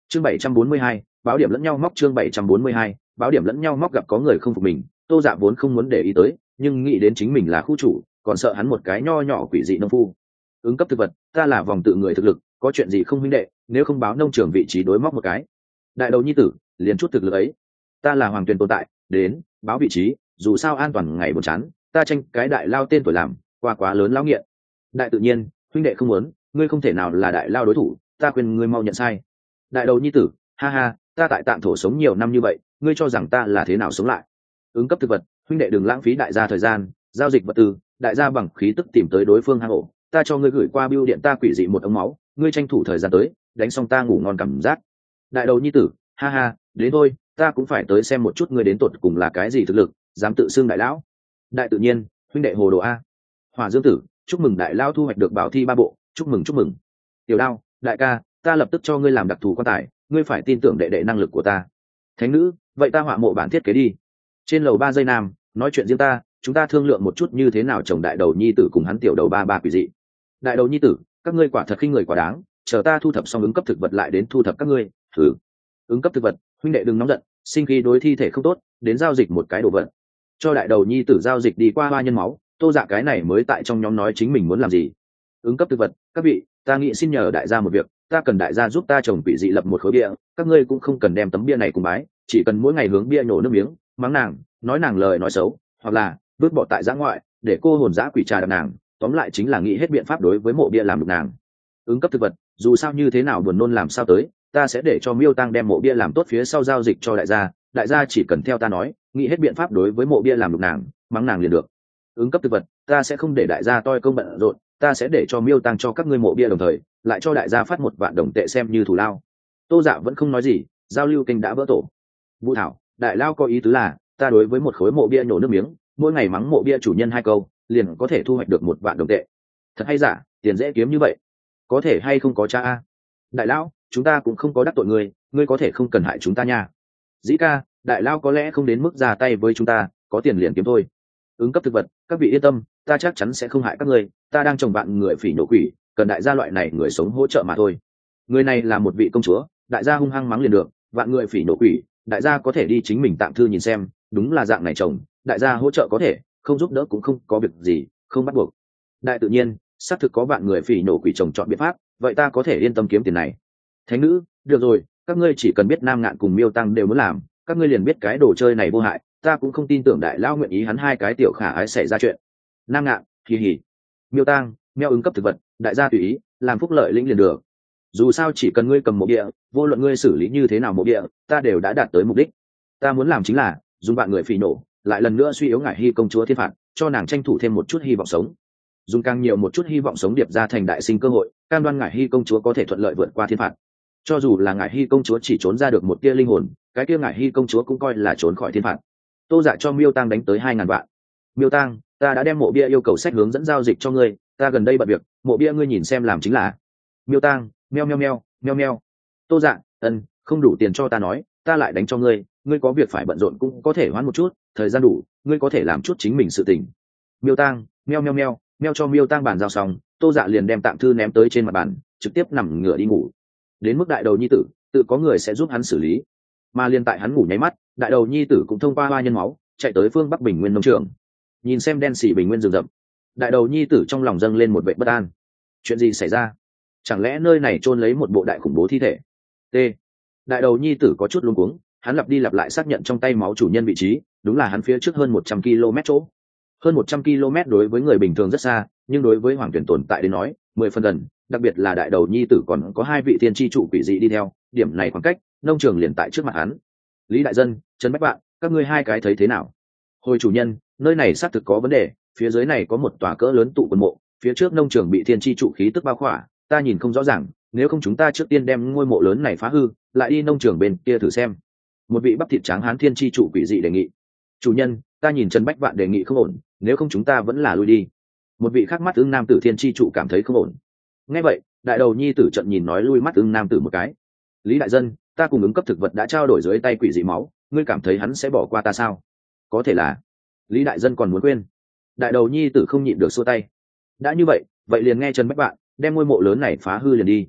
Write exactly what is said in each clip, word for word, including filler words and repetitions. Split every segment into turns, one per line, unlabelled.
chương bảy trăm bốn mươi hai, báo điểm lẫn nhau móc. Chương bảy trăm bốn mươi hai, báo điểm lẫn nhau móc. Gặp có người không phục mình, Tô Dạ vốn không muốn để ý tới, nhưng nghĩ đến chính mình là khu chủ, còn sợ hắn một cái nho nhỏ quỷ dị nông phu. Ứng cấp thực vật, ta là vòng tự người thực lực, có chuyện gì không huynh đệ, nếu không báo nông trường vị trí đối móc một cái. Đại đầu nhi tử, liền chút thực lực ấy. Ta là hoàng tuyền tồn tại, đến báo vị trí, dù sao an toàn ngày buồn chán, ta tranh cái đại lao tên tuổi làm, qua quá lớn lão nghiện. Đại tự nhiên, huynh đệ không muốn, ngươi không thể nào là đại lao đối thủ, ta khuyên ngươi mau nhận sai. Đại đầu nhi tử, ha ha, ta tại tạm thổ sống nhiều năm như vậy, ngươi cho rằng ta là thế nào sống lại. Ứng cấp thực vật, huynh đệ đừng lãng phí đại gia thời gian, giao dịch vật tư, đại gia bằng khí tức tìm tới đối phương hang ổ, ta cho ngươi gửi qua bưu điện ta quỷ dị một ống máu, ngươi tranh thủ thời gian tới, đánh xong ta ngủ ngon cảm giác. Đại đầu nhi tử, ha ha, đến thôi, ta cũng phải tới xem một chút ngươi đến tột cùng là cái gì thực lực, dám tự xưng đại lão. Đại tự nhiên, huynh đệ hồ đồ a. Hỏa Dương tử, chúc mừng đại lao thu hoạch được bảo thi ba bộ, chúc mừng chúc mừng. Tiểu Đao, đại ca, ta lập tức cho ngươi làm đặc thù quan tài, ngươi phải tin tưởng đệ đệ năng lực của ta. Thánh nữ, vậy ta họa mộ bản thiết kế đi. Trên lầu ba giây nam, nói chuyện riêng ta, chúng ta thương lượng một chút như thế nào chồng đại đầu nhi tử cùng hắn tiểu đầu ba ba quỷ dị. Đại đầu nhi tử, các ngươi quả thật khinh người quá đáng, chờ ta thu thập xong ứng cấp thực vật lại đến thu thập các ngươi. Thử. Ứng cấp thực vật, huynh đệ đừng nóng giận, sinh khí đối thi thể không tốt, đến giao dịch một cái đồ vật. Cho đại đầu nhi tử giao dịch đi qua hoa nhân máu, Tô Dạ cái này mới tại trong nhóm nói chính mình muốn làm gì. Ứng cấp thực vật, các vị, ta nghĩ xin nhờ đại gia một việc, ta cần đại gia giúp ta trồng quỷ dị lập một khối bia, các ngươi cũng không cần đem tấm bia này cùng bái, chỉ cần mỗi ngày hướng bia nhổ nước miếng, mắng nàng, nói nàng lời nói xấu, hoặc là vứt bỏ tại giã ngoại, để cô hồn dã quỷ trà đập nàng, tóm lại chính là nghĩ hết biện pháp đối với mộ bia làm được nàng. Ứng cấp thực vật, dù sao như thế nào buồn nôn làm sao tới, ta sẽ để cho Miêu Tăng đem mộ bia làm tốt phía sau giao dịch cho đại gia, đại gia chỉ cần theo ta nói, nghĩ hết biện pháp đối với mộ bia làm được nàng, mắng nàng liền được. Ứng cấp thực vật, ta sẽ không để đại gia toi công bận rộn, ta sẽ để cho Miêu Tăng cho các ngươi mộ bia đồng thời, lại cho đại gia phát một vạn đồng tệ xem như thù lao. Tô Dạ vẫn không nói gì, giao lưu kênh đã vỡ tổ. Vũ Thảo, đại lao có ý tứ là, ta đối với một khối mộ bia nhổ nước miếng, mỗi ngày mắng mộ bia chủ nhân hai câu, liền có thể thu hoạch được một vạn đồng tệ. Thật hay giả, tiền dễ kiếm như vậy, có thể hay không có cha a? Đại lão, chúng ta cũng không có đắc tội ngươi, ngươi có thể không cần hại chúng ta nha. Dĩ ca, đại lao có lẽ không đến mức ra tay với chúng ta, có tiền liền kiếm thôi. Ứng cấp thực vật, các vị yên tâm, ta chắc chắn sẽ không hại các ngươi, ta đang trồng vạn người phỉ nổ quỷ, cần đại gia loại này người sống hỗ trợ mà thôi. Người này là một vị công chúa, đại gia hung hăng mắng liền được, vạn người phỉ nổ quỷ, đại gia có thể đi chính mình tạm thư nhìn xem, đúng là dạng này trồng, đại gia hỗ trợ có thể, không giúp đỡ cũng không có việc gì, không bắt buộc. Đại tự nhiên, xác thực có vạn người phỉ nổ quỷ trồng chọn biện pháp, vậy ta có thể yên tâm kiếm tiền này. Thánh nữ, được rồi, các ngươi chỉ cần biết Nam Ngạn cùng Miêu Tăng đều muốn làm, các ngươi liền biết cái đồ chơi này vô hại, ta cũng không tin tưởng đại lao nguyện ý hắn hai cái tiểu khả ái xảy ra chuyện. Nam Ngạn, kỳ hỉ. Miêu Tăng, meo ứng cấp thực vật, đại gia tùy ý, làm phúc lợi lĩnh liền được. Dù sao chỉ cần ngươi cầm mộ địa, vô luận ngươi xử lý như thế nào mộ địa, ta đều đã đạt tới mục đích. Ta muốn làm chính là dùng vạn người phỉ nổ, lại lần nữa suy yếu Ngải Hy công chúa thiên phạt, cho nàng tranh thủ thêm một chút hy vọng sống. Dùng càng nhiều một chút hy vọng sống điệp ra thành đại sinh cơ hội, cam đoan Ngải Hy công chúa có thể thuận lợi vượt qua thiên phạt. Cho dù là Ngải Hy công chúa chỉ trốn ra được một tia linh hồn, cái kia Ngải Hy công chúa cũng coi là trốn khỏi thiên phạt. Tô Dạ cho Miêu Tăng đánh tới hai ngàn vạn. Miêu Tăng, ta đã đem mộ bia yêu cầu sách hướng dẫn giao dịch cho ngươi, ta gần đây bận việc, mộ bia ngươi nhìn xem làm chính là. Miêu Tăng, meo meo meo, meo meo. Tô Dạ, ân, không đủ tiền cho ta nói, ta lại đánh cho ngươi, ngươi có việc phải bận rộn cũng có thể hoãn một chút, thời gian đủ, ngươi có thể làm chút chính mình sự tình. Miêu Tăng, meo meo meo, meo cho Miêu Tăng bàn giao xong, Tô Dạ liền đem tạm thư ném tới trên mặt bàn, trực tiếp nằm ngửa đi ngủ. Đến mức đại đầu nhi tử, tự có người sẽ giúp hắn xử lý. Mà liên tại hắn ngủ nháy mắt, đại đầu nhi tử cũng thông qua hoa nhân máu, chạy tới phương Bắc Bình Nguyên nông trường. Nhìn xem đen xỉ Bình Nguyên rừng rậm, đại đầu nhi tử trong lòng dâng lên một vệ bất an. Chuyện gì xảy ra? Chẳng lẽ nơi này chôn lấy một bộ đại khủng bố thi thể? T. Đại đầu nhi tử có chút luống cuống, hắn lặp đi lặp lại xác nhận trong tay máu chủ nhân vị trí, đúng là hắn phía trước hơn một trăm ki lô mét chỗ. Hơn một trăm ki lô mét đối với người bình thường rất xa, nhưng đối với hoàng tuyển tồn tại đến nói, mười phần gần, đặc biệt là đại đầu nhi tử còn có hai vị tiên tri trụ quỷ dị đi theo, điểm này khoảng cách, nông trường liền tại trước mặt hắn. Lý Đại Dân, Trần Bách Bạn, các ngươi hai cái thấy thế nào? Hồi chủ nhân, nơi này xác thực có vấn đề, phía dưới này có một tòa cỡ lớn tụ quân mộ, phía trước nông trường bị thiên tri trụ khí tức bao khỏa, ta nhìn không rõ ràng, nếu không chúng ta trước tiên đem ngôi mộ lớn này phá hư, lại đi nông trường bên kia thử xem. Một vị bắp thịt trắng hán thiên tri trụ quỷ dị đề nghị. Chủ nhân, ta nhìn Trần Bách Vạn đề nghị không ổn, nếu không chúng ta vẫn là lui đi. Một vị khác mắt ưng nam tử thiên tri trụ cảm thấy không ổn. Nghe vậy, đại đầu nhi tử trận nhìn nói lui mắt ưng nam tử một cái. Lý Đại Dân, ta cùng ứng cấp thực vật đã trao đổi dưới tay quỷ dị máu, ngươi cảm thấy hắn sẽ bỏ qua ta sao? Có thể là. Lý Đại Dân còn muốn quên. Đại đầu nhi tử không nhịn được xua tay. Đã như vậy, vậy liền nghe Trần Bách Vạn đem ngôi mộ lớn này phá hư liền đi.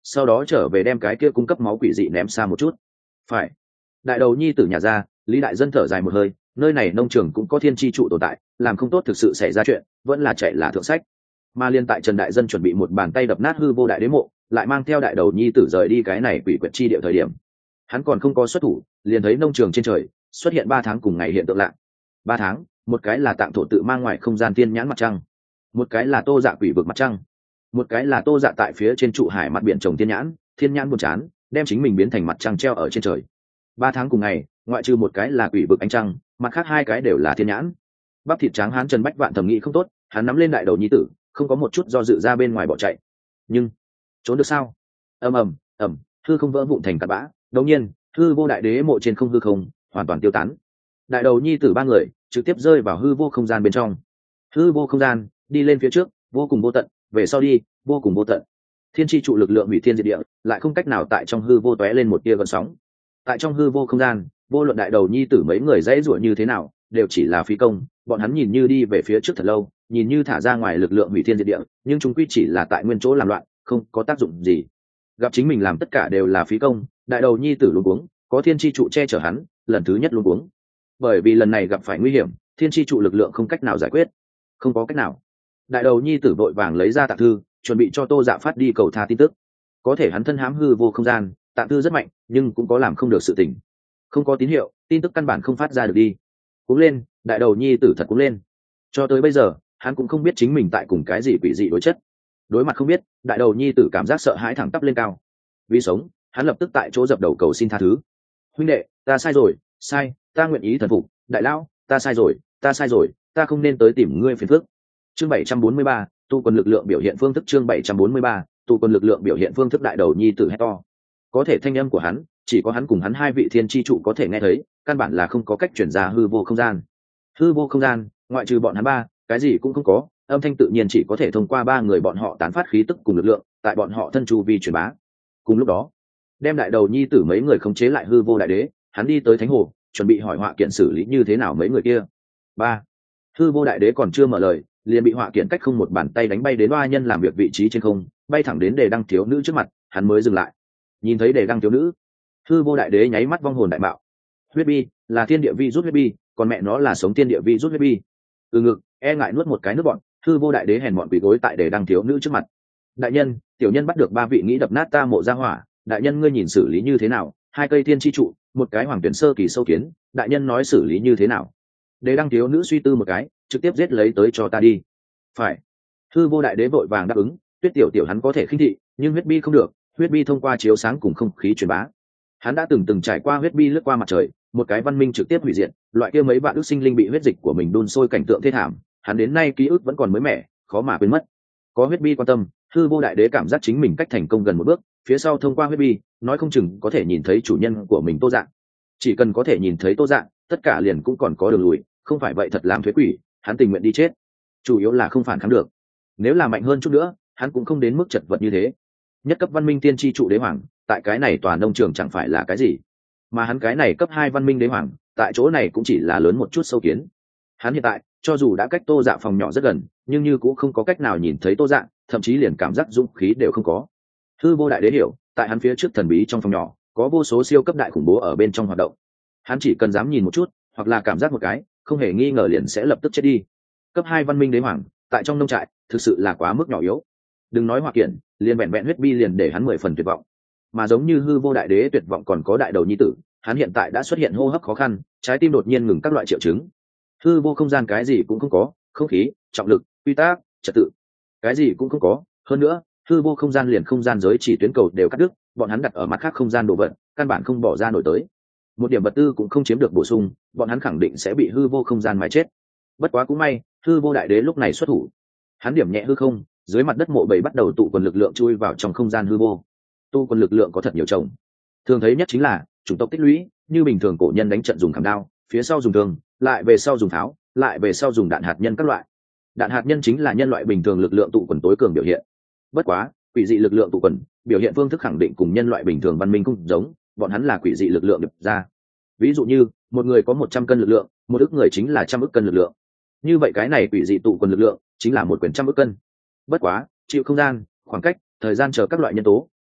sau đó trở về đem cái kia cung cấp máu quỷ dị ném xa một chút. Phải. Đại đầu nhi tử nhà ra, Lý Đại Dân thở dài một hơi, nơi này nông trường cũng có thiên tri trụ tồn tại, làm không tốt thực sự xảy ra chuyện, vẫn là chạy là thượng sách. Mà liên tại Trần Đại Dân chuẩn bị một bàn tay đập nát hư vô đại đế mộ, lại mang theo đại đầu nhi tử rời đi cái này quỷ quyệt chi địa thời điểm, hắn còn không có xuất thủ, liền thấy nông trường trên trời xuất hiện ba tháng cùng ngày hiện tượng lạ. Ba tháng, một cái là Tạng Thổ tự mang ngoài không gian tiên nhãn mặt trăng, một cái là Tô Dạ quỷ vực mặt trăng, một cái là Tô Dạ tại phía trên trụ hải mặt biển trồng tiên nhãn, thiên nhãn buồn chán, đem chính mình biến thành mặt trăng treo ở trên trời. Ba tháng cùng ngày, ngoại trừ một cái là quỷ vực ánh trăng, mặt khác hai cái đều là thiên nhãn. Bắp thịt trắng hán Trần Bách Vạn thầm nghĩ không tốt, hắn nắm lên đại đầu nhi tử, không có một chút do dự ra bên ngoài bỏ chạy. Nhưng trốn được sao? Ầm ầm ầm, hư không vỡ vụn thành cát bã. Đột nhiên, hư vô đại đế mộ trên không hư không hoàn toàn tiêu tán. Đại đầu nhi tử ba người trực tiếp rơi vào hư vô không gian bên trong. Hư vô không gian đi lên phía trước, vô cùng vô tận, về sau đi, vô cùng vô tận. Thiên tri trụ lực lượng hủy thiên diệt địa, lại không cách nào tại trong hư vô tóe lên một tia gợn sóng. Tại trong hư vô không gian, vô luận đại đầu nhi tử mấy người dãy rủa như thế nào, đều chỉ là phí công. Bọn hắn nhìn như đi về phía trước thật lâu, nhìn như thả ra ngoài lực lượng hủy thiên diệt địa, nhưng chúng quy chỉ là tại nguyên chỗ làm loạn, không có tác dụng gì. Gặp chính mình làm tất cả đều là phí công, đại đầu nhi tử luống cuống, có thiên tri trụ che chở hắn, lần thứ nhất luống cuống. Bởi vì lần này gặp phải nguy hiểm, thiên tri trụ lực lượng không cách nào giải quyết, không có cách nào. Đại đầu nhi tử vội vàng lấy ra tạng thư, chuẩn bị cho Tô Dạ phát đi cầu tha tin tức. Có thể hắn thân hãm hư vô không gian, tạng thư rất mạnh, nhưng cũng có làm không được sự tình. Không có tín hiệu, tin tức căn bản không phát ra được đi. Cuống lên, đại đầu nhi tử thật cuống lên. Cho tới bây giờ, hắn cũng không biết chính mình tại cùng cái gì quỷ dị đối chất. Đối mặt không biết, đại đầu nhi tử cảm giác sợ hãi thẳng tắp lên cao. Vì sống, hắn lập tức tại chỗ dập đầu cầu xin tha thứ. Huynh đệ, ta sai rồi, sai, ta nguyện ý thần phục. Đại lão, ta sai rồi, ta sai rồi, ta không nên tới tìm ngươi phiền phức. Chương bảy trăm bốn mươi ba, tu quân lực lượng biểu hiện phương thức. Chương bảy trăm bốn mươi ba, tu quân lực lượng biểu hiện phương thức. Đại đầu nhi tử hét to. Có thể thanh âm của hắn, chỉ có hắn cùng hắn hai vị thiên tri trụ có thể nghe thấy, căn bản là không có cách chuyển ra hư vô không gian. Hư vô không gian, ngoại trừ bọn hắn ba, cái gì cũng không có, âm thanh tự nhiên chỉ có thể thông qua ba người bọn họ tán phát khí tức cùng lực lượng, tại bọn họ thân chu vi truyền bá. Cùng lúc đó, đem đại đầu nhi tử mấy người khống chế lại hư vô đại đế, hắn đi tới thánh hồ, chuẩn bị hỏi họa kiện xử lý như thế nào mấy người kia. Ba, hư vô đại đế còn chưa mở lời, liền bị họa kiện cách không một bàn tay đánh bay đến oa nhân làm việc vị trí trên không, bay thẳng đến đề đăng thiếu nữ trước mặt, hắn mới dừng lại. Nhìn thấy đề đăng thiếu nữ, hư vô đại đế nháy mắt vong hồn đại bạo. Huyết bi là thiên địa vi rút huyết bi, còn mẹ nó là sống thiên địa vi rút huyết bi. Từ ngực e ngại nuốt một cái nước bọn, hư vô đại đế hèn mọn quỳ gối tại đề đăng thiếu nữ trước mặt. Đại nhân, tiểu nhân bắt được ba vị nghĩ đập nát ta mộ ra hỏa, đại nhân ngươi nhìn xử lý như thế nào? Hai cây thiên chi trụ, một cái hoàng tuyển sơ kỳ sâu kiến, đại nhân nói xử lý như thế nào? Đề đăng thiếu nữ suy tư một cái, trực tiếp giết lấy tới cho ta đi. Phải. Hư vô đại đế vội vàng đáp ứng. Tuyết tiểu tiểu hắn có thể khinh thị, nhưng huyết bi không được. Huyết bi thông qua chiếu sáng cùng không khí truyền bá. Hắn đã từng từng trải qua huyết bi lướt qua mặt trời, một cái văn minh trực tiếp hủy diệt, loại kia mấy vạn ước sinh linh bị huyết dịch của mình đun sôi cảnh tượng thê thảm, hắn đến nay ký ức vẫn còn mới mẻ, khó mà quên mất. Có huyết bi quan tâm, hư vô đại đế cảm giác chính mình cách thành công gần một bước, phía sau thông qua huyết bi, nói không chừng có thể nhìn thấy chủ nhân của mình Tô Dạng. Chỉ cần có thể nhìn thấy Tô Dạng, tất cả liền cũng còn có đường lùi, không phải vậy thật làm thuế quỷ, hắn tình nguyện đi chết. Chủ yếu là không phản kháng được. Nếu là mạnh hơn chút nữa, hắn cũng không đến mức chật vật như thế. Nhất cấp văn minh tiên tri trụ đế hoàng, tại cái này tòa nông trường chẳng phải là cái gì, mà hắn cái này cấp hai văn minh đế hoàng, tại chỗ này cũng chỉ là lớn một chút sâu kiến. Hắn hiện tại cho dù đã cách Tô Dạ phòng nhỏ rất gần, nhưng như cũng không có cách nào nhìn thấy Tô Dạ, thậm chí liền cảm giác dũng khí đều không có. Hư vô đại đế hiểu, tại hắn phía trước thần bí trong phòng nhỏ có vô số siêu cấp đại khủng bố ở bên trong hoạt động. Hắn chỉ cần dám nhìn một chút, hoặc là cảm giác một cái, không hề nghi ngờ liền sẽ lập tức chết đi. Cấp hai văn minh đế hoàng tại trong nông trại thực sự là quá mức nhỏ yếu. Đừng nói hỏa kiện, liền vẹn vẹn huyết bi liền để hắn mười phần tuyệt vọng. Mà giống như hư vô đại đế tuyệt vọng còn có đại đầu nhi tử, hắn hiện tại đã xuất hiện hô hấp khó khăn, trái tim đột nhiên ngừng các loại triệu chứng. Hư vô không gian cái gì cũng không có, không khí, trọng lực, quy tắc, trật tự, cái gì cũng không có. Hơn nữa, hư vô không gian liền không gian giới chỉ tuyến cầu đều cắt đứt, bọn hắn đặt ở mặt khác không gian đồ vật, căn bản không bỏ ra nổi tới. Một điểm vật tư cũng không chiếm được bổ sung, bọn hắn khẳng định sẽ bị hư vô không gian mài chết. Bất quá cũng may, hư vô đại đế lúc này xuất thủ. Hắn điểm nhẹ hư không, dưới mặt đất mộ bầy bắt đầu tụ quần lực lượng chui vào trong không gian hư vô. Tu quần lực lượng có thật nhiều chồng. Thường thấy nhất chính là chủng tộc tích lũy, như bình thường cổ nhân đánh trận dùng khảm đao, phía sau dùng thương, lại về sau dùng tháo, lại về sau dùng đạn hạt nhân các loại. Đạn hạt nhân chính là nhân loại bình thường lực lượng tụ quần tối cường biểu hiện. Bất quá, quỷ dị lực lượng tụ quần, biểu hiện phương thức khẳng định cùng nhân loại bình thường văn minh không giống, bọn hắn là quỷ dị lực lượng được ra. Ví dụ như, một người có một trăm cân lực lượng, một ức người chính là trăm ức cân lực lượng. Như vậy cái này quỷ dị tụ quần lực lượng chính là một quyển trăm ức cân. Bất quá, chịu không gian, khoảng cách, thời gian chờ các loại nhân tố,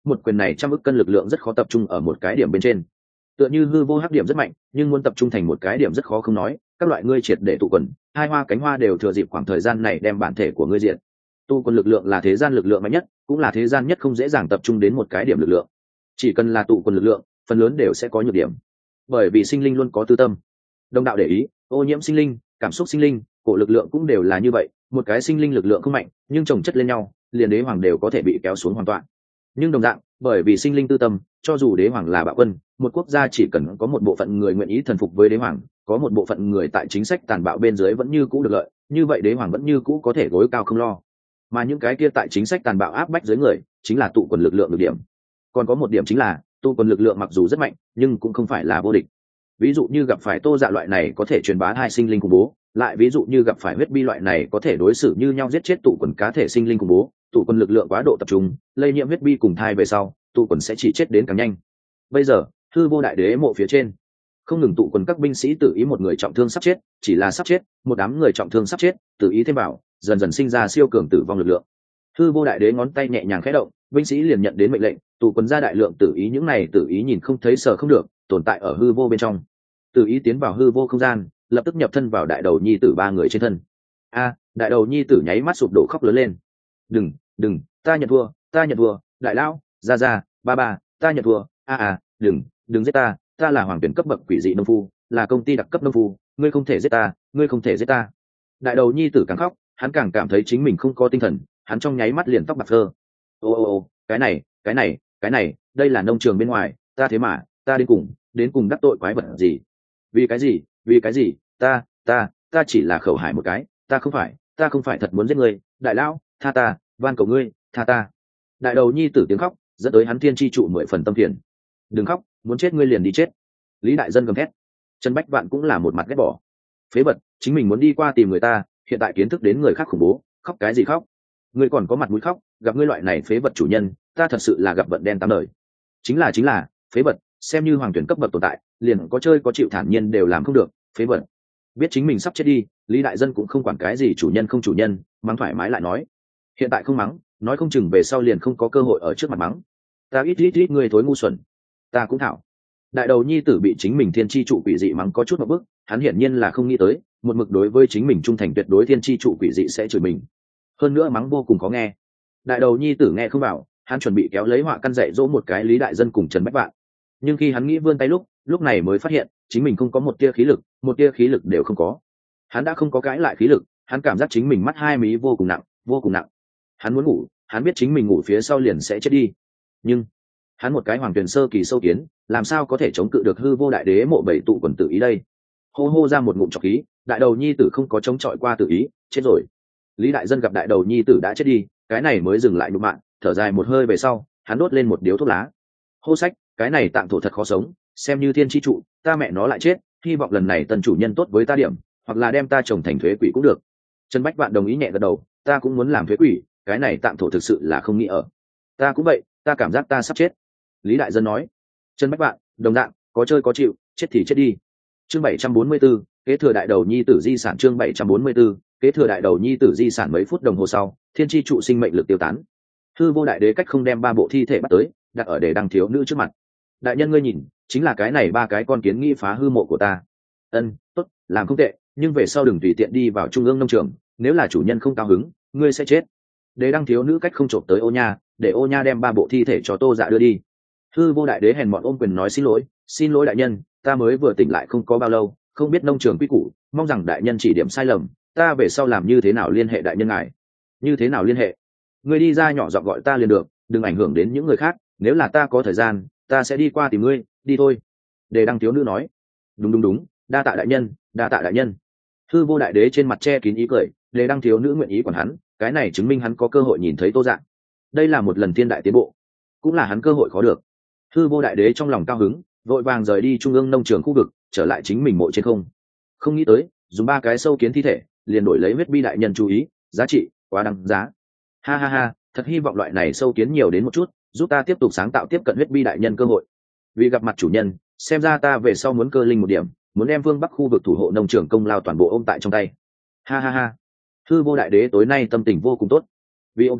một quyền này trăm ức cân lực lượng rất khó tập trung ở một cái điểm bên trên. Tựa như hư vô hắc điểm rất mạnh, nhưng muốn tập trung thành một cái điểm rất khó không nói, các loại ngươi triệt để tụ quần, hai hoa cánh hoa đều thừa dịp khoảng thời gian này đem bản thể của ngươi diện. Tu quần lực lượng là thế gian lực lượng mạnh nhất, cũng là thế gian nhất không dễ dàng tập trung đến một cái điểm lực lượng. Chỉ cần là tụ quần lực lượng, phần lớn đều sẽ có nhược điểm. Bởi vì sinh linh luôn có tư tâm. Đồng đạo để ý, ô nhiễm sinh linh, cảm xúc sinh linh, cổ lực lượng cũng đều là như vậy, một cái sinh linh lực lượng không mạnh, nhưng chồng chất lên nhau, liền đế hoàng đều có thể bị kéo xuống hoàn toàn. Nhưng đồng dạng, bởi vì sinh linh tư tâm, cho dù đế hoàng là bạo quân, một quốc gia chỉ cần có một bộ phận người nguyện ý thần phục với đế hoàng, có một bộ phận người tại chính sách tàn bạo bên dưới vẫn như cũ được lợi, như vậy đế hoàng vẫn như cũ có thể gối cao không lo. Mà những cái kia tại chính sách tàn bạo áp bách dưới người, chính là tụ quần lực lượng được điểm. Còn có một điểm chính là, tụ quần lực lượng mặc dù rất mạnh, nhưng cũng không phải là vô địch. Ví dụ như gặp phải Tô Dạ loại này có thể truyền bá hai sinh linh khủng bố, lại ví dụ như gặp phải huyết bi loại này có thể đối xử như nhau giết chết tụ quần cá thể sinh linh khủng bố, tụ quần lực lượng quá độ tập trung, lây nhiễm huyết bi cùng thai về sau, tụ quần sẽ chỉ chết đến càng nhanh. Bây giờ, hư vô đại đế mộ phía trên, không ngừng tụ quần các binh sĩ tự ý một người trọng thương sắp chết, chỉ là sắp chết, một đám người trọng thương sắp chết, tự ý thêm vào, dần dần sinh ra siêu cường tử vong lực lượng. Hư vô đại đế ngón tay nhẹ nhàng khẽ động, binh sĩ liền nhận đến mệnh lệnh, tụ quần ra đại lượng tự ý, những này tự ý nhìn không thấy sờ không được, tồn tại ở hư vô bên trong. Tự ý tiến vào hư vô không gian, lập tức nhập thân vào đại đầu nhi tử ba người trên thân. A, đại đầu nhi tử nháy mắt sụp đổ khóc lớn lên. Đừng, đừng, ta nhận thua, ta nhận thua, đại lão, gia gia, ba ba, ta nhận thua, a a, đừng, đừng giết ta, ta là hoàng tuyển cấp bậc quỷ dị nông phu, là công ty đặc cấp nông phu, ngươi không thể giết ta, ngươi không thể giết ta. Đại đầu nhi tử càng khóc, hắn càng cảm thấy chính mình không có tinh thần, hắn trong nháy mắt liền tóc bạc phơ. Ô ô ô, cái này, cái này, cái này, đây là nông trường bên ngoài, ta thế mà, ta đến cùng, đến cùng đắc tội quái vật gì? Vì cái gì? Vì cái gì? Ta, ta, ta chỉ là khẩu hải một cái, ta không phải, ta không phải thật muốn giết ngươi, đại lão, tha ta, van cầu ngươi, tha ta. Đại đầu nhi tử tiếng khóc, dẫn tới hắn thiên chi trụ mười phần tâm phiền. Đừng khóc, muốn chết ngươi liền đi chết. Lý đại dân gầm thét. Trần Bách Vạn cũng là một mặt ghét bỏ. Phế vật, chính mình muốn đi qua tìm người ta, hiện tại kiến thức đến người khác khủng bố, khóc cái gì khóc? Ngươi còn có mặt mũi khóc, gặp ngươi loại này phế vật chủ nhân, ta thật sự là gặp vận đen tám đời. Chính là chính là, phế vật, xem như hoàng tuyển cấp bậc tồn tại, liền có chơi có chịu thản nhiên đều làm không được, phế vật. Biết chính mình sắp chết đi, Lý đại dân cũng không quản cái gì chủ nhân không chủ nhân, mắng thoải mái lại nói. Hiện tại không mắng, nói không chừng về sau liền không có cơ hội ở trước mặt mắng. Ta ít ít ít ngươi thối ngu xuẩn. Ta cũng thảo. Đại đầu nhi tử bị chính mình thiên chi trụ quỷ dị mắng có chút một bước, hắn hiển nhiên là không nghĩ tới, một mực đối với chính mình trung thành tuyệt đối thiên chi trụ quỷ dị sẽ chửi mình. Hơn nữa mắng vô cùng khó nghe. Đại đầu nhi tử nghe không vào, hắn chuẩn bị kéo lấy họa căn dạy dỗ một cái Lý đại dân cùng Trần Bách Vạn. Nhưng khi hắn nghĩ vươn tay lúc, lúc này mới phát hiện, chính mình không có một tia khí lực, một tia khí lực đều không có. Hắn đã không có cãi lại khí lực, hắn cảm giác chính mình mắt hai mí vô cùng nặng, vô cùng nặng. Hắn muốn ngủ, hắn biết chính mình ngủ phía sau liền sẽ chết đi. Nhưng hắn một cái hoàng tuyển sơ kỳ sâu kiến, làm sao có thể chống cự được hư vô đại đế mộ bảy tụ quần tự ý đây? Hô hô ra một ngụm trọc khí, đại đầu nhi tử không có chống chọi qua tự ý, chết rồi. Lý đại dân gặp đại đầu nhi tử đã chết đi, cái này mới dừng lại nhục mạ, thở dài một hơi về sau, hắn đốt lên một điếu thuốc lá. Hô sách, cái này tạng thổ thật khó sống, xem như thiên chi trụ, ta mẹ nó lại chết, hy vọng lần này tần chủ nhân tốt với ta điểm, hoặc là đem ta trồng thành thuế quỷ cũng được. Trần Bách Vạn đồng ý nhẹ gật đầu, ta cũng muốn làm thuế quỷ, cái này tạng thổ thực sự là không nghĩ ở. Ta cũng vậy, ta cảm giác ta sắp chết. Lý đại dân nói. Trần Bách Vạn, đồng dạng, có chơi có chịu, chết thì chết đi. Chương bảy trăm bốn mươi 44, kế thừa đại đầu nhi tử di sản. Chương bảy trăm bốn mươi 44, kế thừa đại đầu nhi tử di sản. Mấy phút đồng hồ sau, thiên chi trụ sinh mệnh lực tiêu tán. Hư vô đại đế cách không đem ba bộ thi thể bắt tới, đặt ở để đăng thiếu nữ trước mặt. Đại nhân ngươi nhìn, chính là cái này ba cái con kiến nghĩ phá hư mộ của ta. Ân, tốt, làm không tệ, nhưng về sau đừng tùy tiện đi vào trung ương nông trường, nếu là chủ nhân không cao hứng, ngươi sẽ chết. Đế đăng thiếu nữ cách không trộm tới Ô Nha, để Ô Nha đem ba bộ thi thể cho Tô Dạ đưa đi. Hư vô đại đế hèn mọn ôm quyền nói xin lỗi, xin lỗi đại nhân, ta mới vừa tỉnh lại không có bao lâu, không biết nông trường quy củ, mong rằng đại nhân chỉ điểm sai lầm, ta về sau làm như thế nào liên hệ đại nhân ngài? Như thế nào liên hệ? Ngươi đi ra nhỏ giọng gọi ta liền được, đừng ảnh hưởng đến những người khác, nếu là ta có thời gian, ta sẽ đi qua tìm ngươi, đi thôi. Đề đăng thiếu nữ nói. Đúng đúng đúng, đa tạ đại nhân, đa tạ đại nhân. Hư vô đại đế trên mặt che kín ý cười, đề đăng thiếu nữ nguyện ý quản hắn, cái này chứng minh hắn có cơ hội nhìn thấy Tô Dạ. Đây là một lần thiên đại tiến bộ, cũng là hắn cơ hội khó được. Hư vô đại đế trong lòng cao hứng, vội vàng rời đi trung ương nông trường khu vực, trở lại chính mình mộ trên không. Không nghĩ tới, dùng ba cái sâu kiến thi thể, liền đổi lấy huyết bi đại nhân chú ý, giá trị quá đáng giá. Ha ha ha, thật hy vọng loại này sâu kiến nhiều đến một chút, giúp ta tiếp tục sáng tạo tiếp cận huyết bi đại nhân cơ hội. Vì gặp mặt chủ nhân, xem ra ta về sau muốn cơ linh một điểm, muốn đem vương bắc khu vực thủ hộ nông trường công lao toàn bộ ôm tại trong tay. Ha ha ha, hư vô đại đế tối nay tâm tình vô cùng tốt. Vì ông công,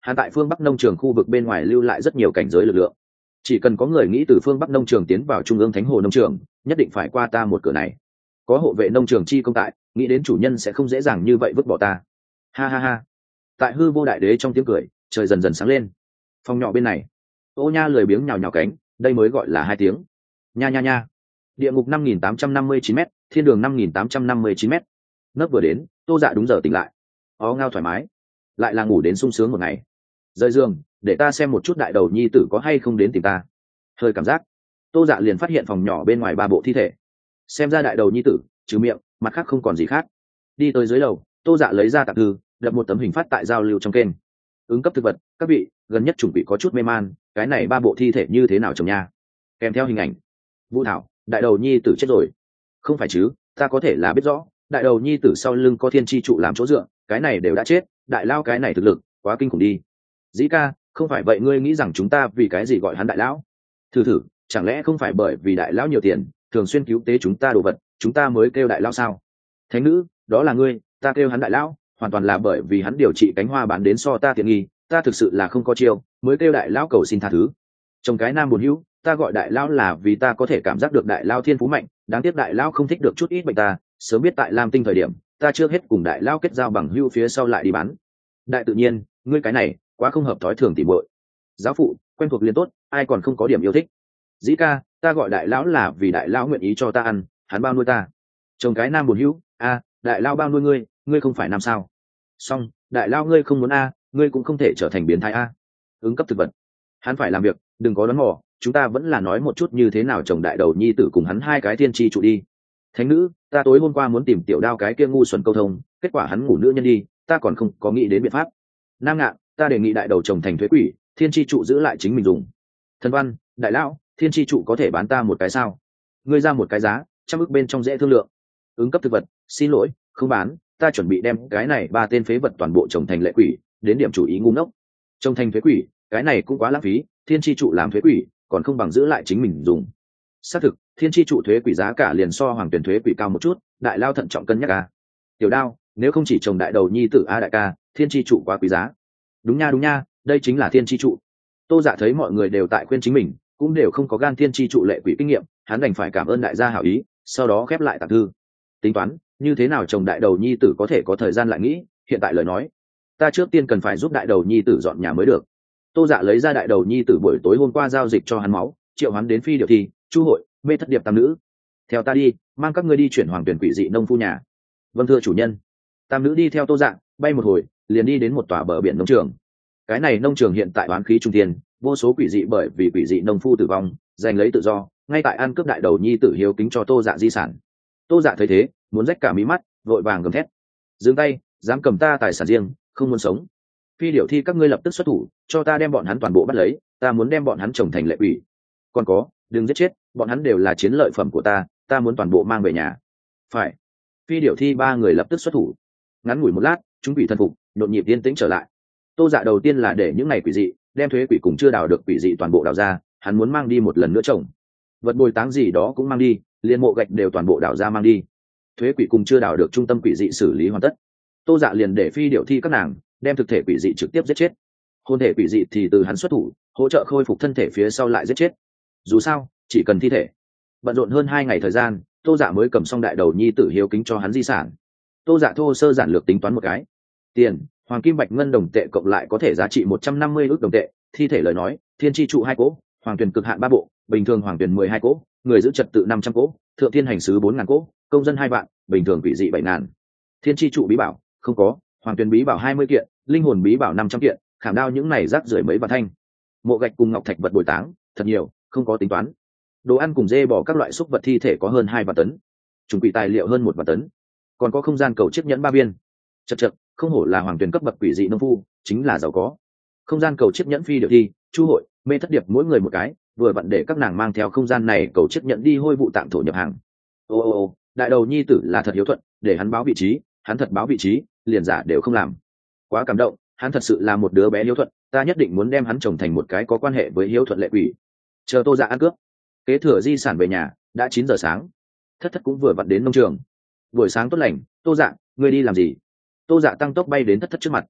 hắn tại phương bắc nông trường khu vực bên ngoài lưu lại rất nhiều cảnh giới lực lượng, chỉ cần có người nghĩ từ phương bắc nông trường tiến vào trung ương thánh hồ nông trường, nhất định phải qua ta một cửa này. Có hộ vệ nông trường chi công tại, nghĩ đến chủ nhân sẽ không dễ dàng như vậy vứt bỏ ta. Ha ha ha. Tại hư vô đại đế trong tiếng cười, trời dần dần sáng lên. Phòng nhỏ bên này, Ô Nha lười biếng nhào nhào cánh, đây mới gọi là hai tiếng. Nha nha nha. Địa ngục năm nghìn tám trăm năm mươi chín m, thiên đường năm nghìn tám trăm năm mươi chín m. Nấc vừa đến, Tô Dạ đúng giờ tỉnh lại. Ó ngao thoải mái, lại là ngủ đến sung sướng một ngày. Rời giường, để ta xem một chút đại đầu nhi tử có hay không đến tìm ta. Hơi cảm giác, Tô Dạ liền phát hiện phòng nhỏ bên ngoài ba bộ thi thể. Xem ra đại đầu nhi tử trừ miệng, mặt khác không còn gì khác. Đi tới dưới lầu, Tô Dạ lấy ra tạp thư, đập một tấm hình phát tại giao lưu trong kênh. Ứng cấp thực vật, các vị, gần nhất chủng vị có chút mê man, cái này ba bộ thi thể như thế nào chồng nha? Kèm theo hình ảnh. Vũ Thảo, đại đầu nhi tử chết rồi. Không phải chứ, ta có thể là biết rõ, đại đầu nhi tử sau lưng có thiên chi trụ làm chỗ dựa, cái này đều đã chết, đại lao cái này thực lực quá kinh khủng đi. Dĩ ca, không phải vậy ngươi nghĩ rằng chúng ta vì cái gì gọi hắn đại lão? Thử thử, chẳng lẽ không phải bởi vì đại lão nhiều tiền, thường xuyên cứu tế chúng ta đồ vật, chúng ta mới kêu đại lão sao? Thánh nữ, đó là ngươi, ta kêu hắn đại lão, hoàn toàn là bởi vì hắn điều trị cánh hoa bán đến so ta tiện nghi, ta thực sự là không có chiêu, mới kêu đại lão cầu xin tha thứ. Trong cái nam buồn hữu, ta gọi đại lão là vì ta có thể cảm giác được đại lão thiên phú mạnh, đáng tiếc đại lão không thích được chút ít bệnh ta, sớm biết tại Lam Tinh thời điểm, ta chưa hết cùng đại lão kết giao bằng hữu phía sau lại đi bán. Đại tự nhiên, ngươi cái này quá không hợp thói thường tỉ muội. Giáo phụ, quen thuộc liền tốt, ai còn không có điểm yêu thích. Dĩ ca, ta gọi đại lão là vì đại lão nguyện ý cho ta ăn, hắn bao nuôi ta. Chồng cái nam buồn hữu, a, đại lão bao nuôi ngươi, ngươi không phải nam sao? Xong, đại lão ngươi không muốn a, ngươi cũng không thể trở thành biến thái a. Ứng cấp thực vật, hắn phải làm việc, đừng có đoán mò, chúng ta vẫn là nói một chút như thế nào chồng đại đầu nhi tử cùng hắn hai cái thiên chi trụ đi. Thánh nữ, ta tối hôm qua muốn tìm tiểu đao cái kia ngu xuẩn câu thông, kết quả hắn ngủ nữ nhân đi, ta còn không có nghĩ đến biện pháp. Nam Ngạn, ta đề nghị đại đầu chồng thành thuế quỷ, thiên chi trụ giữ lại chính mình dùng. Thần Văn, đại lão, thiên chi trụ có thể bán ta một cái sao? Ngươi ra một cái giá, trăm ức bên trong dễ thương lượng. Ứng cấp thực vật, xin lỗi, không bán, ta chuẩn bị đem cái này ba tên phế vật toàn bộ trồng thành lệ quỷ, đến điểm chủ ý ngu ngốc. Trồng thành thuế quỷ, cái này cũng quá lãng phí, thiên chi trụ làm thuế quỷ, còn không bằng giữ lại chính mình dùng. Xác thực, thiên chi trụ thuế quỷ giá cả liền so hoàng tuyển thuế quỷ cao một chút, đại lao thận trọng cân nhắc a. Tiểu đao, nếu không chỉ trồng đại đầu nhi tử a đại ca, thiên chi trụ quá quý giá. Đúng nha đúng nha, đây chính là thiên chi trụ. Tô Dạ thấy mọi người đều tại khuyên chính mình, cũng đều không có gan thiên chi trụ lệ quỷ kinh nghiệm, hắn đành phải cảm ơn đại gia hảo ý, sau đó khép lại tạp thư. Tính toán, như thế nào chồng đại đầu nhi tử có thể có thời gian lại nghĩ, hiện tại lời nói, ta trước tiên cần phải giúp đại đầu nhi tử dọn nhà mới được. Tô Dạ lấy ra đại đầu nhi tử buổi tối hôm qua giao dịch cho hắn máu, triệu hắn đến phi điệu thi, chu hội, mê thất điệp tam nữ. Theo ta đi, mang các ngươi đi chuyển hoàng tuyển quỷ dị nông phu nhà. Vâng thưa chủ nhân. Tam nữ đi theo Tô Dạ, bay một hồi, liền đi đến một tòa bờ biển nông trường. Cái này nông trường hiện tại oán khí trung thiên, vô số quỷ dị bởi vì quỷ dị nông phu tử vong, giành lấy tự do, ngay tại ăn cướp đại đầu nhi tử hiếu kính cho Tô Dạ di sản. Tô Dạ thấy thế, muốn rách cả mí mắt, vội vàng gầm thét: dừng tay, dám cầm ta tài sản riêng, không muốn sống. Phi điệu thi các ngươi lập tức xuất thủ, cho ta đem bọn hắn toàn bộ bắt lấy, ta muốn đem bọn hắn trồng thành lệ quỷ. Còn có, đừng giết chết, bọn hắn đều là chiến lợi phẩm của ta, ta muốn toàn bộ mang về nhà. Phải. Phi điệu thi ba người lập tức xuất thủ. Ngắn ngủi một lát, chúng quỷ thân phục, nhộn nhịp yên tĩnh trở lại. Tô Dạ đầu tiên là để những này quỷ dị đem thuế quỷ cùng chưa đào được quỷ dị toàn bộ đào ra, hắn muốn mang đi một lần nữa trồng. Vật bồi táng gì đó cũng mang đi, liên mộ gạch đều toàn bộ đào ra mang đi. Thuế quỷ cùng chưa đào được trung tâm quỷ dị xử lý hoàn tất. Tô Dạ liền để phi điệu thi các nàng đem thực thể quỷ dị trực tiếp giết chết, hồn thể quỷ dị thì từ hắn xuất thủ hỗ trợ khôi phục thân thể phía sau lại giết chết. Dù sao chỉ cần thi thể. Bận rộn hơn hai ngày thời gian, Tô Dạ mới cầm xong đại đầu nhi tử hiếu kính cho hắn di sản. Tô Dạ thô sơ giản lược tính toán một cái, tiền hoàng kim bạch ngân đồng tệ cộng lại có thể giá trị một trăm năm mươi ước đồng tệ. Thi thể lời nói, thiên chi trụ hai cỗ, hoàng tuyển cực hạn ba bộ, bình thường hoàng tuyển mười hai cỗ, người giữ trật tự năm trăm cỗ, thượng thiên hành sứ bốn ngàn cỗ, công dân hai vạn, bình thường quỷ dị bảy ngàn. Thiên chi trụ bí bảo không có, hoàng tuyển bí bảo hai mươi kiện, linh hồn bí bảo năm trăm kiện, khảm đao những này rác rưởi mấy vạn thanh. Mộ gạch cùng ngọc thạch vật bồi táng thật nhiều, không có tính toán. Đồ ăn cùng dê bò các loại xúc vật thi thể có hơn hai vạn tấn, trùng quỷ tài liệu hơn một vạn tấn, còn có không gian cầu chiếc nhẫn ba viên. Chật chật, không hổ là hoàng tuyển cấp bậc quỷ dị nông phu, chính là giàu có. Không gian cầu chiếc nhẫn phi điệu thi, chu hội, mê thất điệp mỗi người một cái, vừa vặn để các nàng mang theo không gian này cầu chiếc nhẫn đi hôi vụ tạm thổ nhập hàng. Ô ô ô, đại đầu nhi tử là thật hiếu thuận, để hắn báo vị trí, hắn thật báo vị trí, liền giả đều không làm. Quá cảm động, hắn thật sự là một đứa bé hiếu thuận, ta nhất định muốn đem hắn trồng thành một cái có quan hệ với hiếu thuận lệ quỷ. Chờ Tô Dạ ăn cướp, kế thừa di sản về nhà, đã chín giờ sáng. Thất thất cũng vừa vặn đến nông trường. Buổi sáng tốt lành, Tô Dạ, ngươi đi làm gì? Tô Dạ tăng tốc bay đến thất thất trước mặt.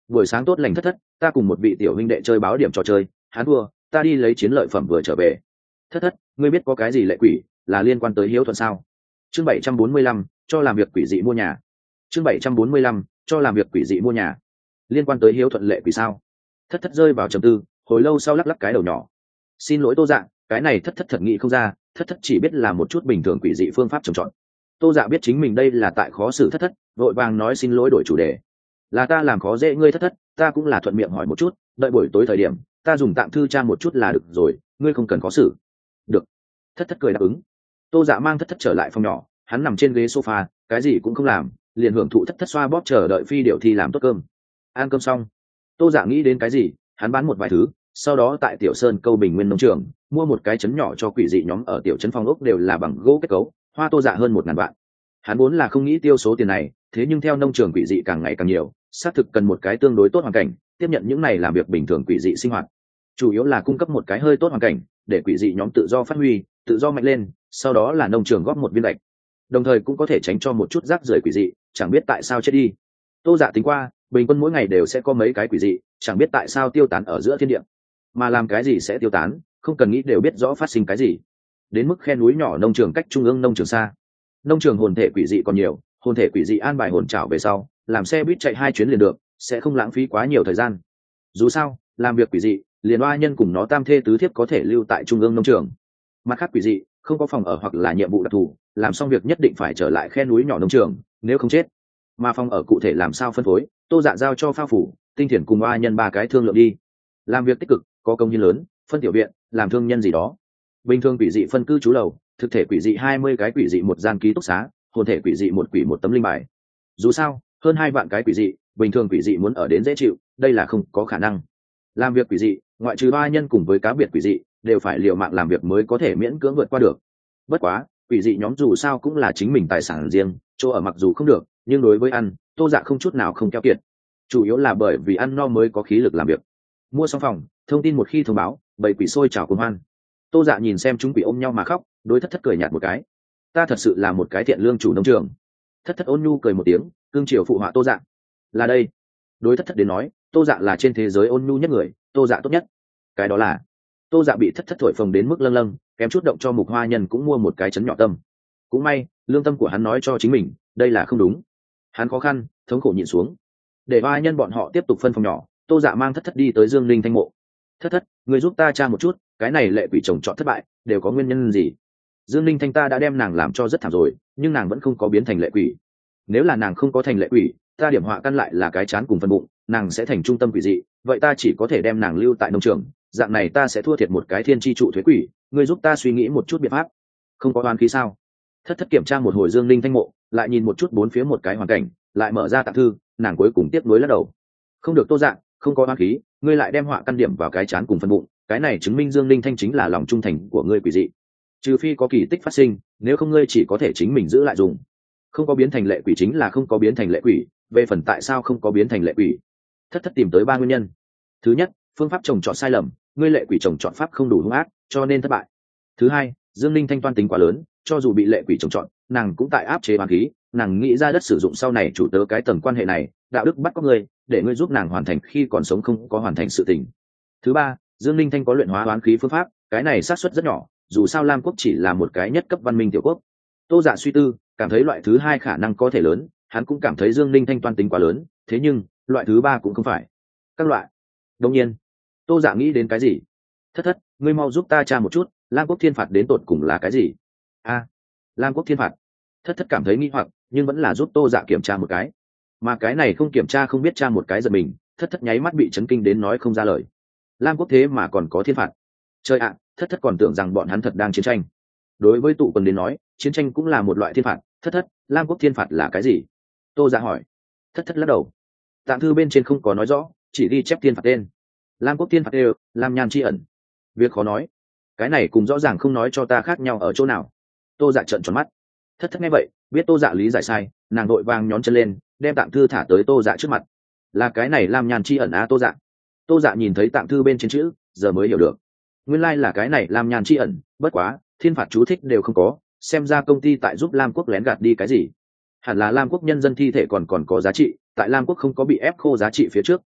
Buổi sáng tốt lành thất thất, ta cùng một vị tiểu huynh đệ chơi báo điểm trò chơi, hắn thua, ta đi lấy chiến lợi phẩm vừa trở về. Thất thất, ngươi biết có cái gì lệ quỷ là liên quan tới hiếu thuận sao? Chương bảy trăm bốn mươi lăm, cho làm việc quỷ dị mua nhà. Chương bảy trăm bốn mươi lăm, cho làm việc quỷ dị mua nhà. Liên quan tới hiếu thuận lệ quỷ sao? Thất thất rơi vào trầm tư, hồi lâu sau lắc lắc cái đầu nhỏ. Xin lỗi Tô Dạ, cái này thất thất thật nghĩ không ra, thất thất chỉ biết là một chút bình thường quỷ dị phương pháp trồng trọt. Tô Dạ biết chính mình đây là tại khó xử thất thất, vội vàng nói xin lỗi đổi chủ đề. Là ta làm khó dễ ngươi thất thất, ta cũng là thuận miệng hỏi một chút, đợi buổi tối thời điểm ta dùng tạm thư tra một chút là được rồi, ngươi không cần khó xử. Được. Thất thất cười đáp ứng. Tô Dạ mang thất thất trở lại phòng nhỏ, hắn nằm trên ghế sofa, cái gì cũng không làm, liền hưởng thụ thất thất xoa bóp chờ đợi phi điệu thi làm tốt cơm. Ăn cơm xong, Tô Dạ nghĩ đến cái gì, hắn bán một vài thứ, sau đó tại Tiểu Sơn Câu Bình Nguyên nông trường mua một cái trấn nhỏ cho quỷ dị nhóm ở tiểu trấn phong ốc đều là bằng gỗ kết cấu, hoa Tô Dạ hơn một ngàn vạn. Hắn vốn là không nghĩ tiêu số tiền này, thế nhưng theo nông trường quỷ dị càng ngày càng nhiều, xác thực cần một cái tương đối tốt hoàn cảnh, tiếp nhận những này làm việc bình thường quỷ dị sinh hoạt. Chủ yếu là cung cấp một cái hơi tốt hoàn cảnh, để quỷ dị nhóm tự do phát huy, tự do mạnh lên, sau đó là nông trường góp một viên gạch. Đồng thời cũng có thể tránh cho một chút rác rưởi quỷ dị, chẳng biết tại sao chết đi. Tô Dạ tính qua, bình quân mỗi ngày đều sẽ có mấy cái quỷ dị, chẳng biết tại sao tiêu tán ở giữa thiên địa. Mà làm cái gì sẽ tiêu tán, không cần nghĩ đều biết rõ phát sinh cái gì. Đến mức khe núi nhỏ nông trường cách trung ương nông trường xa. Nông trường hồn thể quỷ dị còn nhiều, hồn thể quỷ dị an bài hồn trảo về sau, làm xe buýt chạy hai chuyến liền được, sẽ không lãng phí quá nhiều thời gian. Dù sao, làm việc quỷ dị, liền oa nhân cùng nó tam thê tứ thiếp có thể lưu tại trung ương nông trường. Mặt khác quỷ dị, không có phòng ở hoặc là nhiệm vụ đặc thù, làm xong việc nhất định phải trở lại khe núi nhỏ nông trường, nếu không chết. Mà phòng ở cụ thể làm sao phân phối, Tô Dạ giao cho Phao Phủ, Tinh Thiền cùng oa nhân ba cái thương lượng đi. Làm việc tích cực, có công hiến lớn, phân tiểu viện, làm thương nhân gì đó. Bình thường quỷ dị phân cư trú lầu, thực thể quỷ dị hai mươi cái quỷ dị một gian ký túc xá, hồn thể quỷ dị một quỷ một tấm linh bài. Dù sao, hơn hai vạn cái quỷ dị, bình thường quỷ dị muốn ở đến dễ chịu, đây là không có khả năng. Làm việc quỷ dị, ngoại trừ ba nhân cùng với cá biệt quỷ dị, đều phải liều mạng làm việc mới có thể miễn cưỡng vượt qua được. Bất quá, quỷ dị nhóm dù sao cũng là chính mình tài sản riêng, chỗ ở mặc dù không được, nhưng đối với ăn, Tô Dạ không chút nào không keo kiệt. Chủ yếu là bởi vì ăn no mới có khí lực làm việc. Mua xong phòng, thông tin một khi thông báo, bầy quỷ sôi trào cuồng hoan. Tô Dạ nhìn xem chúng quỷ ôm nhau mà khóc, đối thất thất cười nhạt một cái. Ta thật sự là một cái thiện lương chủ nông trường. Thất thất ôn nhu cười một tiếng, cương triều phụ họa Tô Dạ. Là đây. Đối thất thất đến nói, Tô Dạ là trên thế giới ôn nhu nhất người, Tô Dạ tốt nhất. Cái đó là Tô Dạ bị thất thất thổi phồng đến mức lâng lâng, kém chút động cho Mục Hoa Nhân cũng mua một cái chấn nhỏ tâm. Cũng may, lương tâm của hắn nói cho chính mình, đây là không đúng. Hắn khó khăn, thống khổ nhịn xuống. Để Hoa Nhân bọn họ tiếp tục phân phòng nhỏ, Tô Dạ mang thất thất đi tới Dương Linh Thanh mộ. Thất thất, người giúp ta tra một chút, cái này lệ quỷ chồng chọn thất bại, đều có nguyên nhân gì? Dương Linh Thanh ta đã đem nàng làm cho rất thảm rồi, nhưng nàng vẫn không có biến thành lệ quỷ. Nếu là nàng không có thành lệ quỷ, ta điểm họa căn lại là cái chán cùng phân bụng, nàng sẽ thành trung tâm quỷ dị, vậy ta chỉ có thể đem nàng lưu tại nông trường, dạng này ta sẽ thua thiệt một cái thiên tri trụ thuế quỷ, ngươi giúp ta suy nghĩ một chút biện pháp. Không có oan khí sao? Thất thất kiểm tra một hồi Dương Linh Thanh mộ, lại nhìn một chút bốn phía một cái hoàn cảnh, lại mở ra tặng thư, nàng cuối cùng tiếp nối lắc đầu. Không được Tô Dạ, không có oan khí, ngươi lại đem họa căn điểm vào cái chán cùng phân bụng, cái này chứng minh Dương Linh Thanh chính là lòng trung thành của ngươi quỷ dị. Trừ phi có kỳ tích phát sinh, nếu không ngươi chỉ có thể chính mình giữ lại dùng. Không có biến thành lệ quỷ chính là không có biến thành lệ quỷ, về phần tại sao không có biến thành lệ quỷ, thất thất tìm tới ba nguyên nhân. Thứ nhất, phương pháp trồng trọt sai lầm, ngươi lệ quỷ trồng trọt pháp không đủ hung ác, cho nên thất bại. Thứ hai, Dương Linh Thanh toan tính quá lớn, cho dù bị lệ quỷ trồng trọt, nàng cũng tại áp chế oán khí, nàng nghĩ ra đất sử dụng sau này chủ tớ cái tầng quan hệ này, đạo đức bắt có ngươi, để ngươi giúp nàng hoàn thành khi còn sống không có hoàn thành sự tình. Thứ ba, Dương Linh Thanh có luyện hóa oán khí phương pháp, cái này xác suất rất nhỏ, dù sao Lam quốc chỉ là một cái nhất cấp văn minh tiểu quốc. Tô Dạ suy tư, cảm thấy loại thứ hai khả năng có thể lớn, hắn cũng cảm thấy Dương Linh Thanh toan tính quá lớn, thế nhưng loại thứ ba cũng không phải. Các loại. Đương nhiên, Tô Dạ nghĩ đến cái gì? Thất thất, ngươi mau giúp ta tra một chút, Lam quốc thiên phạt đến tột cùng là cái gì? A, à, Lam quốc thiên phạt. Thất thất cảm thấy nghi hoặc, nhưng vẫn là giúp Tô Dạ kiểm tra một cái. Mà cái này không kiểm tra không biết tra một cái giật mình, thất thất nháy mắt bị chấn kinh đến nói không ra lời. Lam quốc thế mà còn có thiên phạt. Trời ạ, thất thất còn tưởng rằng bọn hắn thật đang chiến tranh. Đối với tụ quần đến nói, chiến tranh cũng là một loại thiên phạt. Thất thất, Lam quốc thiên phạt là cái gì? Tô Dạ hỏi. Thất thất lắc đầu. Tạng thư bên trên không có nói rõ, chỉ ghi chép thiên phạt tên. Lam quốc thiên phạt đều, Lam nhan tri ẩn. Việc khó nói. Cái này cùng rõ ràng không nói cho ta khác nhau ở chỗ nào. Tô Dạ trợn tròn mắt. Thất thất nghe vậy, biết Tô Dạ lý giải sai, nàng đội vàng nhón chân lên, đem tạng thư thả tới Tô Dạ trước mặt. Là cái này Lam nhan tri ẩn á Tô Dạ. Tô Dạ nhìn thấy tạng thư bên trên chữ, giờ mới hiểu được. Nguyên lai like là cái này Lam nhan tri ẩn, bất quá, thiên phạt chú thích đều không có, xem ra công ty tại giúp Lam quốc lén gạt đi cái gì. Hẳn là Lam quốc nhân dân thi thể còn còn có giá trị, tại Lam quốc không có bị ép khô giá trị phía trước,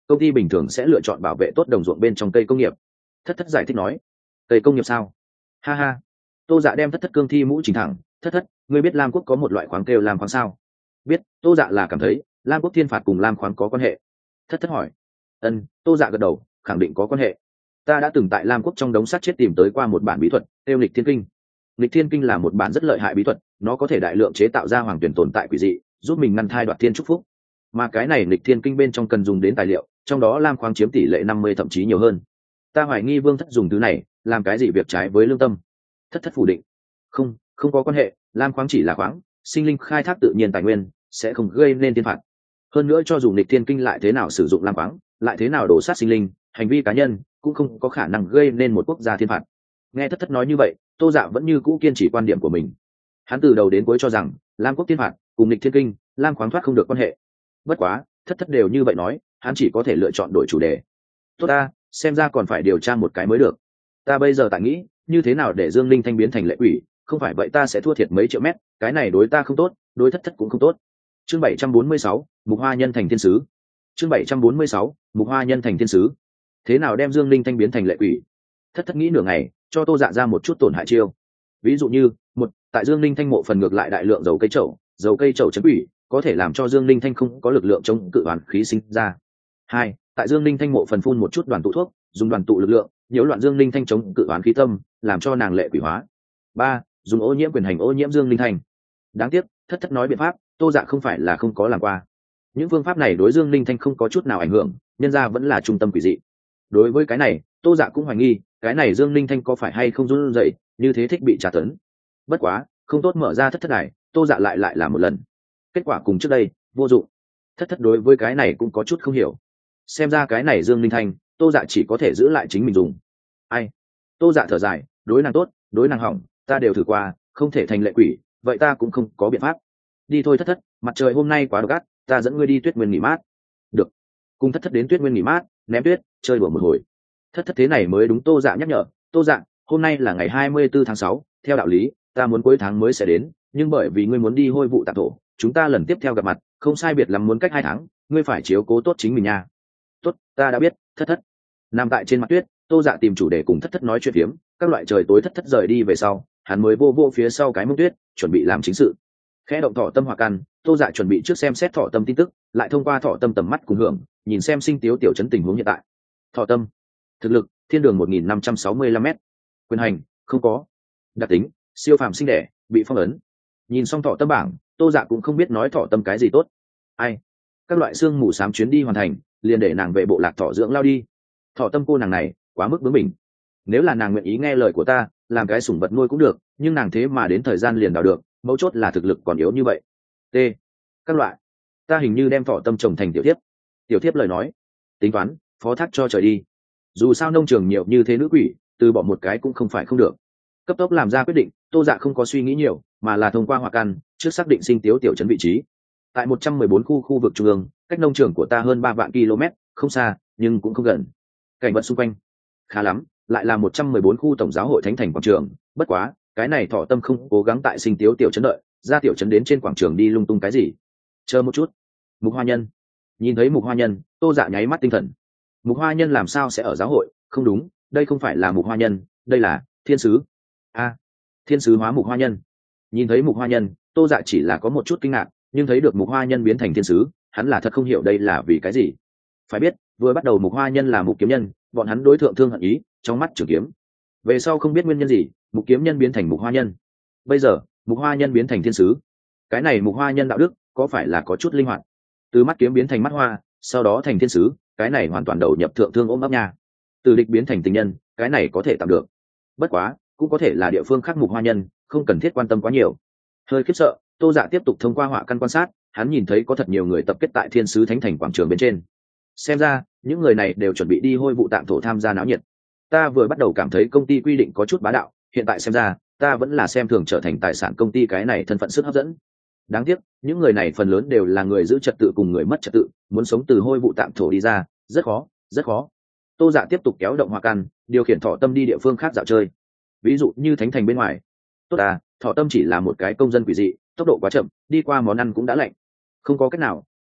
công ty bình thường sẽ lựa chọn bảo vệ tốt đồng ruộng bên trong cây công nghiệp. Thất thất giải thích nói. Cây công nghiệp sao? Ha ha. Tô Dạ đem thất thất cương thi mũ chỉnh thẳng. Thất thất, ngươi biết lam quốc có một loại khoáng kêu lam khoáng sao? Biết. Tô Dạ là cảm thấy lam quốc thiên phạt cùng lam khoáng có quan hệ. Thất thất hỏi. Ân. Tô Dạ gật đầu, khẳng định có quan hệ. Ta đã từng tại lam quốc trong đống sắt chết tìm tới qua một bản bí thuật tiêu lịch thiên kinh. Lịch thiên kinh là một bản rất lợi hại bí thuật, nó có thể đại lượng chế tạo ra hoàng tuyển tồn tại quỷ dị, giúp mình ngăn thai đoạt thiên chúc phúc. Mà cái này lịch thiên kinh bên trong cần dùng đến tài liệu, trong đó lam khoáng chiếm tỷ lệ năm mươi thậm chí nhiều hơn. Ta hoài nghi vương thất dùng thứ này làm cái gì việc trái với lương tâm. Thất thất phủ định. Không, không có quan hệ, lam khoáng chỉ là khoáng, sinh linh khai thác tự nhiên tài nguyên, sẽ không gây nên thiên phạt. Hơn nữa cho dù lịch thiên kinh lại thế nào sử dụng lam khoáng, lại thế nào đổ sát sinh linh, hành vi cá nhân cũng không có khả năng gây nên một quốc gia thiên phạt. Nghe thất thất nói như vậy, Tô Dạ vẫn như cũ kiên trì quan điểm của mình. Hắn từ đầu đến cuối cho rằng lam quốc thiên phạt cùng lịch thiên kinh, lam khoáng thoát không được quan hệ. Bất quá thất thất đều như vậy nói, hắn chỉ có thể lựa chọn đổi chủ đề. Tốt ta, xem ra còn phải điều tra một cái mới được. Ta bây giờ tại nghĩ như thế nào để Dương Linh Thanh biến thành lệ quỷ, không phải vậy ta sẽ thua thiệt mấy triệu mét, cái này đối ta không tốt, đối thất thất cũng không tốt. Chương bảy trăm bốn mươi sáu, Mục Hoa Nhân thành thiên sứ. Chương bảy trăm bốn mươi sáu, Mục Hoa Nhân thành thiên sứ. Thế nào đem Dương Linh Thanh biến thành lệ quỷ? Thất thất nghĩ nửa ngày, cho Tô Dạ ra một chút tổn hại chiêu. Ví dụ như, một, tại Dương Linh Thanh mộ phần ngược lại đại lượng dầu cây trầu, dầu cây trầu chấn quỷ, có thể làm cho Dương Linh Thanh không có lực lượng chống cự hoàn khí sinh ra. Hai, tại Dương Linh Thanh mộ phần phun một chút đoàn tụ thuốc, dùng đoàn tụ lực lượng, nhiễu loạn Dương Linh Thanh chống cự hoàn khí tâm, làm cho nàng lệ quỷ hóa. Ba, dùng ô nhiễm quyền hành ô nhiễm Dương Linh Thanh. Đáng tiếc, thất thất nói biện pháp, Tô Dạ không phải là không có làm qua. Những phương pháp này đối Dương Linh Thanh không có chút nào ảnh hưởng, nhân ra vẫn là trung tâm quỷ dị. Đối với cái này, Tô Dạ cũng hoài nghi, cái này Dương Linh Thanh có phải hay không run rẩy, như thế thích bị trả tấn. Bất quá, không tốt mở ra thất thất này, Tô Dạ lại lại làm một lần. Kết quả cùng trước đây, vô dụng. Thất thất đối với cái này cũng có chút không hiểu. Xem ra cái này Dương Linh Thanh, Tô Dạ chỉ có thể giữ lại chính mình dùng. Ai? Tô Dạ thở dài, đối nàng tốt, đối nàng hỏng, ta đều thử qua, không thể thành lệ quỷ, vậy ta cũng không có biện pháp. Đi thôi thất thất, mặt trời hôm nay quá độc ác, ta dẫn ngươi đi Tuyết Nguyên nghỉ mát. Được. Cùng thất thất đến Tuyết Nguyên nghỉ mát, ném tuyết, chơi đùa một hồi. Thất thất thế này mới đúng. Tô Dạ nhắc nhở. Tô Dạ, hôm nay là ngày hai mươi tư tháng sáu, theo đạo lý ta muốn cuối tháng mới sẽ đến, nhưng bởi vì ngươi muốn đi hôi vụ tạp thổ, chúng ta lần tiếp theo gặp mặt không sai biệt lắm muốn cách hai tháng, ngươi phải chiếu cố tốt chính mình nha. Tốt, ta đã biết. Thất thất. Nằm tại trên mặt tuyết, Tô Dạ tìm chủ đề cùng thất thất nói chuyện phiếm, các loại trời tối thất thất rời đi về sau, hắn mới vô vô phía sau cái mông tuyết, chuẩn bị làm chính sự. Khẽ động thọ tâm hỏa căn, Tô Dạ chuẩn bị trước xem xét thọ tâm tin tức, lại thông qua thọ tâm tầm mắt cùng hưởng, nhìn xem sinh tiếu tiểu trấn tình huống hiện tại. Thọ tâm, thực lực, thiên đường một nghìn năm trăm sáu mươi lăm m, quyền hành, không có, đặc tính, siêu phàm sinh đẻ, bị phong ấn. Nhìn xong thọ tâm bảng, Tô Dạ cũng không biết nói thọ tâm cái gì tốt. Ai? Các loại xương mù xám chuyến đi hoàn thành, liền để nàng về bộ lạc thọ dưỡng lao đi. Thọ tâm cô nàng này quá mức bướng bỉnh. Nếu là nàng nguyện ý nghe lời của ta, làm cái sủng vật nuôi cũng được, nhưng nàng thế mà đến thời gian liền đào được, mấu chốt là thực lực còn yếu như vậy. T. Các loại. Ta hình như đem thọ tâm trồng thành tiểu thiếp. Tiểu thiếp lời nói, tính toán phó thác cho trời đi. Dù sao nông trường nhiều như thế nữ quỷ, từ bỏ một cái cũng không phải không được. Cấp tốc làm ra quyết định, Tô Dạ không có suy nghĩ nhiều, mà là thông qua hỏa căn trước xác định sinh tiếu tiểu trấn vị trí. Tại một trăm mười bốn khu khu vực trung ương, cách nông trường của ta hơn ba vạn km, không xa nhưng cũng không gần. Cảnh vật xung quanh khá lắm, lại là một trăm mười bốn khu tổng giáo hội thánh thành quảng trường. Bất quá cái này thọ tâm không cố gắng tại sinh tiếu tiểu trấn đợi, ra tiểu trấn đến trên quảng trường đi lung tung cái gì. Chờ một chút. Mục Hoa Nhân. Nhìn thấy Mục Hoa Nhân, Tô Dạ nháy mắt tinh thần. Mục Hoa Nhân làm sao sẽ ở giáo hội? Không đúng, đây không phải là Mục Hoa Nhân, đây là thiên sứ. A, à, thiên sứ hóa Mục Hoa Nhân. Nhìn thấy Mục Hoa Nhân, Tô Dạ chỉ là có một chút kinh ngạc, nhưng thấy được Mục Hoa Nhân biến thành thiên sứ, hắn là thật không hiểu đây là vì cái gì. Phải biết, vừa bắt đầu Mục Hoa Nhân là Mục Kiếm Nhân, bọn hắn đối thượng thương hận ý, trong mắt trường kiếm. Về sau không biết nguyên nhân gì, Mục Kiếm Nhân biến thành Mục Hoa Nhân. Bây giờ, Mục Hoa Nhân biến thành thiên sứ. Cái này Mục Hoa Nhân đạo đức có phải là có chút linh hoạt? Từ mắt kiếm biến thành mắt hoa, sau đó thành thiên sứ, cái này hoàn toàn đầu nhập thượng thương ôm ấp nha. Từ địch biến thành tình nhân, cái này có thể tạm được. Bất quá, cũng có thể là địa phương khác Mục Hoa Nhân, không cần thiết quan tâm quá nhiều. Hơi khiếp sợ, Tô Dạ tiếp tục thông qua họa căn quan sát, hắn nhìn thấy có thật nhiều người tập kết tại thiên sứ thánh thành quảng trường bên trên. Xem ra, những người này đều chuẩn bị đi hôi vụ tạm thổ tham gia náo nhiệt. Ta vừa bắt đầu cảm thấy công ty quy định có chút bá đạo, hiện tại xem ra, ta vẫn là xem thường trở thành tài sản công ty cái này thân phận sức hấp dẫn. Đáng tiếc, những người này phần lớn đều là người giữ trật tự cùng người mất trật tự, muốn sống từ hôi vụ tạm thổ đi ra, rất khó, rất khó. Tô Dạ tiếp tục kéo động hỏa căn, điều khiển thọ tâm đi địa phương khác dạo chơi. Ví dụ như thánh thành bên ngoài. Tốt à, thọ tâm chỉ là một cái công dân quỷ dị, tốc độ quá chậm, đi qua món ăn cũng đã lạnh. Không có cách nào,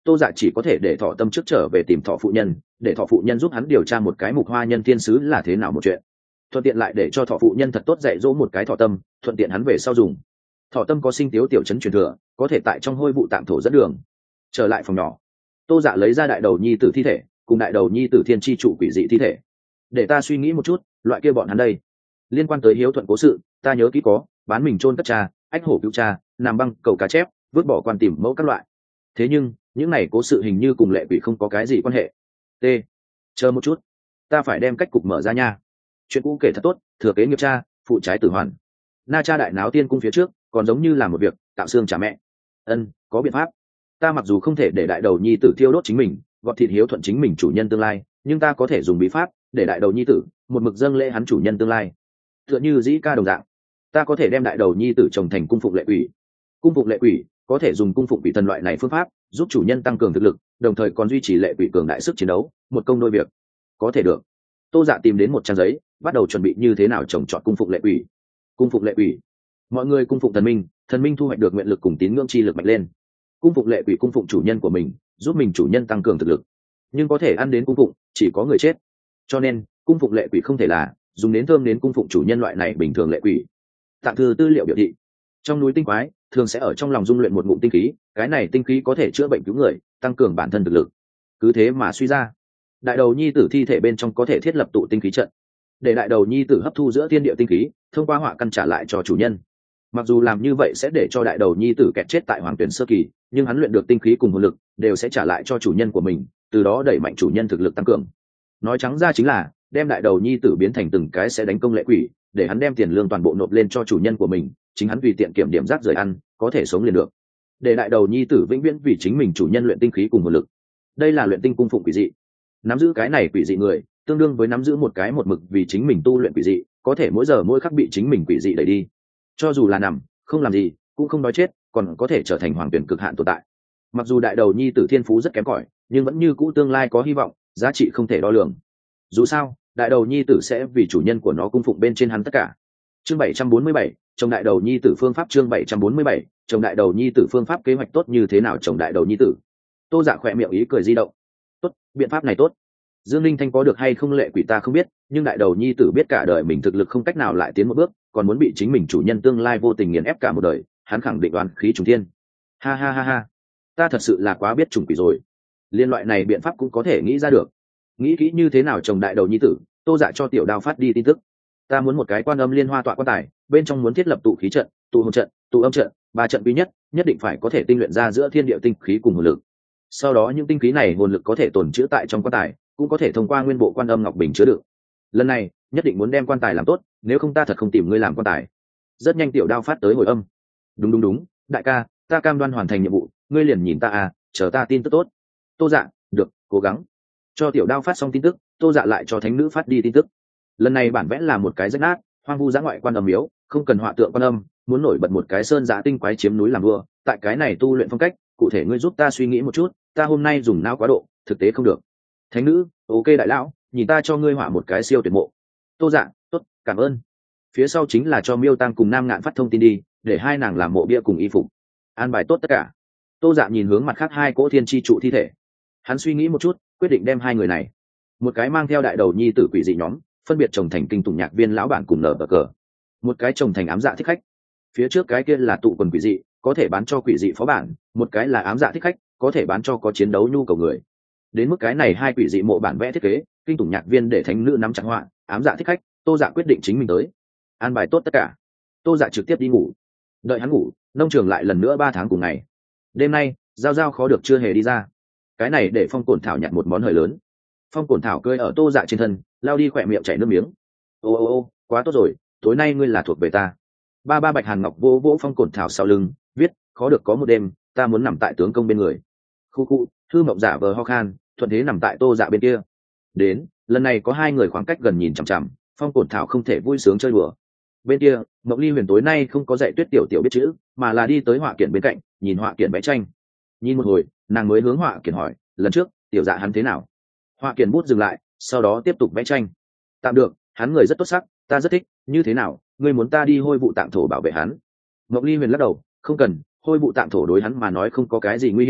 Tô Dạ chỉ có thể để Thọ Tâm trước trở về tìm Thọ phụ nhân, để Thọ phụ nhân giúp hắn điều tra một cái Mục Hoa Nhân thiên sứ là thế nào một chuyện, thuận tiện lại để cho Thọ phụ nhân thật tốt dạy dỗ một cái Thọ Tâm, thuận tiện hắn về sau dùng. Thọ Tâm có sinh tiếu tiểu trấn truyền thừa, có thể tại trong hôi vụ tạm thổ dẫn đường. Trở lại phòng nhỏ, Tô Dạ lấy ra đại đầu nhi tử thi thể cùng đại đầu nhi tử thiên tri trụ quỷ dị thi thể. Để ta suy nghĩ một chút, loại kia bọn hắn đây liên quan tới hiếu thuận cố sự, ta nhớ kỹ có bán mình chôn cất cha, ách hổ cứu cha, nằm băng cầu cá chép, vứt bỏ quan tìm mẫu các loại. Thế nhưng những này cố sự hình như cùng lệ quỷ không có cái gì quan hệ. T chờ một chút, ta phải đem cách cục mở ra nha. Chuyện cũ kể thật tốt, thừa kế nghiệp cha, phụ trái tử hoàn. Na cha đại náo tiên cung phía trước còn giống như là một việc tạo xương trả mẹ. Ân, có biện pháp. Ta mặc dù không thể để đại đầu nhi tử thiêu đốt chính mình, gọt thịt hiếu thuận chính mình chủ nhân tương lai, nhưng ta có thể dùng bí pháp để đại đầu nhi tử một mực dâng lễ hắn chủ nhân tương lai. Tựa như dĩ ca đồng dạng, ta có thể đem đại đầu nhi tử trồng thành cung phụng lệ quỷ. Cung phụng lệ quỷ có thể dùng cung phụng quỷ thần loại này phương pháp giúp chủ nhân tăng cường thực lực, đồng thời còn duy trì lệ quỷ cường đại sức chiến đấu, một công đôi việc. Có thể được. Tô Dạ tìm đến một trang giấy, bắt đầu chuẩn bị như thế nào trồng trọt cung phụng lệ quỷ. Cung phụng lệ quỷ, mọi người cung phụng thần minh, thần minh thu hoạch được nguyện lực cùng tín ngưỡng chi lực mạnh lên. Cung phụng lệ quỷ cung phụng chủ nhân của mình, giúp mình chủ nhân tăng cường thực lực, nhưng có thể ăn đến cung phụng chỉ có người chết, cho nên cung phụng lệ quỷ không thể là dùng đến thơm đến cung phụng chủ nhân loại này bình thường lệ quỷ. Tặng thư tư liệu biểu thị, trong núi tinh quái thường sẽ ở trong lòng dung luyện một ngụm tinh khí, cái này tinh khí có thể chữa bệnh cứu người, tăng cường bản thân thực lực. Cứ thế mà suy ra, đại đầu nhi tử thi thể bên trong có thể thiết lập tụ tinh khí trận, để đại đầu nhi tử hấp thu giữa thiên địa tinh khí, thông qua họa căn trả lại cho chủ nhân. Mặc dù làm như vậy sẽ để cho đại đầu nhi tử kẹt chết tại hoàng tuyển sơ kỳ, nhưng hắn luyện được tinh khí cùng hồn lực đều sẽ trả lại cho chủ nhân của mình, từ đó đẩy mạnh chủ nhân thực lực tăng cường. Nói trắng ra chính là đem đại đầu nhi tử biến thành từng cái sẽ đánh công lệ quỷ, để hắn đem tiền lương toàn bộ nộp lên cho chủ nhân của mình, chính hắn tùy tiện kiểm điểm rác rời ăn, có thể sống liền được. Để đại đầu nhi tử vĩnh viễn vì chính mình chủ nhân luyện tinh khí cùng hồn lực. Đây là luyện tinh cung phụng quỷ dị. Nắm giữ cái này quỷ dị người, tương đương với nắm giữ một cái một mực vì chính mình tu luyện quỷ dị, có thể mỗi giờ mỗi khắc bị chính mình quỷ dị đẩy đi. Cho dù là nằm không làm gì cũng không đói chết, còn có thể trở thành hoàng tuyển cực hạn tồn tại. Mặc dù đại đầu nhi tử thiên phú rất kém cỏi, nhưng vẫn như cũ tương lai có hy vọng, giá trị không thể đo lường. Dù sao đại đầu nhi tử sẽ vì chủ nhân của nó cung phụng bên trên hắn tất cả. Chương bảy trăm bốn mươi bảy, chồng đại đầu nhi tử phương pháp. Chương bảy trăm bốn mươi bảy, chồng đại đầu nhi tử phương pháp. Kế hoạch tốt như thế nào chồng đại đầu nhi tử? Tô Dạ khỏe miệng ý cười di động. Tốt, biện pháp này tốt. Dương Linh Thanh có được hay không lệ quỷ ta không biết, nhưng đại đầu nhi tử biết cả đời mình thực lực không cách nào lại tiến một bước, còn muốn bị chính mình chủ nhân tương lai vô tình nghiền ép cả một đời, hắn khẳng định oán khí trùng thiên. Ha ha ha ha, ta thật sự là quá biết trùng quỷ rồi. Liên loại này biện pháp cũng có thể nghĩ ra được. Nghĩ kỹ như thế nào chồng đại đầu nhi tử, Tô Dạ cho Tiểu Đao phát đi tin tức. Ta muốn một cái quan âm liên hoa tọa quan tài, bên trong muốn thiết lập tụ khí trận, tụ hồn trận, tụ âm trận, ba trận quý nhất, nhất định phải có thể tinh luyện ra giữa thiên địa tinh khí cùng hồn lực. Sau đó những tinh khí này hồn lực có thể tồn trữ tại trong quan tài, cũng có thể thông qua nguyên bộ quan âm ngọc bình chứa đựng. Lần này nhất định muốn đem quan tài làm tốt, nếu không ta thật không tìm ngươi làm quan tài. Rất nhanh Tiểu Đao phát tới hồi âm. Đúng đúng đúng, đại ca, ta cam đoan hoàn thành nhiệm vụ, ngươi liền nhìn ta à, chờ ta tin tức tốt. Tô Dạ, được, cố gắng. Cho Tiểu Đao phát xong tin tức, Tô Dạ lại cho thánh nữ phát đi tin tức. Lần này bản vẽ là một cái rách nát hoang vu dã ngoại quan âm miếu, không cần họa tượng quan âm, muốn nổi bật một cái sơn giã tinh quái chiếm núi làm vua, tại cái này tu luyện phong cách, cụ thể ngươi giúp ta suy nghĩ một chút, ta hôm nay dùng não quá độ, thực tế không được. Thánh nữ, ok đại lão, nhìn ta cho ngươi họa một cái siêu tuyệt mộ. Tô Dạ, tốt, cảm ơn. Phía sau chính là cho Miêu Tăng cùng Nam Ngạn phát thông tin đi, để hai nàng làm mộ bia cùng y phục, an bài tốt tất cả. Tô Dạ nhìn hướng mặt khác hai cỗ thiên chi trụ thi thể, hắn suy nghĩ một chút, quyết định đem hai người này, một cái mang theo đại đầu nhi tử quỷ dị nhóm, phân biệt trồng thành kinh tùng nhạc viên lão bản cùng nở bờ cờ, một cái trồng thành ám dạ thích khách. Phía trước cái kia là tụ quần quỷ dị, có thể bán cho quỷ dị phó bản, một cái là ám dạ thích khách, có thể bán cho có chiến đấu nhu cầu người. Đến mức cái này hai quỷ dị mộ bản vẽ thiết kế, kinh tùng nhạc viên để thánh nữ nắm chặt họa, ám dạ thích khách, Tô Dạ quyết định chính mình tới, an bài tốt tất cả. Tô Dạ trực tiếp đi ngủ. Đợi hắn ngủ, nông trường lại lần nữa ba tháng cùng ngày. Đêm nay giao giao khó được chưa hề đi ra, cái này để Phong Cổn Thảo nhặt một món hời lớn. Phong Cổn Thảo cười ở Tô Dạ trên thân, lao đi khỏe miệng chảy nước miếng. Ô ô ô, quá tốt rồi, tối nay ngươi là thuộc về ta. Ba ba Bạch Hàn Ngọc vô vỗ Phong Cổn Thảo sau lưng, viết, khó được có một đêm, ta muốn nằm tại tướng công bên người. Khu khu, Thư Mộng giả vờ ho khan, thuận thế nằm tại Tô Dạ bên kia. Đến, lần này có hai người khoảng cách gần nhìn chằm chằm, Phong Cổn Thảo không thể vui sướng chơi đùa. Bên kia, Mộng Ly Huyền tối nay không có dạy Tuyết Tiểu Tiểu biết chữ, mà là đi tới họa kiện bên cạnh, nhìn họa kiện vẽ tranh. Nhìn một hồi, nàng mới hướng họa kiện hỏi, lần trước Tiểu Dạ hắn thế nào? Họa kiện bút dừng lại, sau đó tiếp tục vẽ tranh. Tạm được, hắn người rất tốt sắc, ta rất thích, như thế nào, ngươi muốn ta đi hôi vụ tạm thổ bảo vệ hắn? Mộng Ly Huyền lắc đầu, không cần, hôi vụ tạm thổ đối hắn mà nói không có cái gì nguy hiểm,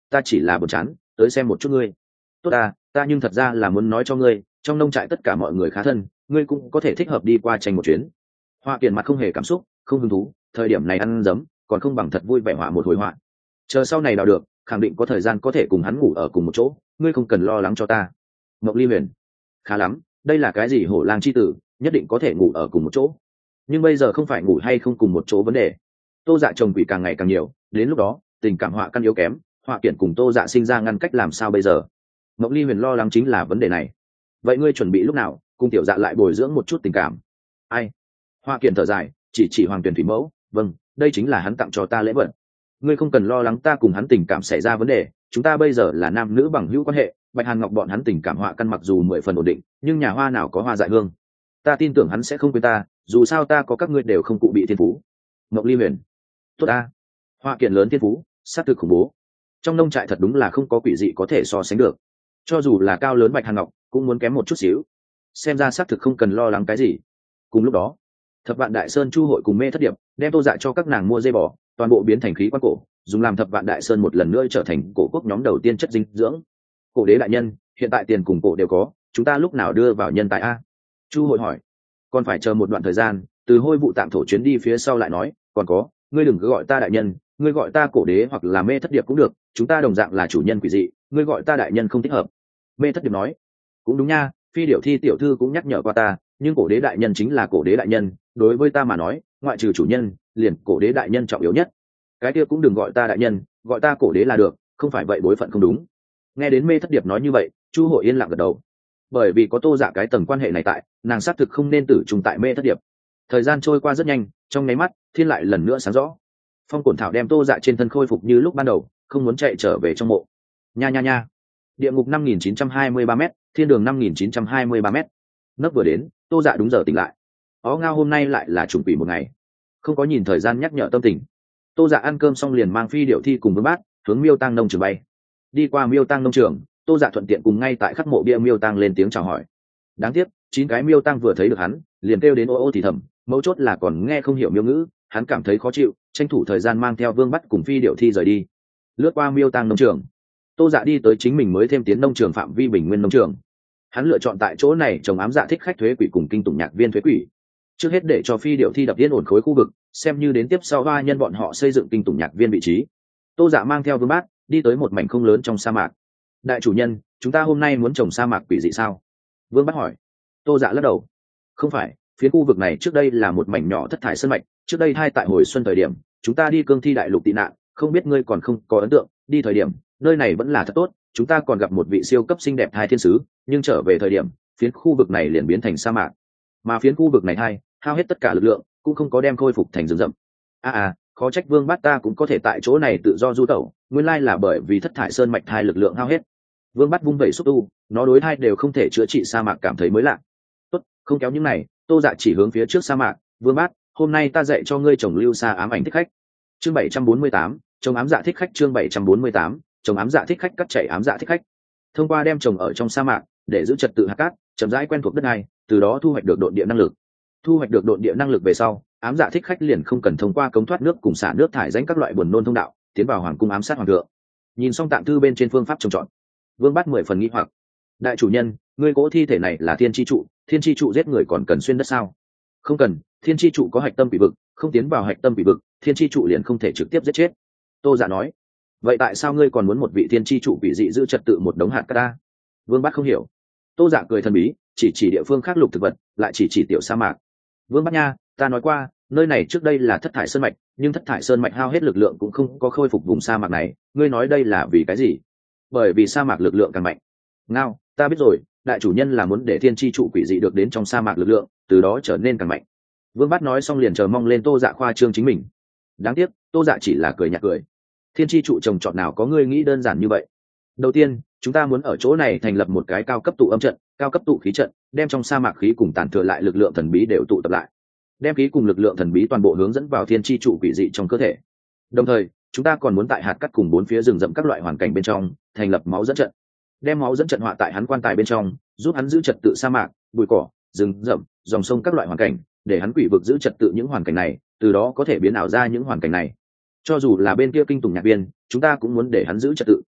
ta chỉ là buồn chán tới xem một chút ngươi. Tốt à, ta nhưng thật ra là muốn nói cho ngươi, trong nông trại tất cả mọi người khá thân, ngươi cũng có thể thích hợp đi qua tranh một chuyến. Hoa Kiền mặt không hề cảm xúc, không hứng thú, thời điểm này ăn dấm còn không bằng thật vui vẻ họa một hồi họa. Chờ sau này đào được, khẳng định có thời gian có thể cùng hắn ngủ ở cùng một chỗ, ngươi không cần lo lắng cho ta. Mộc Ly Huyền, khá lắm, đây là cái gì hổ lang chi tử, nhất định có thể ngủ ở cùng một chỗ. Nhưng bây giờ không phải ngủ hay không cùng một chỗ vấn đề. Tô Dạ chồng quỷ càng ngày càng nhiều, đến lúc đó tình cảm họa căn yếu kém, Hoa Kiền cùng Tô Dạ sinh ra ngăn cách làm sao bây giờ? Mộc Ly Huyền lo lắng chính là vấn đề này. Vậy ngươi chuẩn bị lúc nào cùng tiểu Dạ lại bồi dưỡng một chút tình cảm? Ai? Hoa Kiền thở dài, chỉ chỉ Hoàng Tuyền thủy mẫu, vâng, đây chính là hắn tặng cho ta lễ vật. Ngươi không cần lo lắng ta cùng hắn tình cảm xảy ra vấn đề, chúng ta bây giờ là nam nữ bằng hữu quan hệ. Bạch Hàn Ngọc bọn hắn tình cảm họa căn mặc dù mười phần ổn định, nhưng nhà hoa nào có hoa dại hương. Ta tin tưởng hắn sẽ không quên ta, dù sao ta có các ngươi đều không cụ bị thiên phú. Mộc Ly Huyền, tốt ta. Hoa Kiền lớn thiên phú, sát thực khủng bố. Trong nông trại thật đúng là không có quỷ dị có thể so sánh được, cho dù là cao lớn Bạch Hàn Ngọc cũng muốn kém một chút xíu. Xem ra xác thực không cần lo lắng cái gì. Cùng lúc đó, Thập Vạn Đại Sơn Chu hội cùng Mê Thất Điệp đem Tô Dạ cho các nàng mua dây bò, toàn bộ biến thành khí quan cổ, dùng làm Thập Vạn Đại Sơn một lần nữa trở thành cổ quốc nhóm đầu tiên chất dinh dưỡng. Cổ đế đại nhân, hiện tại tiền cùng cổ đều có, chúng ta lúc nào đưa vào nhân tài a? Chu hội hỏi. Còn phải chờ một đoạn thời gian, từ hôi vụ tạm thổ chuyến đi phía sau lại nói. Còn có, ngươi đừng cứ gọi ta đại nhân, ngươi gọi ta cổ đế hoặc là Mê Thất Điệp cũng được, chúng ta đồng dạng là chủ nhân quỷ dị, ngươi gọi ta đại nhân không thích hợp. Mê Thất Điệp nói. Cũng đúng nha, Phi Điểu Thi tiểu thư cũng nhắc nhở qua ta, nhưng cổ đế đại nhân chính là cổ đế đại nhân, đối với ta mà nói, ngoại trừ chủ nhân, liền cổ đế đại nhân trọng yếu nhất. Cái kia cũng đừng gọi ta đại nhân, gọi ta cổ đế là được, không phải vậy bối phận không đúng. Nghe đến Mê Thất Điệp nói như vậy, Chu hội yên lặng gật đầu. Bởi vì có Tô Dạ cái tầng quan hệ này tại, nàng xác thực không nên tử trùng tại Mê Thất Điệp. Thời gian trôi qua rất nhanh, trong nháy mắt, thiên lại lần nữa sáng rõ. Phong Cổn Thảo đem Tô Dạ trên thân khôi phục như lúc ban đầu, không muốn chạy trở về trong mộ. Nha nha nha. Địa ngục năm nghìn chín trăm hai mươi ba m, thiên đường năm nghìn chín trăm hai mươi ba m. Nấc vừa đến, Tô Dạ đúng giờ tỉnh lại. Ó ngao hôm nay lại là trùng quỷ một ngày, không có nhìn thời gian nhắc nhở tâm tình. Tô Dạ ăn cơm xong liền mang Phi Điểu Thi cùng Vương Bát hướng Miêu Tang nông trường bay. Đi qua Miêu Tang nông trường, Tô Dạ thuận tiện cùng ngay tại khắc mộ bia Miêu Tang lên tiếng chào hỏi. Đáng tiếc, chín cái Miêu Tang vừa thấy được hắn, liền kêu đến ô ô thì thầm, mấu chốt là còn nghe không hiểu miêu ngữ, hắn cảm thấy khó chịu, tranh thủ thời gian mang theo Vương Bát cùng Phi Điểu Thi rời đi. Lướt qua Miêu Tang nông trường, Tô Dạ đi tới chính mình mới thêm tiến nông trường phạm vi bình nguyên nông trường. Hắn lựa chọn tại chỗ này trồng ám dạ thích khách thuế quỷ cùng kinh tủng nhạc viên thuế quỷ. Trước hết để cho Phi Điểu Thi đập yên ổn khối khu vực, xem như đến tiếp sau hoa nhân bọn họ xây dựng kinh tủng nhạc viên vị trí. Tô Dạ mang theo Vương Bát đi tới một mảnh không lớn trong sa mạc. Đại chủ nhân, chúng ta hôm nay muốn trồng sa mạc quỷ dị sao? Vương Bát hỏi. Tô Dạ lắc đầu. Không phải, phía khu vực này trước đây là một mảnh nhỏ thất thải sơn mạch, trước đây hai tại hồi xuân thời điểm, chúng ta đi cương thi đại lục tị nạn, không biết ngươi còn không có ấn tượng, đi thời điểm, nơi này vẫn là thật tốt, chúng ta còn gặp một vị siêu cấp xinh đẹp hai thiên sứ, nhưng trở về thời điểm, phiến khu vực này liền biến thành sa mạc. Mà phiến khu vực này hai, hao hết tất cả lực lượng, cũng không có đem khôi phục thành rừng rậm. A à, à, khó trách Vương Bát ta cũng có thể tại chỗ này tự do du tẩu, nguyên lai là bởi vì thất thải sơn mạch hai lực lượng hao hết. Vương Bát vung vẩy xúc tu, nó đối hai đều không thể chữa trị sa mạc cảm thấy mới lạ. Tốt, không kéo những này, Tô Dạ chỉ hướng phía trước sa mạc. Vương Bát, hôm nay ta dạy cho ngươi trồng lưu sa ám ảnh thích khách. Chương bảy trăm bốn mươi tám, trồng ám dạ thích khách. Chương bảy trăm bốn mươi tám, trồng ám dạ thích khách. Cắt chảy ám dạ thích khách. Thông qua đem trồng ở trong sa mạc, để giữ trật tự hạt cát, chậm rãi quen thuộc đất này, từ đó thu hoạch được độn địa năng lực. Thu hoạch được độn địa năng lực về sau, ám dạ thích khách liền không cần thông qua cống thoát nước cùng xả nước thải rãnh các loại buồn nôn thông đạo, tiến vào hoàng cung ám sát hoàng thượng. Nhìn xong tạng thư bên trên phương pháp trồng trọt, Vương Bát mười phần nghi hoặc. Đại chủ nhân, ngươi cỗ thi thể này là thiên chi trụ, thiên chi trụ giết người còn cần xuyên đất sao? Không cần, thiên chi trụ có hạch tâm quỷ vực, không tiến vào hạch tâm quỷ vực, thiên chi trụ liền không thể trực tiếp giết chết. Tô Dạ nói. Vậy tại sao ngươi còn muốn một vị thiên chi trụ quỷ dị giữ trật tự một đống hạt cát ta? Vương Bát không hiểu. Tô Dạ cười thần bí, chỉ chỉ địa phương khác lục thực vật, lại chỉ chỉ tiểu sa mạc. Vương Bát nha, ta nói qua, nơi này trước đây là thất thải sơn mạch, nhưng thất thải sơn mạch hao hết lực lượng cũng không có khôi phục vùng sa mạc này, ngươi nói đây là vì cái gì? Bởi vì sa mạc lực lượng càng mạnh. Ngao, ta biết rồi, đại chủ nhân là muốn để thiên chi trụ quỷ dị được đến trong sa mạc lực lượng, từ đó trở nên càng mạnh. Vương Bát nói xong liền chờ mong lên Tô Dạ khoa trương chính mình. Đáng tiếc, Tô Dạ chỉ là cười nhạt cười. Thiên chi trụ trồng trọt nào có ngươi nghĩ đơn giản như vậy. Đầu tiên, chúng ta muốn ở chỗ này thành lập một cái cao cấp tụ âm trận, cao cấp tụ khí trận, đem trong sa mạc khí cùng tản thừa lại lực lượng thần bí đều tụ tập lại, đem khí cùng lực lượng thần bí toàn bộ hướng dẫn vào thiên chi trụ quỷ dị trong cơ thể. Đồng thời, chúng ta còn muốn tại hạt cắt cùng bốn phía rừng rậm các loại hoàn cảnh bên trong thành lập máu dẫn trận, đem máu dẫn trận họa tại hắn quan tài bên trong, giúp hắn giữ trật tự sa mạc, bụi cỏ, rừng rậm, dòng sông các loại hoàn cảnh, để hắn quỷ vực giữ trật tự những hoàn cảnh này, từ đó có thể biến ảo ra những hoàn cảnh này. Cho dù là bên kia kinh tùng nhạc viên, chúng ta cũng muốn để hắn giữ trật tự.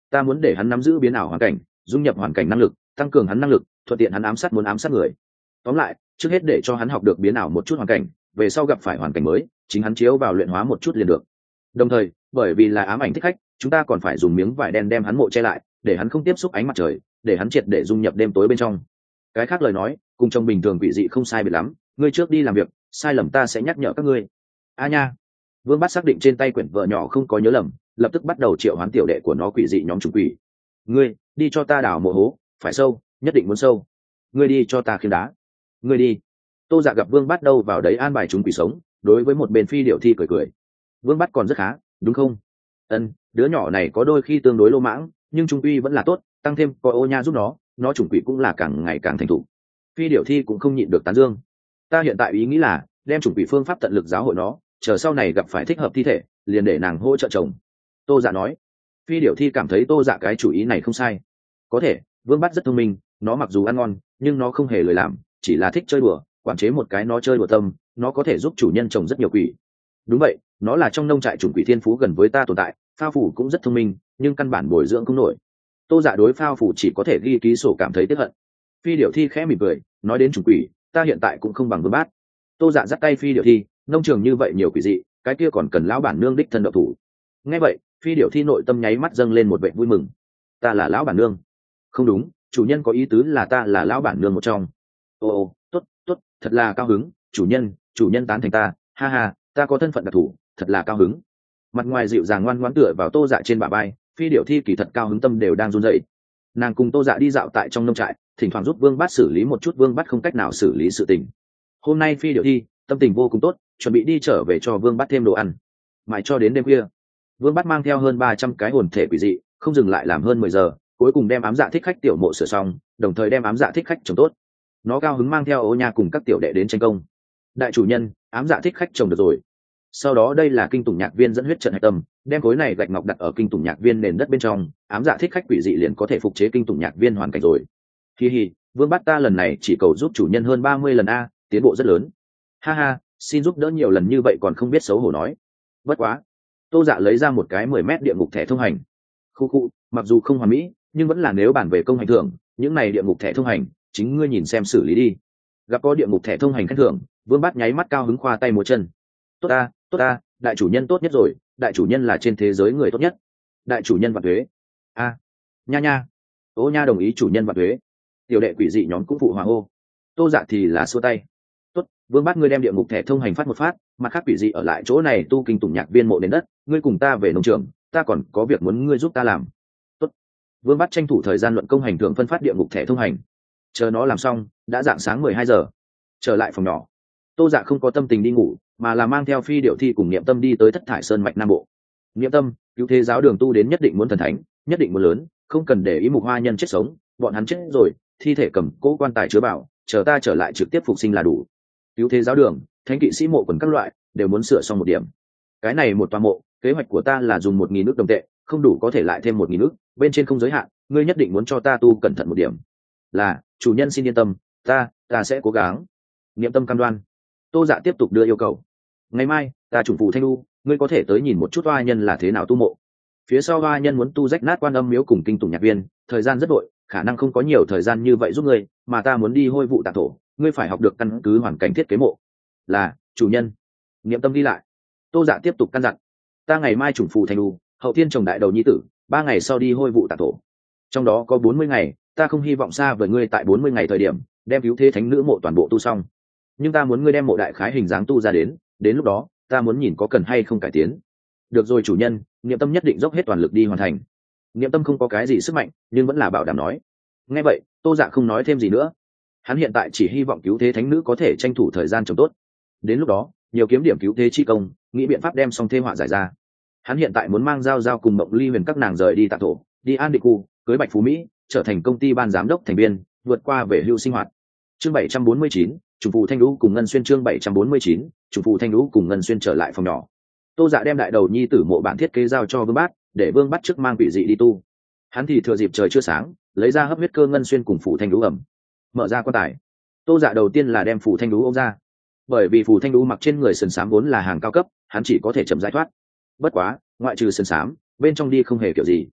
ta muốn để hắn nắm giữ biến ảo hoàn cảnh, dung nhập hoàn cảnh năng lực, tăng cường hắn năng lực, thuận tiện hắn ám sát muốn ám sát người. Tóm lại, trước hết để cho hắn học được biến ảo một chút hoàn cảnh, về sau gặp phải hoàn cảnh mới, chính hắn chiếu vào luyện hóa một chút liền được. Đồng thời, bởi vì là ám ảnh thích khách, chúng ta còn phải dùng miếng vải đen đem hắn mộ che lại, để hắn không tiếp xúc ánh mặt trời, để hắn triệt để dung nhập đêm tối bên trong. Cái khác lời nói, cùng trong bình thường quỷ dị không sai biệt lắm, ngươi trước đi làm việc, sai lầm ta sẽ nhắc nhở các ngươi. A nha. Vương Bát xác định trên tay quyển vợ nhỏ không có nhớ lầm, lập tức bắt đầu triệu hoán tiểu đệ của nó quỷ dị nhóm trùng quỷ. Ngươi, đi cho ta đào mộ hố, phải sâu, nhất định muốn sâu. Ngươi đi cho ta khiêng đá. Ngươi đi. Tô Dạ gặp Vương Bát đâu vào đấy an bài chúng quỷ sống, đối với một bên Phi Điểu Thi cười cười. Vương Bát còn rất khá, đúng không? Ân, đứa nhỏ này có đôi khi tương đối lô mãng, nhưng trung quy vẫn là tốt, tăng thêm có Ô Nha giúp nó, nó trùng quỷ cũng là càng ngày càng thành thục. Phi Điểu Thi cũng không nhịn được tán dương. Ta hiện tại ý nghĩ là đem trùng quỷ phương pháp tận lực giáo hội nó, chờ sau này gặp phải thích hợp thi thể, liền để nàng hỗ trợ chồng. Tô Dạ nói. Phi Điểu Thi cảm thấy Tô Dạ cái chủ ý này không sai. Có thể, Vương Bát rất thông minh, nó mặc dù ăn ngon, nhưng nó không hề lười làm, chỉ là thích chơi đùa, quản chế một cái nó chơi đùa tâm, nó có thể giúp chủ nhân trồng rất nhiều quỷ. Đúng vậy, nó là trong nông trại chủng quỷ thiên phú gần với ta tồn tại, Phao Phủ cũng rất thông minh, nhưng căn bản bồi dưỡng không nổi. Tô Dạ đối Phao Phủ chỉ có thể ghi ký sổ cảm thấy tiếc hận. Phi Điểu Thi khẽ mỉm cười, nói đến chủng quỷ, ta hiện tại cũng không bằng Vương Bát. Tô Dạ dắt tay Phi Điểu Thi, nông trường như vậy nhiều quỷ dị, cái kia còn cần lão bản nương đích thân độc thủ. Nghe vậy, Phi Điểu Thi nội tâm nháy mắt dâng lên một vẻ vui mừng. Ta là lão bản nương? Không đúng, chủ nhân có ý tứ là ta là lão bản nương một trong. Ồ, ồ, tốt, tốt, thật là cao hứng, chủ nhân, chủ nhân tán thành ta, ha ha, ta có thân phận đặc thù, thật là cao hứng. Mặt ngoài dịu dàng ngoan ngoãn tựa vào Tô Dạ trên bả vai, Phi Điểu Thi kỳ thật cao hứng tâm đều đang run rẩy. Nàng cùng Tô Dạ đi dạo tại trong nông trại, thỉnh thoảng giúp Vương Bát xử lý một chút Vương Bát không cách nào xử lý sự tình. Hôm nay Phi Điểu Thi tâm tình vô cùng tốt, chuẩn bị đi trở về cho Vương Bát thêm đồ ăn. Mãi cho đến đêm khuya, Vương Bát mang theo hơn ba trăm cái hồn thể quỷ dị, không dừng lại làm hơn mười giờ, cuối cùng đem ám dạ thích khách tiểu mộ sửa xong, đồng thời đem ám dạ thích khách trồng tốt. Nó cao hứng mang theo Ô Nha cùng các tiểu đệ đến tranh công. Đại chủ nhân, ám dạ thích khách trồng được rồi. Sau đó đây là kinh tủng nhạc viên dẫn huyết trận hạch tâm, đem khối này gạch ngọc đặt ở kinh tủng nhạc viên nền đất bên trong, ám dạ thích khách quỷ dị liền có thể phục chế kinh tủng nhạc viên hoàn cảnh rồi. Hi hi, Vương Bát ta lần này chỉ cầu giúp chủ nhân hơn ba mươi lần a, tiến bộ rất lớn. Ha ha, xin giúp đỡ nhiều lần như vậy còn không biết xấu hổ nói. Bất quá. Tô Dạ lấy ra một cái mười mét địa ngục thẻ thông hành. Khu khu, mặc dù không hoàn mỹ, nhưng vẫn là nếu bản về công hành thưởng, những này địa ngục thẻ thông hành, chính ngươi nhìn xem xử lý đi. Gặp có địa ngục thẻ thông hành khen thưởng, Vương Bát nháy mắt cao hứng khoa tay múa chân. Tốt ta, tốt ta, đại chủ nhân tốt nhất rồi, đại chủ nhân là trên thế giới người tốt nhất. Đại chủ nhân vạn thuế. A, nha nha. Ô Nha đồng ý chủ nhân vạn thuế. Tiểu đệ quỷ dị nhóm cũng phụ hòa hô. Tô Dạ thì là xua tay. Tốt, Vương Bát ngươi đem địa ngục thẻ thông hành phát một phát, mặt khác quỷ dị ở lại chỗ này tu kinh tủng nhạc viên mộ đến đất, ngươi cùng ta về nông trường, ta còn có việc muốn ngươi giúp ta làm. Tốt. Vương Bát tranh thủ thời gian luận công hành thưởng phân phát địa ngục thẻ thông hành. Chờ nó làm xong, đã dạng sáng mười hai giờ. Trở lại phòng nhỏ, Tô Dạ không có tâm tình đi ngủ, mà là mang theo Phi Điểu Thi cùng Niệm Tâm đi tới Thất Thải Sơn mạch Nam Bộ. Niệm Tâm, cứu thế giáo đường tu đến nhất định muốn thần thánh, nhất định muốn lớn, không cần để ý mục hoa nhân chết sống, bọn hắn chết rồi, thi thể cầm cố quan tài chứa bảo, chờ ta trở lại trực tiếp phục sinh là đủ. Cứu thế giáo đường, thánh kỵ sĩ mộ quần các loại đều muốn sửa xong một điểm. Cái này một tòa mộ, kế hoạch của ta là dùng một nghìn nước đồng tệ, không đủ có thể lại thêm một nghìn nước, bên trên không giới hạn, ngươi nhất định muốn cho ta tu cẩn thận một điểm. Là, chủ nhân xin yên tâm, ta, ta sẽ cố gắng. Niệm Tâm cam đoan. Tô Dạ tiếp tục đưa yêu cầu. Ngày mai, ta chủ phụ Thanh U, ngươi có thể tới nhìn một chút oa nhân là thế nào tu mộ. Phía sau oa nhân muốn tu rách nát Quan Âm miếu cùng kinh tủng nhạc viên, thời gian rất vội, khả năng không có nhiều thời gian như vậy giúp ngươi, mà ta muốn đi hôi vụ tạc thổ, ngươi phải học được căn cứ hoàn cảnh thiết kế mộ. Là, chủ nhân. Niệm Tâm đi lại. Tô Dạ tiếp tục căn dặn. Ta ngày mai chủ phụ Thanh U, hậu thiên trồng đại đầu nhi tử, ba ngày sau đi hôi vụ tạc thổ. Trong đó có bốn mươi ngày, ta không hy vọng xa với ngươi tại bốn mươi ngày thời điểm đem cứu thế thánh nữ mộ toàn bộ tu xong, nhưng ta muốn ngươi đem mộ đại khái hình dáng tu ra đến, đến lúc đó ta muốn nhìn có cần hay không cải tiến. Được rồi chủ nhân, Niệm Tâm nhất định dốc hết toàn lực đi hoàn thành. Niệm Tâm không có cái gì sức mạnh, nhưng vẫn là bảo đảm nói. Nghe vậy, Tô Dạ không nói thêm gì nữa. Hắn hiện tại chỉ hy vọng cứu thế thánh nữ có thể tranh thủ thời gian trồng tốt, đến lúc đó nhiều kiếm điểm cứu thế chi công, nghĩ biện pháp đem xong thêm họa giải ra. Hắn hiện tại muốn mang Giao Giao cùng Mộng Ly Huyền các nàng rời đi Tạc Thổ, đi An Định Khu, cưới Bạch Phú Mỹ, trở thành công ty ban giám đốc thành viên, vượt qua về hưu sinh hoạt. Chương bảy trăm bốn mươi chín, chủ phụ Thanh Lũ cùng Ngân Xuyên. Chương bảy trăm bốn mươi chín, chủ phụ Thanh Lũ cùng Ngân Xuyên trở lại phòng nhỏ. Tô Dạ đem đại đầu nhi tử mộ bản thiết kế giao cho Vương Bát, để Vương Bát trước mang quỷ dị đi tu. Hắn thì thừa dịp trời chưa sáng, lấy ra hấp huyết cơ Ngân Xuyên cùng phụ Thanh Lũ ẩm, mở ra quan tài. Tô Dạ đầu tiên là đem phụ Thanh Lũ ôm ra, bởi vì phụ Thanh Lũ mặc trên người sườn xám vốn là hàng cao cấp, hắn chỉ có thể chậm rãi thoát. Bất quá, ngoại trừ sườn xám, bên trong đi không hề kiểu gì.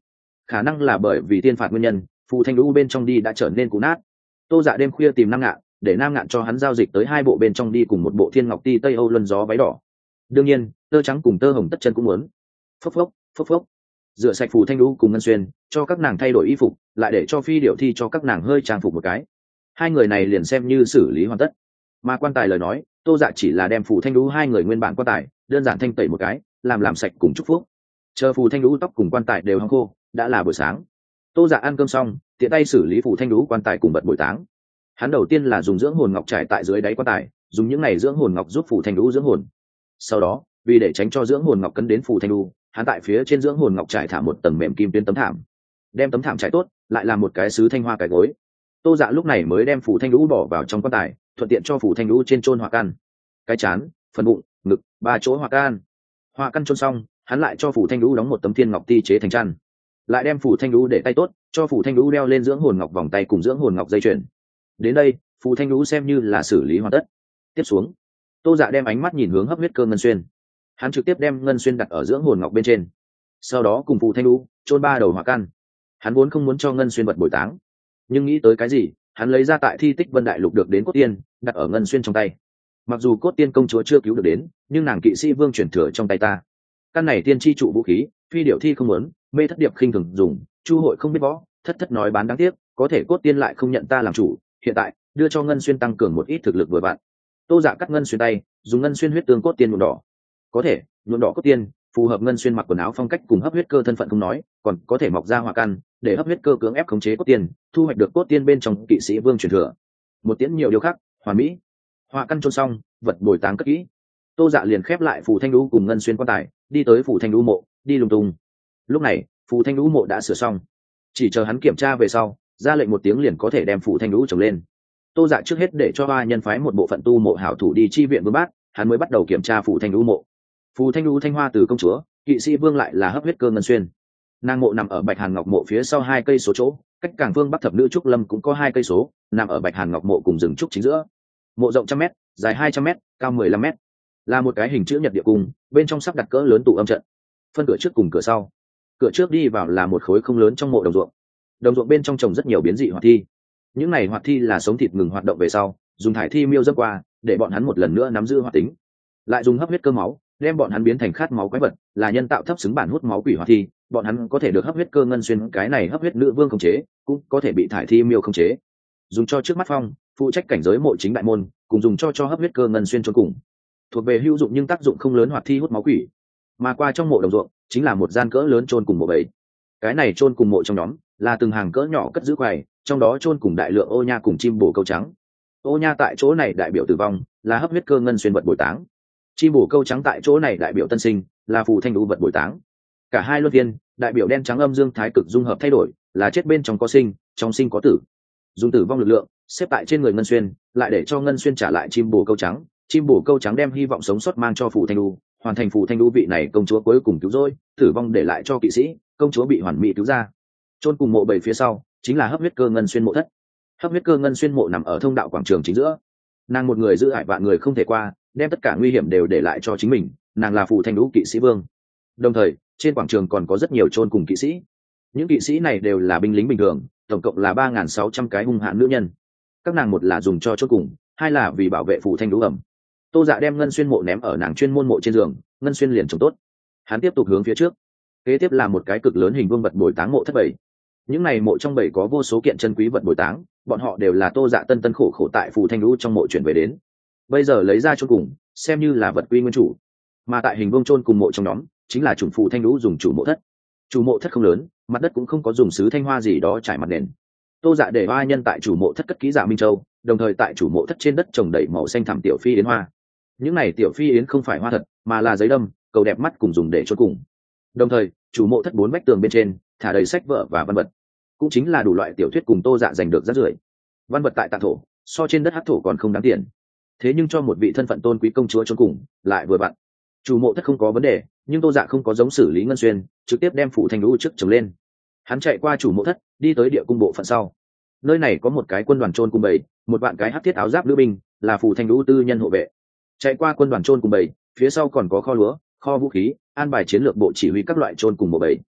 khả năng là bởi vì tiên phạt nguyên nhân, phù thanh lũ bên trong đi đã trở nên cũ nát. Tô Dạ đêm khuya tìm Nam Ngạn, để Nam Ngạn cho hắn giao dịch tới hai bộ bên trong đi cùng một bộ thiên ngọc ti tây âu luân gió váy đỏ. Đương nhiên tơ trắng cùng tơ hồng tất chân cũng muốn. Phốc phốc phốc phốc, rửa sạch phù thanh lũ cùng ngân xuyên, cho các nàng thay đổi y phục, lại để cho phi điệu thi cho các nàng hơi trang phục một cái. Hai người này liền xem như xử lý hoàn tất. Mà quan tài lời nói, Tô Dạ chỉ là đem phù thanh lũ hai người nguyên bản quan tài đơn giản thanh tẩy một cái, làm làm sạch cùng chúc phúc. Chờ phù thanh lũ tóc cùng quan tài đều hong khô, đã là buổi sáng. Tô Dạ ăn cơm xong, tiện tay xử lý phù thanh lũ quan tài cùng bật bồi táng. Hắn đầu tiên là dùng dưỡng hồn ngọc trải tại dưới đáy quan tài, dùng những này dưỡng hồn ngọc giúp phù thanh lũ dưỡng hồn. Sau đó, vì để tránh cho dưỡng hồn ngọc cấn đến phù thanh lũ, hắn tại phía trên dưỡng hồn ngọc trải thả một tầng mềm kim tuyến tấm thảm, đem tấm thảm trải tốt, lại làm một cái sứ thanh hoa cái gối. Tô Dạ lúc này mới đem phù thanh lũ bỏ vào trong quan tài, thuận tiện cho phù thanh lũ trên chôn hỏa căn, cái chán, phần bụng, ngực, ba chỗ hỏa căn. Hỏa căn chôn xong, hắn lại cho phù thanh lũ đóng một tấm thiên ngọc ti chế thành chăn, lại đem phù thanh lũ để tay tốt, cho phù thanh lũ đeo lên dưỡng hồn ngọc vòng tay cùng dưỡng hồn ngọc dây chuyền. Đến đây, phù thanh lũ xem như là xử lý hoàn tất. Tiếp xuống, Tô Dạ đem ánh mắt nhìn hướng hấp huyết cơ ngân xuyên, hắn trực tiếp đem ngân xuyên đặt ở dưỡng hồn ngọc bên trên, sau đó cùng phù thanh lũ chôn ba đầu hỏa căn. Hắn vốn không muốn cho ngân xuyên vật bồi táng, nhưng nghĩ tới cái gì, hắn lấy ra tại thi tích Vân Đại Lục được đến cốt tiên, đặt ở ngân xuyên trong tay. Mặc dù cốt tiên công chúa chưa cứu được đến, nhưng nàng kỵ sĩ vương chuyển thừa trong tay ta. Căn này tiên tri trụ vũ khí, phi điệu thi không muốn, mê thất điệp khinh thường dùng, chu hội không biết võ, thất thất nói bán đáng tiếc, có thể cốt tiên lại không nhận ta làm chủ. Hiện tại đưa cho ngân xuyên tăng cường một ít thực lực vừa vặn. Tô Dạ cắt ngân xuyên tay, dùng ngân xuyên huyết tương cốt tiên nhuộm đỏ. Có thể nhuộm đỏ cốt tiên phù hợp ngân xuyên mặc quần áo phong cách cùng hấp huyết cơ thân phận không nói, còn có thể mọc ra hỏa căn, để hấp huyết cơ cưỡng ép khống chế cốt tiên, thu hoạch được cốt tiên bên trong kỵ sĩ vương truyền thừa. Một tiễn nhiều điều khác, hoàn mỹ. Hỏa căn chôn xong, vật bồi táng cất kỹ. Tô Dạ liền khép lại phù thanh lũ cùng ngân xuyên quan tài, đi tới phù thanh lũ mộ, đi lung tung. Lúc này phù thanh lũ mộ đã sửa xong, chỉ chờ hắn kiểm tra về sau, ra lệnh một tiếng liền có thể đem phù thanh lũ trồng lên. Tô Dạ trước hết để cho ba nhân phái một bộ phận tu mộ hảo thủ đi chi viện vương bát, hắn mới bắt đầu kiểm tra phù thanh lũ mộ. Phù thanh lũ thanh hoa từ công chúa, kỵ sĩ vương lại là hấp huyết cơ ngân xuyên. Nàng mộ nằm ở Bạch Hàn Ngọc mộ phía sau hai cây số chỗ, cách cảng vương bắc thập nữ trúc lâm cũng có hai cây số, nằm ở Bạch Hàn Ngọc mộ cùng rừng trúc chính giữa. Mộ rộng trăm mét, dài hai trăm mét, cao mười lăm mét, là một cái hình chữ nhật địa cung, bên trong sắp đặt cỡ lớn tụ âm trận, phân cửa trước cùng cửa sau. Cửa trước đi vào là một khối không lớn trong mộ đồng ruộng, đồng ruộng bên trong trồng rất nhiều biến dị hoạt thi. Những này hoạt thi là sống thịt ngừng hoạt động về sau, dùng thải thi miêu dâm qua, để bọn hắn một lần nữa nắm giữ hoạt tính, lại dùng hấp huyết cơ máu đem bọn hắn biến thành khát máu quái vật, là nhân tạo thấp xứng bản hút máu quỷ hoạt thi. Bọn hắn có thể được hấp huyết cơ ngân xuyên cái này hấp huyết nữ vương khống chế, cũng có thể bị thải thi miêu khống chế. Dùng cho trước mắt phong phụ trách cảnh giới mộ chính đại môn, cùng dùng cho cho hấp huyết cơ ngân xuyên chôn cùng, thuộc về hữu dụng nhưng tác dụng không lớn hoạt thi hút máu quỷ. Mà qua trong mộ đồng ruộng chính là một gian cỡ lớn chôn cùng mộ bầy. Cái này chôn cùng mộ trong nhóm là từng hàng cỡ nhỏ cất giữ quầy, trong đó chôn cùng đại lượng ô nha cùng chim bồ câu trắng. Ô nha tại chỗ này đại biểu tử vong, là hấp huyết cơ ngân xuyên vật bồi táng. Chim bồ câu trắng tại chỗ này đại biểu tân sinh, là phù thanh lũ vật bồi táng. Cả hai luân phiên đại biểu đen trắng âm dương thái cực dung hợp thay đổi, là chết bên trong có sinh, trong sinh có tử. Dùng tử vong lực lượng xếp tại trên người ngân xuyên, lại để cho ngân xuyên trả lại chim bồ câu trắng. Chim bồ câu trắng đem hy vọng sống sót mang cho phù thanh lũ, hoàn thành phù thanh lũ vị này công chúa cuối cùng cứu rỗi, tử vong để lại cho kỵ sĩ, công chúa bị hoàn mỹ cứu ra. Chôn cùng mộ bầy phía sau chính là hấp huyết cơ ngân xuyên mộ thất. Hấp huyết cơ ngân xuyên mộ nằm ở thông đạo quảng trường chính giữa, nàng một người giữ hại vạn người không thể qua, đem tất cả nguy hiểm đều để lại cho chính mình. Nàng là phù thanh lũ kỵ sĩ vương. Đồng thời trên quảng trường còn có rất nhiều chôn cùng kỵ sĩ, những kỵ sĩ này đều là binh lính bình thường, tổng cộng là ba nghìn sáu trăm cái hung hãn nữ nhân. Các nàng một là dùng cho chôn cùng, hai là vì bảo vệ phù thanh lũ ẩm. Tô Dạ đem ngân xuyên mộ ném ở nàng chuyên môn mộ trên giường, ngân xuyên liền trồng tốt. Hắn tiếp tục hướng phía trước, kế tiếp là một cái cực lớn hình vuông vật bồi táng mộ thất bảy. Những này mộ trong bảy có vô số kiện chân quý vật bồi táng, bọn họ đều là Tô Dạ tân tân khổ khổ tại phù thanh lũ trong mộ chuyển về đến, bây giờ lấy ra chôn cùng, xem như là vật quy nguyên chủ. Mà tại hình vuông chôn cùng mộ trong nhóm chính là chủng phù thanh lũ dùng chủ mộ thất. Chủ mộ thất không lớn, mặt đất cũng không có dùng sứ thanh hoa gì đó trải mặt nền. Tô Dạ để ba nhân tại chủ mộ thất cất kỹ Dạ Minh Châu, đồng thời tại chủ mộ thất trên đất trồng đầy màu xanh thẳm tiểu phi yến hoa. Những này tiểu phi yến không phải hoa thật, mà là giấy đâm, cầu đẹp mắt cùng dùng để chôn cùng. Đồng thời chủ mộ thất bốn vách tường bên trên thả đầy sách vở và văn vật, cũng chính là đủ loại tiểu thuyết cùng Tô Dạ giành được rất rưởi. Văn vật tại tạng thổ so trên đất hắc thổ còn không đáng tiền, thế nhưng cho một vị thân phận tôn quý công chúa chôn cùng lại vừa vặn. Chủ mộ thất không có vấn đề, nhưng Tô Dạ không có giống xử lý ngân xuyên, trực tiếp đem phù thanh lũ trước trồng lên. Hắn chạy qua chủ mộ thất, đi tới địa cung bộ phận sau. Nơi này có một cái quân đoàn chôn cùng bầy, một vạn cái hắc thiết áo giáp nữ binh, là phù thanh lũ tư nhân hộ vệ. Chạy qua quân đoàn chôn cùng bầy, phía sau còn có kho lúa, kho vũ khí, an bài chiến lược bộ chỉ huy các loại chôn cùng mộ bầy.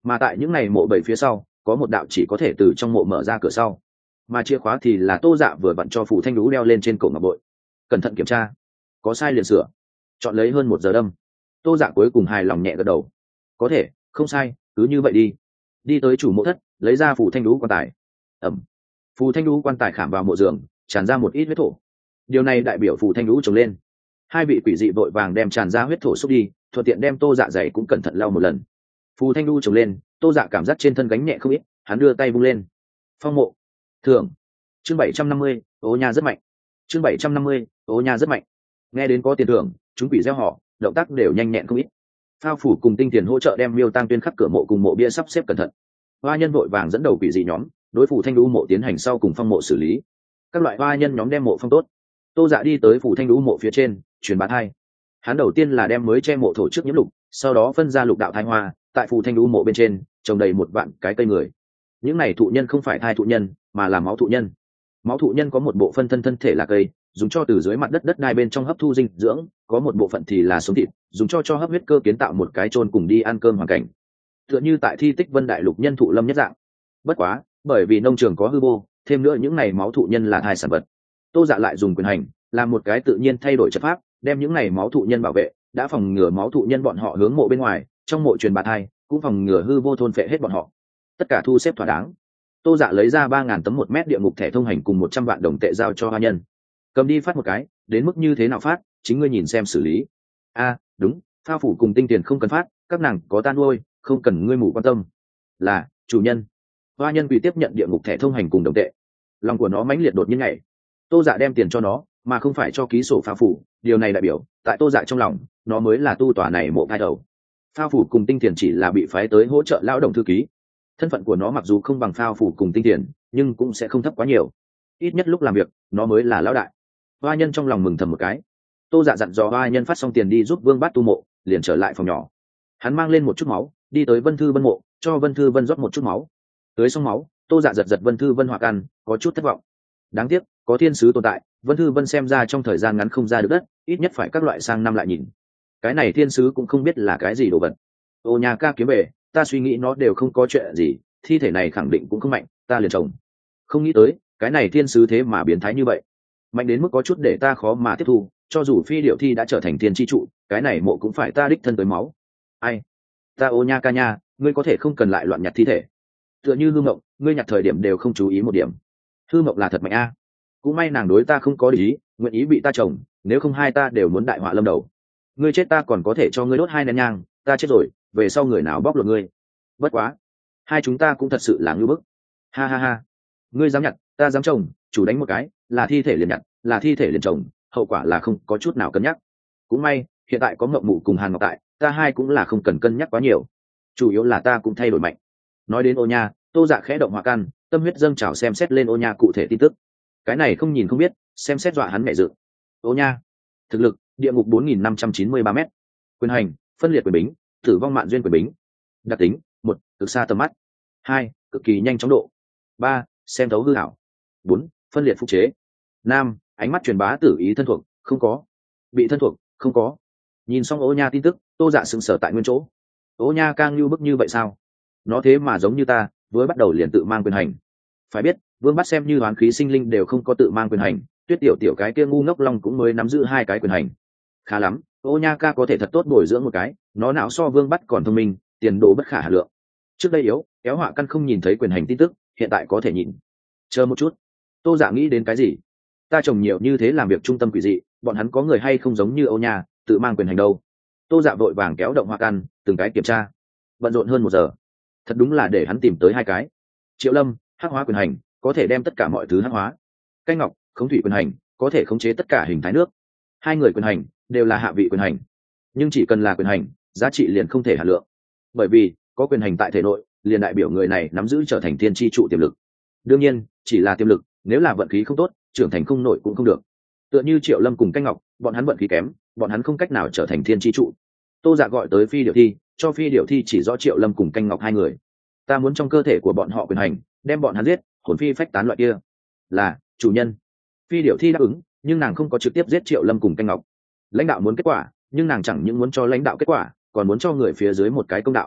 mà tại những ngày mộ bảy phía sau có một đạo chỉ có thể từ trong mộ mở ra cửa sau, mà chìa khóa thì là Tô Dạ vừa vặn cho Phù Thanh Đú đeo lên trên cổ ngọc bội. Cẩn thận kiểm tra, có sai liền sửa. Chọn lấy hơn một giờ đâm, Tô Dạ cuối cùng hài lòng nhẹ gật đầu. Có thể, không sai, cứ như vậy đi. Đi tới chủ mộ thất, lấy ra Phù Thanh Đú quan tài. Ẩm. Phù Thanh Đú quan tài khảm vào mộ giường, tràn ra một ít huyết thổ. Điều này đại biểu Phù Thanh Đú trồng lên. Hai vị quỷ dị vội vàng đem tràn ra huyết thổ xúc đi, thuận tiện đem Tô Dạ giày cũng cẩn thận lau một lần. Phù Thanh Đu trồng lên, Tô Dạ cảm giác trên thân gánh nhẹ không ít, hắn đưa tay vung lên. Phong mộ. Thưởng. Chương bảy trăm năm mươi, Ô Nha rất mạnh. Chương bảy trăm năm mươi, Ô Nha rất mạnh. Nghe đến có tiền thưởng, chúng quỷ reo hò, động tác đều nhanh nhẹn không ít. Phao phủ cùng Tinh Tiền hỗ trợ đem Miêu Tang Tuyên khắc cửa mộ cùng mộ bia sắp xếp cẩn thận. Hoa nhân vội vàng dẫn đầu quỷ dị nhóm, đối Phù Thanh Đu mộ tiến hành sau cùng phong mộ xử lý. Các loại hoa nhân nhóm đem mộ phong tốt. Tô Dạ đi tới Phù Thanh Đu mộ phía trên, truyền bá thai. Hắn đầu tiên là đem mới che mộ thổ trước nhiễm lục, sau đó phân ra lục đạo thai hoa, tại Phù Thanh Đu mộ bên trên trồng đầy một vạn cái cây người. Những này thụ nhân không phải thai thụ nhân, mà là máu thụ nhân. Máu thụ nhân có một bộ phân thân thân thể là cây, dùng cho từ dưới mặt đất đất đai bên trong hấp thu dinh dưỡng, có một bộ phận thì là sống thịt, dùng cho cho hấp huyết cơ kiến tạo một cái chôn cùng đi ăn cơm hoàn cảnh. Tựa như tại thi tích Vân Đại Lục nhân thụ lâm nhất dạng. Bất quá, bởi vì nông trường có hư vô, thêm nữa những này máu thụ nhân là thai sản vật. Tô Dạ lại dùng quyền hành, làm một cái tự nhiên thay đổi chất pháp, đem những này máu thụ nhân bảo vệ, đã phòng ngừa máu thụ nhân bọn họ hướng mộ bên ngoài, trong mộ truyền bá thai, cũng phòng ngừa hư vô thôn phệ hết bọn họ. Tất cả thu xếp thỏa đáng. Tô Dạ lấy ra ba ngàn tấm một mét địa ngục thẻ thông hành cùng một trăm vạn đồng tệ giao cho hoa nhân. Cầm đi phát một cái, đến mức như thế nào phát, chính ngươi nhìn xem xử lý. A, à, đúng, Phao phủ cùng Tinh Tiền không cần phát, các nàng có tan nuôi, không cần ngươi mù quan tâm. Là, chủ nhân. Hoa nhân quỳ tiếp nhận địa ngục thẻ thông hành cùng đồng tệ. Lòng của nó mãnh liệt đột nhiên nhảy. Tô Dạ đem tiền cho nó, mà không phải cho ký sổ Phao phủ, điều này đại biểu, tại Tô Dạ trong lòng, nó mới là tu tòa này mộ cai đầu. Phao phủ cùng Tinh Tiền chỉ là bị phái tới hỗ trợ lão động thư ký. Thân phận của nó mặc dù không bằng Phao phủ cùng Tinh Tiền, nhưng cũng sẽ không thấp quá nhiều. Ít nhất lúc làm việc, nó mới là lão đại. Hoa nhân trong lòng mừng thầm một cái. Tô Dạ dặn dò hoa nhân phát xong tiền đi giúp Vương Bát tu mộ, liền trở lại phòng nhỏ. Hắn mang lên một chút máu, đi tới Vân Thư Vân mộ, cho Vân Thư Vân rót một chút máu. Tưới xong máu, Tô Dạ giật giật Vân Thư Vân hoặc ăn, có chút thất vọng. Đáng tiếc, có thiên sứ tồn tại, Vân Thư Vân xem ra trong thời gian ngắn không ra được đất, ít nhất phải các loại sang năm lại nhìn. Cái này thiên sứ cũng không biết là cái gì đồ vật. Ô nhà ca kiếm về, ta suy nghĩ nó đều không có chuyện gì, thi thể này khẳng định cũng không mạnh, ta liền trồng. Không nghĩ tới, cái này thiên sứ thế mà biến thái như vậy, mạnh đến mức có chút để ta khó mà tiếp thu. Cho dù phi điệu thi đã trở thành thiên tri trụ, cái này mộ cũng phải ta đích thân tới máu. Ai, ta ô nha ca nha, ngươi có thể không cần lại loạn nhặt thi thể. Tựa như hư mộng, ngươi nhặt thời điểm đều không chú ý một điểm. Hư mộng là thật mạnh a. Cũng may nàng đối ta không có ý, nguyện ý bị ta chồng, nếu không hai ta đều muốn đại họa lâm đầu. Ngươi chết ta còn có thể cho ngươi đốt hai nén nhang, ta chết rồi, về sau người nào bóc lột ngươi. Bất quá, hai chúng ta cũng thật sự là ngưỡng bức. Ha ha ha, ngươi dám nhặt, ta dám chồng, chủ đánh một cái, là thi thể liền nhặt, là thi thể liền chồng, hậu quả là không có chút nào cân nhắc. Cũng may hiện tại có Mộng Mụ cùng Hàn Ngọc tại, ta hai cũng là không cần cân nhắc quá nhiều, chủ yếu là ta cũng thay đổi mạnh. Nói đến Ô Nha, Tô Dạ khẽ động hỏa căn, tâm huyết dâng trào xem xét lên Ô Nha cụ thể tin tức. Cái này không nhìn không biết, xem xét dọa hắn mẹ dự. Ô Nha thực lực địa ngục bốn nghìn năm trăm chín mươi ba m, quyền hành phân liệt quyền bính, tử vong mạn duyên quyền bính. Đặc tính một, cực xa tầm mắt. Hai, cực kỳ nhanh chóng độ. Ba, xem thấu hư ảo. Bốn, phân liệt phục chế. Năm, ánh mắt truyền bá tử ý thân thuộc, không có. Bị thân thuộc, không có. Nhìn xong Ô Nha tin tức, Tô Dạ sững sờ tại nguyên chỗ. Ô Nha càng lưu bức như vậy sao? Nó thế mà giống như ta, với bắt đầu liền tự mang quyền hành. Phải biết, Vương Bát xem như đoán khí sinh linh đều không có tự mang quyền hành, Tuyết tiểu tiểu cái kia ngu ngốc long cũng mới nắm giữ hai cái quyền hành. Khá lắm, Ô Nha ca có thể thật tốt bồi dưỡng một cái, nó não so Vương Bát còn thông minh, tiền đồ bất khả hà lượng. Trước đây yếu, kéo họa căn không nhìn thấy quyền hành tin tức, hiện tại có thể nhìn. Chờ một chút, Tô Dạ nghĩ đến cái gì? Ta trồng nhiều như thế làm việc trung tâm quỷ dị, bọn hắn có người hay không giống như Ô Nha tự mang quyền hành đâu? Tô Dạ vội vàng kéo động họa căn, từng cái kiểm tra. Bận rộn hơn một giờ, thật đúng là để hắn tìm tới hai cái. Triệu Lâm, hắc hóa quyền hành, có thể đem tất cả mọi thứ hắc hóa. Canh Ngọc, khống thủy quyền hành, có thể khống chế tất cả hình thái nước. Hai người quyền hành đều là hạ vị quyền hành, nhưng chỉ cần là quyền hành, giá trị liền không thể hạ lượng. Bởi vì có quyền hành tại thể nội, liền đại biểu người này nắm giữ trở thành thiên tri trụ tiềm lực. Đương nhiên, chỉ là tiềm lực, nếu là vận khí không tốt, trưởng thành không nổi cũng không được. Tựa như Triệu Lâm cùng Canh Ngọc, bọn hắn vận khí kém, bọn hắn không cách nào trở thành thiên tri trụ. Tô Dạ gọi tới Phi Điệu Thi, cho Phi Điệu Thi chỉ rõ Triệu Lâm cùng Canh Ngọc hai người. Ta muốn trong cơ thể của bọn họ quyền hành, đem bọn hắn giết, hồn phi phách tán loại kia. Là chủ nhân. Phi Điệu Thi đáp ứng, nhưng nàng không có trực tiếp giết Triệu Lâm cùng Canh Ngọc. Lãnh đạo muốn kết quả, nhưng nàng chẳng những muốn cho lãnh đạo kết quả, còn muốn cho người phía dưới một cái công đạo.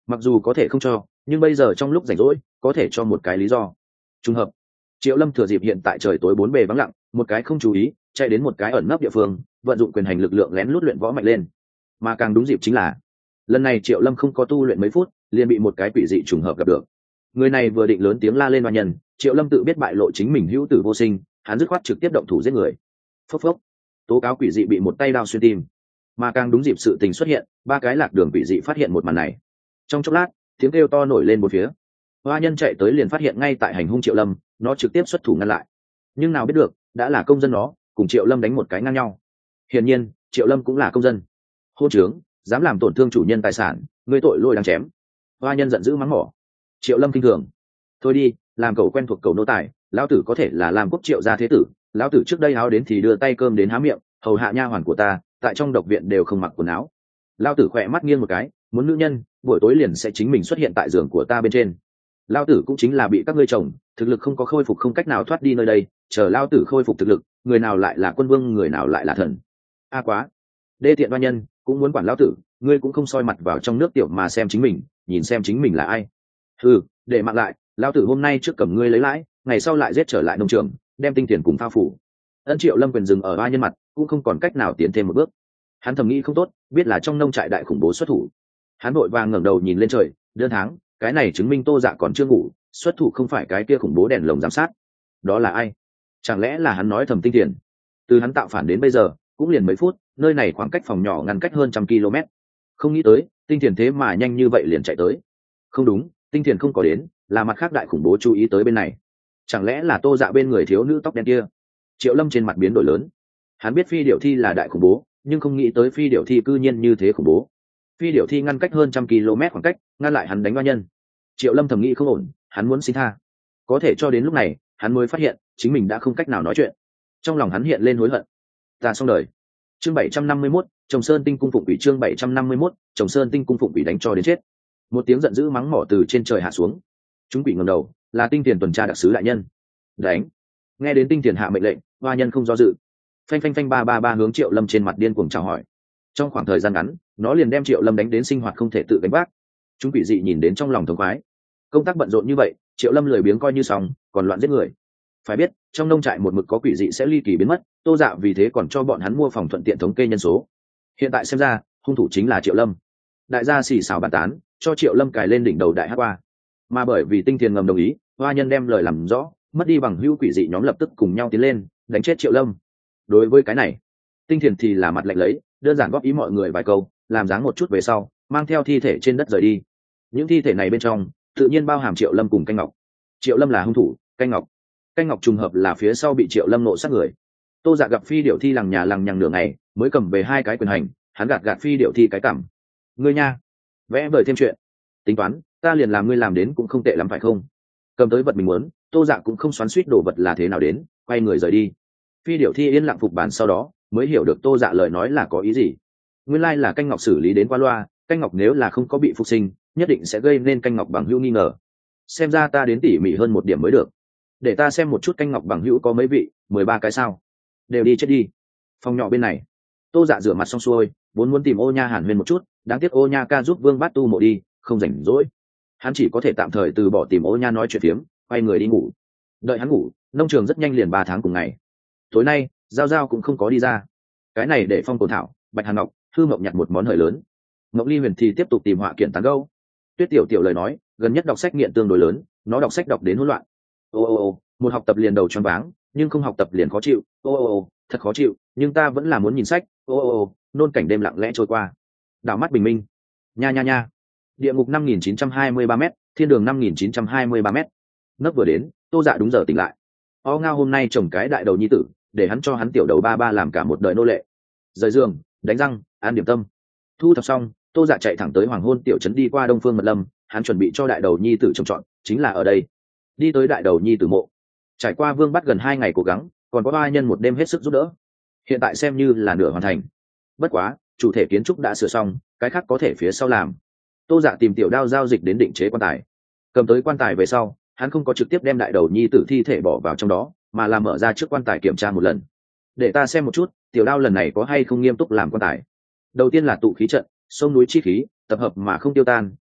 mặc dù có thể không cho, nhưng bây giờ trong lúc rảnh rỗi có thể cho một cái lý do. Trùng hợp, Triệu Lâm thừa dịp hiện tại trời tối bốn bề vắng lặng, một cái không chú ý chạy đến một cái ẩn nấp địa phương, vận dụng quyền hành lực lượng lén lút luyện võ mạnh lên. Mà càng đúng dịp chính là lần này Triệu Lâm không có tu luyện mấy phút liền bị một cái quỷ dị trùng hợp gặp được. Người này vừa định lớn tiếng la lên oan nhân, Triệu Lâm tự biết bại lộ chính mình hữu tử vô sinh, hắn dứt khoát trực tiếp động thủ giết người. Phốc phốc, tố cáo quỷ dị bị một tay đao xuyên tim. Mà càng đúng dịp sự tình xuất hiện, ba cái lạc đường quỷ dị phát hiện một màn này. Trong chốc lát, tiếng kêu to nổi lên một phía. Hoa nhân chạy tới liền phát hiện ngay tại hành hung Triệu Lâm, nó trực tiếp xuất thủ ngăn lại. Nhưng nào biết được, đã là công dân nó, cùng Triệu Lâm đánh một cái ngang nhau. Hiển nhiên, Triệu Lâm cũng là công dân. Hôn trướng, dám làm tổn thương chủ nhân tài sản, ngươi tội lỗi đáng chém. Hoa nhân giận dữ mắng mỏ. Triệu Lâm kinh thường. Thôi đi, làm cậu quen thuộc cậu nô tài, lão tử có thể là làm quốc Triệu gia thế tử, lão tử trước đây áo đến thì đưa tay cơm đến há miệng, hầu hạ nha hoàn của ta, tại trong độc viện đều không mặc quần áo. Lão tử khỏe mắt nghiêng một cái, muốn nữ nhân, buổi tối liền sẽ chính mình xuất hiện tại giường của ta bên trên. Lão tử cũng chính là bị các ngươi chồng, thực lực không có khôi phục không cách nào thoát đi nơi đây, chờ lão tử khôi phục thực lực, người nào lại là quân vương, người nào lại là thần. A à quá, đê tiện oan nhân, cũng muốn quản lão tử, ngươi cũng không soi mặt vào trong nước tiểu mà xem chính mình, nhìn xem chính mình là ai. Ừ, để mạng lại, lão tử hôm nay trước cầm ngươi lấy lãi, ngày sau lại giết trở lại nông trường, đem tinh tiền cùng phao phủ. Ân Triệu Lâm quyền dừng ở oan nhân mặt, cũng không còn cách nào tiến thêm một bước. Hắn thầm nghĩ không tốt, biết là trong nông trại đại khủng bố xuất thủ. Hắn vội vàng ngẩng đầu nhìn lên trời, đơn tháng, cái này chứng minh Tô Dạ còn chưa ngủ, xuất thủ không phải cái kia khủng bố đèn lồng giám sát. Đó là ai? Chẳng lẽ là hắn nói thầm tinh tiền? Từ hắn tạo phản đến bây giờ, cũng liền mấy phút, nơi này khoảng cách phòng nhỏ ngăn cách hơn trăm km. Không nghĩ tới, tinh tiền thế mà nhanh như vậy liền chạy tới. Không đúng, tinh tiền không có đến, là mặt khác đại khủng bố chú ý tới bên này. Chẳng lẽ là Tô Dạ bên người thiếu nữ tóc đen kia? Triệu Lâm trên mặt biến đổi lớn. Hắn biết phi điểu thi là đại khủng bố, nhưng không nghĩ tới phi điểu thi cư nhiên như thế khủng bố. Phi điểu thi ngăn cách hơn trăm km khoảng cách, ngăn lại hắn đánh oan nhân. Triệu Lâm thầm nghĩ không ổn, hắn muốn xin tha. Có thể cho đến lúc này, hắn mới phát hiện chính mình đã không cách nào nói chuyện. Trong lòng hắn hiện lên hối hận. Ta xong đời. Chương bảy trăm năm mươi mốt, Trồng Sơn Tinh cung phụng ủy chương bảy trăm năm mươi mốt, Trồng Sơn Tinh cung phụng ủy đánh cho đến chết. Một tiếng giận dữ mắng mỏ từ trên trời hạ xuống. Chúng quỷ ngẩng đầu, là Tinh Tiền tuần tra đặc sứ đại nhân. Đánh. Nghe đến Tinh Tiền hạ mệnh lệnh, hoa nhân không do dự. Phanh phanh phanh ba ba ba hướng Triệu Lâm trên mặt điên cuồng chào hỏi. Trong khoảng thời gian ngắn, nó liền đem Triệu Lâm đánh đến sinh hoạt không thể tự gánh vác. Chúng quỷ dị nhìn đến trong lòng thống khoái. Công tác bận rộn như vậy, Triệu Lâm lười biếng coi như xong, còn loạn giết người. Phải biết, trong nông trại một mực có quỷ dị sẽ ly kỳ biến mất, Tô Dạ vì thế còn cho bọn hắn mua phòng thuận tiện thống kê nhân số. Hiện tại xem ra, hung thủ chính là Triệu Lâm. Đại gia xì xào bàn tán, cho Triệu Lâm cài lên đỉnh đầu đại hắc qua. Mà bởi vì Tinh Tiền ngầm đồng ý, hoa nhân đem lời làm rõ, mất đi bằng hữu quỷ dị nhóm lập tức cùng nhau tiến lên, đánh chết Triệu Lâm. Đối với cái này, Tinh Tiền thì là mặt lạnh lấy, đơn giản góp ý mọi người vài câu, làm dáng một chút về sau, mang theo thi thể trên đất rời đi. Những thi thể này bên trong, tự nhiên bao hàm Triệu Lâm cùng Canh Ngọc. Triệu Lâm là hung thủ, Canh Ngọc. Canh Ngọc trùng hợp là phía sau bị Triệu Lâm nộ sát người. Tô Dạ gặp phi điểu thi lằng nhà lằng nhằng nửa ngày, mới cầm về hai cái quyền hành, hắn gạt gạt phi điểu thi cái cảm. Ngươi nha, vẽ vời thêm chuyện. Tính toán, ta liền làm ngươi làm đến cũng không tệ lắm phải không? Cầm tới vật mình muốn, Tô Dạ cũng không xoắn xuýt đồ vật là thế nào đến, quay người rời đi. Phi điểu thi yên lặng phục bản sau đó, mới hiểu được Tô Dạ lời nói là có ý gì. Nguyên lai là Canh Ngọc xử lý đến qua loa, Canh Ngọc nếu là không có bị phục sinh, nhất định sẽ gây nên Canh Ngọc bằng hữu nghi ngờ. Xem ra ta đến tỉ mỉ hơn một điểm mới được. Để ta xem một chút Canh Ngọc bằng hữu có mấy vị, mười ba cái sao? Đều đi chết đi. Phòng nhỏ bên này, Tô Dạ rửa mặt xong xuôi, vốn muốn tìm Ô Nha Hàn Huyên một chút, đáng tiếc Ô Nha ca giúp Vương Bát Tu mộ đi, không rảnh rỗi. Hắn chỉ có thể tạm thời từ bỏ tìm Ô Nha nói chuyện phiếm, quay người đi ngủ. Đợi hắn ngủ, nông trường rất nhanh liền ba tháng cùng ngày. Tối nay, Giao Giao cũng không có đi ra. Cái này để Phong Cổ Thảo, Bạch Hàn Ngọc, Hư Mộng nhặt một món hời lớn. Ngọc Ly Huyền thì tiếp tục tìm họa kiện tán gẫu. Tuyết Tiểu Tiểu lời nói, gần nhất đọc sách nghiện tương đối lớn, nó đọc sách đọc đến hỗn loạn. Ô ô ô, một học tập liền đầu choáng váng, nhưng không học tập liền khó chịu. Ô ô ô, thật khó chịu, nhưng ta vẫn là muốn nhìn sách. Ô ô ô, nôn cảnh đêm lặng lẽ trôi qua. Đảo mắt bình minh. Nha nha nha. Địa ngục năm nghìn chín trăm hai mươi ba m, thiên đường năm nghìn chín trăm hai mươi ba m. Nấc vừa đến, Tô Dạ đúng giờ tỉnh lại. O Ngao hôm nay trồng cái đại đầu nhi tử, để hắn cho hắn tiểu đầu ba ba làm cả một đời nô lệ. Rời giường, đánh răng, ăn điểm tâm. Thu thập xong, Tô Dạ chạy thẳng tới Hoàng Hôn tiểu trấn đi qua Đông Phương Mật Lâm, hắn chuẩn bị cho đại đầu nhi tử trồng trọt, chính là ở đây. Đi tới đại đầu nhi tử mộ. Trải qua Vương bắt gần hai ngày cố gắng, còn có ba nhân một đêm hết sức giúp đỡ. Hiện tại xem như là nửa hoàn thành. Bất quá, chủ thể kiến trúc đã sửa xong, cái khác có thể phía sau làm. Tô Dạ tìm tiểu đao giao dịch đến định chế quan tài. Cầm tới quan tài về sau, hắn không có trực tiếp đem đại đầu nhi tử thi thể bỏ vào trong đó, mà là mở ra trước quan tài kiểm tra một lần. Để ta xem một chút, tiểu đao lần này có hay không nghiêm túc làm quan tài. Đầu tiên là tụ khí trận, sông núi chi khí, tập hợp mà không tiêu tan,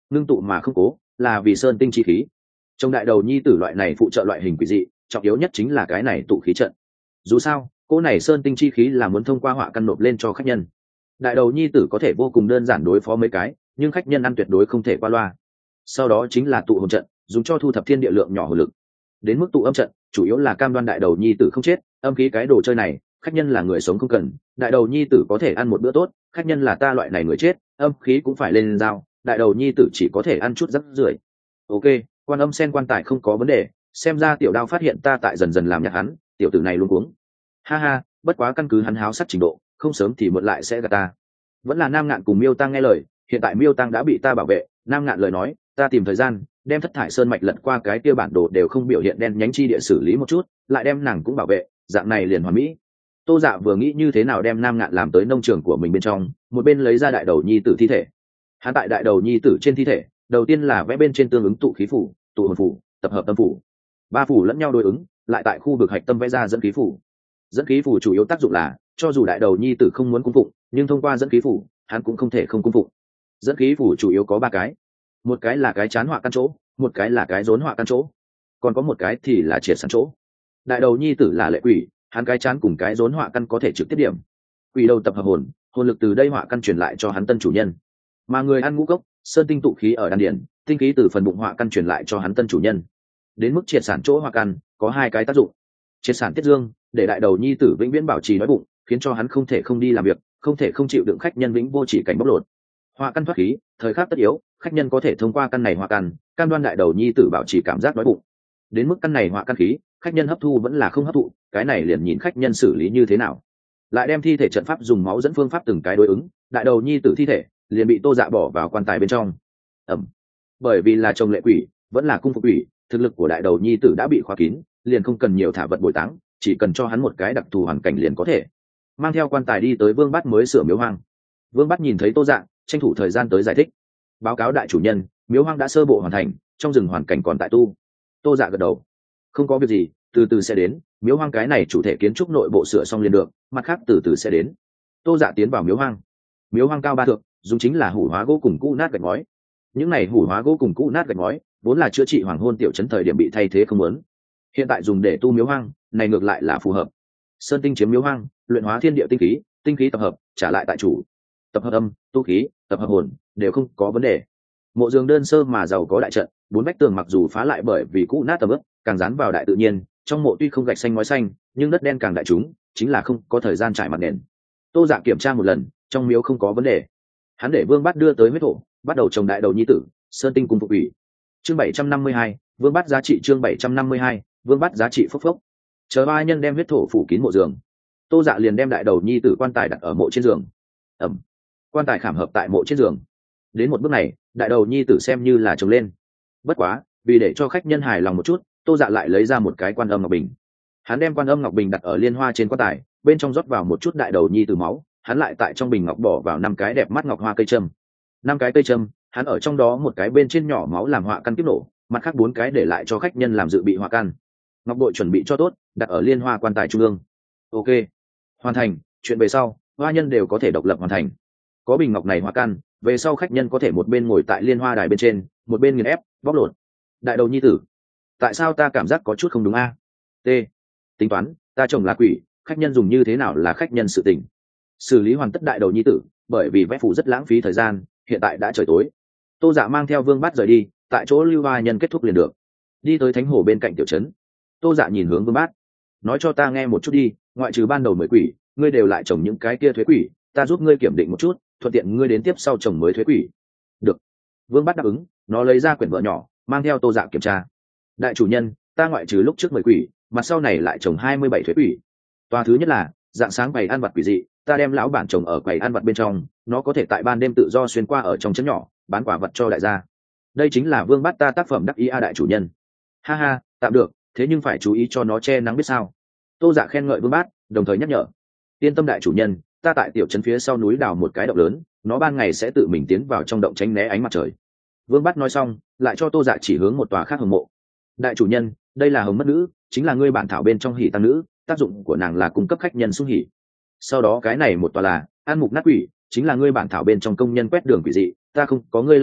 ngưng tụ mà không cố, là vì sơn tinh chi khí. Trong đại đầu nhi tử loại này phụ trợ loại hình quỷ dị, trọng yếu nhất chính là cái này tụ khí trận. Dù sao cô này sơn tinh chi khí là muốn thông qua họa căn nộp lên cho khách nhân. Đại đầu nhi tử có thể vô cùng đơn giản đối phó mấy cái, nhưng khách nhân ăn tuyệt đối không thể qua loa. Sau đó chính là tụ hồn trận, dùng cho thu thập thiên địa lượng nhỏ hồn lực. Đến mức tụ âm trận, chủ yếu là cam đoan đại đầu nhi tử không chết, âm khí cái đồ chơi này, khách nhân là người sống không cần, đại đầu nhi tử có thể ăn một bữa tốt, khách nhân là ta loại này người chết, âm khí cũng phải lên dao, đại đầu nhi tử chỉ có thể ăn chút rắc rưởi. Ok, quan âm sen quan tài không có vấn đề, xem ra tiểu đao phát hiện ta tại dần dần làm nhạt hắn, tiểu tử này luôn cuống. Ha ha, bất quá căn cứ hắn háo sắc trình độ, không sớm thì muộn lại sẽ gạt ta. Vẫn là Nam Ngạn cùng Miêu Tăng nghe lời, hiện tại Miêu Tăng đã bị ta bảo vệ, Nam Ngạn lời nói, ta tìm thời gian, đem thất thải sơn mạch lật qua cái kia bản đồ đều không biểu hiện đen nhánh chi địa xử lý một chút, lại đem nàng cũng bảo vệ, dạng này liền hoàn mỹ. Tô Dạ vừa nghĩ như thế nào đem Nam Ngạn làm tới nông trường của mình bên trong, một bên lấy ra đại đầu nhi tử thi thể. Hắn tại đại đầu nhi tử trên thi thể, đầu tiên là vẽ bên trên tương ứng tụ khí phủ, tụ hồn phủ, tập hợp tâm phủ. Ba phủ lẫn nhau đối ứng, lại tại khu vực hạch tâm vẽ ra dẫn khí phủ. Dẫn khí phủ chủ yếu tác dụng là, cho dù đại đầu nhi tử không muốn cung phụng, nhưng thông qua dẫn khí phủ, hắn cũng không thể không cung phụng. Dẫn khí phủ chủ yếu có ba cái, một cái là cái chán họa căn chỗ, một cái là cái rốn họa căn chỗ, còn có một cái thì là triệt sản chỗ. Đại đầu nhi tử là lệ quỷ, hắn cái chán cùng cái rốn họa căn có thể trực tiếp điểm. Quỷ đầu tập hợp hồn, hồn lực từ đây họa căn truyền lại cho hắn tân chủ nhân. Mà người ăn ngũ cốc, sơn tinh tụ khí ở đan điển, tinh khí từ phần bụng họa căn truyền lại cho hắn tân chủ nhân. Đến mức triệt sản chỗ họa căn có hai cái tác dụng. Triệt sản tiết dương, để đại đầu nhi tử vĩnh viễn bảo trì đói bụng, khiến cho hắn không thể không đi làm việc, không thể không chịu đựng khách nhân vĩnh vô chỉ cảnh bóc lột. Họa căn thoát khí, thời khắc tất yếu, khách nhân có thể thông qua căn này họa căn, cam đoan đại đầu nhi tử bảo trì cảm giác đói bụng. Đến mức căn này họa căn khí, khách nhân hấp thu vẫn là không hấp thụ, cái này liền nhìn khách nhân xử lý như thế nào. Lại đem thi thể trận pháp dùng máu dẫn phương pháp từng cái đối ứng, đại đầu nhi tử thi thể liền bị Tô Dạ bỏ vào quan tài bên trong. Ẩm. Bởi vì là chồng lệ quỷ, vẫn là cung phục quỷ, thực lực của đại đầu nhi tử đã bị khóa kín, liền không cần nhiều thả vật bồi táng, chỉ cần cho hắn một cái đặc thù hoàn cảnh liền có thể. Mang theo quan tài đi tới Vương Bát mới sửa miếu hoang. Vương Bát nhìn thấy Tô Dạ, tranh thủ thời gian tới giải thích. Báo cáo đại chủ nhân, miếu hoang đã sơ bộ hoàn thành, trong rừng hoàn cảnh còn tại tu. Tô Dạ gật đầu. Không có việc gì, từ từ sẽ đến, miếu hoang cái này chủ thể kiến trúc nội bộ sửa xong liền được, mặt khác từ từ sẽ đến. Tô Dạ tiến vào miếu hoang. Miếu hoang cao ba thước, dùng chính là hủ hóa gỗ cùng cũ nát gạch ngói. Những này hủ hóa gỗ cùng cũ nát gạch ngói vốn là chữa trị hoàng hôn tiểu trấn thời điểm bị thay thế không muốn, hiện tại dùng để tu miếu hoang này ngược lại là phù hợp. Sơn tinh chiếm miếu hoang, luyện hóa thiên địa tinh khí, tinh khí tập hợp trả lại tại chủ, tập hợp âm, tu khí, tập hợp hồn đều không có vấn đề. Mộ giường đơn sơ mà giàu có đại trận, bốn vách tường mặc dù phá lại bởi vì cũ nát tầm ướp, càng dán vào đại tự nhiên, trong mộ tuy không gạch xanh ngói xanh, nhưng đất đen càng đại chúng, chính là không có thời gian trải mặt nền. Tô Dạ kiểm tra một lần, trong miếu không có vấn đề. Hắn để Vương Bát đưa tới huyết thổ, bắt đầu trồng đại đầu nhi tử, sơn tinh cùng phục ủy. Chương bảy trăm năm mươi hai, Vương Bát giá trị chương bảy trăm năm mươi hai, Vương Bát giá trị phốc phốc. Chờ ba nhân đem huyết thổ phủ kín mộ giường, Tô Dạ liền đem đại đầu nhi tử quan tài đặt ở mộ trên giường. Ẩm. Quan tài khảm hợp tại mộ trên giường. Đến một bước này, đại đầu nhi tử xem như là trồng lên. Bất quá, vì để cho khách nhân hài lòng một chút, Tô Dạ lại lấy ra một cái quan âm ngọc bình. Hắn đem quan âm ngọc bình đặt ở liên hoa trên quan tài, bên trong rót vào một chút đại đầu nhi tử máu, hắn lại tại trong bình ngọc bỏ vào năm cái đẹp mắt ngọc hoa cây châm. Năm cái cây châm, hắn ở trong đó một cái bên trên nhỏ máu làm họa căn kiếp nổ, mặt khác bốn cái để lại cho khách nhân làm dự bị họa căn. Ngọc bội chuẩn bị cho tốt, đặt ở liên hoa quan tài trung ương. Ok, hoàn thành. Chuyện về sau, hoa nhân đều có thể độc lập hoàn thành. Có bình ngọc này họa căn, về sau khách nhân có thể một bên ngồi tại liên hoa đài bên trên, một bên nghiền ép bóc lột. Đại đầu nhi tử, tại sao ta cảm giác có chút không đúng a? T, tính toán, ta chồng là quỷ, khách nhân dùng như thế nào là khách nhân sự tình. Xử lý hoàn tất đại đầu nhi tử, bởi vì vẽ phủ rất lãng phí thời gian, hiện tại đã trời tối. Tô Dạ mang theo Vương Bát rời đi, tại chỗ lưu hoa nhân kết thúc liền được. Đi tới thánh hồ bên cạnh tiểu trấn, Tô Dạ nhìn hướng Vương Bát, nói cho ta nghe một chút đi, ngoại trừ ban đầu mười quỷ, ngươi đều lại trồng những cái kia thuế quỷ, ta giúp ngươi kiểm định một chút, thuận tiện ngươi đến tiếp sau trồng mới thuế quỷ. Được. Vương Bát đáp ứng, nó lấy ra quyển vợ nhỏ, mang theo Tô Dạ kiểm tra. Đại chủ nhân, ta ngoại trừ lúc trước mười quỷ, mặt sau này lại trồng hai mươi bảy thuế quỷ. Toa thứ nhất là dạng sáng quầy ăn vặt quỷ dị, ta đem lão bản trồng ở quầy ăn vặt bên trong, nó có thể tại ban đêm tự do xuyên qua ở trong trấn nhỏ, bán quả vật cho đại gia. Đây chính là Vương Bát ta tác phẩm đắc ý a đại chủ nhân. Ha ha, tạm được, thế nhưng phải chú ý cho nó che nắng biết sao. Tô Dạ khen ngợi Vương Bát, đồng thời nhắc nhở. Yên tâm đại chủ nhân, ta tại tiểu trấn phía sau núi đào một cái động lớn, nó ban ngày sẽ tự mình tiến vào trong động tránh né ánh mặt trời. Vương Bát nói xong, lại cho Tô Dạ chỉ hướng một tòa khác hồng mộ. Đại chủ nhân, đây là hồng mất nữ, chính là ngươi bản thảo bên trong hỷ tăng nữ, tác dụng của nàng là cung cấp khách nhân xung hỉ. Sau đó cái này một tòa là an mục nát quỷ, chính là ngươi bản thảo bên trong công nhân quét đường quỷ dị, ta không có ngươi lợi hại,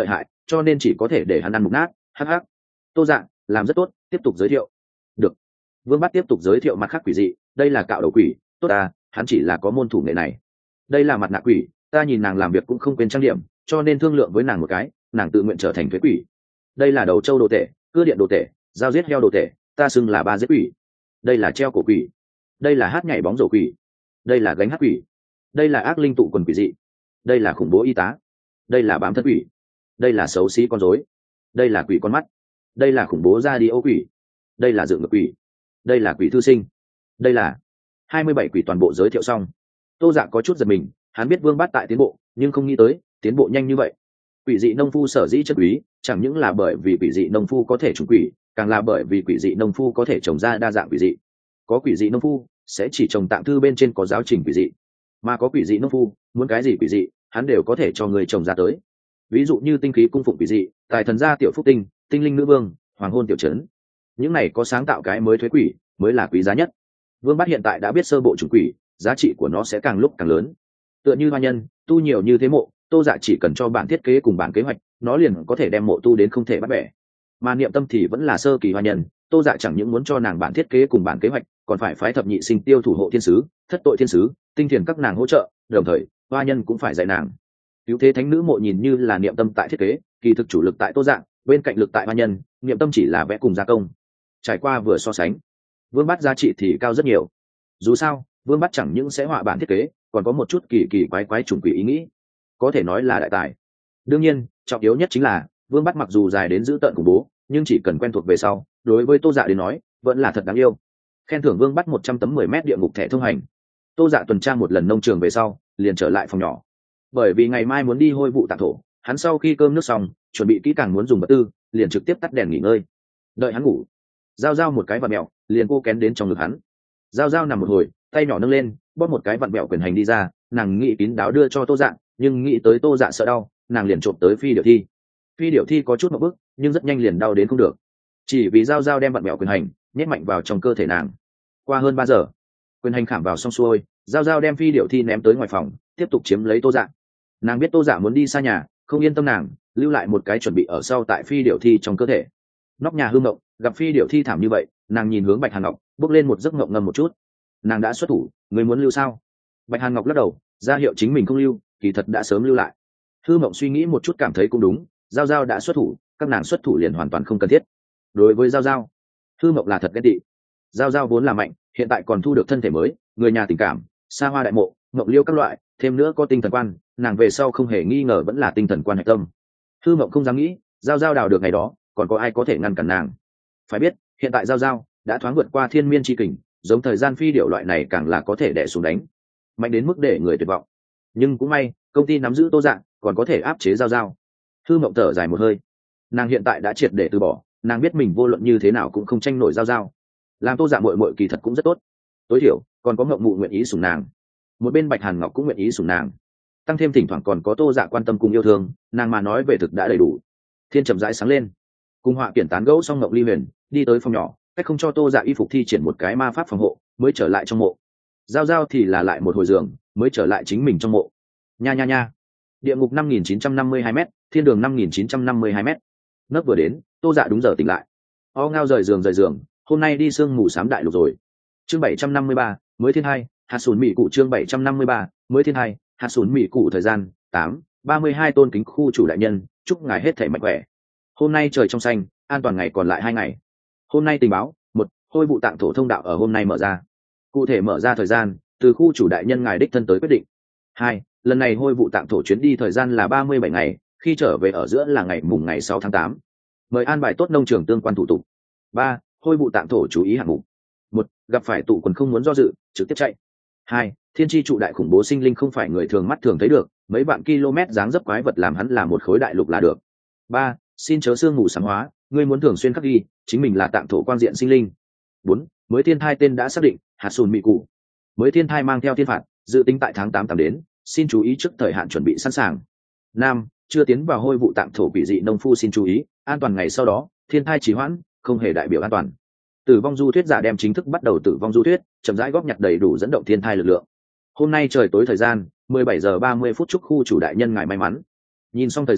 cho nên chỉ có thể để hắn ăn mục nát. Hắc hắc. Tô Dạ làm rất tốt, tiếp tục giới thiệu. Được. Vương Bát tiếp tục giới thiệu mặt khác quỷ dị. Đây là cạo đầu quỷ, tốt à, hắn chỉ là có môn thủ nghệ này. Đây là mặt nạ quỷ, ta nhìn nàng làm việc cũng không quên trang điểm, cho nên thương lượng với nàng một cái, nàng tự nguyện trở thành thuế quỷ. Đây là đầu trâu đồ tể, cưa điện đồ tể, dao giết heo đồ tể, ta xưng là ba giết quỷ. Đây là treo cổ quỷ. Đây là hát nhảy bóng rổ quỷ. Đây là gánh hát quỷ. Đây là ác linh tụ quần quỷ dị. Đây là khủng bố y tá. Đây là bám thân quỷ. Đây là xấu xí con rối. Đây là quỷ con mắt. Đây là khủng bố ra đi ô quỷ. Đây là dựng ngược quỷ. Đây là quỷ thư sinh. Đây là hai mươi bảy quỷ toàn bộ giới thiệu xong. Tô Dạ có chút giật mình, hắn biết Vương Bát tại tiến bộ, nhưng không nghĩ tới tiến bộ nhanh như vậy. Quỷ dị nông phu sở dĩ chất quý, chẳng những là bởi vì quỷ dị nông phu có thể trùng quỷ, càng là bởi vì quỷ dị nông phu có thể trồng ra đa dạng quỷ dị. Có quỷ dị nông phu sẽ chỉ trồng tạm thư bên trên có giáo trình quỷ dị, mà có quỷ dị nông phu muốn cái gì quỷ dị, hắn đều có thể cho người trồng ra tới. Ví dụ như tinh khí cung phụng quỷ dị, tài thần gia tiểu phúc tinh, tinh linh nữ vương, hoàng hôn tiểu trấn. Những này có sáng tạo cái mới thuế quỷ, mới là quý giá nhất. Vương Bát hiện tại đã biết sơ bộ chủng quỷ, giá trị của nó sẽ càng lúc càng lớn. Tựa như hoa nhân tu nhiều như thế mộ, Tô Dạ chỉ cần cho bản thiết kế cùng bản kế hoạch, nó liền có thể đem mộ tu đến không thể bắt bẻ. Mà niệm tâm thì vẫn là sơ kỳ hoa nhân, Tô Dạ chẳng những muốn cho nàng bản thiết kế cùng bản kế hoạch, còn phải phái thập nhị sinh tiêu thủ hộ thiên sứ, thất tội thiên sứ, tinh thiền các nàng hỗ trợ, đồng thời hoa nhân cũng phải dạy nàng. Cứu thế thánh nữ mộ nhìn như là niệm tâm tại thiết kế, kỳ thực chủ lực tại Tô Dạ, bên cạnh lực tại hoa nhân, niệm tâm chỉ là vẽ cùng gia công. Trải qua vừa so sánh, Vương Bát giá trị thì cao rất nhiều. Dù sao Vương Bát chẳng những sẽ họa bản thiết kế, còn có một chút kỳ kỳ quái quái trùng quỷ ý nghĩ, có thể nói là đại tài. Đương nhiên trọng yếu nhất chính là Vương Bát mặc dù dài đến dữ tợn khủng bố, nhưng chỉ cần quen thuộc về sau, đối với Tô Dạ đến nói vẫn là thật đáng yêu. Khen thưởng Vương Bát một trăm tấm mười mét địa ngục thẻ thông hành. Tô Dạ tuần tra một lần nông trường về sau liền trở lại phòng nhỏ, bởi vì ngày mai muốn đi hôi vụ tạc thổ. Hắn sau khi cơm nước xong chuẩn bị kỹ càng muốn dùng vật tư, liền trực tiếp tắt đèn nghỉ ngơi. Đợi hắn ngủ, Giao Giao một cái vặn mẹo liền cô kén đến trong ngực hắn. Giao Giao nằm một hồi, tay nhỏ nâng lên bóp một cái vặn mẹo quyền hành đi ra. Nàng nghĩ kín đáo đưa cho Tô Dạ, nhưng nghĩ tới Tô Dạ sợ đau, nàng liền trộm tới phi điệu thi. Phi điệu thi có chút một bước, nhưng rất nhanh liền đau đến không được, chỉ vì Giao Giao đem vặn mẹo quyền hành nhét mạnh vào trong cơ thể nàng. Qua hơn ba giờ, quyền hành khảm vào xong xuôi, Giao Giao đem phi điệu thi ném tới ngoài phòng, tiếp tục chiếm lấy Tô Dạ. Nàng biết Tô Dạ muốn đi xa nhà, không yên tâm nàng lưu lại một cái chuẩn bị ở sau tại phi điệu thi trong cơ thể. Nóc nhà hương ngộng, gặp phi điệu thi thảm như vậy, nàng nhìn hướng Bạch Hàn Ngọc, bước lên một giấc ngộng ngầm một chút. Nàng đã xuất thủ, người muốn lưu sao? Bạch Hàn Ngọc lắc đầu, ra hiệu chính mình không lưu, kỳ thật đã sớm lưu lại. Hư Mộng suy nghĩ một chút cảm thấy cũng đúng, Giao Giao đã xuất thủ, các nàng xuất thủ liền hoàn toàn không cần thiết. Đối với Giao Giao, Hư Mộng là thật ghen tị. Giao Giao vốn là mạnh, hiện tại còn thu được thân thể mới, người nhà tình cảm, xa hoa đại mộ, mộng liêu các loại, thêm nữa có tinh thần quan, nàng về sau không hề nghi ngờ vẫn là tinh thần quan hạch tâm. Hư Mộng không dám nghĩ, Giao Giao đào được ngày đó, còn có ai có thể ngăn cản nàng? Phải biết, hiện tại Giao Giao đã thoáng vượt qua thiên miên chi kình, giống thời gian phi điệu loại này càng là có thể đè xuống đánh, mạnh đến mức để người tuyệt vọng. Nhưng cũng may, công ty nắm giữ Tô Dạ, còn có thể áp chế Giao Giao. Hư Mộng thở dài một hơi, nàng hiện tại đã triệt để từ bỏ, nàng biết mình vô luận như thế nào cũng không tranh nổi Giao Giao. Làm Tô Dạ muội muội kỳ thật cũng rất tốt, tối thiểu còn có Mộng Mụ nguyện ý sủng nàng, một bên Bạch Hàn Ngọc cũng nguyện ý sủng nàng, tăng thêm thỉnh thoảng còn có Tô Dạ quan tâm cùng yêu thương, nàng mà nói về thực đã đầy đủ. Thiên chậm rãi sáng lên, cùng Họa Kiển tán gẫu xong, Ngọc Ly Huyền đi tới phòng nhỏ, cách không cho Tô Dạ y phục thi triển một cái ma pháp phòng hộ, mới trở lại trong mộ. Giao Giao thì là lại một hồi giường, mới trở lại chính mình trong mộ. Nha nha nha. Địa ngục năm nghìn chín trăm năm mươi hai m, thiên đường năm nghìn chín trăm năm mươi hai m. Nấc vừa đến, Tô Dạ đúng giờ tỉnh lại. O ngao rời giường rời giường, hôm nay đi sương mù xám đại lục rồi. Chương bảy trăm năm mươi ba, mới thiên hai, hạt sủn mỹ cụ. Chương bảy trăm năm mươi ba, mới thiên hai, hạt sủn mỹ cụ. Thời gian tám ba mươi hai. Tôn kính khu chủ đại nhân, chúc ngài hết thảy mạnh khỏe. Hôm nay trời trong xanh, an toàn ngày còn lại hai ngày. Hôm nay tình báo: một, hôi vụ tạng thổ thông đạo ở hôm nay mở ra. Cụ thể mở ra thời gian, từ khu chủ đại nhân ngài đích thân tới quyết định. Hai, lần này hôi vụ tạng thổ chuyến đi thời gian là ba mươi bảy ngày, khi trở về ở giữa là ngày mùng ngày sáu tháng tám. Mời an bài tốt nông trường tương quan thủ tục. Ba, hôi vụ tạng thổ chú ý hạng mục: một, gặp phải tụ quần không muốn do dự, trực tiếp chạy. Hai, thiên tri trụ đại khủng bố sinh linh không phải người thường mắt thường thấy được, mấy vạn km dáng dấp quái vật làm hắn là một khối đại lục là được. Ba, xin chớ sương mù sáng hóa, ngươi muốn thường xuyên khắc ghi chính mình là tạng thổ quang diện sinh linh. Bốn, mới thiên thai tên đã xác định, hạt sùn mị cụ. Mới thiên thai mang theo thiên phạt, dự tính tại tháng tám tầm đến, xin chú ý trước thời hạn chuẩn bị sẵn sàng. Năm, chưa tiến vào hôi vụ tạng thổ quỷ dị nông phu xin chú ý, an toàn ngày sau đó, thiên thai trì hoãn, không hề đại biểu an toàn. Tử vong du thuyết giả đem chính thức bắt đầu tử vong du thuyết, chậm rãi góp nhặt đầy đủ dẫn động thiên thai lực lượng. Hôm nay trời tối thời gian, mười bảy giờ ba mươi phút, chúc khu chủ đại nhân ngài may mắn. Nhìn xong thời gian,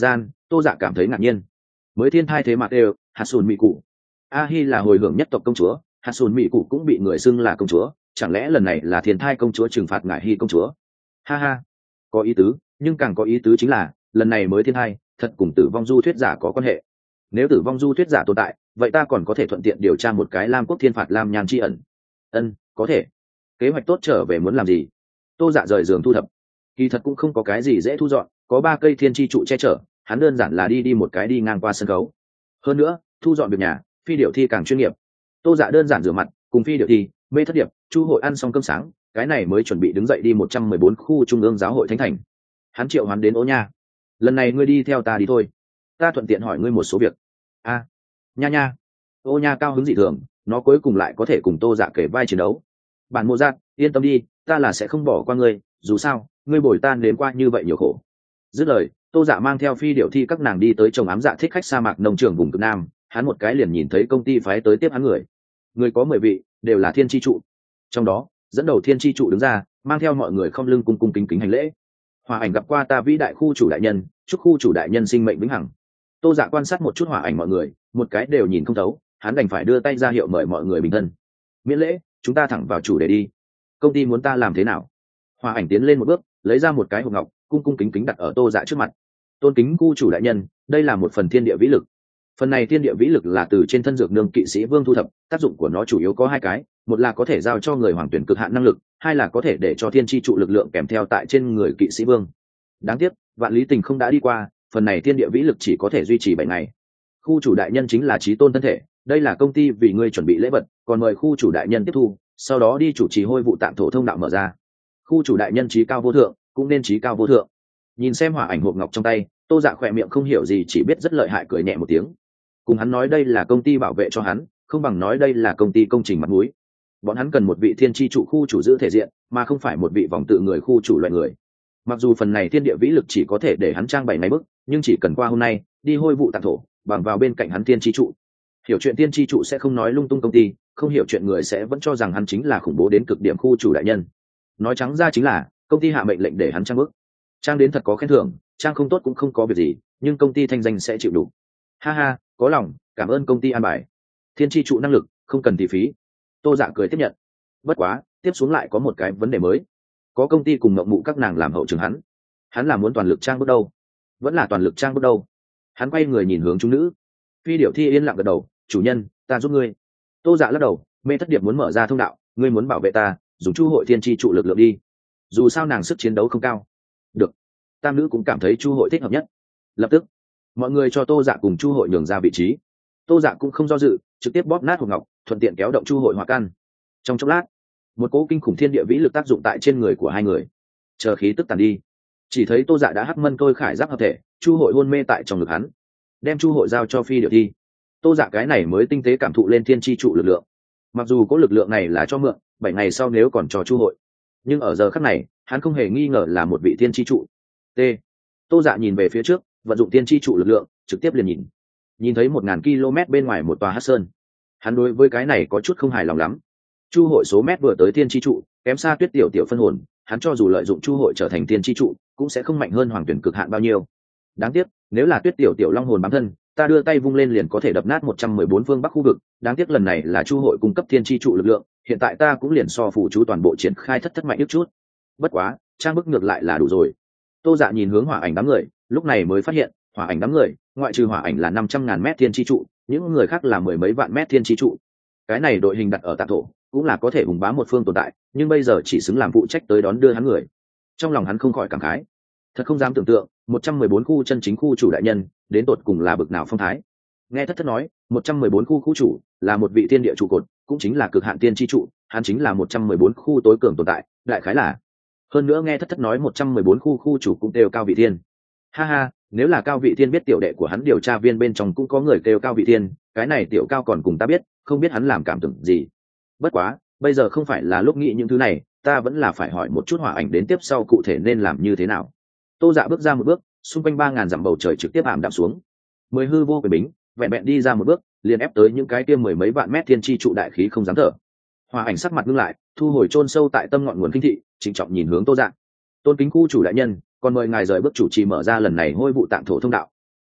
Tô Dạ cảm thấy ngạc nhiên. Mới thiên thai thế mà đều hạt sùn mỹ cụ. A Hi là hồi hưởng nhất tộc công chúa, hạt sùn mỹ cụ cũng bị người xưng là công chúa, chẳng lẽ lần này là thiên thai công chúa trừng phạt ngải Hi công chúa? Ha ha, có ý tứ, nhưng càng có ý tứ chính là lần này mới thiên thai thật cùng tử vong du thuyết giả có quan hệ. Nếu tử vong du thuyết giả tồn tại, vậy ta còn có thể thuận tiện điều tra một cái Lam Quốc thiên phạt Lam Nhan tri ẩn. Ân, có thể. Kế hoạch tốt trở về muốn làm gì? Tô Dạ rời giường thu thập. Kỳ thật cũng không có cái gì dễ thu dọn, có ba cây thiên chi trụ che chở, hắn đơn giản là đi đi một cái đi ngang qua sân khấu. Hơn nữa, thu dọn việc nhà, phi điệu thi càng chuyên nghiệp. Tô Dạ đơn giản rửa mặt, cùng phi điệu thi, mê thất điệp, chu hội ăn xong cơm sáng, cái này mới chuẩn bị đứng dậy đi một trăm mười bốn khu trung ương giáo hội thánh thành. Hắn triệu hắn đến Ô Nha. Lần này ngươi đi theo ta đi thôi, ta thuận tiện hỏi ngươi một số việc. A, à, nha nha. Ô Nha cao hứng dị thường, nó cuối cùng lại có thể cùng Tô Dạ kể vai chiến đấu. Bản Mộ Giác, yên tâm đi, ta là sẽ không bỏ qua ngươi, dù sao ngươi bồi tan đến qua như vậy nhiều khổ. Dứt lời, Tô Dạ mang theo phi điệu thi các nàng đi tới trồng ám dạ thích khách sa mạc nông trường vùng cực nam. Hắn một cái liền nhìn thấy công ty phái tới tiếp hắn người. Người có mười vị, đều là thiên tri trụ. Trong đó, dẫn đầu thiên tri trụ đứng ra, mang theo mọi người không lưng cung cung kính kính hành lễ. Hỏa Ảnh gặp qua ta vĩ đại khu chủ đại nhân, chúc khu chủ đại nhân sinh mệnh vĩnh hằng. Tô Dạ quan sát một chút Hỏa Ảnh mọi người, một cái đều nhìn không thấu, hắn đành phải đưa tay ra hiệu mời mọi người bình thân. Miễn lễ, chúng ta thẳng vào chủ đề đi. Công ty muốn ta làm thế nào? Hỏa Ảnh tiến lên một bước, lấy ra một cái hộp ngọc, cung cung kính kính đặt ở Tô Dạ trước mặt. Tôn kính khu chủ đại nhân, đây là một phần thiên địa vĩ lực. Phần này thiên địa vĩ lực là từ trên thân dược nương kỵ sĩ vương thu thập, tác dụng của nó chủ yếu có hai cái, một là có thể giao cho người hoàng tuyển cực hạn năng lực, hai là có thể để cho thiên tri trụ lực lượng kèm theo tại trên người kỵ sĩ vương. Đáng tiếc, vạn lý tình không đã đi qua, phần này thiên địa vĩ lực chỉ có thể duy trì bảy ngày. Khu chủ đại nhân chính là chí tôn thân thể, đây là công ty vì ngươi chuẩn bị lễ vật, còn mời khu chủ đại nhân tiếp thu, sau đó đi chủ trì hôi vụ tạm thổ thông đạo mở ra. Khu chủ đại nhân chí cao vô thượng, cũng nên chí cao vô thượng. Nhìn xem Hỏa Ảnh hộp ngọc trong tay, Tô Dạ khỏe miệng không hiểu gì, chỉ biết rất lợi hại cười nhẹ một tiếng. Cùng hắn nói đây là công ty bảo vệ cho hắn, không bằng nói đây là công ty công trình mặt mũi. Bọn hắn cần một vị thiên tri trụ khu chủ giữ thể diện, mà không phải một vị vòng tự người khu chủ loại người. Mặc dù phần này thiên địa vĩ lực chỉ có thể để hắn trang bảy ngày bức, nhưng chỉ cần qua hôm nay đi hôi vụ tạm thổ, bằng vào bên cạnh hắn thiên tri trụ. Hiểu chuyện thiên tri trụ sẽ không nói lung tung công ty, không hiểu chuyện người sẽ vẫn cho rằng hắn chính là khủng bố đến cực điểm khu chủ đại nhân. Nói trắng ra chính là công ty hạ mệnh lệnh để hắn trang bức. Trang đến thật có khen thưởng, trang không tốt cũng không có việc gì, nhưng công ty thanh danh sẽ chịu đủ. Ha ha, có lòng, cảm ơn công ty an bài. Thiên tri trụ năng lực không cần tỷ phí. Tô Dạ cười tiếp nhận. Bất quá, tiếp xuống lại có một cái vấn đề mới. Có công ty cùng ngậm mụ các nàng làm hậu trường hắn, hắn là muốn toàn lực trang bước đâu, vẫn là toàn lực trang bước đâu? Hắn quay người nhìn hướng chúng nữ. Phi điệu thi yên lặng gật đầu, chủ nhân, ta giúp ngươi. Tô Dạ lắc đầu, mê thất điệp muốn mở ra thông đạo, ngươi muốn bảo vệ ta, dùng chu hội thiên tri trụ lực lượng đi. Dù sao nàng sức chiến đấu không cao. Được. Tam nữ cũng cảm thấy chu hội thích hợp nhất. Lập tức, mọi người cho Tô Dạ cùng chu hội nhường ra vị trí. Tô Dạ cũng không do dự, trực tiếp bóp nát hộp ngọc, thuận tiện kéo động chu hội hòa căn. Trong chốc lát, một cỗ kinh khủng thiên địa vĩ lực tác dụng tại trên người của hai người. Chờ khí tức tàn đi, chỉ thấy Tô Dạ đã hắc mân tôi khải giáp hợp thể, chu hội hôn mê tại trong ngực hắn, đem chu hội giao cho phi điệu thi. Tô Dạ cái này mới tinh tế cảm thụ lên thiên tri trụ lực lượng. Mặc dù có lực lượng này là cho mượn, bảy ngày sau nếu còn cho chu hội, nhưng ở giờ khắc này hắn không hề nghi ngờ là một vị thiên tri trụ. T. Tô Dạ nhìn về phía trước, vận dụng thiên tri trụ lực lượng, trực tiếp liền nhìn nhìn thấy một ngàn km bên ngoài một tòa hắc sơn. Hắn đối với cái này có chút không hài lòng lắm. Chu hội số mét vừa tới thiên tri trụ, kém xa tuyết tiểu tiểu phân hồn, hắn cho dù lợi dụng chu hội trở thành thiên tri trụ, cũng sẽ không mạnh hơn hoàng tuyển cực hạn bao nhiêu. Đáng tiếc, nếu là tuyết tiểu tiểu long hồn bám thân, ta đưa tay vung lên liền có thể đập nát một trăm mười bốn phương bắc khu vực. Đáng tiếc lần này là chu hội cung cấp thiên tri trụ lực lượng, hiện tại ta cũng liền so phủ chú toàn bộ triển khai thất thất mạnh nhất chút. Bất quá, trang bức ngược lại là đủ rồi. Tô Dạ nhìn hướng Hỏa Ảnh đám người, lúc này mới phát hiện, Hỏa Ảnh đám người, ngoại trừ Hỏa Ảnh là năm trăm ngàn mét thiên tri trụ, những người khác là mười mấy vạn mét thiên tri trụ. Cái này đội hình đặt ở Tạng Thổ, cũng là có thể hùng bá một phương tồn tại, nhưng bây giờ chỉ xứng làm phụ trách tới đón đưa hắn người. Trong lòng hắn không khỏi cảm khái, thật không dám tưởng tượng, một trăm mười bốn khu chân chính khu chủ đại nhân, đến tột cùng là bực nào phong thái. Nghe thất thất nói, một trăm mười bốn khu khu chủ là một vị thiên địa trụ cột, cũng chính là cực hạn tiên tri trụ, hắn chính là một trăm mười bốn khu tối cường tồn tại, đại khái là. Hơn nữa nghe thất thất nói một trăm mười bốn khu khu chủ cũng đều cao vị thiên. Ha ha, nếu là cao vị thiên biết tiểu đệ của hắn điều tra viên bên trong cũng có người kêu cao vị thiên, cái này tiểu cao còn cùng ta biết, không biết hắn làm cảm tưởng gì. Bất quá, bây giờ không phải là lúc nghĩ những thứ này, ta vẫn là phải hỏi một chút Hỏa Ảnh đến tiếp sau cụ thể nên làm như thế nào. Tô Dạ bước ra một bước, xung quanh ba ngàn dặm bầu trời trực tiếp ảm đạm xuống. Mười hư vô quyền bính, vẹn vẹn đi ra một bước, liền ép tới những cái kia mười mấy vạn mét thiên tri trụ đại khí không dám thở. Hỏa Ảnh sắc mặt ngưng lại, thu hồi chôn sâu tại tâm ngọn nguồn kinh thị, trịnh trọng nhìn hướng Tô Dạ. Tôn kính khu chủ đại nhân, còn mời ngài rời bước chủ trì mở ra lần này hôi vụ Tạng Thổ thông đạo.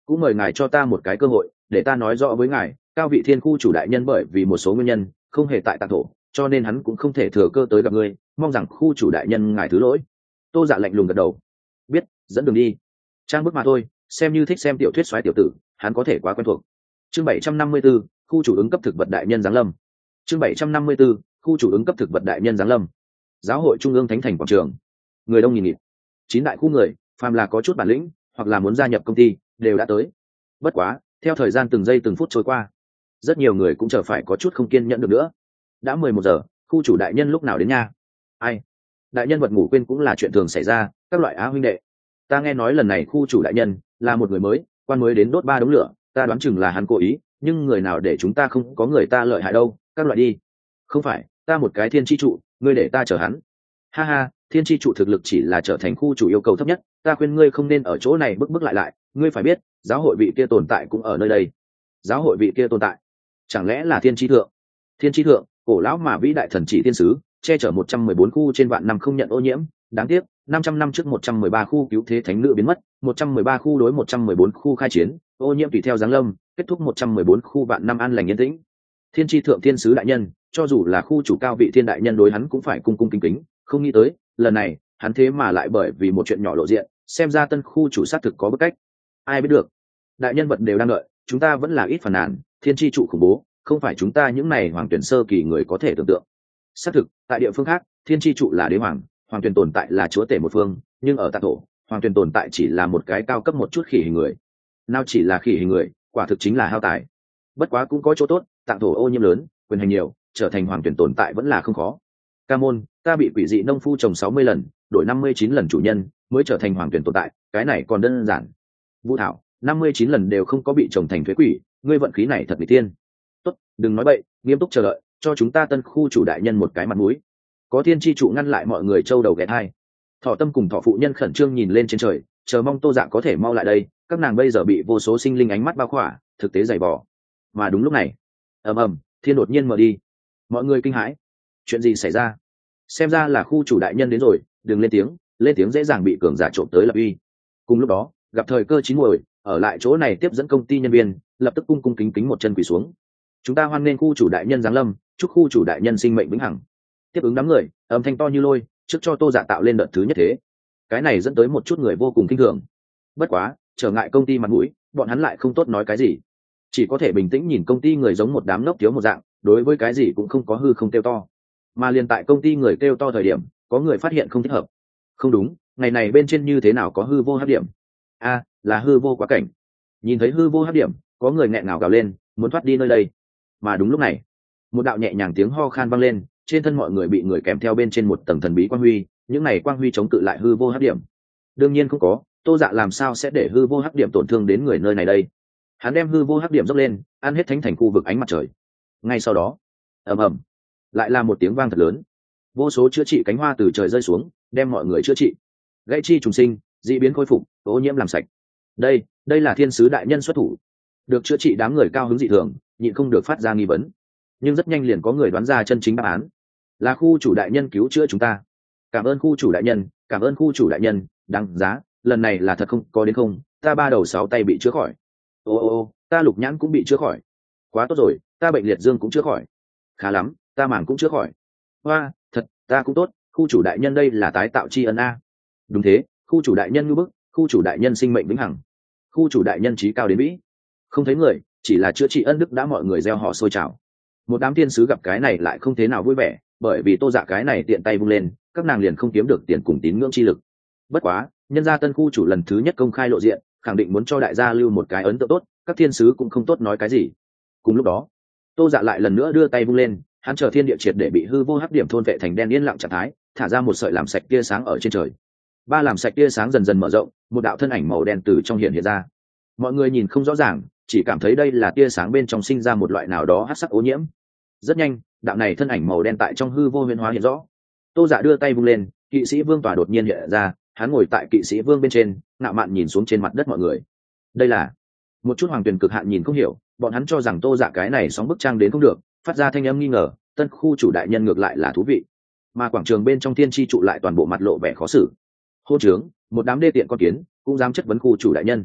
cũng mời ngài cho ta một cái cơ hội để ta nói rõ với ngài, cao vị thiên khu chủ đại nhân bởi vì một số nguyên nhân không hề tại tạng thổ, cho nên hắn cũng không thể thừa cơ tới gặp ngươi, mong rằng khu chủ đại nhân ngài thứ lỗi. Tô Dạ lạnh lùng gật đầu. Biết, dẫn đường đi. Trang bức mà thôi, xem như thích xem tiểu thuyết xoáy tiểu tử, hắn có thể quá quen thuộc. Chương bảy trăm năm mươi 'bốn, khu chủ ứng cấp thực vật đại nhân giáng lâm. Chương bảy trăm năm mươi 'bốn, khu chủ ứng cấp thực vật đại nhân giáng lâm. Giáo hội trung ương thánh thành quảng trường, người đông nghìn nghịt. Chín đại khu người, phàm là có chút bản lĩnh hoặc là muốn gia nhập công ty, đều đã tới. Bất quá, theo thời gian từng giây từng phút trôi qua, rất nhiều người cũng chờ phải có chút không kiên nhẫn được nữa. Đã mười một giờ, khu chủ đại nhân lúc nào đến nha? Ai? Đại nhân vật ngủ quên cũng là chuyện thường xảy ra, các loại á huynh đệ. Ta nghe nói lần này khu chủ đại nhân là một người mới, quan mới đến đốt ba đống lửa, ta đoán chừng là hắn cố ý, nhưng người nào để chúng ta không có người ta lợi hại đâu, các loại đi. Không phải, ta một cái thiên chi trụ, ngươi để ta chở hắn. Ha ha, thiên chi trụ thực lực chỉ là trở thành khu chủ yêu cầu thấp nhất, ta khuyên ngươi không nên ở chỗ này bức bức lại lại, ngươi phải biết, giáo hội vị kia tồn tại cũng ở nơi đây. Giáo hội vị kia tồn tại, chẳng lẽ là thiên chi thượng? Thiên chi thượng, cổ lão mà vĩ đại thần chỉ thiên sứ, che chở một trăm mười bốn khu trên vạn năm không nhận ô nhiễm, đáng tiếc, năm trăm năm trước một trăm mười ba khu cứu thế thánh nữ biến mất, một trăm mười ba khu đối một trăm mười bốn khu khai chiến, ô nhiễm tùy theo giáng lâm, kết thúc một trăm mười bốn khu vạn năm an lành yên tĩnh. Thiên chi thượng thiên sứ đại nhân, cho dù là khu chủ cao vị thiên đại nhân đối hắn cũng phải cung cung kính kính, không nghĩ tới, lần này, hắn thế mà lại bởi vì một chuyện nhỏ lộ diện, xem ra tân khu chủ xác thực có bức cách. Ai biết được. Đại nhân vật đều đang đợi, chúng ta vẫn là ít phàn nàn, thiên chi trụ khủng bố, không phải chúng ta những này hoàng tuyển sơ kỳ người có thể tưởng tượng. Xác thực, tại địa phương khác, thiên chi trụ là đế hoàng, hoàng tuyển tồn tại là chúa tể một phương, nhưng ở tạng thổ, hoàng tuyển tồn tại chỉ là một cái cao cấp một chút khỉ hình người. Nào chỉ là khỉ hình người, quả thực chính là hao tài. Bất quá cũng có chỗ tốt, tạng thổ ô nhiễm lớn, quyền hành nhiều, trở thành hoàng tuyển tồn tại vẫn là không khó. Ca môn, ta bị quỷ dị nông phu trồng sáu mươi lần, đổi năm mươi chín lần chủ nhân, mới trở thành hoàng tuyển tồn tại, cái này còn đơn giản. Vũ Thảo, năm mươi chín lần đều không có bị trồng thành thuế quỷ, ngươi vận khí này thật nghịch tiên. Tốt, đừng nói bậy, nghiêm túc chờ đợi, cho chúng ta tân khu chủ đại nhân một cái mặt mũi. Có thiên chi trụ ngăn lại mọi người trâu đầu ghé thai. Thọ Tâm cùng Thọ phụ nhân khẩn trương nhìn lên trên trời, chờ mong Tô Dạ có thể mau lại đây, các nàng bây giờ bị vô số sinh linh ánh mắt bao khỏa, thực tế dày vò. Mà đúng lúc này, ầm ầm, thiên đột nhiên mở đi. Mọi người kinh hãi. Chuyện gì xảy ra? Xem ra là khu chủ đại nhân đến rồi, đừng lên tiếng, lên tiếng dễ dàng bị cường giả trộm tới lập uy. Cùng lúc đó, gặp thời cơ chín muồi, ở lại chỗ này tiếp dẫn công ty nhân viên, lập tức cung cung kính kính một chân quỳ xuống. Chúng ta hoan nghênh khu chủ đại nhân giáng lâm, chúc khu chủ đại nhân sinh mệnh vĩnh hằng. Tiếp ứng đám người, âm thanh to như lôi, trước cho Tô Dạ tạo lên đợt thứ nhất thế. Cái này dẫn tới một chút người vô cùng kinh thường. Bất quá, trở ngại công ty mặt mũi, bọn hắn lại không tốt nói cái gì, chỉ có thể bình tĩnh nhìn công ty người giống một đám ngốc thiếu một dạng, đối với cái gì cũng không có hư không kêu to. Mà liền tại công ty người kêu to thời điểm, có người phát hiện không thích hợp. Không đúng, ngày này bên trên như thế nào có hư vô hấp điểm? A, là hư vô quá cảnh. Nhìn thấy hư vô hấp điểm, có người nghẹn ngào gào lên, muốn thoát đi nơi đây. Mà đúng lúc này, một đạo nhẹ nhàng tiếng ho khan vang lên, trên thân mọi người bị người kèm theo bên trên một tầng thần bí quang huy, những này quang huy chống cự lại hư vô hấp điểm. Đương nhiên không có, Tô Dạ làm sao sẽ để hư vô hấp điểm tổn thương đến người nơi này đây? Hắn đem hư vô hấp điểm dốc lên, ăn hết thánh thành khu vực ánh mặt trời. Ngay sau đó, ầm ầm, lại là một tiếng vang thật lớn, vô số chữa trị cánh hoa từ trời rơi xuống, đem mọi người chữa trị. Gãy chi trùng sinh, dị biến khôi phục, ô nhiễm làm sạch. Đây, đây là thiên sứ đại nhân xuất thủ. Được chữa trị đám người cao hứng dị thường, nhịn không được phát ra nghi vấn. Nhưng rất nhanh liền có người đoán ra chân chính đáp án. Là khu chủ đại nhân cứu chữa chúng ta. Cảm ơn khu chủ đại nhân, cảm ơn khu chủ đại nhân, đáng giá, lần này là thật không có đến không, ta ba đầu sáu tay bị chữa khỏi. Ô ô ô, ta lục nhãn cũng bị chữa khỏi. Quá tốt rồi, ta bệnh liệt dương cũng chữa khỏi. Khá lắm, ta màng cũng chữa khỏi. Hoa, thật, ta cũng tốt, khu chủ đại nhân đây là tái tạo tri ân a. Đúng thế, khu chủ đại nhân ngưu bức, khu chủ đại nhân sinh mệnh vĩnh hằng, khu chủ đại nhân trí cao đến vĩ. Không thấy người, chỉ là chữa trị ân đức đã mọi người gieo họ sôi trào. Một đám thiên sứ gặp cái này lại không thế nào vui vẻ, bởi vì Tô Dạ cái này tiện tay vung lên, các nàng liền không kiếm được tiền cùng tín ngưỡng chi lực. Bất quá, nhân gia tân khu chủ lần thứ nhất công khai lộ diện, khẳng định muốn cho đại gia lưu một cái ấn tượng tốt, các thiên sứ cũng không tốt nói cái gì. Cùng lúc đó, Tô Dạ lại lần nữa đưa tay vung lên, hắn chờ thiên địa triệt để bị hư vô hấp điểm thôn vệ thành đen yên lặng trạng thái, thả ra một sợi làm sạch tia sáng ở trên trời. Ba làm sạch tia sáng dần dần mở rộng, một đạo thân ảnh màu đen từ trong hiện hiện ra. Mọi người nhìn không rõ ràng, chỉ cảm thấy đây là tia sáng bên trong sinh ra một loại nào đó hắc sắc ô nhiễm. Rất nhanh, đạo này thân ảnh màu đen tại trong hư vô huyền hóa hiện rõ. Tô Dạ đưa tay vung lên, kỵ sĩ vương tòa đột nhiên hiện ra, hắn ngồi tại kỵ sĩ vương bên trên, ngạo mạn nhìn xuống trên mặt đất mọi người. Đây là một chút hoàng tuyền cực hạn nhìn không hiểu, bọn hắn cho rằng Tô Dạ cái này sóng bức trang đến không được, phát ra thanh âm nghi ngờ, tân khu chủ đại nhân ngược lại là thú vị. Mà quảng trường bên trong thiên tri trụ lại toàn bộ mặt lộ vẻ khó xử. Hô trướng, một đám đê tiện con kiến cũng dám chất vấn khu chủ đại nhân.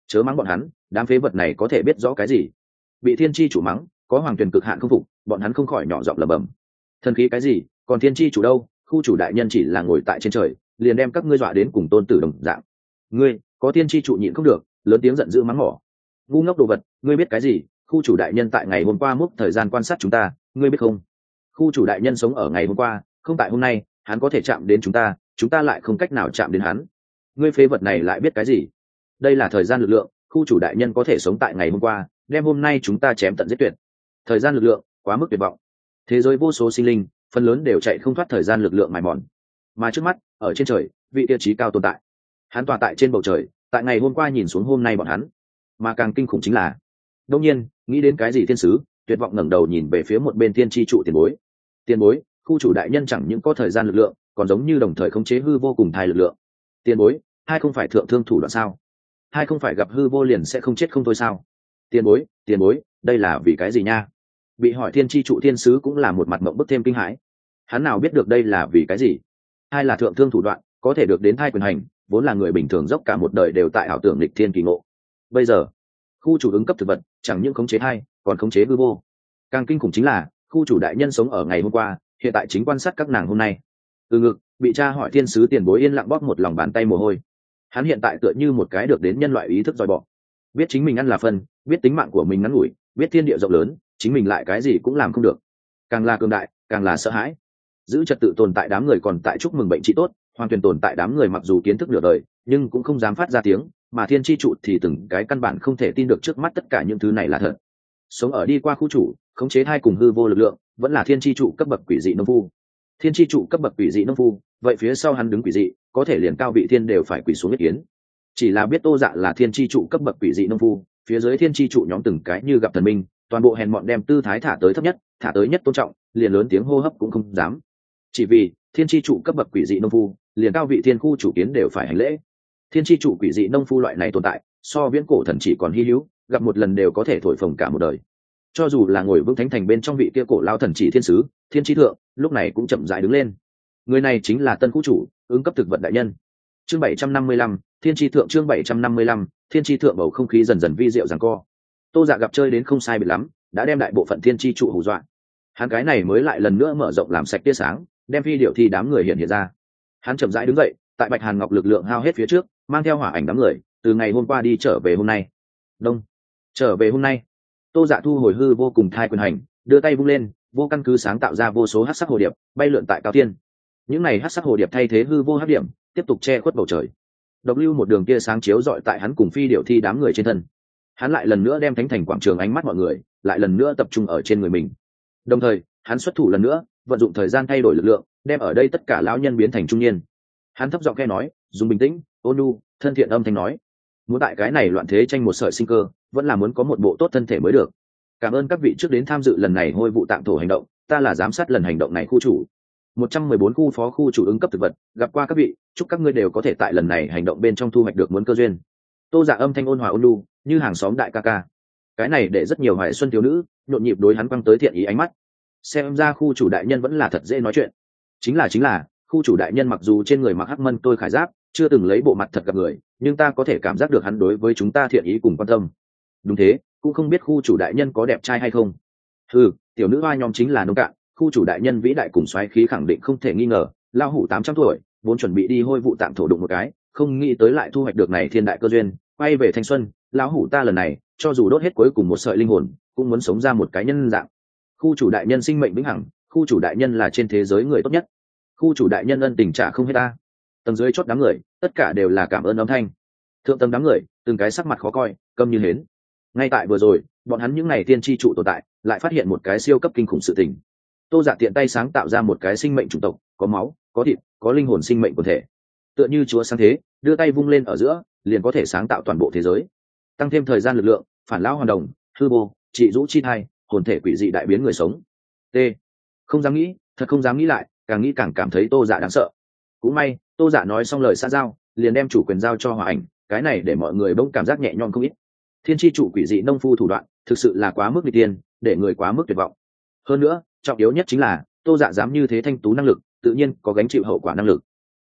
chớ mắng bọn hắn, đám phế vật này có thể biết rõ cái gì. Bị thiên chi chủ mắng, có hoàng tuyền cực hạn không phục, bọn hắn không khỏi nhỏ giọng lẩm bẩm. Thần khí cái gì, còn thiên chi chủ đâu, khu chủ đại nhân chỉ là ngồi tại trên trời, liền đem các ngươi dọa đến cùng tôn tử đồng dạng. Ngươi, có thiên chi chủ nhịn không được, lớn tiếng giận dữ mắng mỏ. Ngu ngốc đồ vật, ngươi biết cái gì, khu chủ đại nhân tại ngày hôm qua múc thời gian quan sát chúng ta, ngươi biết không? Khu chủ đại nhân sống ở ngày hôm qua, không tại hôm nay, hắn có thể chạm đến chúng ta, chúng ta lại không cách nào chạm đến hắn. Ngươi phế vật này lại biết cái gì? Đây là thời gian lực lượng, khu chủ đại nhân có thể sống tại ngày hôm qua, đem hôm nay chúng ta chém tận giết tuyệt. Thời gian lực lượng quá mức tuyệt vọng, thế giới vô số sinh linh phần lớn đều chạy không thoát thời gian lực lượng mài mòn, mà trước mắt ở trên trời vị tiêu chí cao tồn tại, hắn tỏa tại trên bầu trời, tại ngày hôm qua nhìn xuống hôm nay bọn hắn. Mà càng kinh khủng chính là, đông nhiên nghĩ đến cái gì thiên sứ tuyệt vọng ngẩng đầu nhìn về phía một bên thiên tri trụ tiền bối. Tiền bối, khu chủ đại nhân chẳng những có thời gian lực lượng, còn giống như đồng thời khống chế hư vô cùng thai lực lượng. Tiền bối, hai không phải thượng thương thủ đoạn sao? Hai không phải gặp hư vô liền sẽ không chết không thôi sao? Tiền bối, tiền bối, đây là vì cái gì nha? Bị hỏi thiên tri trụ thiên sứ cũng là một mặt mộng bức thêm kinh hãi. Hắn nào biết được đây là vì cái gì? Hai là thượng thương thủ đoạn, có thể được đến thai quyền hành, vốn là người bình thường dốc cả một đời đều tại ảo tưởng lịch thiên kỳ ngộ. Bây giờ, khu chủ ứng cấp thực vật chẳng những khống chế thai, còn khống chế hư vô. Càng kinh khủng chính là, khu chủ đại nhân sống ở ngày hôm qua, hiện tại chính quan sát các nàng hôm nay. Từ ngực, bị cha hỏi thiên sứ tiền bối yên lặng bóp một lòng bàn tay mồ hôi. Hắn hiện tại tựa như một cái được đến nhân loại ý thức dòi bỏ, biết chính mình ăn là phân, biết tính mạng của mình ngắn ngủi, biết thiên địa rộng lớn, chính mình lại cái gì cũng làm không được. Càng là cường đại, càng là sợ hãi. Giữ trật tự tồn tại đám người còn tại chúc mừng bệnh trị tốt, hoàn toàn tồn tại đám người mặc dù kiến thức nửa đời, nhưng cũng không dám phát ra tiếng, mà thiên chi trụ thì từng cái căn bản không thể tin được trước mắt tất cả những thứ này là thật. Sống ở đi qua khu chủ, khống chế hai cùng hư vô lực lượng, vẫn là thiên chi trụ cấp bậc quỷ dị nông phu. Thiên chi trụ cấp bậc quỷ dị nông phu, vậy phía sau hắn đứng quỷ dị, có thể liền cao vị thiên đều phải quỳ xuống nhất kiến. Chỉ là biết Tô Dạ là thiên chi trụ cấp bậc quỷ dị nông phu, phía dưới thiên chi trụ nhóm từng cái như gặp thần minh, toàn bộ hèn mọn đem tư thái thả tới thấp nhất, thả tới nhất tôn trọng, liền lớn tiếng hô hấp cũng không dám. Chỉ vì thiên chi trụ cấp bậc quỷ dị nông phu, liền cao vị thiên khu chủ kiến đều phải hành lễ. Thiên chi trụ quỷ dị nông phu loại này tồn tại, so viễn cổ thần chỉ còn hy hữu, gặp một lần đều có thể thổi phồng cả một đời. Cho dù là ngồi vững thánh thành bên trong vị kia cổ lao thần chỉ thiên sứ, thiên chi thượng, lúc này cũng chậm rãi đứng lên. Người này chính là tân khu chủ, ứng cấp thực vật đại nhân. Chương bảy trăm năm mươi lăm, thiên chi thượng chương bảy trăm năm mươi lăm, thiên chi thượng bầu không khí dần dần vi diệu giằng co. Tô Dạ gặp chơi đến không sai biệt lắm, đã đem đại bộ phận thiên chi trụ hù dọa. Hắn cái này mới lại lần nữa mở rộng làm sạch tia sáng, đem phi điệu thi đám người hiện hiện ra. Hắn chậm rãi đứng dậy, tại Bạch Hàn Ngọc lực lượng hao hết phía trước, mang theo hỏa ảnh đám người, từ ngày hôm qua đi trở về hôm nay. Đông, trở về hôm nay. Tô Dạ thu hồi hư vô cùng thai quyền hành, đưa tay vung lên, vô căn cứ sáng tạo ra vô số hắc sắc hồ điệp, bay lượn tại cao thiên. Những này hắc sắc hồ điệp thay thế hư vô hắc điểm, tiếp tục che khuất bầu trời. Độc lưu một đường tia sáng chiếu rọi tại hắn cùng phi điệu thi đám người trên thân. Hắn lại lần nữa đem thánh thành quảng trường ánh mắt mọi người, lại lần nữa tập trung ở trên người mình. Đồng thời, hắn xuất thủ lần nữa, vận dụng thời gian thay đổi lực lượng, đem ở đây tất cả lão nhân biến thành trung niên. Hắn thấp giọng khe nói, dùng bình tĩnh, ôn nhu, thân thiện âm thanh nói: muốn tại cái này loạn thế tranh một sợi sinh cơ, vẫn là muốn có một bộ tốt thân thể mới được. Cảm ơn các vị trước đến tham dự lần này hôi vụ tạng thổ hành động, ta là giám sát lần hành động này khu chủ. một trăm mười bốn khu phó khu chủ ứng cấp thực vật, gặp qua các vị, chúc các ngươi đều có thể tại lần này hành động bên trong thu hoạch được muốn cơ duyên. Tô Dạ âm thanh ôn hòa ôn nhu, như hàng xóm đại ca ca. Cái này để rất nhiều hoài xuân thiếu nữ nhộn nhịp đối hắn quăng tới thiện ý ánh mắt. Xem ra khu chủ đại nhân vẫn là thật dễ nói chuyện. Chính là chính là, khu chủ đại nhân mặc dù trên người mặc hắc mân tôi khải giáp, chưa từng lấy bộ mặt thật gặp người, nhưng ta có thể cảm giác được hắn đối với chúng ta thiện ý cùng quan tâm. Đúng thế, cũng không biết khu chủ đại nhân có đẹp trai hay không. Ừ, tiểu nữ hoa nhóm chính là nông cạn, khu chủ đại nhân vĩ đại cùng xoáy khí khẳng định không thể nghi ngờ. Lao hủ tám trăm tuổi, vốn chuẩn bị đi hôi vụ tạm thổ đụng một cái, không nghĩ tới lại thu hoạch được này thiên đại cơ duyên, quay về thanh xuân. Lão hủ ta lần này, cho dù đốt hết cuối cùng một sợi linh hồn, cũng muốn sống ra một cái nhân dạng. Khu chủ đại nhân sinh mệnh vĩnh hằng, khu chủ đại nhân là trên thế giới người tốt nhất. Khu chủ đại nhân ân tình trả không hết ta. Tầng dưới chót đám người, tất cả đều là cảm ơn âm thanh. Thượng tầng đám người, từng cái sắc mặt khó coi, câm như hến. Ngay tại vừa rồi, bọn hắn những ngày tiên tri trụ tồn tại, lại phát hiện một cái siêu cấp kinh khủng sự tình. Tô Dạ tiện tay sáng tạo ra một cái sinh mệnh chủng tộc, có máu, có thịt, có linh hồn sinh mệnh quần thể. Tựa như chúa sáng thế, đưa tay vung lên ở giữa, liền có thể sáng tạo toàn bộ thế giới. Tăng thêm thời gian lực lượng, phản lão hoàn đồng, hư vô, trị rũ chi thai, hồn thể quỷ dị đại biến người sống. T. Không dám nghĩ, thật không dám nghĩ lại, càng nghĩ càng cảm thấy Tô Dạ đáng sợ. Cũng may, Tô Dạ nói xong lời xã giao, liền đem chủ quyền giao cho Hòa Ảnh, cái này để mọi người bỗng cảm giác nhẹ nhõm không ít. Thiên chi trụ quỷ dị nông phu thủ đoạn, thực sự là quá mức nghịch tiên, để người quá mức tuyệt vọng. Hơn nữa, trọng yếu nhất chính là, Tô Dạ dám như thế thanh tú năng lực, tự nhiên có gánh chịu hậu quả năng lực.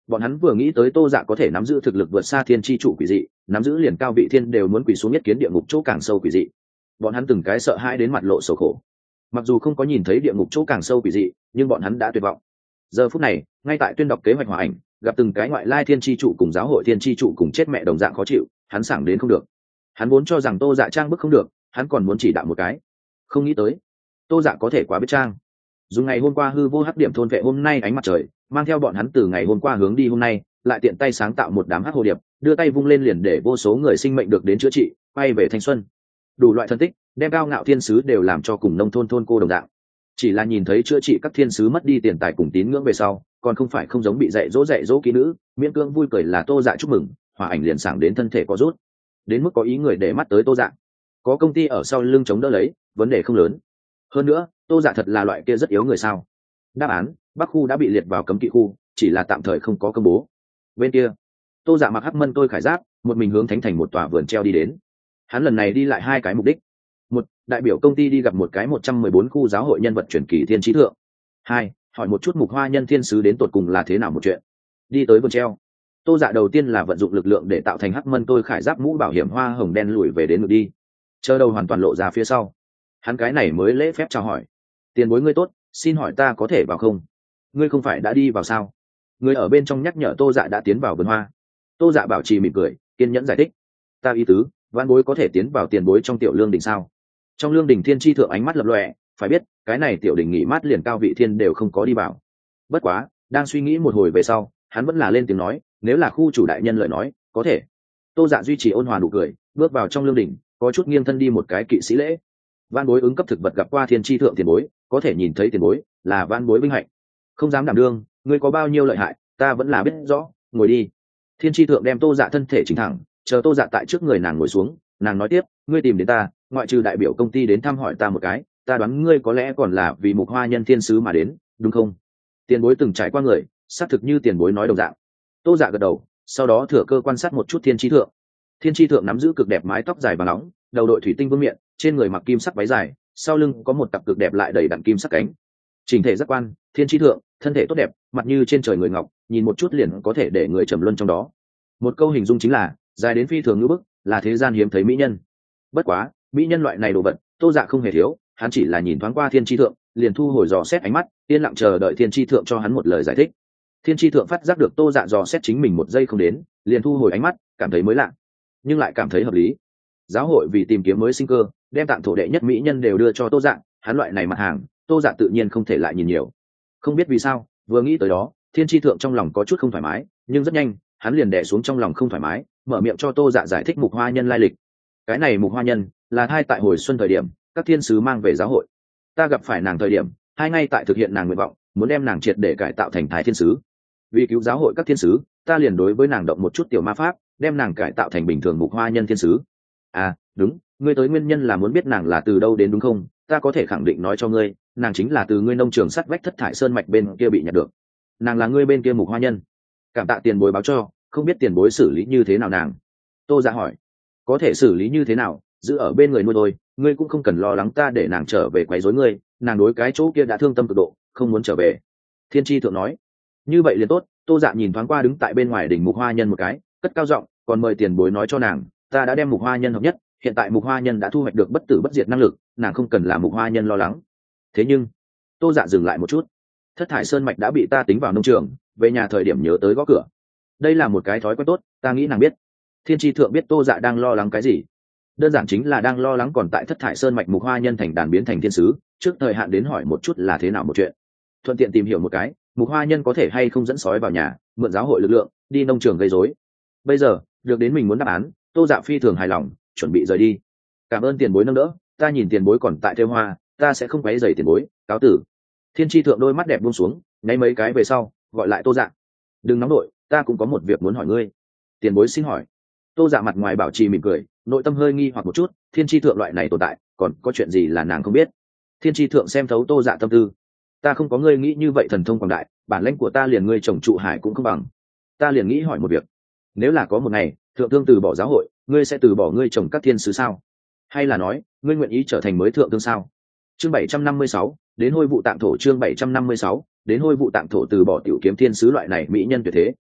Bọn hắn vừa nghĩ tới Tô Dạ có thể nắm giữ thực lực vượt xa thiên chi trụ quỷ dị, nắm giữ liền cao vị thiên đều muốn quỳ xuống nhất kiến địa ngục chỗ càng sâu quỷ dị. Bọn hắn từng cái sợ hãi đến mặt lộ sầu khổ. Mặc dù không có nhìn thấy địa ngục chỗ càng sâu quỷ dị, nhưng bọn hắn đã tuyệt vọng. Giờ phút này, ngay tại tuyên đọc kế hoạch hòa ảnh, gặp từng cái ngoại lai thiên chi trụ cùng giáo hội thiên chi trụ cùng chết mẹ đồng dạng khó chịu, hắn sảng đến không được. Hắn vốn cho rằng Tô Dạ trang bức không được, hắn còn muốn chỉ đạo một cái. Không nghĩ tới, Tô Dạ có thể quá biết trang. Dùng ngày hôm qua hư vô hắc điểm thôn vệ hôm nay ánh mặt trời, mang theo bọn hắn từ ngày hôm qua hướng đi hôm nay, lại tiện tay sáng tạo một đám hắc hồ điệp, đưa tay vung lên liền để vô số người sinh mệnh được đến chữa trị, quay về thanh xuân. Đủ loại thân tích, đem cao ngạo thiên sứ đều làm cho cùng nông thôn thôn cô đồng dạng. Chỉ là nhìn thấy chữa trị các thiên sứ mất đi tiền tài cùng tín ngưỡng về sau, còn không phải không giống bị dạy dỗ dạy dỗ kỹ nữ, miễn cưỡng vui cười là Tô Dạ chúc mừng, hòa ảnh liền sảng đến thân thể có rút. Đến mức có ý người để mắt tới Tô Dạ. Có công ty ở sau lưng chống đỡ lấy, vấn đề không lớn. Hơn nữa, Tô Dạ thật là loại kia rất yếu người sao? Đáp án, Bắc khu đã bị liệt vào cấm kỵ khu, chỉ là tạm thời không có công bố. Bên kia, Tô Dạ mặc hắc mân tôi khải giáp, một mình hướng thánh thành một tòa vườn treo đi đến. Hắn lần này đi lại hai cái mục đích. Một, đại biểu công ty đi gặp một cái một trăm mười bốn khu giáo hội nhân vật truyền kỳ thiên trí thượng. Hai, hỏi một chút mục hoa nhân thiên sứ đến tột cùng là thế nào một chuyện. Đi tới vườn treo, Tô Dạ đầu tiên là vận dụng lực lượng để tạo thành hắc mân tôi khải giáp mũ bảo hiểm hoa hồng đen lùi về đến ngược đi. Chờ đầu hoàn toàn lộ ra phía sau, hắn cái này mới lễ phép chào hỏi. Tiền bối ngươi tốt, xin hỏi ta có thể vào không? Ngươi không phải đã đi vào sao? Người ở bên trong nhắc nhở Tô Dạ đã tiến vào vườn hoa. Tô Dạ bảo trì mỉm cười, kiên nhẫn giải thích. Ta ý tứ, vãn bối có thể tiến vào tiền bối trong tiểu lương đình sao? Trong lương đình thiên tri thượng ánh mắt lập lòe, phải biết cái này tiểu đình nghỉ mát liền cao vị thiên đều không có đi vào. Bất quá, đang suy nghĩ một hồi về sau, hắn vẫn là lên tiếng nói, nếu là khu chủ đại nhân lời nói, có thể. Tô Dạ duy trì ôn hòa nụ cười, bước vào trong lương đình, có chút nghiêng thân đi một cái kỵ sĩ lễ. Vãn bối ứng cấp thực vật gặp qua thiên tri thượng tiền bối, có thể nhìn thấy tiền bối, là vãn bối vinh hạnh. Không dám đảm đương, ngươi có bao nhiêu lợi hại, ta vẫn là biết rõ, ngồi đi. Thiên tri thượng đem Tô Dạ thân thể chỉnh thẳng, chờ Tô Dạ tại trước người nàng ngồi xuống, nàng nói tiếp, ngươi tìm đến ta, ngoại trừ đại biểu công ty đến thăm hỏi ta một cái, ta đoán ngươi có lẽ còn là vì mục hoa nhân thiên sứ mà đến, đúng không? Tiền bối từng trải qua người, xác thực như tiền bối nói đồng dạng. Tô Dạ gật đầu, sau đó thừa cơ quan sát một chút thiên tri thượng. Thiên tri thượng nắm giữ cực đẹp mái tóc dài và nóng, đầu đội thủy tinh vương miện, trên người mặc kim sắc váy dài, sau lưng có một tập cực đẹp lại đầy đặn kim sắc cánh. Trình thể giác quan, thiên tri thượng, thân thể tốt đẹp, mặt như trên trời người ngọc, nhìn một chút liền có thể để người trầm luân trong đó. Một câu hình dung chính là dài đến phi thường ngữ bức, là thế gian hiếm thấy mỹ nhân. Bất quá, mỹ nhân loại này đồ vật, Tô Dạ không hề thiếu, hắn chỉ là nhìn thoáng qua thiên tri thượng, liền thu hồi dò xét ánh mắt, yên lặng chờ đợi thiên tri thượng cho hắn một lời giải thích. Thiên tri thượng phát giác được Tô Dạ dò xét chính mình một giây không đến, liền thu hồi ánh mắt, cảm thấy mới lạ, nhưng lại cảm thấy hợp lý. Giáo hội vì tìm kiếm mới sinh cơ, đem tạng thổ đệ nhất mỹ nhân đều đưa cho Tô Dạ, hắn loại này mặt hàng, Tô Dạ tự nhiên không thể lại nhìn nhiều. Không biết vì sao, vừa nghĩ tới đó, thiên tri thượng trong lòng có chút không thoải mái, nhưng rất nhanh, hắn liền đè xuống trong lòng không thoải mái, mở miệng cho Tô Dạ giải thích mục hoa nhân lai lịch. Cái này mục hoa nhân là hai tại hồi xuân thời điểm, các thiên sứ mang về giáo hội. Ta gặp phải nàng thời điểm, hai ngay tại thực hiện nàng nguyện vọng, muốn đem nàng triệt để cải tạo thành thái thiên sứ. Vì cứu giáo hội các thiên sứ, ta liền đối với nàng động một chút tiểu ma pháp, đem nàng cải tạo thành bình thường mục hoa nhân thiên sứ. À, đúng, ngươi tới nguyên nhân là muốn biết nàng là từ đâu đến đúng không? Ta có thể khẳng định nói cho ngươi, nàng chính là từ ngươi nông trường sắt vách thất thải sơn mạch bên kia bị nhặt được. Nàng là ngươi bên kia mục hoa nhân. Cảm tạ tiền bối báo cho, không biết tiền bối xử lý như thế nào nàng. Tô Dạ hỏi. Có thể xử lý như thế nào, giữ ở bên người nuôi thôi, ngươi cũng không cần lo lắng ta để nàng trở về quấy rối ngươi, nàng đối cái chỗ kia đã thương tâm cực độ, không muốn trở về. Thiên tri thượng nói. Như vậy liền tốt. Tô Dạ nhìn thoáng qua đứng tại bên ngoài đỉnh mục hoa nhân một cái, cất cao giọng, còn mời tiền bối nói cho nàng, ta đã đem mục hoa nhân hợp nhất, hiện tại mục hoa nhân đã thu hoạch được bất tử bất diệt năng lực, nàng không cần là mục hoa nhân lo lắng. Thế nhưng, Tô Dạ dừng lại một chút. Thất thải sơn mạch đã bị ta tính vào nông trường, về nhà thời điểm nhớ tới gõ cửa. Đây là một cái thói quen tốt, ta nghĩ nàng biết. Thiên tri thượng biết Tô Dạ đang lo lắng cái gì, đơn giản chính là đang lo lắng còn tại thất thải sơn mạch mục hoa nhân thành đàn biến thành thiên sứ, trước thời hạn đến hỏi một chút là thế nào một chuyện, thuận tiện tìm hiểu một cái mục hoa nhân có thể hay không dẫn sói vào nhà, mượn giáo hội lực lượng đi nông trường gây rối. Bây giờ được đến mình muốn đáp án, Tô Dạ phi thường hài lòng, chuẩn bị rời đi. Cảm ơn tiền bối nâng đỡ, ta nhìn tiền bối còn tại thêu hoa, ta sẽ không quấy rầy tiền bối, cáo tử. Thiên tri thượng đôi mắt đẹp buông xuống, nháy mấy cái về sau gọi lại Tô Dạ. Đừng nóng nổi, ta cũng có một việc muốn hỏi ngươi. Tiền bối xin hỏi. Tô Dạ mặt ngoài bảo trì mỉm cười, nội tâm hơi nghi hoặc một chút, thiên tri thượng loại này tồn tại, còn có chuyện gì là nàng không biết. Thiên tri thượng xem thấu Tô Dạ tâm tư. Ta không có ngươi nghĩ như vậy thần thông quảng đại, bản lãnh của ta liền ngươi chồng trụ hải cũng không bằng. Ta liền nghĩ hỏi một việc, nếu là có một ngày thượng thương từ bỏ giáo hội, ngươi sẽ từ bỏ ngươi chồng các thiên sứ sao? Hay là nói ngươi nguyện ý trở thành mới thượng thương sao? Chương bảy trăm năm mươi sáu, đến hôi vụ tạng thổ. Chương bảy trăm năm mươi sáu, đến hôi vụ tạng thổ. Từ bỏ tiểu kiếm thiên sứ loại này mỹ nhân tuyệt thế,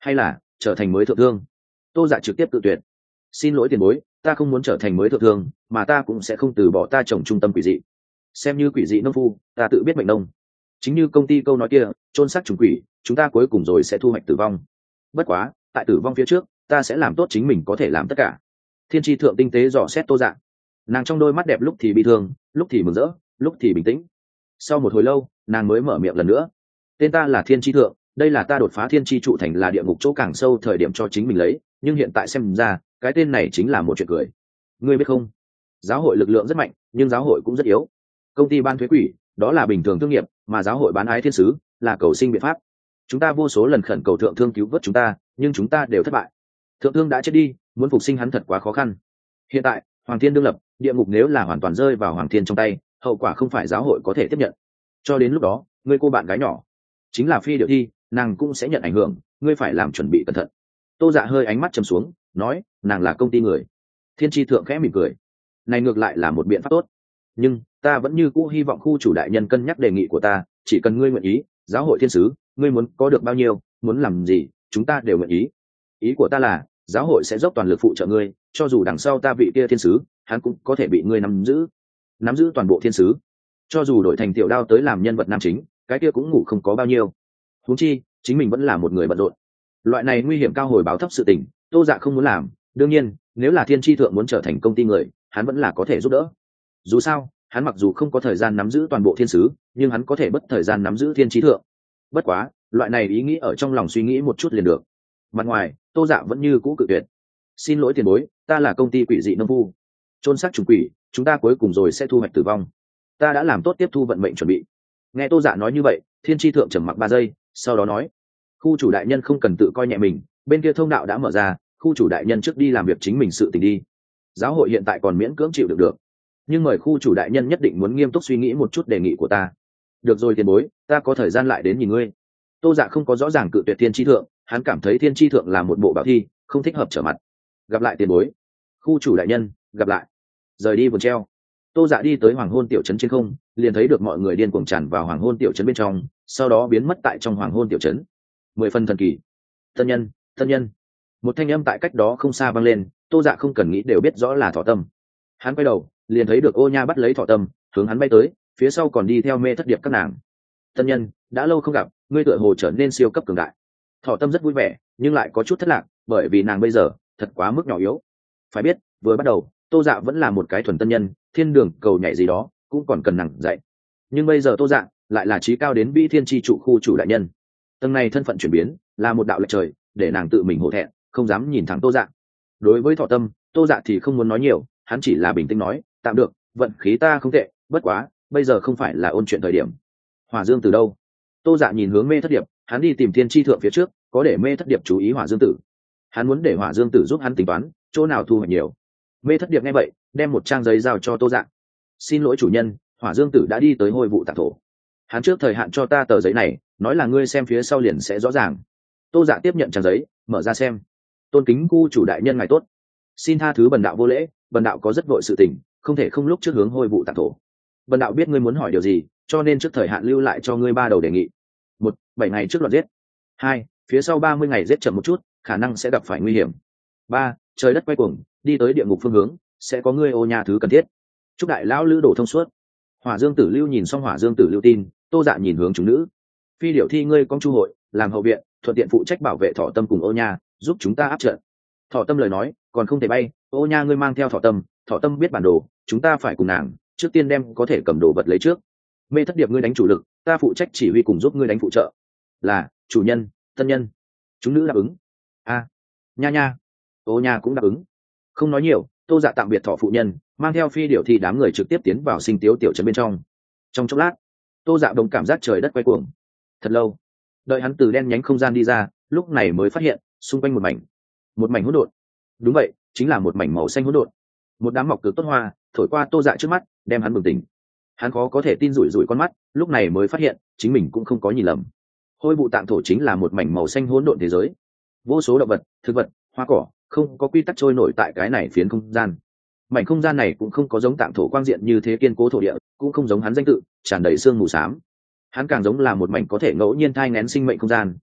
hay là trở thành mới thượng thương? Tô Dạ trực tiếp tự tuyệt. Xin lỗi tiền bối, ta không muốn trở thành mới thượng thương, mà ta cũng sẽ không từ bỏ ta trồng trung tâm quỷ dị. Xem như quỷ dị nông phu, ta tự biết mệnh nông. Chính như công ty câu nói kia, chôn xác trùng quỷ, chúng ta cuối cùng rồi sẽ thu hoạch tử vong. Bất quá, tại tử vong phía trước, ta sẽ làm tốt chính mình có thể làm tất cả. Thiên tri thượng tinh tế dò xét Tô Dạ. Nàng trong đôi mắt đẹp lúc thì bị thương, lúc thì mừng rỡ, lúc thì bình tĩnh. Sau một hồi lâu, nàng mới mở miệng lần nữa. Tên ta là Thiên tri thượng, đây là ta đột phá thiên tri trụ thành là địa ngục chỗ càng sâu thời điểm cho chính mình lấy, nhưng hiện tại xem ra, cái tên này chính là một chuyện cười. Ngươi biết không? Giáo hội lực lượng rất mạnh, nhưng giáo hội cũng rất yếu. Công ty ban thuế quỷ, đó là bình thường thương nghiệp, mà giáo hội bán ái thiên sứ là cầu sinh biện pháp. Chúng ta vô số lần khẩn cầu thượng thương cứu vớt chúng ta, nhưng chúng ta đều thất bại. Thượng thương đã chết đi, muốn phục sinh hắn thật quá khó khăn. Hiện tại, Hoàng Thiên đương lập, địa ngục nếu là hoàn toàn rơi vào Hoàng Thiên trong tay, hậu quả không phải giáo hội có thể tiếp nhận. Cho đến lúc đó, ngươi cô bạn gái nhỏ, chính là Phi Điệu Thi, nàng cũng sẽ nhận ảnh hưởng, ngươi phải làm chuẩn bị cẩn thận. Tô Dạ hơi ánh mắt trầm xuống, nói, nàng là công ty người. Thiên tri thượng khẽ mỉm cười, này ngược lại là một biện pháp tốt, nhưng ta vẫn như cũ hy vọng khu chủ đại nhân cân nhắc đề nghị của ta, chỉ cần ngươi nguyện ý, giáo hội thiên sứ, ngươi muốn có được bao nhiêu, muốn làm gì, chúng ta đều nguyện ý. Ý của ta là, giáo hội sẽ dốc toàn lực phụ trợ ngươi, cho dù đằng sau ta vị kia thiên sứ, hắn cũng có thể bị ngươi nắm giữ, nắm giữ toàn bộ thiên sứ. Cho dù đổi thành tiểu đao tới làm nhân vật nam chính, cái kia cũng ngủ không có bao nhiêu. Huống chi, chính mình vẫn là một người bận rộn. Loại này nguy hiểm cao hồi báo thấp sự tình, Tô Dạ không muốn làm. Đương nhiên, nếu là thiên tri thượng muốn trở thành công ty người, hắn vẫn là có thể giúp đỡ. Dù sao, hắn mặc dù không có thời gian nắm giữ toàn bộ thiên sứ, nhưng hắn có thể bất thời gian nắm giữ thiên tri thượng. Bất quá, loại này ý nghĩ ở trong lòng suy nghĩ một chút liền được. Mặt ngoài, Tô Dạ vẫn như cũ cự tuyệt. Xin lỗi tiền bối, ta là công ty quỷ dị nông phu. Chôn xác trùng quỷ, chúng ta cuối cùng rồi sẽ thu hoạch tử vong. Ta đã làm tốt tiếp thu vận mệnh chuẩn bị. Nghe Tô Dạ nói như vậy, thiên tri thượng trầm mặc ba giây, sau đó nói, khu chủ đại nhân không cần tự coi nhẹ mình, bên kia thông đạo đã mở ra, khu chủ đại nhân trước đi làm việc chính mình sự tình đi. Giáo hội hiện tại còn miễn cưỡng chịu được được, nhưng mời khu chủ đại nhân nhất định muốn nghiêm túc suy nghĩ một chút đề nghị của ta. Được rồi tiền bối, ta có thời gian lại đến nhìn ngươi. Tô Dạ không có rõ ràng cự tuyệt thiên tri thượng, hắn cảm thấy thiên tri thượng là một bộ bảo thi, không thích hợp trở mặt. Gặp lại tiền bối. Khu chủ đại nhân, gặp lại. Rời đi vườn treo, Tô Dạ đi tới hoàng hôn tiểu trấn trên không, liền thấy được mọi người điên cuồng tràn vào hoàng hôn tiểu trấn bên trong, sau đó biến mất tại trong hoàng hôn tiểu trấn. Mười phần thần kỳ. Tân nhân, tân nhân. Một thanh âm tại cách đó không xa vang lên, Tô Dạ không cần nghĩ đều biết rõ là Thỏ Tâm. Hắn quay đầu, liền thấy được Ô Nha bắt lấy Thỏ Tâm, hướng hắn bay tới, phía sau còn đi theo Mê Thất Điệp các nàng. Tân nhân, đã lâu không gặp, ngươi tựa hồ trở nên siêu cấp cường đại. Thỏ Tâm rất vui vẻ, nhưng lại có chút thất lạc, bởi vì nàng bây giờ thật quá mức nhỏ yếu. Phải biết, vừa bắt đầu, Tô Dạ vẫn là một cái thuần tân nhân, thiên đường cầu nhảy gì đó cũng còn cần nàng dạy. Nhưng bây giờ Tô Dạ lại là trí cao đến bi thiên tri trụ khu chủ đại nhân. Tầng này thân phận chuyển biến là một đạo lệch trời, để nàng tự mình hổ thẹn, không dám nhìn thẳng Tô Dạ. Đối với Thỏ Tâm, Tô Dạ thì không muốn nói nhiều, hắn chỉ là bình tĩnh nói, tạm được, vận khí ta không tệ, bất quá bây giờ không phải là ôn chuyện thời điểm. Hỏa Dương Tử đâu? Tô Dạ nhìn hướng Mê Thất Điệp, hắn đi tìm thiên tri thượng phía trước, có để Mê Thất Điệp chú ý Hỏa Dương Tử. Hắn muốn để Hỏa Dương Tử giúp hắn tính toán chỗ nào thu hoạch nhiều. Mê Thất Điệp nghe vậy, đem một trang giấy giao cho Tô Dạ. Xin lỗi chủ nhân, Hỏa Dương Tử đã đi tới Hôi Vụ Tạc Thổ. Hắn trước thời hạn cho ta tờ giấy này, nói là ngươi xem phía sau liền sẽ rõ ràng. Tô Dạ tiếp nhận trang giấy, mở ra xem. Tôn kính khu chủ đại nhân ngài tốt, xin tha thứ bần đạo vô lễ, bần đạo có rất vội sự tình, không thể không lúc trước hướng Hôi Vụ Tạc Thổ. Bần đạo biết ngươi muốn hỏi điều gì, cho nên trước thời hạn lưu lại cho ngươi ba đầu đề nghị. Một, bảy ngày trước loạt giết. Hai, phía sau ba mươi ngày giết chậm một chút, khả năng sẽ gặp phải nguy hiểm. Ba, trời đất quay cuồng, đi tới địa ngục phương hướng, sẽ có ngươi Ô Nha thứ cần thiết. Chúc đại lão lữ đổ thông suốt. Hỏa Dương Tử lưu nhìn xong Hỏa Dương Tử lưu tin, Tô Dạ nhìn hướng chúng nữ. Phi Điểu Thi ngươi công chu hội, làm hậu viện, thuận tiện phụ trách bảo vệ Thỏ Tâm cùng Ô Nha, giúp chúng ta áp trận. Thỏ Tâm lời nói, còn không thể bay, Ô Nha ngươi mang theo Thỏ Tâm, Thỏ Tâm biết bản đồ, chúng ta phải cùng nàng, trước tiên đem có thể cầm đồ vật lấy trước. Mê Thất Điệp ngươi đánh chủ lực, ta phụ trách chỉ huy cùng giúp ngươi đánh phụ trợ. Là chủ nhân, tân nhân. Chúng nữ đáp ứng. A, Nha Nha, Ô Nha cũng đáp ứng. Không nói nhiều, Tô Dạ tạm biệt Thỏ phụ nhân, mang theo Phi Điểu Thi đám người trực tiếp tiến vào Sinh Tiếu tiểu trấn bên trong. Trong chốc lát, Tô Dạ đồng cảm giác trời đất quay cuồng. Thật lâu, đợi hắn từ đen nhánh không gian đi ra, lúc này mới phát hiện xung quanh một mảnh một mảnh hỗn độn. Đúng vậy, chính là một mảnh màu xanh hỗn độn. Một đám mọc cực tốt hoa thổi qua Tô Dạ trước mắt, đem hắn bừng tỉnh. Hắn khó có thể tin rủi rủi con mắt, lúc này mới phát hiện chính mình cũng không có nhìn lầm. Hôi Vụ Tạng Thổ chính là một mảnh màu xanh hỗn độn thế giới, vô số động vật, thực vật, hoa cỏ, không có quy tắc trôi nổi tại cái này phiến không gian. Mảnh không gian này cũng không có giống Tạng Thổ quang diện như thế kiên cố thổ địa, cũng không giống hắn danh tự tràn đầy sương mù xám. Hắn càng giống là một mảnh có thể ngẫu nhiên thai nghén sinh mệnh không gian,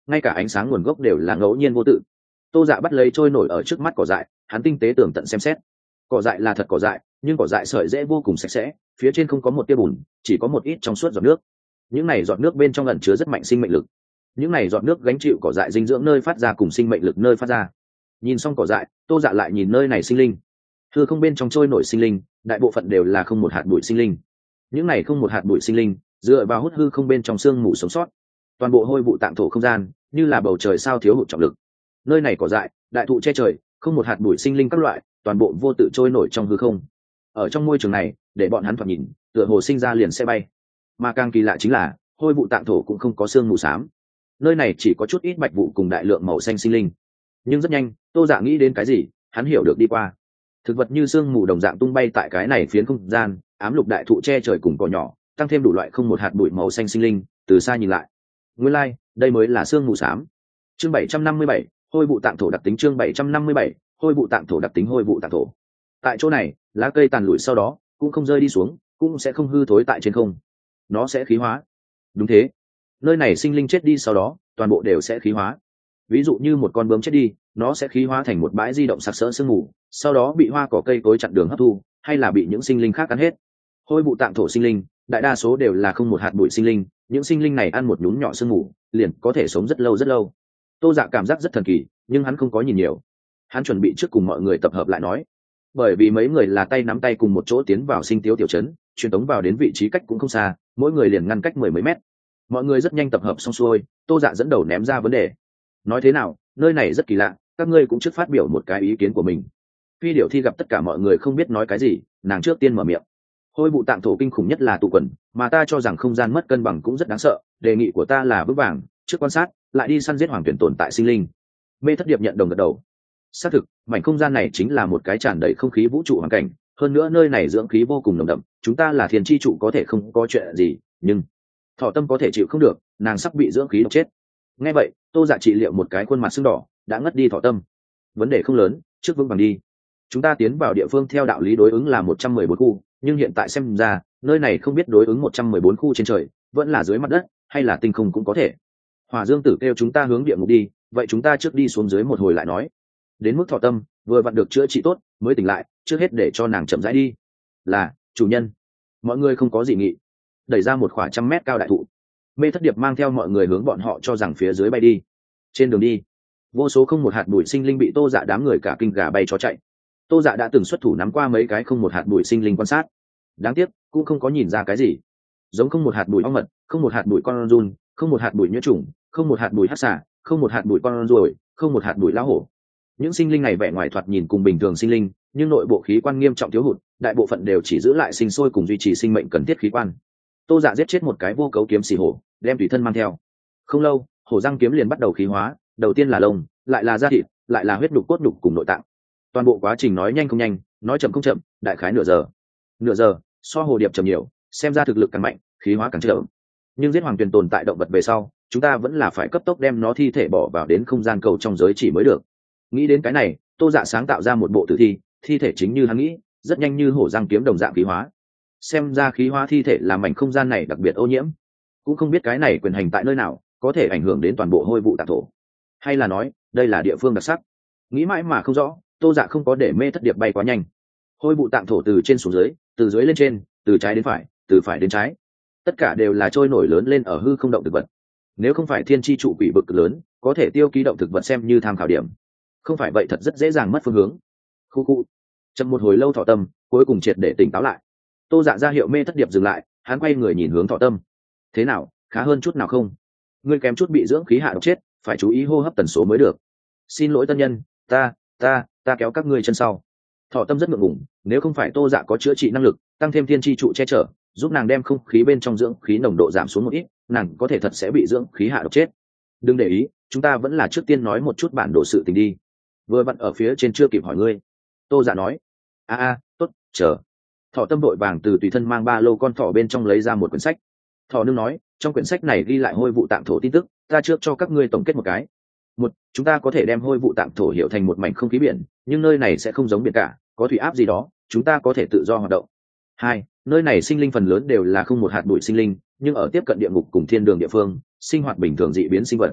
ngay cả ánh sáng nguồn gốc đều là ngẫu nhiên vô tự. Tô Dạ bắt lấy trôi nổi ở trước mắt cỏ dại, hắn tinh tế tường tận xem xét. Cỏ dại là thật cỏ dại, nhưng cỏ dại sợi rễ vô cùng sạch sẽ, phía trên không có một tia bùn, chỉ có một ít trong suốt giọt nước. Những này giọt nước bên trong ẩn chứa rất mạnh sinh mệnh lực. Những này giọt nước gánh chịu cỏ dại dinh dưỡng nơi phát ra cùng sinh mệnh lực nơi phát ra. Nhìn xong cỏ dại, Tô Dạ lại nhìn nơi này sinh linh. Hư không bên trong trôi nổi sinh linh, đại bộ phận đều là không một hạt bụi sinh linh. Những này không một hạt bụi sinh linh, dựa vào hút hư không bên trong xương mù sống sót. Toàn bộ hôi vụ tạng thổ không gian, như là bầu trời sao thiếu hụt trọng lực. Nơi này cỏ dại, đại thụ che trời, không một hạt bụi sinh linh các loại, toàn bộ vô tự trôi nổi trong hư không. Ở trong môi trường này, để bọn hắn thoạt nhìn, tựa hồ sinh ra liền sẽ bay. Mà càng kỳ lạ chính là, hôi vụ tạng thổ cũng không có xương mù xám. Nơi này chỉ có chút ít bạch vụ cùng đại lượng màu xanh sinh linh. Nhưng rất nhanh, Tô Dạ nghĩ đến cái gì, hắn hiểu được đi qua. Thực vật như xương mù đồng dạng tung bay tại cái này phiến không gian, ám lục đại thụ che trời cùng cỏ nhỏ, tăng thêm đủ loại không một hạt bụi màu xanh sinh linh, từ xa nhìn lại. Nguyên lai, like, đây mới là xương mù xám. Chương bảy trăm năm mươi bảy, hôi vụ tạng thổ đặc tính chương bảy trăm năm mươi bảy, hôi vụ tạng thổ đặc tính hôi vụ tạng thổ. Tại chỗ này, lá cây tàn lụi sau đó, cũng không rơi đi xuống, cũng sẽ không hư thối tại trên không. Nó sẽ khí hóa. Đúng thế. Nơi này sinh linh chết đi sau đó, toàn bộ đều sẽ khí hóa. Ví dụ như một con bướm chết đi, nó sẽ khí hóa thành một bãi di động sặc sỡ sương mù, sau đó bị hoa cỏ cây cối chặn đường hấp thu, hay là bị những sinh linh khác cắn hết. Hôi vụ tạng thổ sinh linh, đại đa số đều là không một hạt bụi sinh linh, những sinh linh này ăn một nhúm nhỏ sương mù, liền có thể sống rất lâu rất lâu. Tô Dạ cảm giác rất thần kỳ, nhưng hắn không có nhìn nhiều. Hắn chuẩn bị trước cùng mọi người tập hợp lại nói, bởi vì mấy người là tay nắm tay cùng một chỗ tiến vào sinh tiếu tiểu trấn, truyền tống vào đến vị trí cách cũng không xa, mỗi người liền ngăn cách mười mấy mét. Mọi người rất nhanh tập hợp xong xuôi, Tô Dạ dẫn đầu ném ra vấn đề. Nói thế nào, nơi này rất kỳ lạ, các ngươi cũng trước phát biểu một cái ý kiến của mình. Phi Điểu Thi gặp tất cả mọi người không biết nói cái gì, nàng trước tiên mở miệng. Hôi vụ tạng thổ kinh khủng nhất là tụ quần, mà ta cho rằng không gian mất cân bằng cũng rất đáng sợ, đề nghị của ta là vững vàng, trước quan sát, lại đi săn giết hoàng tuyển tồn tại sinh linh. Mê Thất Điệp nhận đồng gật đầu. Xác thực, mảnh không gian này chính là một cái tràn đầy không khí vũ trụ hoàn cảnh, hơn nữa nơi này dưỡng khí vô cùng nồng đậm, chúng ta là thiên chi trụ có thể không có chuyện gì, nhưng Thỏ Tâm có thể chịu không được, nàng sắp bị dưỡng khí độc chết. Nghe vậy, Tô Dạ trị liệu một cái khuôn mặt sưng đỏ, đã ngất đi Thỏ Tâm. Vấn đề không lớn, trước vững vàng đi. Chúng ta tiến vào địa phương theo đạo lý đối ứng là một trăm mười bốn khu, nhưng hiện tại xem ra, nơi này không biết đối ứng một trăm mười bốn khu trên trời, vẫn là dưới mặt đất, hay là tinh không cũng có thể. Hỏa Dương Tử kêu chúng ta hướng địa ngục đi, vậy chúng ta trước đi xuống dưới một hồi lại nói. Đến mức Thỏ Tâm vừa vặn được chữa trị tốt, mới tỉnh lại, trước hết để cho nàng chậm rãi đi. Là, chủ nhân. Mọi người không có gì nghị. Đẩy ra một khoảng trăm mét cao đại thụ. Mê Thất Điệp mang theo mọi người hướng bọn họ cho rằng phía dưới bay đi. Trên đường đi, vô số không một hạt bụi sinh linh bị Tô Dạ đám người cả kinh gà bay chó chạy. Tô Dạ đã từng xuất thủ nắm qua mấy cái không một hạt bụi sinh linh quan sát, đáng tiếc cũng không có nhìn ra cái gì. Giống không một hạt bụi ong mật, không một hạt bụi con giun, không một hạt bụi nhuyễn trùng, không một hạt bụi hắc xà, không một hạt bụi con ruồi, không một hạt bụi lão hổ. Những sinh linh này vẻ ngoài thoạt nhìn cùng bình thường sinh linh, nhưng nội bộ khí quan nghiêm trọng thiếu hụt, đại bộ phận đều chỉ giữ lại sinh sôi cùng duy trì sinh mệnh cần thiết khí quan. Tô Dạ giết chết một cái vô cấu kiếm xì hổ, đem tùy thân mang theo. Không lâu, hổ răng kiếm liền bắt đầu khí hóa, đầu tiên là lông, lại là da thịt, lại là huyết đục cốt đục cùng nội tạng. Toàn bộ quá trình nói nhanh không nhanh, nói chậm không chậm, đại khái nửa giờ. Nửa giờ, so hồ điệp chậm nhiều, xem ra thực lực càng mạnh, khí hóa càng chậm. Nhưng giết hoàng tuyền tồn tại động vật về sau, chúng ta vẫn là phải cấp tốc đem nó thi thể bỏ vào đến không gian cầu trong giới chỉ mới được. Nghĩ đến cái này, Tô Dạ sáng tạo ra một bộ tử thi, thi thể chính như hắn nghĩ, rất nhanh như hổ răng kiếm đồng dạng khí hóa. Xem ra khí hóa thi thể làm mảnh không gian này đặc biệt ô nhiễm, cũng không biết cái này quyền hành tại nơi nào, có thể ảnh hưởng đến toàn bộ hôi vụ tạng thổ, hay là nói đây là địa phương đặc sắc. Nghĩ mãi mà không rõ, Tô Dạ không có để Mê Thất Điệp bay quá nhanh. Hôi vụ tạng thổ từ trên xuống dưới, từ dưới lên trên, từ trái đến phải, từ phải đến trái, tất cả đều là trôi nổi lớn lên ở hư không động thực vật. Nếu không phải thiên chi trụ quỷ vực lớn, có thể tiêu ký động thực vật xem như tham khảo điểm, không phải vậy thật rất dễ dàng mất phương hướng. Khu khu. Chậm một hồi lâu Thỏ Tâm cuối cùng triệt để tỉnh táo lại. Tô Dạ ra hiệu Mê Thất Điệp dừng lại, hắn quay người nhìn hướng Thỏ Tâm. Thế nào, khá hơn chút nào không? Ngươi kém chút bị dưỡng khí hạ độc chết, phải chú ý hô hấp tần số mới được. Xin lỗi tân nhân, ta ta ta kéo các ngươi chân sau. Thỏ Tâm rất ngượng ngùng, nếu không phải Tô Dạ có chữa trị năng lực, tăng thêm thiên chi trụ che chở, giúp nàng đem không khí bên trong dưỡng khí nồng độ giảm xuống một ít, nàng có thể thật sẽ bị dưỡng khí hạ độc chết. Đừng để ý, chúng ta vẫn là trước tiên nói một chút bản đồ sự tình đi. Vừa vặn ở phía trên chưa kịp hỏi ngươi. Tô Dạ nói. A a, tốt, chờ. Thỏ Tâm đội vàng từ tùy thân mang ba lô con thỏ bên trong lấy ra một quyển sách. Thỏ nương nói, trong quyển sách này ghi lại hôi vụ tạng thổ tin tức, ta trước cho các ngươi tổng kết một cái. Một, chúng ta có thể đem hôi vụ tạng thổ hiểu thành một mảnh không khí biển, nhưng nơi này sẽ không giống biển cả, có thủy áp gì đó, chúng ta có thể tự do hoạt động. Hai, nơi này sinh linh phần lớn đều là không một hạt bụi sinh linh, nhưng ở tiếp cận địa ngục cùng thiên đường địa phương, sinh hoạt bình thường dị biến sinh vật.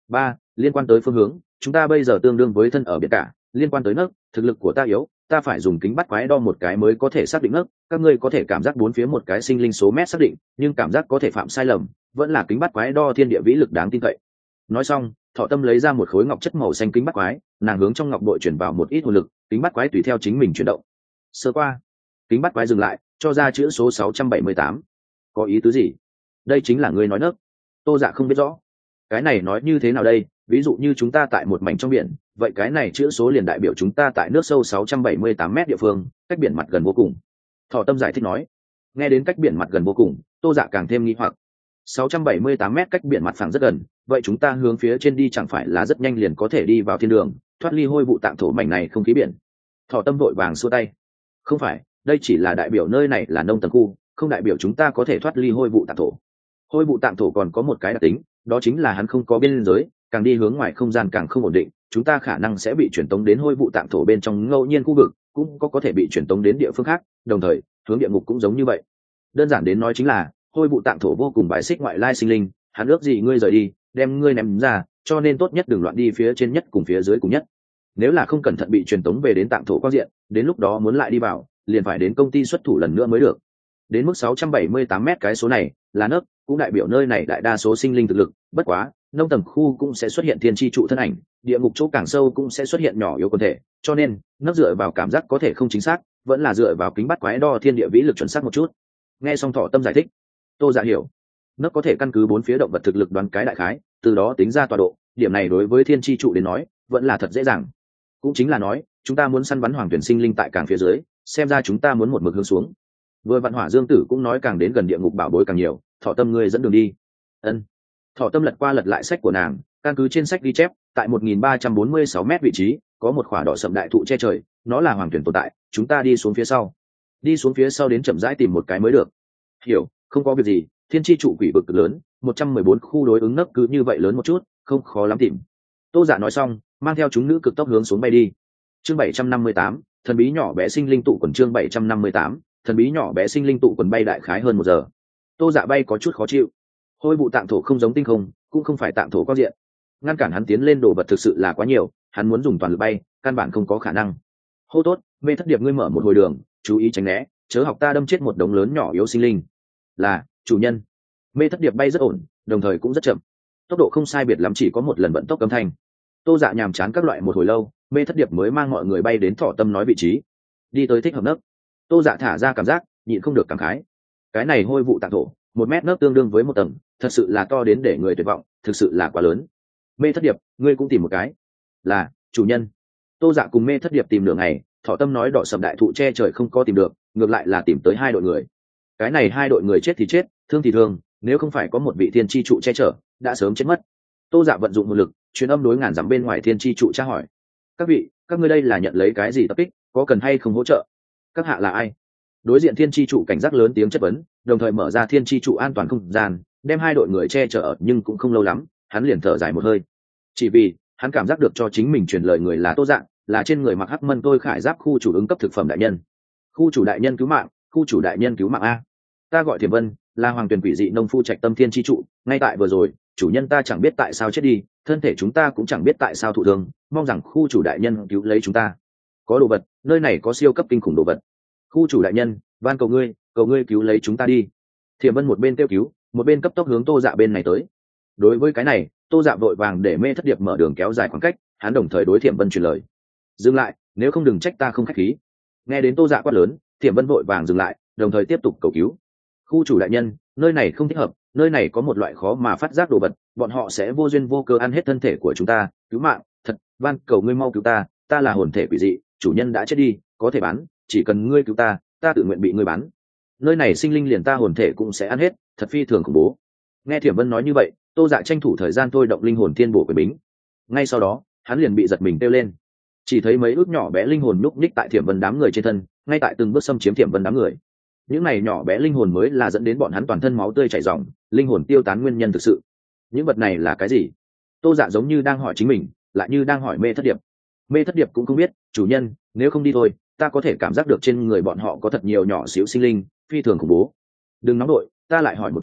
ba liên quan tới phương hướng, chúng ta bây giờ tương đương với thân ở biển cả. Liên quan tới nấc, thực lực của ta yếu, ta phải dùng kính bắt quái đo một cái mới có thể xác định nấc. Các ngươi có thể cảm giác bốn phía một cái sinh linh số mét xác định, nhưng cảm giác có thể phạm sai lầm, vẫn là kính bắt quái đo thiên địa vĩ lực đáng tin cậy. Nói xong, Thọ Tâm lấy ra một khối ngọc chất màu xanh kính bắt quái, nàng hướng trong ngọc bội chuyển vào một ít hồn lực, kính bắt quái tùy theo chính mình chuyển động. Sơ qua, kính bắt quái dừng lại, cho ra chữ số sáu trăm bảy mươi tám. Có ý tứ gì? Đây chính là ngươi nói nấc. Tô Dạ không biết rõ. Cái này nói như thế nào đây? Ví dụ như chúng ta tại một mảnh trong biển, vậy cái này chữ số liền đại biểu chúng ta tại nước sâu sáu trăm bảy mươi tám mét địa phương, cách biển mặt gần vô cùng. Thọ Tâm giải thích nói. Nghe đến cách biển mặt gần vô cùng, Tô Dạ càng thêm nghi hoặc. sáu trăm bảy mươi tám mét cách biển mặt phẳng rất gần, vậy chúng ta hướng phía trên đi chẳng phải là rất nhanh liền có thể đi vào thiên đường, thoát ly hôi vụ tạng thổ mảnh này không khí biển. Thọ Tâm vội vàng xua tay. Không phải, đây chỉ là đại biểu nơi này là nông tầng khu, không đại biểu chúng ta có thể thoát ly hôi vụ tạng thổ. Hôi vụ tạng thổ còn có một cái đặc tính, đó chính là hắn không có biên giới, càng đi hướng ngoài không gian càng không ổn định, chúng ta khả năng sẽ bị chuyển tống đến hôi vụ tạng thổ bên trong ngẫu nhiên khu vực, cũng có có thể bị chuyển tống đến địa phương khác, đồng thời hướng địa ngục cũng giống như vậy. Đơn giản đến nói chính là hôi vụ tạng thổ vô cùng bài xích ngoại lai sinh linh, hắn ước gì ngươi rời đi, đem ngươi ném ra, cho nên tốt nhất đừng loạn đi phía trên nhất cùng phía dưới cùng nhất. Nếu là không cẩn thận bị truyền tống về đến tạng thổ quang diện, đến lúc đó muốn lại đi vào, liền phải đến công ty xuất thủ lần nữa mới được. Đến mức sáu trăm bảy mươi tám mét cái số này là nấc, cũng đại biểu nơi này đại đa số sinh linh thực lực, bất quá nông tầng khu cũng sẽ xuất hiện thiên chi trụ thân ảnh, địa ngục chỗ càng sâu cũng sẽ xuất hiện nhỏ yếu quần thể, cho nên nấc dựa vào cảm giác có thể không chính xác, vẫn là dựa vào kính bắt quái đo thiên địa vĩ lực chuẩn xác một chút. Nghe xong Thọ Tâm giải thích, Tô Dạ hiểu, nấc có thể căn cứ bốn phía động vật thực lực đoán cái đại khái, từ đó tính ra tọa độ, điểm này đối với thiên chi trụ đến nói vẫn là thật dễ dàng. Cũng chính là nói chúng ta muốn săn bắn hoàng tuyển sinh linh tại càng phía dưới, xem ra chúng ta muốn một mực hướng xuống. Vừa vạn Hỏa Dương Tử cũng nói càng đến gần địa ngục bảo bối càng nhiều, Thọ Tâm ngươi dẫn đường đi. Ân. Thọ Tâm lật qua lật lại sách của nàng, căn cứ trên sách ghi chép, tại một nghìn ba trăm bốn mươi sáu mét vị trí có một khỏa đỏ sậm đại thụ che trời, nó là hoàng tuyển tồn tại, chúng ta đi xuống phía sau. Đi xuống phía sau đến chậm rãi tìm một cái mới được. Hiểu, không có việc gì, thiên chi trụ quỷ vực cực lớn, một trăm mười bốn khu đối ứng nấc cứ như vậy lớn một chút, không khó lắm tìm. Tô Dạ nói xong, mang theo chúng nữ cực tốc hướng xuống bay đi. Chương bảy trăm năm mươi tám, thần bí nhỏ bé sinh linh tụ quần. Chương bảy trăm năm mươi tám, thần bí nhỏ bé sinh linh tụ quần bay đại khái hơn một giờ. Tô Dạ bay có chút khó chịu. Hôi vụ tạng thổ không giống tinh không, cũng không phải tạng thổ có diện, ngăn cản hắn tiến lên đồ vật thực sự là quá nhiều, hắn muốn dùng toàn lực bay, căn bản không có khả năng. Hô tốt, Mê Thất Điệp ngươi mở một hồi đường, chú ý tránh né, chớ học ta đâm chết một đống lớn nhỏ yếu sinh linh. Là, chủ nhân. Mê Thất Điệp bay rất ổn, đồng thời cũng rất chậm, tốc độ không sai biệt lắm, chỉ có một lần vận tốc âm thanh. Tô Dạ nhàm chán các loại một hồi lâu, Mê Thất Điệp mới mang mọi người bay đến Thọ Tâm nói vị trí, đi tới thích hợp nấc. Tô Dạ thả ra cảm giác, nhịn không được cảm khái. Cái này hôi vụ tạng thổ, một mét nấc tương đương với một tầng, thật sự là to đến để người tuyệt vọng, thực sự là quá lớn. Mê Thất Điệp, ngươi cũng tìm một cái. Là, chủ nhân. Tô Dạ cùng Mê Thất Điệp tìm nửa ngày, Thọ Tâm nói đỏ sầm đại thụ che trời không có tìm được, ngược lại là tìm tới hai đội người. Cái này hai đội người chết thì chết, thương thì thương, nếu không phải có một vị thiên chi trụ che chở, đã sớm chết mất. Tô Dạ vận dụng một lực, truyền âm đối ngàn dặm bên ngoài thiên chi trụ tra hỏi: các vị, các ngươi đây là nhận lấy cái gì tập kích, có cần hay không hỗ trợ? Các hạ là ai? Đối diện thiên chi trụ cảnh giác lớn tiếng chất vấn, đồng thời mở ra thiên chi trụ an toàn không gian, đem hai đội người che chở, nhưng cũng không lâu lắm, hắn liền thở dài một hơi. Chỉ vì hắn cảm giác được cho chính mình truyền lời người là Tô Dạ, là trên người mặc hắc mân tôi khải giáp khu chủ ứng cấp thực phẩm đại nhân. Khu chủ đại nhân cứu mạng, khu chủ đại nhân cứu mạng a. Ta gọi Thiểm Vân, là hoàng tuyển quỷ dị nông phu trạch tâm thiên chi trụ, ngay tại vừa rồi, chủ nhân ta chẳng biết tại sao chết đi, thân thể chúng ta cũng chẳng biết tại sao thụ thương, mong rằng khu chủ đại nhân cứu lấy chúng ta. Có đồ vật, nơi này có siêu cấp kinh khủng đồ vật. Khu chủ đại nhân, van cầu ngươi, cầu ngươi cứu lấy chúng ta đi. Thiểm Vân một bên kêu cứu, một bên cấp tốc hướng Tô Dạ bên này tới. Đối với cái này, Tô Dạ vội vàng để Mê Thất Điệp mở đường kéo dài khoảng cách, hắn đồng thời đối Thiểm Vân truyền lời: dừng lại, nếu không đừng trách ta không khách khí. Nghe đến Tô Dạ quát lớn, Thiểm Vân vội vàng dừng lại, đồng thời tiếp tục cầu cứu. Khu chủ đại nhân, nơi này không thích hợp, nơi này có một loại khó mà phát giác đồ vật, bọn họ sẽ vô duyên vô cớ ăn hết thân thể của chúng ta, cứu mạng, thật, van cầu ngươi mau cứu ta, ta là hồn thể quỷ dị, chủ nhân đã chết đi, có thể bán, chỉ cần ngươi cứu ta, ta tự nguyện bị ngươi bán. Nơi này sinh linh liền ta hồn thể cũng sẽ ăn hết, thật phi thường khủng bố. Nghe Thiểm Vân nói như vậy, Tô Dạ tranh thủ thời gian thôi động linh hồn thiên bổ quyền bính. Ngay sau đó, hắn liền bị giật mình kêu lên. Chỉ thấy mấy ước nhỏ bé linh hồn núp ních tại Thiểm Vân đám người trên thân, ngay tại từng bước xâm chiếm Thiểm Vân đám người. Những này nhỏ bé linh hồn mới là dẫn đến bọn hắn toàn thân máu tươi chảy ròng, linh hồn tiêu tán nguyên nhân thực sự. Những vật này là cái gì? Tô Dạ giống như đang hỏi chính mình, lại như đang hỏi Mê Thất Điệp. Mê Thất Điệp cũng không biết, chủ nhân, nếu không đi thôi, ta có thể cảm giác được trên người bọn họ có thật nhiều nhỏ xíu sinh linh, phi thường khủng bố. Đừng nóng đội, ta lại hỏi một chút,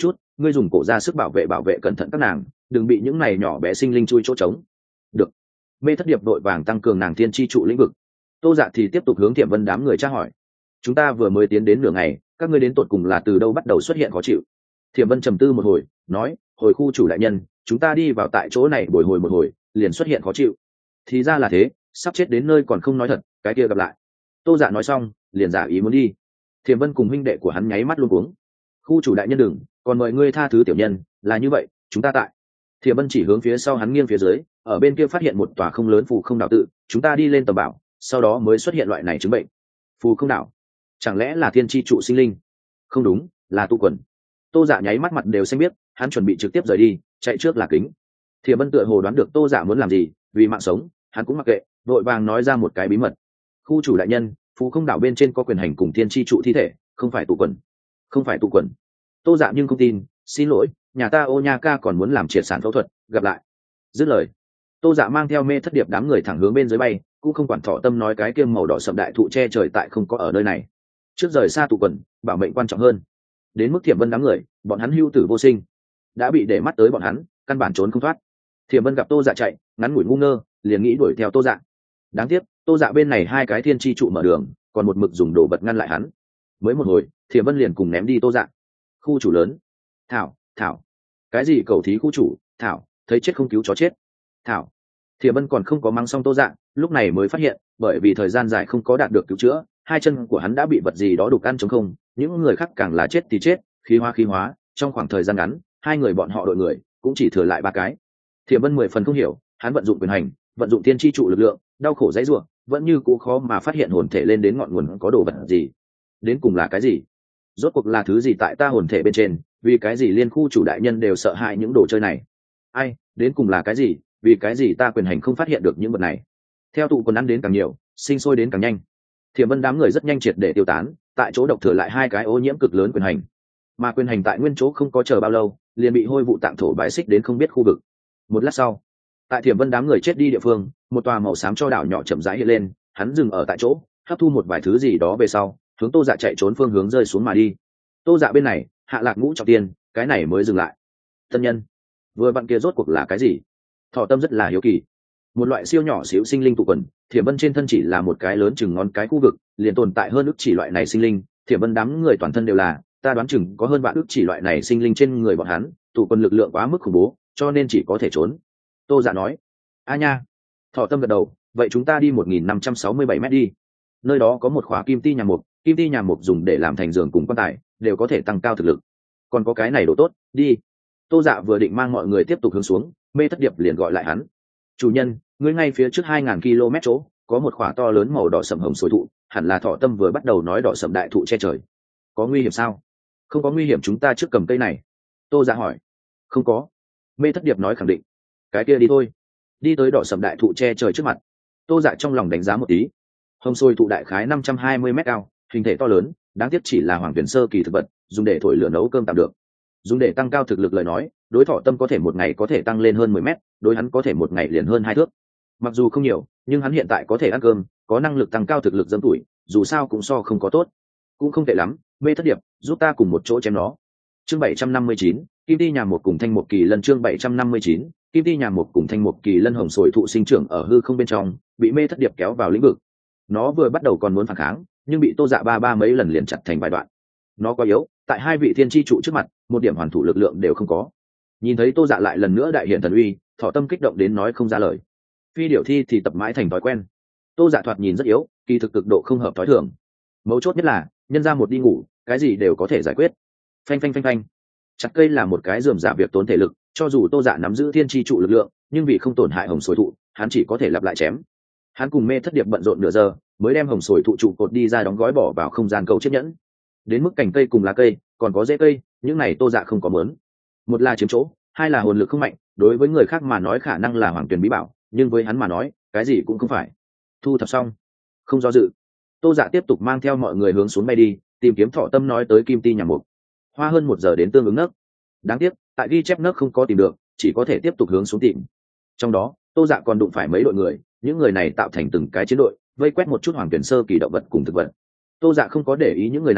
ngươi dùng cổ ra sức bảo vệ bảo vệ cẩn thận các nàng, đừng bị những này nhỏ bé sinh linh chui chỗ trống. Được. Mê Thất Điệp đội vàng tăng cường nàng thiên tri trụ lĩnh vực. Tô Dạ thì tiếp tục hướng Thiểm Vân đám người tra hỏi. Chúng ta vừa mới tiến đến nửa ngày, các ngươi đến tột cùng là từ đâu bắt đầu xuất hiện khó chịu? Thiểm Vân trầm tư một hồi, nói, hồi khu chủ đại nhân, chúng ta đi vào tại chỗ này bồi hồi một hồi, liền xuất hiện khó chịu. Thì ra là thế, sắp chết đến nơi còn không nói thật, cái kia gặp lại. Tô Dạ nói xong, liền giả ý muốn đi. Thiểm Vân cùng huynh đệ của hắn nháy mắt luôn cuống. Khu chủ đại nhân đừng, còn mời ngươi tha thứ tiểu nhân, là như vậy, chúng ta tại. Thiểm Vân chỉ hướng phía sau hắn nghiêng phía dưới, ở bên kia phát hiện một tòa không lớn phù không đảo tự, chúng ta đi lên tầm bảo, sau đó mới xuất hiện loại này chứng bệnh. Phù không đảo, chẳng lẽ là thiên tri trụ sinh linh? Không đúng, là tụ quần. Tô Dạ nháy mắt mặt đều xanh biết, hắn chuẩn bị trực tiếp rời đi, chạy trước là kính. Thiểm Vân tựa hồ đoán được Tô Dạ muốn làm gì, vì mạng sống, hắn cũng mặc kệ, vội vàng nói ra một cái bí mật. Khu chủ đại nhân, phù không đảo bên trên có quyền hành cùng thiên tri trụ thi thể, không phải tụ quần. Không phải tụ quần. Tô Dạ nhưng không tin, xin lỗi, nhà ta Ô Nha ca còn muốn làm triệt sản phẫu thuật, gặp lại. Dứt lời, Tô Dạ mang theo Mê Thất Điệp đám người thẳng hướng bên dưới bay, cũng không quản Thọ Tâm nói cái kiêm màu đỏ sậm đại thụ che trời tại không có ở nơi này. Trước rời xa tụ quần, bảo mệnh quan trọng hơn. Đến mức Thiểm Vân đám người, bọn hắn hưu tử vô sinh, đã bị để mắt tới bọn hắn, căn bản trốn không thoát. Thiểm Vân gặp Tô Dạ chạy, ngắn ngủi ngu ngơ, liền nghĩ đuổi theo Tô Dạ. Đáng tiếc, Tô Dạ bên này hai cái thiên chi trụ mở đường, còn một mực dùng đồ vật ngăn lại hắn. Mới một hồi, Thiểm Vân liền cùng ném đi Tô Dạ. Khu chủ lớn, thảo, thảo, cái gì cầu thí khu chủ, thảo, thấy chết không cứu chó chết, thảo. Thiểm Vân còn không có mang xong Tô Dạ, lúc này mới phát hiện, bởi vì thời gian dài không có đạt được cứu chữa, hai chân của hắn đã bị vật gì đó đục ăn trống không, những người khác càng là chết thì chết, khí hóa khí hóa, trong khoảng thời gian ngắn, hai người bọn họ đội người cũng chỉ thừa lại ba cái. Thiểm Vân mười phần không hiểu, hắn vận dụng quyền hành, vận dụng tiên tri trụ lực lượng, đau khổ dãy rủa, vẫn như cũ khó mà phát hiện hồn thể lên đến ngọn nguồn có đồ vật gì. Đến cùng là cái gì? Rốt cuộc là thứ gì tại ta hồn thể bên trên, vì cái gì liên khu chủ đại nhân đều sợ hãi những đồ chơi này? Ai, đến cùng là cái gì, vì cái gì ta quyền hành không phát hiện được những vật này? Theo tụ quần ăn đến càng nhiều, sinh sôi đến càng nhanh. Thiểm Vân đám người rất nhanh triệt để tiêu tán, tại chỗ độc thừa lại hai cái ô nhiễm cực lớn quyền hành. Mà quyền hành tại nguyên chỗ không có chờ bao lâu, liền bị hôi vụ tạng thổ bãi xích đến không biết khu vực. Một lát sau, tại Thiểm Vân đám người chết đi địa phương, một tòa màu xám cho đảo nhỏ chậm rãi hiện lên, hắn dừng ở tại chỗ, hấp thu một vài thứ gì đó về sau, hướng Tô Dạ chạy trốn phương hướng rơi xuống mà đi. Tô Dạ bên này, hạ lạc ngũ trọng tiên, cái này mới dừng lại. Tân nhân, vừa bạn kia rốt cuộc là cái gì? Thọ Tâm rất là hiếu kỳ. Một loại siêu nhỏ xíu sinh linh tụ quần, Thiểm Vân trên thân chỉ là một cái lớn chừng ngón cái khu vực, liền tồn tại hơn ức chỉ loại này sinh linh, Thiểm Vân đám người toàn thân đều là, ta đoán chừng có hơn vạn ức chỉ loại này sinh linh trên người bọn hắn, tụ quần lực lượng quá mức khủng bố, cho nên chỉ có thể trốn. Tô Dạ nói. A nha. Thọ Tâm gật đầu, vậy chúng ta đi một nghìn năm trăm sáu mươi bảy mét đi. Nơi đó có một khóa kim ti nhà mục, kim ti nhà mục dùng để làm thành giường cùng quan tài, đều có thể tăng cao thực lực. Còn có cái này độ tốt, đi. Tô Dạ vừa định mang mọi người tiếp tục hướng xuống, Mê Thất Điệp liền gọi lại hắn. Chủ nhân, ngươi ngay phía trước hai nghìn ki lô mét chỗ, có một khỏa to lớn màu đỏ sẫm hồng sồi thụ, hẳn là Thọ Tâm vừa bắt đầu nói đỏ sẫm đại thụ che trời. Có nguy hiểm sao? Không có nguy hiểm, chúng ta trước cầm cây này. Tô Dạ hỏi. Không có. Mê Thất Điệp nói khẳng định. Cái kia đi thôi. Đi tới đỏ sẫm đại thụ che trời trước mặt. Tô Dạ trong lòng đánh giá một tí. Hồng sồi thụ đại khái năm trăm hai mươi mét cao, hình thể to lớn, đáng tiếc chỉ là hoàng tuyển sơ kỳ thực vật, dùng để thổi lửa nấu cơm tạm được. Dùng để tăng cao thực lực lời nói, đối Thọ Tâm có thể một ngày có thể tăng lên hơn mười mét, đối hắn có thể một ngày liền hơn hai thước. Mặc dù không nhiều, nhưng hắn hiện tại có thể ăn cơm, có năng lực tăng cao thực lực dâm tuổi, dù sao cũng so không có tốt. Cũng không tệ lắm, Mê Thất Điệp, giúp ta cùng một chỗ chém nó. Chương bảy trăm năm mươi chín, Kim Ti nhà một cùng Thanh một Kỳ Lân chương bảy trăm năm mươi chín, Kim Ti nhà một cùng Thanh một Kỳ Lân hồng sồi thụ sinh trưởng ở hư không bên trong, bị Mê Thất Điệp kéo vào lĩnh vực. Nó vừa bắt đầu còn muốn phản kháng, nhưng bị Tô Dạ ba ba mấy lần liền chặt thành vài đoạn. Nó quá yếu, tại hai vị thiên chi trụ trước mặt, một điểm hoàn thủ lực lượng đều không có. Nhìn thấy Tô Dạ lại lần nữa đại hiện thần uy, Thọ Tâm kích động đến nói không ra lời. Phi điểu thi thì tập mãi thành thói quen. Tô Dạ thoạt nhìn rất yếu, kỳ thực cực độ không hợp thói thường. Mấu chốt nhất là, nhân ra một đi ngủ, cái gì đều có thể giải quyết. Phanh phanh phanh phanh. Chặt cây là một cái rườm rà việc tốn thể lực, cho dù Tô Dạ nắm giữ thiên chi trụ lực lượng, nhưng vì không tổn hại hồng sồi thụ, hắn chỉ có thể lặp lại chém. Hắn cùng Mê Thất Điệp bận rộn nửa giờ, mới đem hồng sồi thụ trụ cột đi ra đóng gói bỏ vào không gian cầu chiếc nhẫn. Đến mức cành cây cùng lá cây, còn có rễ cây, những này Tô Dạ không có mớn. Một là chiếm chỗ, hai là hồn lực không mạnh, đối với người khác mà nói khả năng là hoàng tuyển bí bảo, nhưng với hắn mà nói, cái gì cũng không phải. Thu thập xong, không do dự, Tô Dạ tiếp tục mang theo mọi người hướng xuống bay đi, tìm kiếm Thọ Tâm nói tới kim ti nhà mục. Hoa hơn một giờ đến tương ứng nấc. Đáng tiếc, tại ghi chép nấc không có tìm được, chỉ có thể tiếp tục hướng xuống tìm. Trong đó, Tô Dạ còn đụng phải mấy đội người, những người này tạo thành từng cái chiến đội, vây quét một chút hoàng tuyển sơ kỳ động vật cùng thực vật. Tô Dạ không có để ý những người này,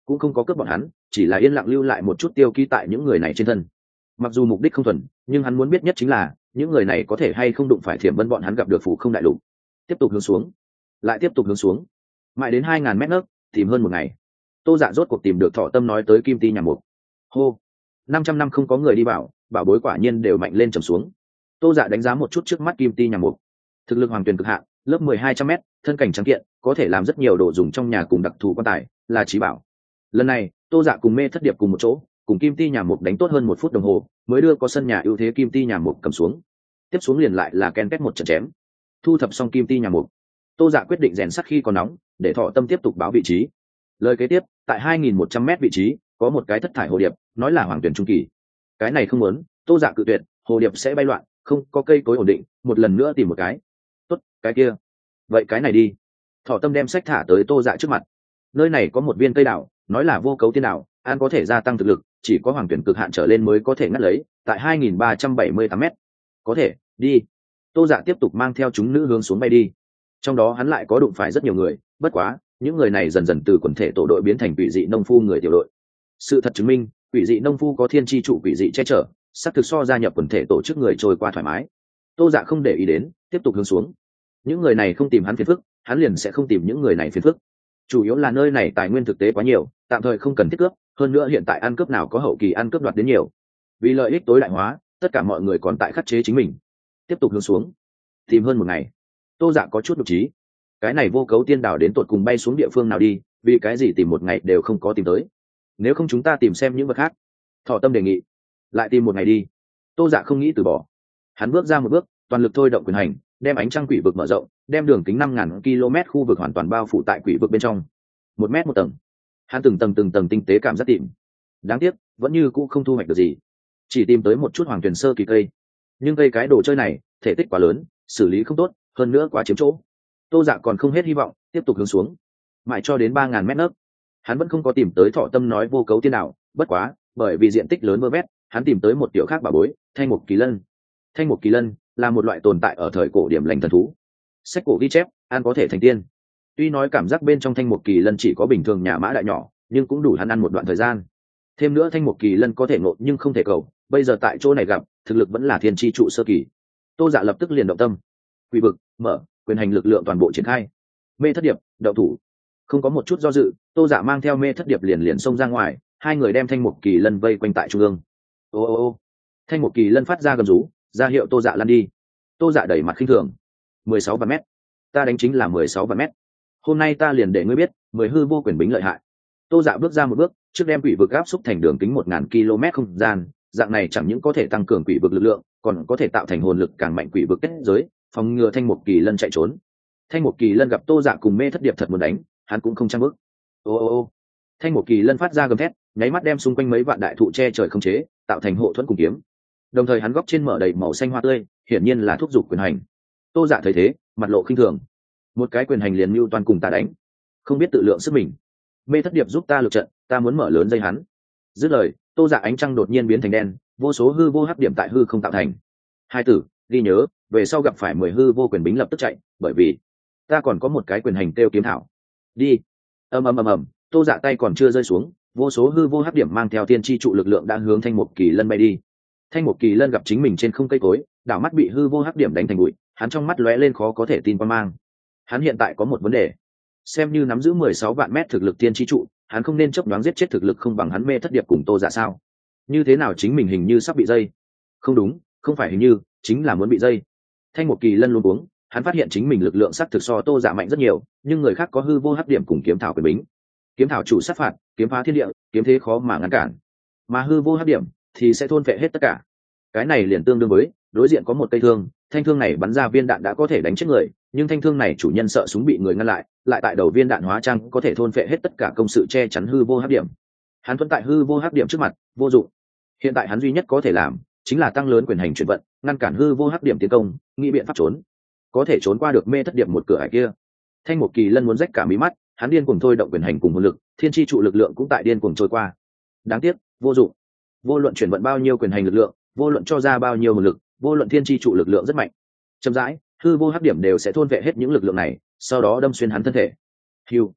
cũng không có cướp bọn hắn, chỉ là yên lặng lưu lại một chút tiêu ký tại những người này trên thân. Mặc dù mục đích không thuần, nhưng hắn muốn biết nhất chính là những người này có thể hay không đụng phải Thiểm Vân bọn hắn gặp được Phủ Không đại lục. Tiếp tục hướng xuống, lại tiếp tục hướng xuống, mãi đến hai ngàn mét nấc, tìm hơn một ngày. Tô Dạ rốt cuộc tìm được Thọ Tâm nói tới Kim Ti nhà mục. Hô, năm trăm năm không có người đi vào, bảo bối quả nhiên đều mạnh lên trầm xuống. Tô Dạ đánh giá một chút trước mắt Kim Ti nhà mục, thực lực hoàng tuyển cực hạn, lớp mười hai trăm mét, thân cảnh trắng kiện, có thể làm rất nhiều đồ dùng trong nhà cùng đặc thù quan tài, là trí bảo. Lần này Tô Dạ cùng Mê Thất Điệp cùng một chỗ, cùng Kim Ti nhà mục đánh tốt hơn một phút đồng hồ, mới đưa có sân nhà ưu thế Kim Ti nhà mục cầm xuống. Tiếp xuống liền lại là ken két một trận chém. Thu thập xong Kim Ti nhà mục, Tô Dạ quyết định rèn sắt khi còn nóng, để Thọ Tâm tiếp tục báo vị trí. Lời kế tiếp, tại hai nghìn một trăm mét vị trí, có một cái thất thải hồ điệp, nói là hoàng tuyển trung kỳ. Cái này không muốn, Tô Dạ cự tuyệt, hồ điệp sẽ bay loạn, không có cây cối ổn định, một lần nữa tìm một cái. Tốt, cái kia. Vậy cái này đi. Thọ Tâm đem sách thả tới Tô Dạ trước mặt. Nơi này có một viên cây đảo, nói là vô cấu tiên đảo, ăn có thể gia tăng thực lực, chỉ có hoàng tuyển cực hạn trở lên mới có thể ngắt lấy, tại hai nghìn ba trăm bảy mươi tám mét. Có thể, đi. Tô Dạ tiếp tục mang theo chúng nữ hướng xuống bay đi. Trong đó hắn lại có đụng phải rất nhiều người, bất quá, những người này dần dần từ quần thể tổ đội biến thành quỷ dị nông phu người tiểu đội. Sự thật chứng minh, quỷ dị nông phu có thiên tri trụ quỷ dị che chở, sắp thực so gia nhập quần thể tổ chức người trôi qua thoải mái. Tô Dạ không để ý đến, tiếp tục hướng xuống. Những người này không tìm hắn phiền phức, hắn liền sẽ không tìm những người này phiền phức. Chủ yếu là nơi này tài nguyên thực tế quá nhiều, tạm thời không cần thiết cướp, hơn nữa hiện tại ăn cướp nào có hậu kỳ ăn cướp đoạt đến nhiều. Vì lợi ích tối đại hóa, tất cả mọi người còn tại khắc chế chính mình. Tiếp tục hướng xuống, tìm hơn một ngày. Tô Dạ có chút nhục trí. Cái này vô cấu tiên đảo đến tột cùng bay xuống địa phương nào đi, vì cái gì tìm một ngày đều không có tìm tới. Nếu không chúng ta tìm xem những vật khác. Thọ Tâm đề nghị. Lại tìm một ngày đi. Tô Dạ không nghĩ từ bỏ. Hắn bước ra một bước, toàn lực thôi động quyền hành, đem ánh trăng quỷ vực mở rộng, đem đường kính năm ngàn ki lô mét khu vực hoàn toàn bao phủ tại quỷ vực bên trong. Một mét một tầng. Hắn từng tầng từng tầng tinh tế cảm giác tìm. Đáng tiếc, vẫn như cũ không thu hoạch được gì. Chỉ tìm tới một chút hoàng tuyển sơ kỳ cây. Nhưng cây cái đồ chơi này, thể tích quá lớn, xử lý không tốt, hơn nữa quá chiếm chỗ. Tô Dạ còn không hết hy vọng, tiếp tục hướng xuống, mãi cho đến ba ngàn mét nấc. Hắn vẫn không có tìm tới Thọ Tâm nói vô cấu tiên nào, bất quá, bởi vì diện tích lớn mơ mét, hắn tìm tới một tiểu khác bảo bối, thanh mục kỳ lân. Thanh mục kỳ lân là một loại tồn tại ở thời cổ điểm lành thần thú. Sách cổ ghi chép, ăn có thể thành tiên. Tuy nói cảm giác bên trong thanh mục kỳ lân chỉ có bình thường nhà mã đại nhỏ, nhưng cũng đủ hắn ăn một đoạn thời gian. Thêm nữa thanh mục kỳ lân có thể ngộ nhưng không thể cầu, bây giờ tại chỗ này gặp, thực lực vẫn là thiên tri trụ sơ kỳ. Tô Dạ lập tức liền động tâm. Quỷ vực mở, quyền hành lực lượng toàn bộ triển khai. Mê Thất Điệp đậu thủ, không có một chút do dự, Tô Dạ mang theo Mê Thất Điệp liền liền xông ra ngoài, hai người đem thanh mục kỳ lân vây quanh tại trung ương. Ô ô ô, thanh mục kỳ lân phát ra gầm rú, ra hiệu Tô Dạ lăn đi. Tô Dạ đẩy mặt khinh thường. Mười sáu vạn mét, ta đánh chính là mười sáu vạn mét. Hôm nay ta liền để ngươi biết, mười hư vô quyền bính lợi hại. Tô Dạ bước ra một bước, trước đem quỷ vực áp xúc thành đường kính một ngàn ki lô mét không gian, dạng này chẳng những có thể tăng cường quỷ vực lực lượng, còn có thể tạo thành hồn lực càng mạnh quỷ vực kết giới, phòng ngừa thanh mục kỳ lân chạy trốn. Thanh mục kỳ lân gặp Tô Dạ cùng Mê Thất Điệp thật muốn đánh, hắn cũng không trang bước. Ô ô ô, thanh mục kỳ lân phát ra gầm thét, nháy mắt đem xung quanh mấy vạn đại thụ che trời không chế, tạo thành hộ thuẫn cùng kiếm. Đồng thời hắn góc trên mở đầy màu xanh hoa tươi, hiển nhiên là thúc giục quyền hành. Tô Dạ thấy thế, mặt lộ khinh thường. Một cái quyền hành liền mưu toàn cùng ta đánh, không biết tự lượng sức mình. Mê Thất Điệp giúp ta lực trận, ta muốn mở lớn dây hắn. Dứt lời, Tô Dạ ánh trăng đột nhiên biến thành đen, vô số hư vô hắc điểm tại hư không tạo thành. Hai tử, ghi nhớ, về sau gặp phải mười hư vô quyền bính lập tức chạy, bởi vì ta còn có một cái quyền hành tiêu kiếm thảo. Đi. Ầm ầm ầm ầm, Tô Dạ tay còn chưa rơi xuống, vô số hư vô hắc điểm mang theo tiên tri trụ lực lượng đã hướng thanh mục kỳ lân bay đi. Thanh mục kỳ lân gặp chính mình trên không cây cối, đảo mắt bị hư vô hắc điểm đánh thành bụi, hắn trong mắt lóe lên khó có thể tin quan mang. Hắn hiện tại có một vấn đề, xem như nắm giữ mười sáu vạn mét thực lực tiên tri trụ, hắn không nên chớp nhoáng giết chết thực lực không bằng hắn Mê Thất Điệp cùng Tô Dạ sao? Như thế nào chính mình hình như sắp bị dây? Không đúng, không phải hình như, chính là muốn bị dây. Thanh mục kỳ lân luôn uống, hắn phát hiện chính mình lực lượng sắc thực so Tô Dạ mạnh rất nhiều, nhưng người khác có hư vô hắc điểm cùng kiếm thảo quyền bính. Kiếm thảo chủ sát phạt, kiếm phá thiên địa, kiếm thế khó mà ngăn cản, mà hư vô hắc điểm thì sẽ thôn phệ hết tất cả. Cái này liền tương đương với đối diện có một cây thương, thanh thương này bắn ra viên đạn đã có thể đánh chết người, nhưng thanh thương này chủ nhân sợ súng bị người ngăn lại, lại tại đầu viên đạn hóa trang có thể thôn phệ hết tất cả công sự che chắn hư vô hắc điểm. Hắn thuận tại hư vô hắc điểm trước mặt, vô dụng. Hiện tại hắn duy nhất có thể làm chính là tăng lớn quyền hành chuyển vận, ngăn cản hư vô hắc điểm tiến công, nghĩ biện pháp trốn. Có thể trốn qua được Mê Thất Điệp một cửa ải kia. Thanh mục kỳ lân muốn rách cả mí mắt, hắn điên cuồng thôi động quyền hành cùng hồn lực, thiên chi trụ lực lượng cũng tại điên cuồng trôi qua. Đáng tiếc, vô dụng. Vô luận chuyển vận bao nhiêu quyền hành lực lượng, vô luận cho ra bao nhiêu hồn lực, vô luận thiên chi trụ lực lượng rất mạnh. Chậm rãi, hư vô hắc điểm đều sẽ thôn vệ hết những lực lượng này, sau đó đâm xuyên hắn thân thể. Hưu.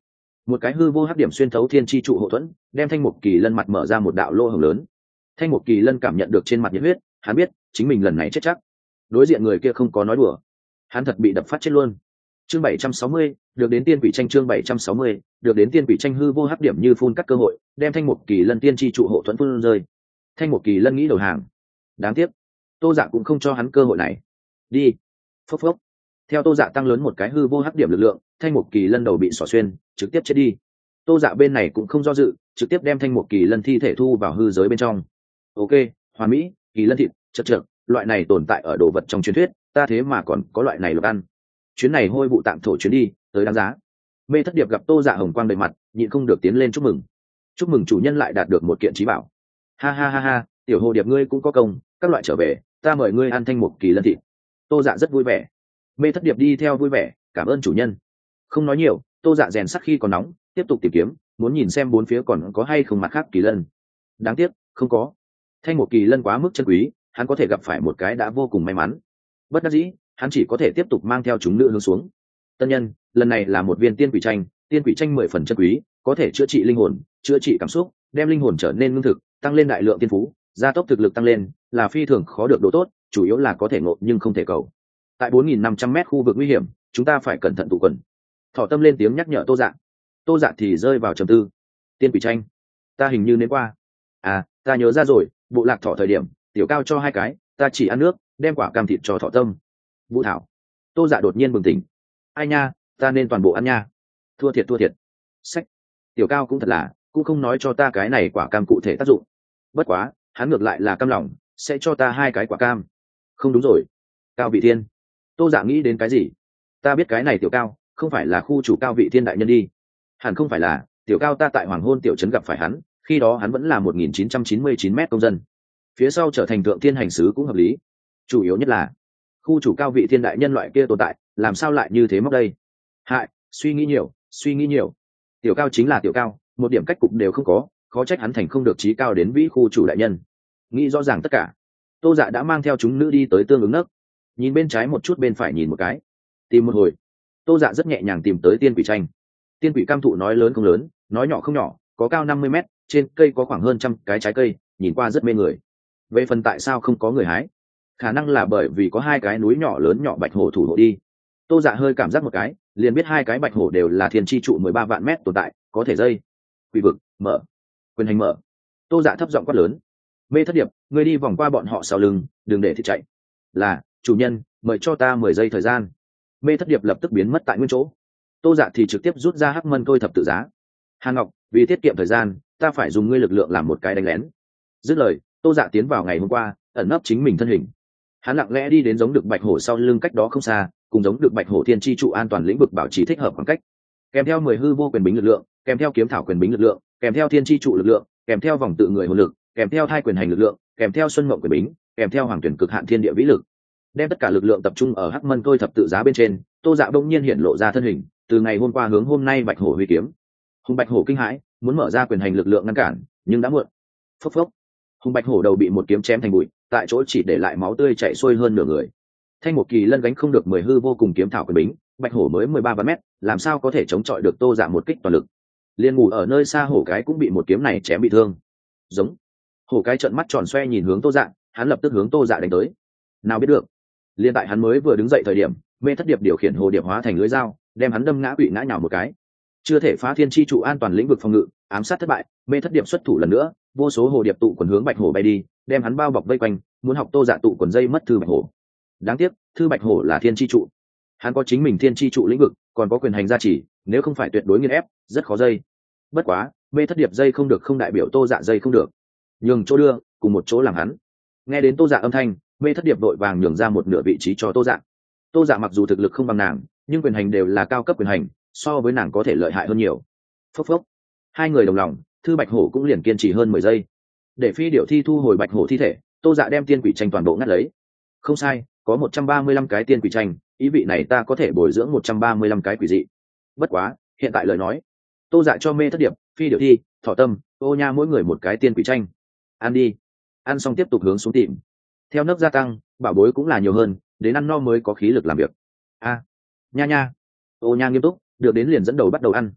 một cái hư vô hắc điểm xuyên thấu thiên chi trụ hộ thuẫn, đem thanh mục kỳ lân mặt mở ra một đạo lỗ hổng lớn. Thanh mục kỳ lân cảm nhận được trên mặt nhiệt huyết, hắn biết chính mình lần này chết chắc. Đối diện người kia không có nói đùa, hắn thật bị đập phát chết luôn. Chương bảy trăm sáu mươi, được đến tiên quỷ tranh. Chương bảy trăm sáu mươi, được đến tiên quỷ tranh. Hư vô hắc điểm như phun cắt cơ hội, đem thanh mục kỳ lân tiên chi trụ hộ thuẫn phun rơi. Thanh mục kỳ lân nghĩ đầu hàng, đáng tiếc Tô Dạ cũng không cho hắn cơ hội này. Đi. Phốc phốc. Theo Tô Dạ tăng lớn một cái hư vô hắc điểm lực lượng, thanh mục kỳ lân đầu bị xỏ xuyên, trực tiếp chết đi. Tô Dạ bên này cũng không do dự, trực tiếp đem thanh mục kỳ lân thi thể thu vào hư giới bên trong. Ok, hoàn mỹ, kỳ lân thịt, chật chật, loại này tồn tại ở đồ vật trong truyền thuyết, ta thế mà còn có loại này được ăn. Chuyến này hôi vụ tạm thổ chuyến đi, tới đáng giá. Mê Thất Điệp gặp Tô Dạ hồng quang đầy mặt, nhịn không được tiến lên chúc mừng. Chúc mừng chủ nhân lại đạt được một kiện trí bảo. Ha ha ha ha, tiểu hồ điệp ngươi cũng có công, các loại trở về, ta mời ngươi ăn thanh mục kỳ lân thịt. Tô Dạ rất vui vẻ. Mê Thất Điệp đi theo vui vẻ, cảm ơn chủ nhân. Không nói nhiều, Tô Dạ rèn sắc khi còn nóng, tiếp tục tìm kiếm, muốn nhìn xem bốn phía còn có hay không mặt khác kỳ lân. Đáng tiếc, không có. Thanh mục kỳ lân quá mức chân quý, hắn có thể gặp phải một cái đã vô cùng may mắn. Bất đắc dĩ, hắn chỉ có thể tiếp tục mang theo chúng nữ hướng xuống. Tân nhân, lần này là một viên tiên quỷ tranh, tiên quỷ tranh mười phần chân quý, có thể chữa trị linh hồn, chữa trị cảm xúc, đem linh hồn trở nên ngưng thực, tăng lên đại lượng tiên phú, gia tốc thực lực tăng lên, là phi thường khó được độ tốt, chủ yếu là có thể ngộ nhưng không thể cầu. Tại bốn nghìn năm trăm mét khu vực nguy hiểm, chúng ta phải cẩn thận tụ quần. Thỏ Tâm lên tiếng nhắc nhở Tô Dạ. Tô Dạ thì rơi vào trầm tư. Tiên quỷ tranh, ta hình như nên qua. À, ta nhớ ra rồi, bộ lạc thỏ thời điểm, tiểu cao cho hai cái, ta chỉ ăn nước, đem quả cam thịt cho Thỏ Tâm. Vũ Thảo. Tô Dạ đột nhiên bừng tỉnh. Ai nha, ta nên toàn bộ ăn nha. Thua thiệt thua thiệt. Sách. Tiểu cao cũng thật là, cũng không nói cho ta cái này quả cam cụ thể tác dụng. Bất quá, hắn ngược lại là cam lòng, sẽ cho ta hai cái quả cam. Không đúng rồi. Cao Vị Thiên. Tô Dạ nghĩ đến cái gì? Ta biết cái này tiểu cao, không phải là khu chủ Cao Vị Thiên đại nhân đi. Hẳn không phải là, tiểu cao ta tại Hoàng Hôn tiểu trấn gặp phải hắn, khi đó hắn vẫn là một nghìn chín trăm chín mươi chín mét công dân. Phía sau trở thành thượng thiên hành sứ cũng hợp lý. Chủ yếu nhất là, khu chủ Cao Vị Thiên đại nhân loại kia tồn tại, làm sao lại như thế móc đây? Hại, suy nghĩ nhiều, suy nghĩ nhiều. Tiểu cao chính là tiểu cao, một điểm cách cục đều không có, khó trách hắn thành không được trí cao đến vĩ khu chủ đại nhân. Nghĩ rõ ràng tất cả, Tô Dạ đã mang theo chúng nữ đi tới tương ứng nấc, nhìn bên trái một chút bên phải nhìn một cái, tìm một hồi, Tô Dạ rất nhẹ nhàng tìm tới tiên quỷ tranh. Tiên quỷ cam thụ nói lớn không lớn, nói nhỏ không nhỏ, có cao năm mươi mét, trên cây có khoảng hơn trăm cái trái cây, nhìn qua rất mê người. Về phần tại sao không có người hái, khả năng là bởi vì có hai cái núi nhỏ lớn nhỏ bạch hổ thủ hộ đi. Tô Dạ hơi cảm giác một cái, liền biết hai cái bạch hổ đều là thiên chi trụ mười ba vạn mét tồn tại, có thể dây. Quỷ vực mở, quyền hành mở. Tô Dạ thấp giọng quát lớn. Mê Thất Điệp, ngươi đi vòng qua bọn họ sau lưng, đừng để thì chạy. Là chủ nhân, mời cho ta mười giây thời gian. Mê Thất Điệp lập tức biến mất tại nguyên chỗ. Tô Dạ thì trực tiếp rút ra hắc mân tôi thập tự giá. Hàn Ngọc, vì tiết kiệm thời gian, ta phải dùng ngươi lực lượng làm một cái đánh lén. Dứt lời, Tô Dạ tiến vào ngày hôm qua, ẩn nấp chính mình thân hình. Hắn lặng lẽ đi đến giống được bạch hổ sau lưng cách đó không xa, cùng giống được bạch hổ thiên chi trụ an toàn lĩnh vực bảo trì thích hợp khoảng cách. Kèm theo mười hư vô quyền bính lực lượng, kèm theo kiếm thảo quyền bính lực lượng, kèm theo thiên chi trụ lực lượng, kèm theo vòng tự người hồn lực, kèm theo thai quyền hành lực lượng, kèm theo xuân mộng quyền bính, kèm theo hoàng tuyển cực hạn thiên địa vĩ lực. Đem tất cả lực lượng tập trung ở hắc mân tôi thập tự giá bên trên, Tô Dạ bỗng nhiên hiện lộ ra thân hình, từ ngày hôm qua hướng hôm nay bạch hổ huy kiếm. Hùng bạch hổ kinh hãi, muốn mở ra quyền hành lực lượng ngăn cản, nhưng đã muộn. Phốc phốc. Hùng bạch hổ đầu bị một kiếm chém thành bụi, tại chỗ chỉ để lại máu tươi chảy xuôi hơn nửa người. Thanh một kỳ lân gánh không được mười hư vô cùng kiếm thảo quyền bính, bạch hổ mới mười ba vạn mét, làm sao có thể chống chọi được Tô Dạ một kích toàn lực. Liên ngủ ở nơi xa hổ cái cũng bị một kiếm này chém bị thương. Giống. Hổ cái trợn mắt tròn xoe nhìn hướng Tô Dạ, hắn lập tức hướng Tô Dạ đánh tới. Nào biết được, liên tại hắn mới vừa đứng dậy thời điểm, Mê Thất Điệp điều khiển hồ điệp hóa thành lưới dao, đem hắn đâm ngã quỵ ngã nhào một cái. Chưa thể phá thiên chi trụ an toàn lĩnh vực phòng ngự, ám sát thất bại, Mê Thất Điệp xuất thủ lần nữa, vô số hồ điệp tụ quần hướng bạch hổ bay đi, đem hắn bao bọc vây quanh, muốn học Tô Dạ tụ quần dây mất thư bạch hổ. Đáng tiếc, thư bạch hổ là thiên chi trụ, hắn có chính mình thiên chi trụ lĩnh vực, còn có quyền hành gia trì, nếu không phải tuyệt đối nghiền ép, rất khó dây. Bất quá, Mê Thất Điệp dây không được không đại biểu Tô Dạ dây không được, nhường chỗ đưa, cùng một chỗ làm hắn. Nghe đến Tô Dạ âm thanh, Mê Thất Điệp đội vàng nhường ra một nửa vị trí cho Tô Dạ. Tô Dạ mặc dù thực lực không bằng nàng, nhưng quyền hành đều là cao cấp quyền hành, so với nàng có thể lợi hại hơn nhiều. Phốc phốc. Hai người đồng lòng, thư bạch hổ cũng liền kiên trì hơn mười giây. Để phi điệu thi thu hồi bạch hổ thi thể, Tô Dạ đem tiên quỷ tranh toàn bộ ngắt lấy. Không sai, có một trăm ba mươi lăm cái tiên quỷ tranh, ý vị này ta có thể bồi dưỡng một trăm ba mươi lăm cái quỷ dị. Bất quá, hiện tại lời nói, Tô Dạ cho Mê Thất Điệp, phi điệu thi, Thỏ Tâm, Ô Nha mỗi người một cái tiên quỷ tranh. Ăn đi. Ăn xong tiếp tục hướng xuống tìm. Theo nấc gia tăng, bảo bối cũng là nhiều hơn, đến ăn no mới có khí lực làm việc. A, nha nha. Ô Nha nghiêm túc, được đến liền dẫn đầu bắt đầu ăn.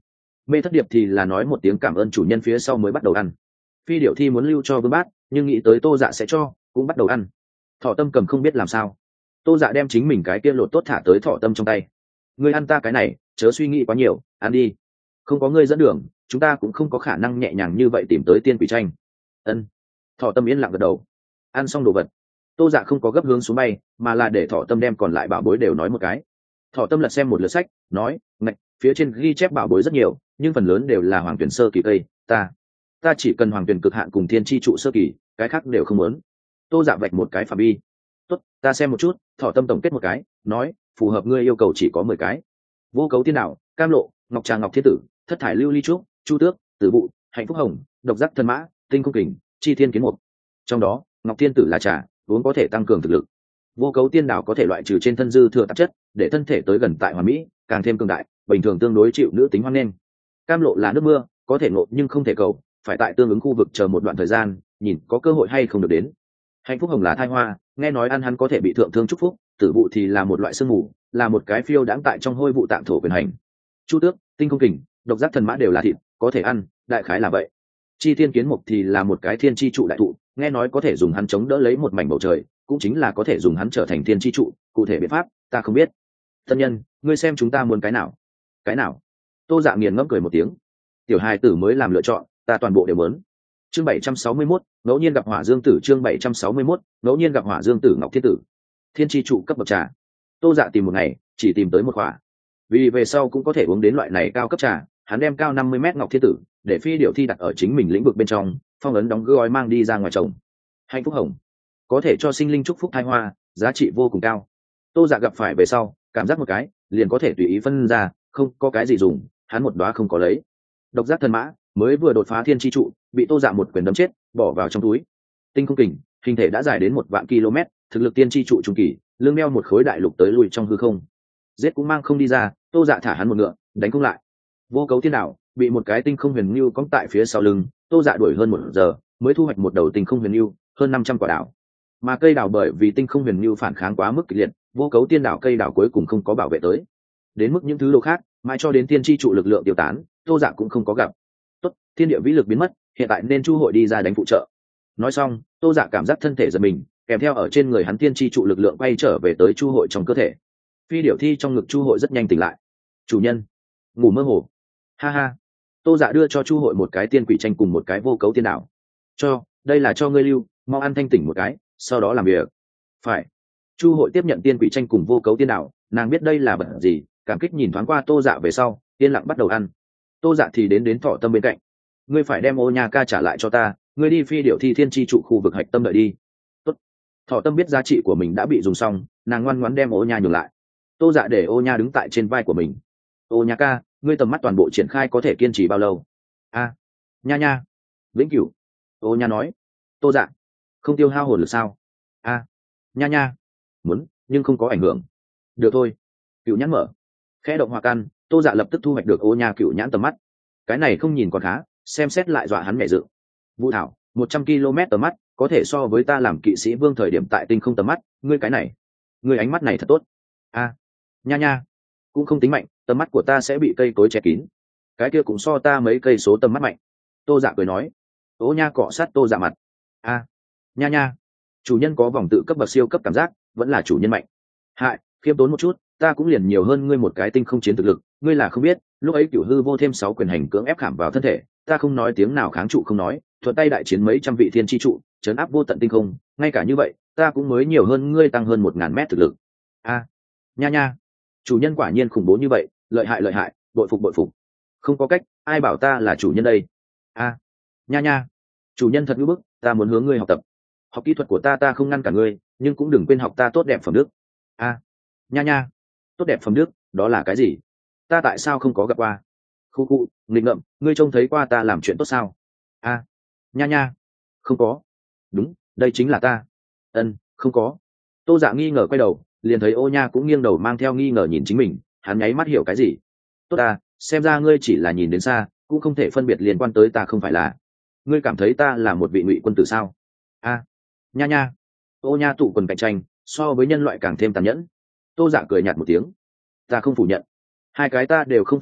Mê thất điệp thì là nói một tiếng cảm ơn chủ nhân phía sau mới bắt đầu ăn. Phi điểu thi muốn lưu cho vương bát, nhưng nghĩ tới tô dạ sẽ cho, cũng bắt đầu ăn. Thọ tâm cầm không biết làm sao, tô dạ đem chính mình cái kia lột tốt thả tới thọ tâm trong tay. Ngươi ăn ta cái này, chớ suy nghĩ quá nhiều, ăn đi. Không có ngươi dẫn đường, chúng ta cũng không có khả năng nhẹ nhàng như vậy tìm tới tiên quỷ tranh. Ân. Thọ tâm yên lặng gật đầu. Ăn xong đồ vật, tô dạ không có gấp hướng xuống bay, mà là để thọ tâm đem còn lại bảo bối đều nói một cái. Thọ tâm lật xem một lượt sách, nói ngạch, phía trên ghi chép bảo bối rất nhiều, nhưng phần lớn đều là hoàng tuyển sơ kỳ cây, ta ta chỉ cần hoàng tuyển cực hạn cùng thiên tri trụ sơ kỳ, cái khác đều không muốn. Tô dạ vạch một cái phạm vi. Tốt, ta xem một chút. Thọ tâm tổng kết một cái, nói phù hợp ngươi yêu cầu chỉ có mười cái: vô cấu tiên đạo, cam lộ, ngọc trà ngọc thiên tử, thất thải lưu ly trúc, chu tước, tử vụ, hạnh phúc hồng, độc giác thân mã, tinh cung kình, chi thiên kiến mục. Trong đó ngọc thiên tử là trà, vốn có thể tăng cường thực lực. Vô cấu tiên đảo có thể loại trừ trên thân dư thừa tạp chất, để thân thể tới gần tại hoàn mỹ, càng thêm cường đại, bình thường tương đối chịu nữ tính hoan nghênh. Cam lộ là nước mưa, có thể ngộ nhưng không thể cầu, phải tại tương ứng khu vực chờ một đoạn thời gian, nhìn có cơ hội hay không được đến. Hạnh phúc hồng là thai hoa, nghe nói ăn hắn có thể bị thượng thương chúc phúc. Tử vụ thì là một loại sương mù, là một cái phiêu đãng tại trong hôi vụ tạm thổ quyền hành. Chu tước, tinh không kình, độc giác thần mã đều là thịt, có thể ăn, đại khái là vậy. Chi thiên kiến mục thì là một cái thiên chi trụ đại thụ, nghe nói có thể dùng hắn chống đỡ lấy một mảnh bầu trời, cũng chính là có thể dùng hắn trở thành thiên chi trụ, cụ thể biện pháp ta không biết. Thân nhân, ngươi xem chúng ta muốn cái nào? Cái nào? Tô Dạ nghiền ngẫm cười một tiếng. Tiểu hài tử mới làm lựa chọn, ta toàn bộ đều muốn. Chương bảy trăm sáu mươi mốt, ngẫu nhiên gặp Hỏa Dương Tử. Chương bảy trăm sáu mươi mốt, ngẫu nhiên gặp Hỏa Dương Tử Ngọc Thiên Tử. Thiên chi trụ cấp bậc trà. Tô Dạ tìm một ngày, chỉ tìm tới một khỏa. Vì về sau cũng có thể uống đến loại này cao cấp trà, hắn đem cao năm mươi mét Ngọc Thiên Tử, để phi điểu thi đặt ở chính mình lĩnh vực bên trong, phong ấn đóng gói mang đi ra ngoài trồng. Hạnh phúc hồng, có thể cho sinh linh chúc phúc thai hoa, giá trị vô cùng cao. Tô Dạ gặp phải về sau, cảm giác một cái, liền có thể tùy ý phân ra, không có cái gì dùng, hắn một đóa không có lấy. Độc giác thần mã, mới vừa đột phá thiên chi trụ, bị Tô Dạ một quyền đấm chết, bỏ vào trong túi. Tinh không kình, hình thể đã dài đến một vạn km, thực lực tiên chi trụ trung kỳ, lưng đeo một khối đại lục tới lui trong hư không. Giết cũng mang không đi ra, Tô Dạ thả hắn một ngựa, đánh không lại. Vô cấu thiên đạo, bị một cái tinh không huyền lưu cong tại phía sau lưng, Tô Dạ đuổi hơn một giờ, mới thu hoạch một đầu tinh không huyền lưu, hơn năm trăm quả đảo. Mà cây đảo bởi vì tinh không huyền lưu phản kháng quá mức kịch liệt, vô cấu tiên đảo cây đảo cuối cùng không có bảo vệ tới. Đến mức những thứ đồ khác, mãi cho đến tiên chi trụ lực lượng tiêu tán, Tô Dạ cũng không có gặp. Tốt, thiên địa vĩ lực biến mất, hiện tại nên chu hội đi ra đánh phụ trợ. Nói xong, Tô Dạ cảm giác thân thể giật mình, kèm theo ở trên người hắn tiên chi trụ lực lượng quay trở về tới chu hội trong cơ thể. Phi điểu thi trong ngực chu hội rất nhanh tỉnh lại. Chủ nhân, ngủ mơ hồ. Ha ha. Tô Dạ đưa cho chu hội một cái tiên quỷ tranh cùng một cái vô cấu tiên đảo. Cho, đây là cho ngươi lưu, mau ăn thanh tỉnh một cái, sau đó làm việc. Phải. Chu hội tiếp nhận tiên quỷ tranh cùng vô cấu tiên đảo, nàng biết đây là bẩn gì, cảm kích nhìn thoáng qua Tô Dạ về sau, yên lặng bắt đầu ăn. Tô Dạ thì đến đến Thọ Tâm bên cạnh. Ngươi phải đem ô nha ca trả lại cho ta, ngươi đi phi điểu thi thiên chi trụ khu vực hạch tâm đợi đi. Tốt. Thọ Tâm biết giá trị của mình đã bị dùng xong, nàng ngoan ngoãn đem ô nha nhường lại. Tô Dạ để ô nha đứng tại trên vai của mình. Ô nha ca, ngươi tầm mắt toàn bộ triển khai có thể kiên trì bao lâu? A, nha nha, vĩnh cửu. Ô nha nói. Tô Dạ, không tiêu hao hồn lực sao? A, nha nha, muốn, nhưng không có ảnh hưởng. Được thôi. Cựu nhãn mở. Khẽ động hòa căn, Tô Dạ lập tức thu hoạch được ô nha cựu nhãn tầm mắt. Cái này không nhìn còn khá, xem xét lại dọa hắn mẹ dự. Vũ thảo, một trăm ki lô mét tầm mắt, có thể so với ta làm kỵ sĩ vương thời điểm tại tinh không tầm mắt. Ngươi cái này, ngươi ánh mắt này thật tốt. A, nha nha, cũng không tính mạnh, tầm mắt của ta sẽ bị cây cối che kín. Cái kia cũng so ta mấy cây số tầm mắt mạnh. Tô Dạ cười nói. Ô nha cọ sát Tô Dạ mặt. A, nha nha, chủ nhân có vòng tự cấp bậc siêu cấp cảm giác, vẫn là chủ nhân mạnh. Hại, khiêm tốn một chút, ta cũng liền nhiều hơn ngươi một cái tinh không chiến thực lực, ngươi là không biết, lúc ấy cửu hư vô thêm sáu quyền hành cưỡng ép khảm vào thân thể, ta không nói tiếng nào kháng trụ không nói, thuận tay đại chiến mấy trăm vị thiên chi trụ, chấn áp vô tận tinh không, ngay cả như vậy, ta cũng mới nhiều hơn ngươi tăng hơn một ngàn mét thực lực. A, nha nha, chủ nhân quả nhiên khủng bố như vậy, lợi hại lợi hại, bội phục bội phục. Không có cách, ai bảo ta là chủ nhân đây? A, nha nha, chủ nhân thật ngữ bức, ta muốn hướng ngươi học tập. Học kỹ thuật của ta ta không ngăn cả ngươi, nhưng cũng đừng quên học ta tốt đẹp phẩm đức. A, nha nha, tốt đẹp phẩm đức, đó là cái gì? Ta tại sao không có gặp qua? Khu khu, nghịch ngợm, ngươi trông thấy qua ta làm chuyện tốt sao? A, nha nha, không có. Đúng, đây chính là ta. Ân, không có. Tô Dạ nghi ngờ quay đầu, liền thấy ô nha cũng nghiêng đầu mang theo nghi ngờ nhìn chính mình, hắn nháy mắt hiểu cái gì. Tốt ta, xem ra ngươi chỉ là nhìn đến xa, cũng không thể phân biệt liên quan tới ta không phải là. Ngươi cảm thấy ta là một vị ngụy quân tử sao? A, nha nha. Ô nha tụ quần cạnh tranh, so với nhân loại càng thêm tàn nhẫn. Tô Dạ cười nhạt một tiếng. Ta không phủ nhận. Hai cái ta đều không phủ nhận,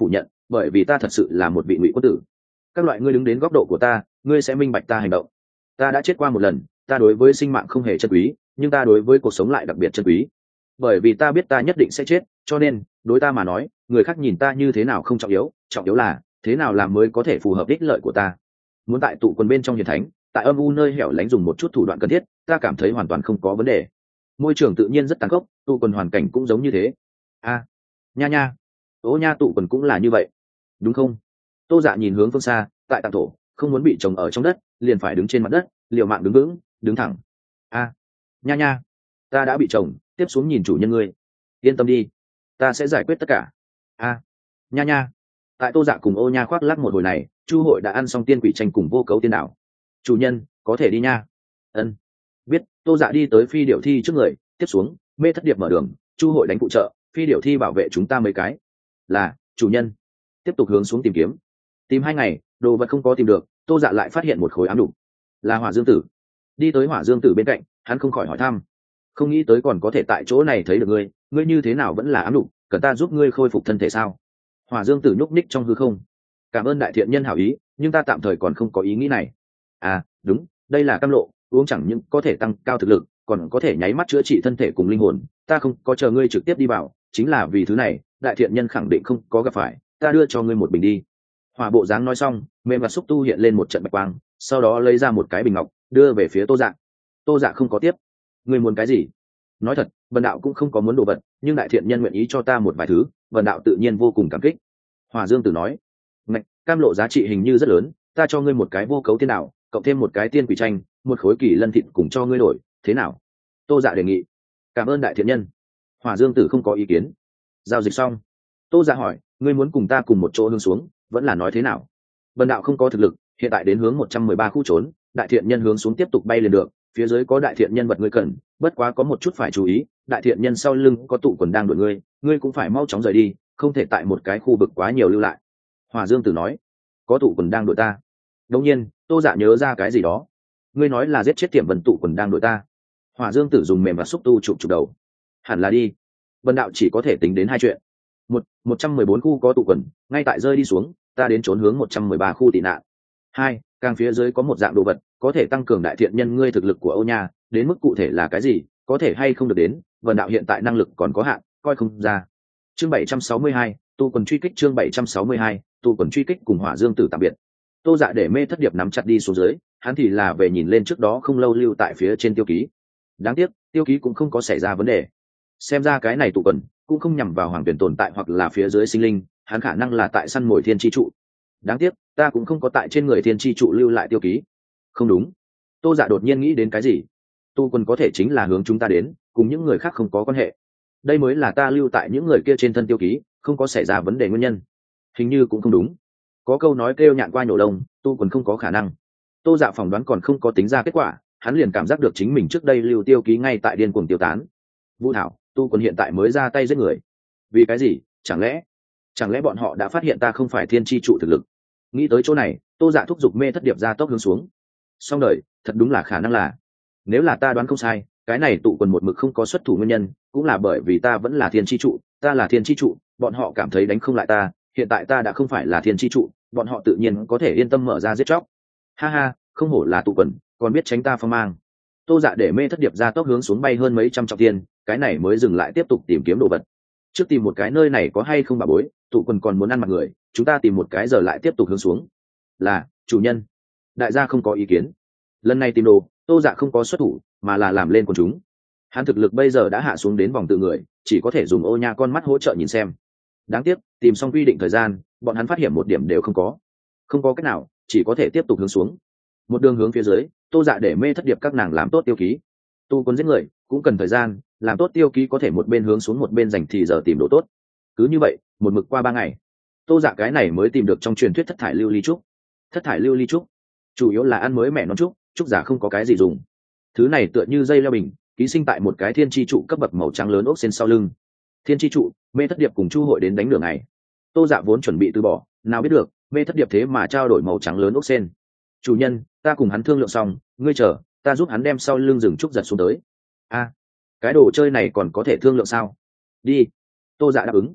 bởi vì ta thật sự là một vị ngụy quân tử. Các loại ngươi đứng đến góc độ của ta, ngươi sẽ minh bạch ta hành động. Ta đã chết qua một lần, ta đối với sinh mạng không hề chân quý, nhưng ta đối với cuộc sống lại đặc biệt chân quý. Bởi vì ta biết ta nhất định sẽ chết, cho nên đối ta mà nói, người khác nhìn ta như thế nào không trọng yếu, trọng yếu là thế nào làm mới có thể phù hợp ích lợi của ta. Muốn tại tụ quần bên trong hiền thánh, tại âm u nơi hẻo lánh dùng một chút thủ đoạn cần thiết, ta cảm thấy hoàn toàn không có vấn đề. Môi trường tự nhiên rất tàn khốc, tụ quần hoàn cảnh cũng giống như thế. A, nha nha, Ô nha, tụ quần cũng là như vậy, đúng không? Tô Dạ nhìn hướng phương xa, tại tạng thổ, không muốn bị trồng ở trong đất, liền phải đứng trên mặt đất, liều mạng đứng vững, đứng thẳng. A, nha nha, ta đã bị trồng, tiếp xuống nhìn chủ nhân ngươi. Yên tâm đi, ta sẽ giải quyết tất cả. A, nha nha. Tại Tô Dạ cùng Ô nha khoác lắc một hồi này, Chu Hội đã ăn xong tiên quỷ tranh cùng vô cấu tiên đảo. Chủ nhân, có thể đi nha. Ân. Biết. Tô Dạ đi tới phi điểu thi trước người, tiếp xuống, mê thất điệp mở đường, Chu Hội đánh phụ trợ, phi điểu thi bảo vệ chúng ta mấy cái. Là, chủ nhân. Tiếp tục hướng xuống tìm kiếm. Tìm hai ngày, đồ vật không có tìm được, Tô Dạ lại phát hiện một khối ám đục. Là Hỏa Dương Tử. Đi tới Hỏa Dương Tử bên cạnh, hắn không khỏi hỏi thăm. Không nghĩ tới còn có thể tại chỗ này thấy được ngươi, ngươi như thế nào vẫn là ám đục, cần ta giúp ngươi khôi phục thân thể sao? Hỏa Dương Tử nhúc ních trong hư không. Cảm ơn đại thiện nhân hảo ý, nhưng ta tạm thời còn không có ý nghĩ này. À, đúng, đây là cam lộ, uống chẳng những có thể tăng cao thực lực, còn có thể nháy mắt chữa trị thân thể cùng linh hồn. Ta không có chờ ngươi trực tiếp đi vào, chính là vì thứ này, đại thiện nhân khẳng định không có gặp phải, ta đưa cho ngươi một bình đi. Hỏa bộ dáng nói xong, mềm và xúc tu hiện lên một trận bạch quang, sau đó lấy ra một cái bình ngọc, đưa về phía Tô Dạ. Tô Dạ không có tiếp. Ngươi muốn cái gì? Nói thật, Vân đạo cũng không có muốn đồ vật, nhưng đại thiện nhân nguyện ý cho ta một vài thứ, Vân đạo tự nhiên vô cùng cảm kích. Hỏa Dương Tử nói, ngạch, cam lộ giá trị hình như rất lớn, ta cho ngươi một cái vô cấu tiên đạo, cộng thêm một cái tiên quỷ tranh, một khối kỳ lân thịt cùng cho ngươi đổi, thế nào? Tô Dạ đề nghị. Cảm ơn đại thiện nhân. Hỏa Dương Tử không có ý kiến. Giao dịch xong, Tô Dạ hỏi, ngươi muốn cùng ta cùng một chỗ hướng xuống, vẫn là nói thế nào? Vân đạo không có thực lực, hiện tại đến hướng một trăm mười ba khu trốn, đại thiện nhân hướng xuống tiếp tục bay lên được, phía dưới có đại thiện nhân vật ngươi cần, bất quá có một chút phải chú ý, đại thiện nhân sau lưng có tụ quần đang đuổi ngươi, ngươi cũng phải mau chóng rời đi, không thể tại một cái khu vực quá nhiều lưu lại. Hỏa Dương Tử nói, có tụ quần đang đuổi ta. Đột nhiên, Tô Dạ nhớ ra cái gì đó. Ngươi nói là giết chết Tiệm Vân tụ quần đang đuổi ta. Hỏa Dương Tử dùng mềm và xúc tu chụp chụp đầu. Hẳn là đi. Vân đạo chỉ có thể tính đến hai chuyện. Một, một trăm mười bốn khu có tụ quần, ngay tại rơi đi xuống, ta đến trốn hướng một trăm mười ba khu tị nạn. Hai, càng phía dưới có một dạng đồ vật, có thể tăng cường đại thiện nhân ngươi thực lực của Âu Nha, đến mức cụ thể là cái gì, có thể hay không được đến, Vân đạo hiện tại năng lực còn có hạn, coi không ra. Chương bảy trăm sáu mươi hai, tu quần truy kích chương bảy trăm sáu mươi hai, tu quần truy kích cùng Hỏa Dương Tử tạm biệt. Tô Dạ để mê thất điệp nắm chặt đi xuống dưới, hắn thì là về nhìn lên trước đó không lâu lưu tại phía trên tiêu ký. Đáng tiếc, tiêu ký cũng không có xảy ra vấn đề. Xem ra cái này tụ quần cũng không nhằm vào hoàng tuyển tồn tại hoặc là phía dưới sinh linh, hắn khả năng là tại săn mồi thiên chi trụ. Đáng tiếc, ta cũng không có tại trên người thiên chi trụ lưu lại tiêu ký. Không đúng. Tô Dạ đột nhiên nghĩ đến cái gì. Tu quần có thể chính là hướng chúng ta đến, cùng những người khác không có quan hệ. Đây mới là ta lưu tại những người kia trên thân tiêu ký, không có xảy ra vấn đề nguyên nhân. Hình như cũng không đúng. Có câu nói kêu nhạn qua nhổ lông, tu quần không có khả năng. Tô Dạ phỏng đoán còn không có tính ra kết quả, hắn liền cảm giác được chính mình trước đây lưu tiêu ký ngay tại điên cuồng tiêu tán. Vũ Thảo, tu quần hiện tại mới ra tay giết người. Vì cái gì? Chẳng lẽ chẳng lẽ bọn họ đã phát hiện ta không phải thiên chi trụ thực lực? Nghĩ tới chỗ này, Tô Dạ thúc giục mê thất điệp ra tốc hướng xuống. Xong đời, thật đúng là khả năng là, nếu là ta đoán không sai, cái này tụ quần một mực không có xuất thủ nguyên nhân, cũng là bởi vì ta vẫn là thiên chi trụ, ta là thiên chi trụ, bọn họ cảm thấy đánh không lại ta, hiện tại ta đã không phải là thiên chi trụ, bọn họ tự nhiên có thể yên tâm mở ra giết chóc. Ha ha, không hổ là tụ quần, còn biết tránh ta phong mang. Tô Dạ để mê thất điệp ra tốc hướng xuống bay hơn mấy trăm trọng thiên, cái này mới dừng lại tiếp tục tìm kiếm đồ vật. Trước tìm một cái nơi này có hay không bà bối, tụ quần còn muốn ăn mặt người, chúng ta tìm một cái giờ lại tiếp tục hướng xuống. Là, chủ nhân. Đại gia không có ý kiến. Lần này tìm đồ, Tô Dạ không có xuất thủ, mà là làm lên quần chúng. Hắn thực lực bây giờ đã hạ xuống đến vòng tự người, chỉ có thể dùng Ô Nha con mắt hỗ trợ nhìn xem. Đáng tiếc, tìm xong quy định thời gian, bọn hắn phát hiện một điểm đều không có. Không có cách nào, chỉ có thể tiếp tục hướng xuống. Một đường hướng phía dưới, Tô Dạ để mê thất điệp các nàng làm tốt tiêu ký. Tu quân giết người cũng cần thời gian, làm tốt tiêu ký có thể một bên hướng xuống một bên dành thì giờ tìm đồ tốt. Cứ như vậy, một mực qua ba ngày, Tô Dạ cái này mới tìm được trong truyền thuyết thất thải lưu ly trúc. Thất thải lưu ly trúc chủ yếu là ăn mới mẻ non trúc, trúc giả không có cái gì dùng. Thứ này tựa như dây leo bình, ký sinh tại một cái thiên chi trụ cấp bậc màu trắng lớn ốc sen sau lưng. Thiên chi trụ, mê thất điệp cùng Chu Hội đến đánh đường này. Tô Dạ vốn chuẩn bị từ bỏ, nào biết được mê thất điệp thế mà trao đổi màu trắng lớn ốc sen. Chủ nhân, ta cùng hắn thương lượng xong, ngươi chờ, ta giúp hắn đem sau lưng rừng trúc giật xuống tới. A, cái đồ chơi này còn có thể thương lượng sao? Đi. Tô Dạ đáp ứng.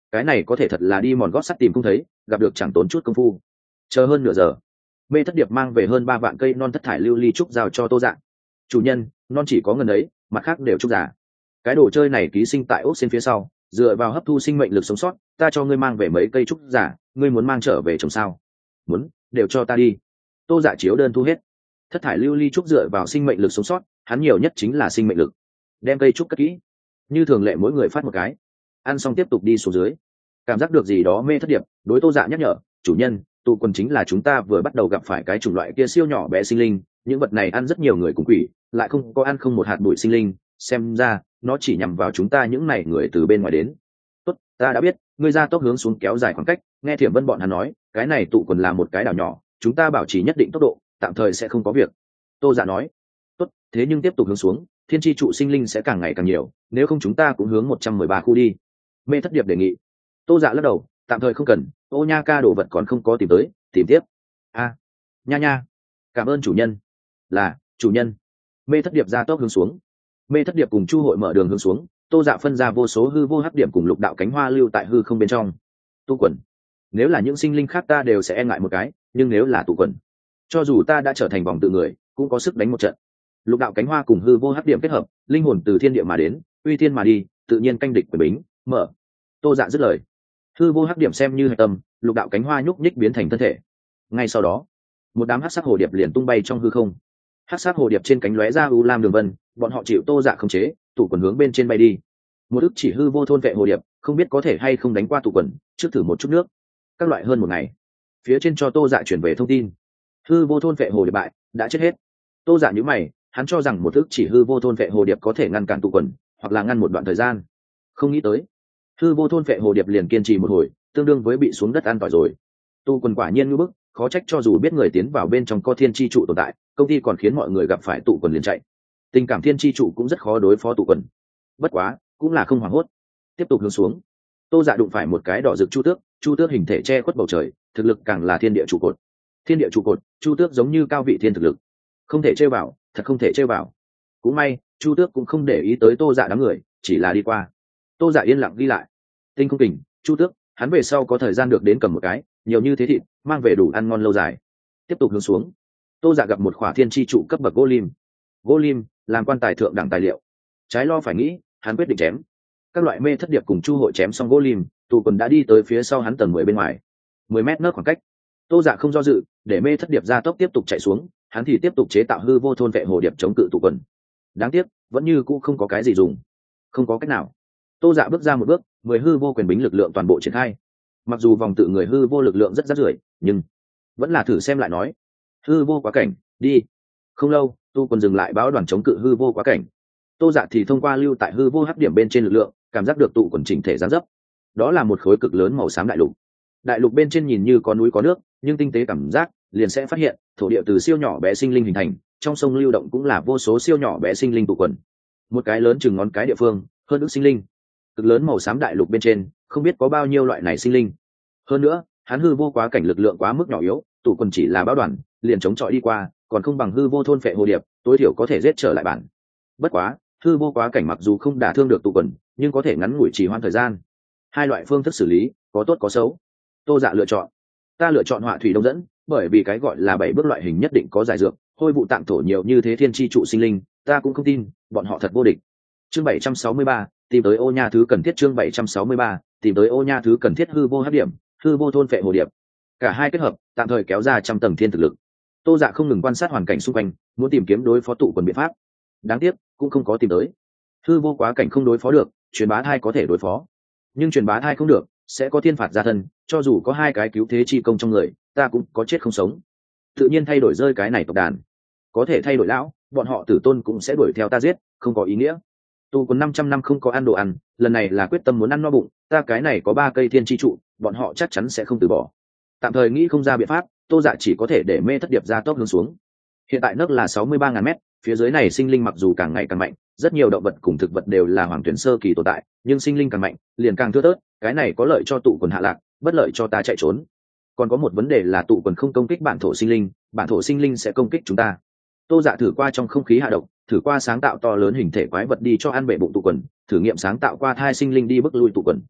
cái này có thể thật là đi mòn gót sắt tìm không thấy, gặp được chẳng tốn chút công phu. Chờ hơn nửa giờ, Mê Thất Điệp mang về hơn ba vạn cây non thất thải lưu ly trúc giao cho Tô Dạ. Chủ nhân, non chỉ có ngần ấy, mặt khác đều trúc giả. Cái đồ chơi này ký sinh tại ốc xin phía sau, dựa vào hấp thu sinh mệnh lực sống sót, ta cho ngươi mang về mấy cây trúc giả, ngươi muốn mang trở về trồng sao? Muốn, đều cho ta đi. Tô Dạ chiếu đơn thu hết. Thất thải lưu ly trúc dựa vào sinh mệnh lực sống sót, hắn nhiều nhất chính là sinh mệnh lực. Đem cây trúc cất kỹ, như thường lệ mỗi người phát một cái. Ăn xong tiếp tục đi xuống dưới. Cảm giác được gì đó Mê Thất Điệp, đối Tô Dạ nhắc nhở, chủ nhân, tụ quần chính là chúng ta vừa bắt đầu gặp phải cái chủng loại kia siêu nhỏ bé sinh linh, những vật này ăn rất nhiều người cùng quỷ, lại không có ăn không một hạt bụi sinh linh, xem ra nó chỉ nhằm vào chúng ta những này người từ bên ngoài đến. Tốt, ta đã biết, ngươi ra tốc hướng xuống kéo dài khoảng cách. Nghe Thiểm Vân bọn hắn nói, cái này tụ quần là một cái đảo nhỏ, chúng ta bảo trì nhất định tốc độ, tạm thời sẽ không có việc. Tô Dạ nói. Tốt, thế nhưng tiếp tục hướng xuống, thiên tri trụ sinh linh sẽ càng ngày càng nhiều, nếu không chúng ta cũng hướng một trăm mười ba khu đi. Mê Thất Điệp đề nghị. Tô Dạ lắc đầu, tạm thời không cần, ô nha ca đồ vật còn không có tìm tới, tìm tiếp. A, nha nha, cảm ơn chủ nhân. Là chủ nhân. Mê Thất Điệp ra tốc hướng xuống. Mê Thất Điệp cùng Chu Hội mở đường hướng xuống. Tô Dạ phân ra vô số hư vô hấp điểm cùng lục đạo cánh hoa lưu tại hư không bên trong. Tu quần, nếu là những sinh linh khác ta đều sẽ e ngại một cái, nhưng nếu là tụ quần, cho dù ta đã trở thành vòng tự người, cũng có sức đánh một trận. Lục đạo cánh hoa cùng hư vô hấp điểm kết hợp, linh hồn từ thiên địa mà đến, uy thiên mà đi, tự nhiên canh địch quyền bính. Mở. Tô Dạ dứt lời. Hư vô hấp điểm xem như hạch tâm, lục đạo cánh hoa nhúc nhích biến thành thân thể. Ngay sau đó, một đám hắc sắc hồ điệp liền tung bay trong hư không. Hắc sắc hồ điệp trên cánh lóe ra u lam đường vân, bọn họ chịu Tô Dạ khống chế, tụ quần hướng bên trên bay đi. Một ức chỉ hư vô thôn vệ hồ điệp, không biết có thể hay không đánh qua tụ quần, trước thử một chút nước. Các loại hơn một ngày, phía trên cho Tô Dạ chuyển về thông tin, hư vô thôn vệ hồ điệp bại, đã chết hết. Tô Dạ nhíu mày, hắn cho rằng một ức chỉ hư vô thôn vệ hồ điệp có thể ngăn cản tụ quần, hoặc là ngăn một đoạn thời gian. Không nghĩ tới, hư vô thôn vệ hồ điệp liền kiên trì một hồi, tương đương với bị xuống đất ăn tỏi rồi. Tu quần quả nhiên ngưỡng bức, khó trách cho dù biết người tiến vào bên trong có thiên chi trụ tồn tại, công ty còn khiến mọi người gặp phải tụ quần liền chạy. Tình cảm thiên chi trụ cũng rất khó đối phó tụ quần. Bất quá, cũng là không hoảng hốt. Tiếp tục hướng xuống. Tô Dạ đụng phải một cái đỏ rực chu tước, chu tước hình thể che khuất bầu trời, thực lực càng là thiên địa trụ cột. Thiên địa trụ cột, chu tước giống như cao vị thiên thực lực, không thể chơi vào, thật không thể chơi vào. Cũng may, chu tước cũng không để ý tới Tô Dạ đám người, chỉ là đi qua. Tô Dạ yên lặng ghi lại. Tinh không kình, chu tước, hắn về sau có thời gian được đến cầm một cái, nhiều như thế thịt, mang về đủ ăn ngon lâu dài. Tiếp tục hướng xuống. Tô Dạ gặp một khỏa thiên chi trụ cấp bậc gỗ lim. Gỗ lim làm quan tài thượng đẳng tài liệu. Trái lo phải nghĩ, hắn quyết định chém. Các loại Mê Thất Điệp cùng Chu Hội chém xong gỗ lim, tụ quần đã đi tới phía sau hắn tầng mười bên ngoài. Mười mét nớt khoảng cách. Tô Dạ không do dự, để Mê Thất Điệp ra tốc tiếp tục chạy xuống, hắn thì tiếp tục chế tạo hư vô thôn vệ hồ điệp chống cự tụ quần. Đáng tiếc, vẫn như cũ không có cái gì dùng. Không có cách nào. Tô Dạ bước ra một bước, mười hư vô quyền bính lực lượng toàn bộ triển khai. Mặc dù vòng tự người hư vô lực lượng rất rắt rưởi, nhưng vẫn là thử xem lại nói. Hư vô quá cảnh, đi. Không lâu, tu quần dừng lại báo đoàn chống cự hư vô quá cảnh. Tô Dạ thì thông qua lưu tại hư vô hấp điểm bên trên lực lượng, cảm giác được tụ quần chỉnh thể dáng dấp. Đó là một khối cực lớn màu xám đại lục. Đại lục bên trên nhìn như có núi có nước, nhưng tinh tế cảm giác liền sẽ phát hiện thổ địa từ siêu nhỏ bé sinh linh hình thành, trong sông lưu động cũng là vô số siêu nhỏ bé sinh linh tụ quần. Một cái lớn chừng ngón cái địa phương, hơn ước sinh linh. Cực lớn màu xám đại lục bên trên, không biết có bao nhiêu loại này sinh linh. Hơn nữa, hắn hư vô quá cảnh lực lượng quá mức nhỏ yếu, tụ quần chỉ là báo đoàn, liền chống chọi đi qua, còn không bằng hư vô thôn phệ hồ điệp, tối thiểu có thể giết trở lại bản. Bất quá, hư vô quá cảnh mặc dù không đả thương được tụ quần, nhưng có thể ngắn ngủi trì hoãn thời gian. Hai loại phương thức xử lý, có tốt có xấu. Tô Dạ lựa chọn. Ta lựa chọn họa thủy đông dẫn, bởi vì cái gọi là bảy bước loại hình nhất định có giải dược, hôi vụ tạng thổ nhiều như thế thiên chi trụ sinh linh, ta cũng không tin, bọn họ thật vô địch. Chương bảy trăm sáu mươi ba, tìm tới ô nha thứ cần thiết. Chương bảy trăm sáu mươi ba, tìm tới ô nha thứ cần thiết. Hư vô hấp điểm, hư vô thôn phệ hồ điệp, cả hai kết hợp, tạm thời kéo ra trăm tầng thiên thực lực. Tô Dạ không ngừng quan sát hoàn cảnh xung quanh, muốn tìm kiếm đối phó tụ quần biện pháp. Đáng tiếc, cũng không có tìm tới. Hư vô quá cảnh không đối phó được, truyền bá thai có thể đối phó, nhưng truyền bá thai không được, sẽ có thiên phạt gia thân. Cho dù có hai cái cứu thế chi công trong người, ta cũng có chết không sống. Tự nhiên thay đổi rơi cái này tộc đàn, có thể thay đổi lão, bọn họ tử tôn cũng sẽ đuổi theo ta giết, không có ý nghĩa. Tu còn năm trăm năm không có ăn đồ ăn, lần này là quyết tâm muốn ăn no bụng, ta cái này có ba cây thiên chi trụ, bọn họ chắc chắn sẽ không từ bỏ. Tạm thời nghĩ không ra biện pháp, Tô Dạ chỉ có thể để Mê Thất Điệp ra tốc hướng xuống. Hiện tại nấc là sáu mươi ba ngàn mét, phía dưới này sinh linh mặc dù càng ngày càng mạnh, rất nhiều động vật cùng thực vật đều là hoàng tuyển sơ kỳ tồn tại, nhưng sinh linh càng mạnh, liền càng thưa thớt, cái này có lợi cho tụ quần hạ lạc, bất lợi cho ta chạy trốn. Còn có một vấn đề là tụ quần không công kích bản thổ sinh linh, bản thổ sinh linh sẽ công kích chúng ta. Tô Dạ thử qua trong không khí hạ độc, thử qua sáng tạo to lớn hình thể quái vật đi cho ăn bể bụng tụ quần, thử nghiệm sáng tạo qua thai sinh linh đi bức lui tụ quần.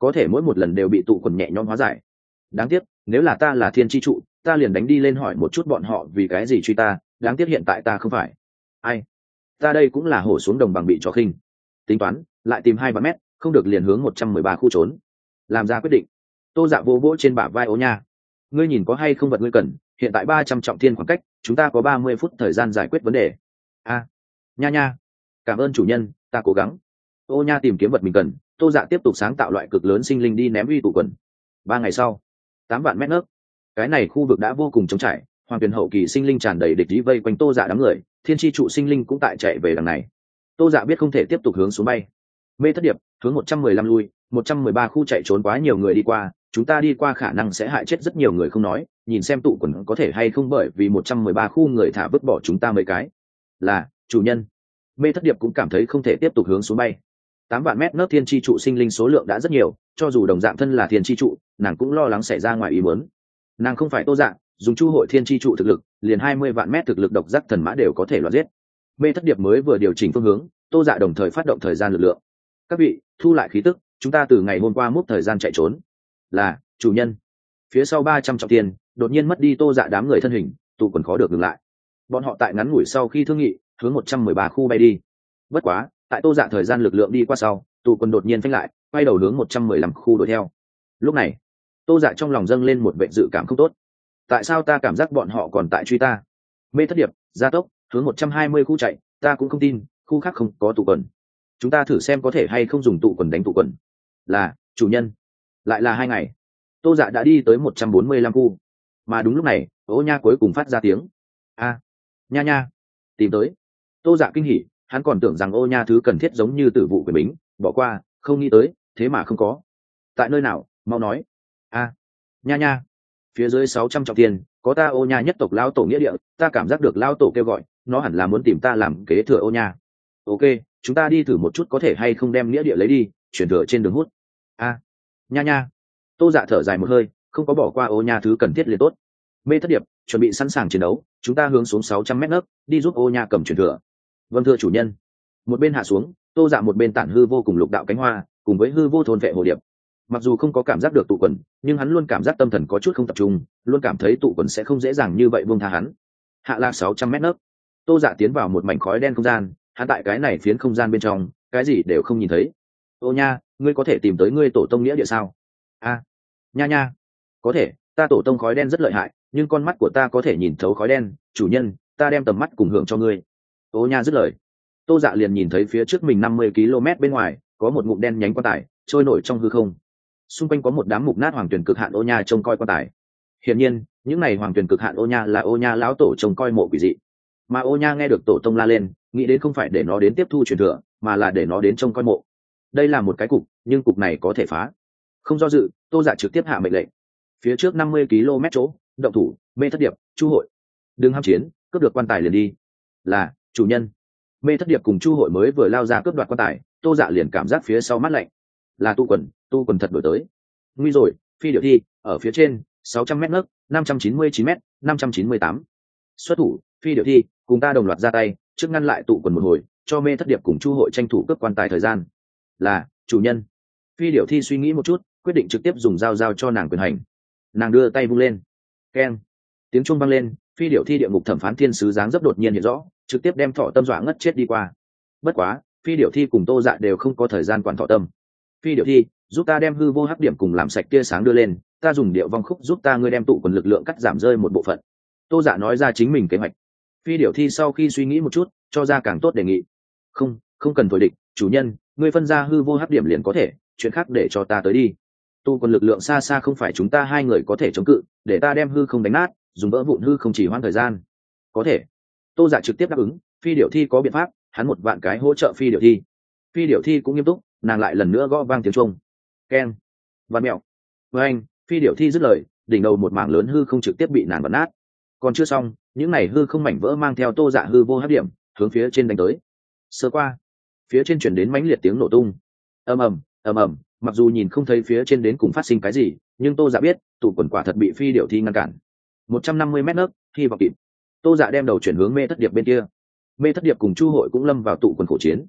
có thể mỗi một lần đều bị tụ quần nhẹ nhõm hóa giải. Đáng tiếc, nếu là ta là thiên chi trụ, ta liền đánh đi lên hỏi một chút bọn họ vì cái gì truy ta, đáng tiếc hiện tại ta không phải. Ai? Ta đây cũng là hổ xuống đồng bằng bị chó khinh. Tính toán, lại tìm hai ba mét, không được liền hướng một trăm mười ba khu trốn. Làm ra quyết định. Tô Dạ vô vỗ trên bả vai Ô Nha. Ngươi nhìn có hay không vật ngươi cần, hiện tại ba trăm trọng thiên khoảng cách, chúng ta có ba mươi phút thời gian giải quyết vấn đề. A, à, Nha Nha, cảm ơn chủ nhân, ta cố gắng. Ô Nha tìm kiếm vật mình cần, Tô Dạ tiếp tục sáng tạo loại cực lớn sinh linh đi ném uy tụ quần. Ba ngày sau, tám vạn mét nước, cái này khu vực đã vô cùng trống trải, hoàng tuyển hậu kỳ sinh linh tràn đầy địch ý vây quanh Tô Dạ đám người, thiên tri trụ sinh linh cũng tại chạy về đằng này. Tô Dạ biết không thể tiếp tục hướng xuống bay. Mê thất điệp hướng một trăm mười lăm lui, một trăm mười ba khu chạy trốn quá nhiều người đi qua, chúng ta đi qua khả năng sẽ hại chết rất nhiều người không nói, nhìn xem tụ quần có thể hay không bởi vì một trăm mười ba khu người thả vứt bỏ chúng ta mấy cái. Là, chủ nhân. Mê thất điệp cũng cảm thấy không thể tiếp tục hướng xuống bay. Tám vạn mét nớp thiên tri trụ sinh linh số lượng đã rất nhiều, cho dù đồng dạng thân là thiên tri trụ, nàng cũng lo lắng xảy ra ngoài ý muốn. Nàng không phải Tô Dạ, dùng chu hội thiên tri trụ thực lực, liền hai mươi vạn mét thực lực độc giác thần mã đều có thể loạt giết. Mê thất điệp mới vừa điều chỉnh phương hướng, Tô Dạ đồng thời phát động thời gian lực lượng. Các vị, thu lại khí tức, chúng ta từ ngày hôm qua múc thời gian chạy trốn. Là, chủ nhân. Phía sau ba trăm trọng tiền, đột nhiên mất đi Tô Dạ đám người thân hình, tụ quần khó được ngừng lại. Bọn họ tại ngắn ngủi sau khi thương nghị, hướng một trăm mười ba khu bay đi. Bất quá, tại Tô Dạ thời gian lực lượng đi qua sau, tụ quần đột nhiên phanh lại, quay đầu hướng một trăm mười lăm khu đuổi theo. Lúc này, Tô Dạ trong lòng dâng lên một vệ dự cảm không tốt. Tại sao ta cảm giác bọn họ còn tại truy ta? Mê thất điệp, gia tốc, hướng một trăm hai mươi khu chạy, ta cũng không tin, khu khác không có tụ quần. Chúng ta thử xem có thể hay không dùng tụ quần đánh tụ quần. Là, chủ nhân. Lại là hai ngày. Tô Dạ đã đi tới một trăm bốn mươi lăm khu. Mà đúng lúc này, Ô Nha cuối cùng phát ra tiếng. A, Nha Nha, tìm tới. Tô Dạ kinh hỉ, hắn còn tưởng rằng Ô Nha thứ cần thiết giống như tử vụ quyền bính, bỏ qua, không nghĩ tới, thế mà không có. Tại nơi nào, mau nói. A, Nha Nha, phía dưới sáu trăm trọng tiền, có ta Ô Nha nhất tộc lao tổ nghĩa địa, ta cảm giác được lao tổ kêu gọi, nó hẳn là muốn tìm ta làm kế thừa Ô Nha. Ok, chúng ta đi thử một chút có thể hay không đem nghĩa địa lấy đi, chuyển thừa trên đường hút. A, Nha Nha. Tô Dạ thở dài một hơi, không có bỏ qua Ô Nha thứ cần thiết liền tốt. Mê thất điệp, chuẩn bị sẵn sàng chiến đấu, chúng ta hướng xuống sáu trăm mét nấc, đi giúp Ô Nha cầm chuyển thừa. Vâng thưa chủ nhân. Một bên hạ xuống, Tô Dạ một bên tản hư vô cùng lục đạo cánh hoa, cùng với hư vô thôn vệ hồ điệp. Mặc dù không có cảm giác được tụ quần, nhưng hắn luôn cảm giác tâm thần có chút không tập trung, luôn cảm thấy tụ quần sẽ không dễ dàng như vậy buông tha hắn. Hạ lạc sáu trăm mét nấc, Tô Dạ tiến vào một mảnh khói đen không gian, hắn tại cái này phiến không gian bên trong, cái gì đều không nhìn thấy. Ô Nha, ngươi có thể tìm tới ngươi tổ tông nghĩa địa sao? A, Nha Nha, có thể, ta tổ tông khói đen rất lợi hại, nhưng con mắt của ta có thể nhìn thấu khói đen, chủ nhân, ta đem tầm mắt cùng hưởng cho ngươi. Ô Nha dứt lời, Tô Dạ liền nhìn thấy phía trước mình năm mươi ki lô mét bên ngoài, có một ngụm đen nhánh quan tài, trôi nổi trong hư không. Xung quanh có một đám mục nát hoàng tuyển cực hạn Ô Nha trông coi quan tài. Hiển nhiên, những này hoàng tuyển cực hạn Ô Nha là Ô Nha lão tổ trông coi mộ quỷ dị. Mà Ô Nha nghe được tổ tông la lên, nghĩ đến không phải để nó đến tiếp thu truyền thừa, mà là để nó đến trông coi mộ. Đây là một cái cục, nhưng cục này có thể phá. Không do dự, Tô Dạ trực tiếp hạ mệnh lệnh. Phía trước năm mươi ki lô mét chỗ, động thủ, Mê thất điệp, chu hội. Đừng ham chiến, cướp được quan tài liền đi. Là, chủ nhân. Mê thất điệp cùng chu hội mới vừa lao ra cướp đoạt quan tài, Tô Dạ liền cảm giác phía sau mắt lạnh. Là tu quần, tu quần thật đổi tới. Nguy rồi, phi điệu thi, ở phía trên, sáu trăm mét nấc, năm trăm chín mươi chín mét, năm trăm chín mươi tám. Xuất thủ, phi điệu thi, cùng ta đồng loạt ra tay, trước ngăn lại tụ quần một hồi, cho Mê thất điệp cùng chu hội tranh thủ cướp quan tài thời gian. Là, chủ nhân. Phi điệu thi suy nghĩ một chút, quyết định trực tiếp dùng dao dao cho nàng quyền hành. Nàng đưa tay vung lên. Keng. Tiếng chuông vang lên, phi điệu thi địa ngục thẩm phán thiên sứ dáng dấp đột nhiên hiện rõ, trực tiếp đem thọ tâm dọa ngất chết đi qua. Bất quá, phi điệu thi cùng Tô Dạ đều không có thời gian quản thọ tâm. Phi điệu thi, giúp ta đem hư vô hắc điểm cùng làm sạch tia sáng đưa lên, ta dùng điệu vong khúc giúp ta ngươi đem tụ quần lực lượng cắt giảm rơi một bộ phận. Tô Dạ nói ra chính mình kế hoạch. Phi điệu thi sau khi suy nghĩ một chút, cho ra càng tốt đề nghị. Không, không cần thổi địch, chủ nhân, ngươi phân ra hư vô hắc điểm liền có thể, chuyện khác để cho ta tới đi. Tu quần lực lượng xa xa không phải chúng ta hai người có thể chống cự, để ta đem hư không đánh nát, dùng vỡ vụn hư không chỉ hoãn thời gian. Có thể. Tô Dạ trực tiếp đáp ứng, phi điệu thi có biện pháp, hắn một vạn cái hỗ trợ phi điệu thi. Phi điệu thi cũng nghiêm túc, nàng lại lần nữa gõ vang tiếng chuông. Keng. Vạn mẹo. Với anh, phi điệu thi dứt lời, đỉnh đầu một mảng lớn hư không trực tiếp bị nàng bật nát. Còn chưa xong, những này hư không mảnh vỡ mang theo Tô Dạ hư vô hấp điểm, hướng phía trên đánh tới. Sơ qua, phía trên chuyển đến mãnh liệt tiếng nổ tung. Ầm ầm, ầm ầm, mặc dù nhìn không thấy phía trên đến cùng phát sinh cái gì, nhưng Tô Dạ biết, tụ quần quả thật bị phi điệu thi ngăn cản. một trăm năm mươi mét nấc, hy vọng kịp. Tô Dạ đem đầu chuyển hướng Mê thất điệp bên kia. Mê thất điệp cùng chu hội cũng lâm vào tụ quần khổ chiến.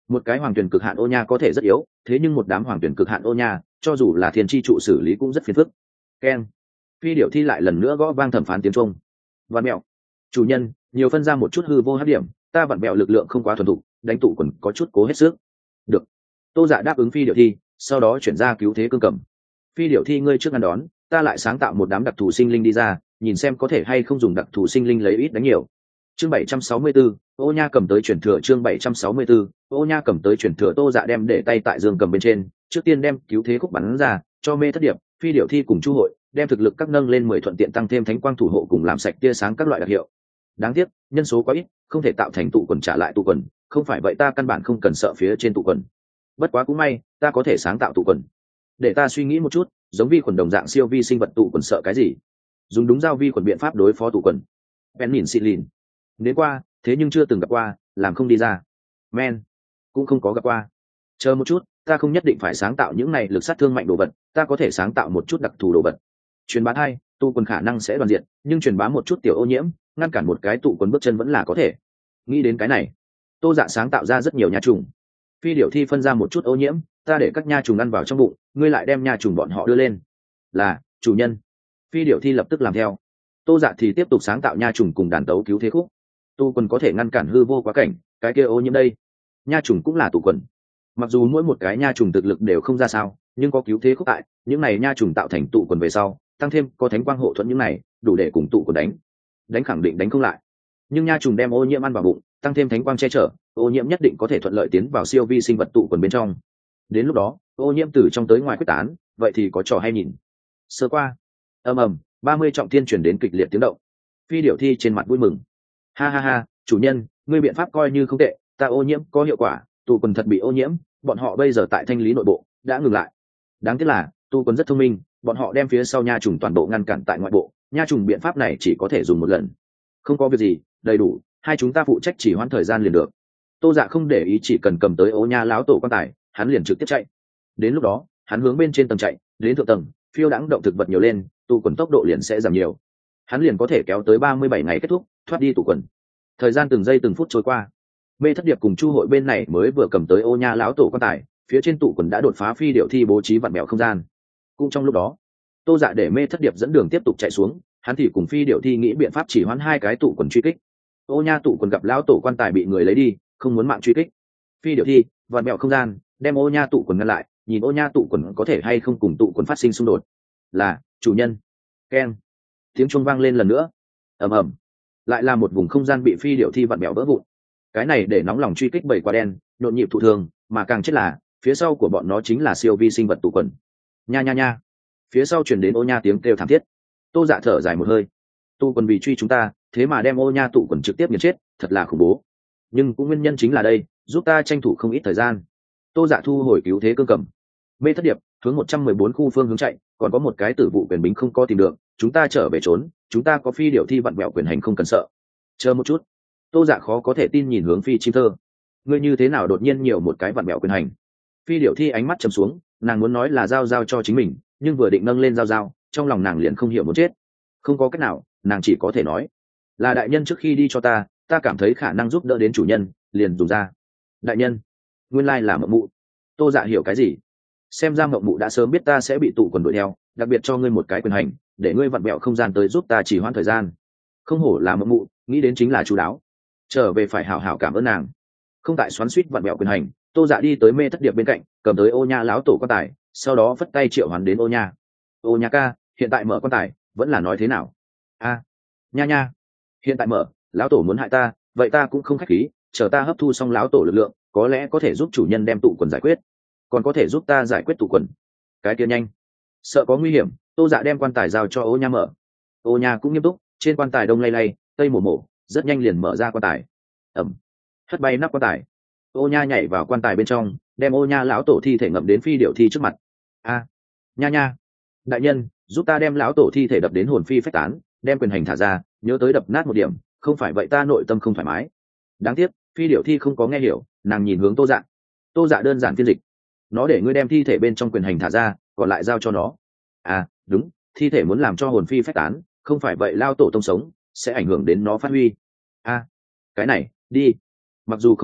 Một cái hoàng tuyển cực hạn ô nha có thể rất yếu, thế nhưng một đám hoàng tuyển cực hạn ô nha cho dù là thiên tri trụ xử lý cũng rất phiền phức. Keng, phi điệu thi lại lần nữa gõ vang thẩm phán tiếng trung. Vạn mẹo, chủ nhân, nhiều phân ra một chút hư vô hấp điểm, ta vặn mẹo lực lượng không quá thuần thục, đánh tụ quần có chút cố hết sức. Được. Tô Dạ đáp ứng phi điệu thi, sau đó chuyển ra cứu thế cương cầm. Phi điệu thi ngươi trước ngăn đón, ta lại sáng tạo một đám đặc thù sinh linh đi ra, nhìn xem có thể hay không dùng đặc thù sinh linh lấy ít đánh nhiều. Chương bảy trăm sáu mươi tư, ô nha cầm tới chuyển thừa. Chương bảy trăm sáu mươi tư, ô nha cầm tới chuyển thừa. Tô Dạ đem để tay tại dương cầm bên trên, trước tiên đem cứu thế khúc bắn ra cho mê thất điệp, phi điệu thi cùng chu hội, đem thực lực các nâng lên mười, thuận tiện tăng thêm thánh quang thủ hộ cùng làm sạch tia sáng các loại đặc hiệu. Đáng tiếc nhân số quá ít, không thể tạo thành tụ quần trả lại tụ quần, không phải vậy ta căn bản không cần sợ phía trên tụ quần. Bất quá cũng may ta có thể sáng tạo tụ quần. Để ta suy nghĩ một chút, giống vi khuẩn đồng dạng siêu vi sinh vật tụ quần sợ cái gì? Dùng đúng giao vi khuẩn biện pháp đối phó tụ quần. Ben nhìn xịt lìn đến qua, thế nhưng chưa từng gặp qua, làm không đi ra. Men cũng không có gặp qua. Chờ một chút, ta không nhất định phải sáng tạo những này lực sát thương mạnh đồ vật, ta có thể sáng tạo một chút đặc thù đồ vật. Truyền bá hai, tụ quần khả năng sẽ đoàn diện, nhưng truyền bá một chút tiểu ô nhiễm, ngăn cản một cái tụ quần bước chân vẫn là có thể. Nghĩ đến cái này, Tô Dạ sáng tạo ra rất nhiều nha trùng. Phi điệu thi phân ra một chút ô nhiễm, ta để các nha trùng ăn vào trong bụng, ngươi lại đem nha trùng bọn họ đưa lên. Là chủ nhân. Phi điệu thi lập tức làm theo. Tô Dạ thì tiếp tục sáng tạo nha trùng cùng đàn tấu cứu thế khúc. Tu quần có thể ngăn cản hư vô quá cảnh, cái kia ô nhiễm đây. Nha trùng cũng là tụ quần. Mặc dù mỗi một cái nha trùng thực lực đều không ra sao, nhưng có cứu thế khúc tại, những này nha trùng tạo thành tụ quần về sau, tăng thêm có thánh quang hộ thuẫn những này, đủ để cùng tụ quần đánh. Đánh khẳng định đánh không lại. Nhưng nha trùng đem ô nhiễm ăn vào bụng, tăng thêm thánh quang che chở, ô nhiễm nhất định có thể thuận lợi tiến vào siêu vi sinh vật tụ quần bên trong. Đến lúc đó, ô nhiễm từ trong tới ngoài quyết tán, vậy thì có trò hay nhìn. Sơ qua, ầm ầm, ba mươi trọng thiên chuyển đến kịch liệt tiếng động. Phi điệu thi trên mặt vui mừng. Ha ha ha, chủ nhân, ngươi biện pháp coi như không tệ, ta ô nhiễm có hiệu quả, tụ quần thật bị ô nhiễm, bọn họ bây giờ tại thanh lý nội bộ đã ngừng lại. Đáng tiếc là tụ quần rất thông minh, bọn họ đem phía sau nha trùng toàn bộ ngăn cản tại ngoại bộ, nha trùng biện pháp này chỉ có thể dùng một lần. Không có việc gì, đầy đủ, hai chúng ta phụ trách chỉ hoãn thời gian liền được. Tô Dạ không để ý, chỉ cần cầm tới ô nha lão tổ quan tài, hắn liền trực tiếp chạy. Đến lúc đó, hắn hướng bên trên tầng chạy, đến thượng tầng, phiêu đãng động thực vật nhiều lên, tụ quần tốc độ liền sẽ giảm nhiều. Hắn liền có thể kéo tới ba mươi bảy ngày kết thúc, thoát đi tụ quần. Thời gian từng giây từng phút trôi qua, mê thất điệp cùng chu hội bên này mới vừa cầm tới ô nha lão tổ quan tài, phía trên tụ quần đã đột phá phi điệu thi bố trí vặn mèo không gian. Cũng trong lúc đó, Tô Dạ để mê thất điệp dẫn đường tiếp tục chạy xuống, hắn thì cùng phi điệu thi nghĩ biện pháp chỉ hoãn hai cái tụ quần truy kích. Ô nha tụ quần gặp lão tổ quan tài bị người lấy đi, không muốn mạng truy kích. Phi điệu thi vặn mèo không gian, đem ô nha tụ quần ngăn lại, nhìn ô nha tụ quần có thể hay không cùng tụ quần phát sinh xung đột. Là chủ nhân. Keng, tiếng chuông vang lên lần nữa. Ầm ầm, lại là một vùng không gian bị phi điệu thi vặn mèo vỡ vụn. Cái này để nóng lòng truy kích bảy quả đen, nhộn nhịp thụ thường, mà càng chết là phía sau của bọn nó chính là siêu vi sinh vật tụ quần. Nha nha nha, phía sau truyền đến ô nha tiếng kêu thảm thiết. Tô Dạ thở dài một hơi. Tụ quần vì truy chúng ta, thế mà đem ô nha tụ quần trực tiếp nghiền chết, thật là khủng bố. Nhưng cũng nguyên nhân chính là đây, giúp ta tranh thủ không ít thời gian. Tô Dạ thu hồi cứu thế cương cầm. Mê thất điệp hướng một trăm mười bốn khu phương hướng chạy, còn có một cái tử vụ quyền bính không có tìm được, chúng ta trở về trốn, chúng ta có phi điệu thi vặn vẹo quyền hành không cần sợ. Chờ một chút. Tô Dạ khó có thể tin nhìn hướng phi chim thơ. Ngươi như thế nào đột nhiên nhiều một cái vặn vẹo quyền hành? Phi điệu thi ánh mắt trầm xuống, nàng muốn nói là giao giao cho chính mình, nhưng vừa định nâng lên giao giao, trong lòng nàng liền không hiểu muốn chết. Không có cách nào, nàng chỉ có thể nói là đại nhân trước khi đi cho ta, ta cảm thấy khả năng giúp đỡ đến chủ nhân, liền dùng ra. Đại nhân, nguyên lai là mộng mụ. Tô Dạ hiểu cái gì? Xem ra mộng mụ đã sớm biết ta sẽ bị tụ quần đuổi theo, đặc biệt cho ngươi một cái quyền hành, để ngươi vặn vẹo không gian tới giúp ta chỉ hoãn thời gian. Không hổ là mộng mụ, nghĩ đến chính là chú đáo. Trở về phải hảo hảo cảm ơn nàng. Không tại xoắn suýt vặn vẹo quyền hành, Tô Dạ đi tới mê thất điệp bên cạnh, cầm tới ô nha lão tổ quan tài, sau đó phất tay triệu hoán đến ô nha. Ô nha ca, hiện tại mở quan tài, vẫn là nói thế nào? A, nha nha, hiện tại mở, lão tổ muốn hại ta, vậy ta cũng không khách khí, chờ ta hấp thu xong lão tổ lực lượng, có lẽ có thể giúp chủ nhân đem tụ quần giải quyết, còn có thể giúp ta giải quyết tụ quần. Cái kia nhanh. Sợ có nguy hiểm, Tô Dạ đem quan tài giao cho ô nha mở. Ô nha cũng nghiêm túc, trên quan tài đông lay lay, tây mổ mổ, rất nhanh liền mở ra quan tài. Ẩm, hất bay nắp quan tài. Ô nha nhảy vào quan tài bên trong, đem ô nha lão tổ thi thể ngậm đến phi điệu thi trước mặt. A, nha nha, đại nhân, giúp ta đem lão tổ thi thể đập đến hồn phi phách tán, đem quyền hành thả ra, nhớ tới đập nát một điểm, không phải vậy ta nội tâm không thoải mái. Đáng tiếc phi điệu thi không có nghe hiểu, nàng nhìn hướng Tô Dạ. Tô Dạ đơn giản phiên dịch, nó để ngươi đem thi thể bên trong quyền hành thả ra, còn lại giao cho nó. À đúng, thi thể muốn làm cho hồn phi phách tán, không phải vậy lao tổ tông sống sẽ ảnh hưởng đến nó phát huy. À, cái này đi. Mặc dù không hiểu,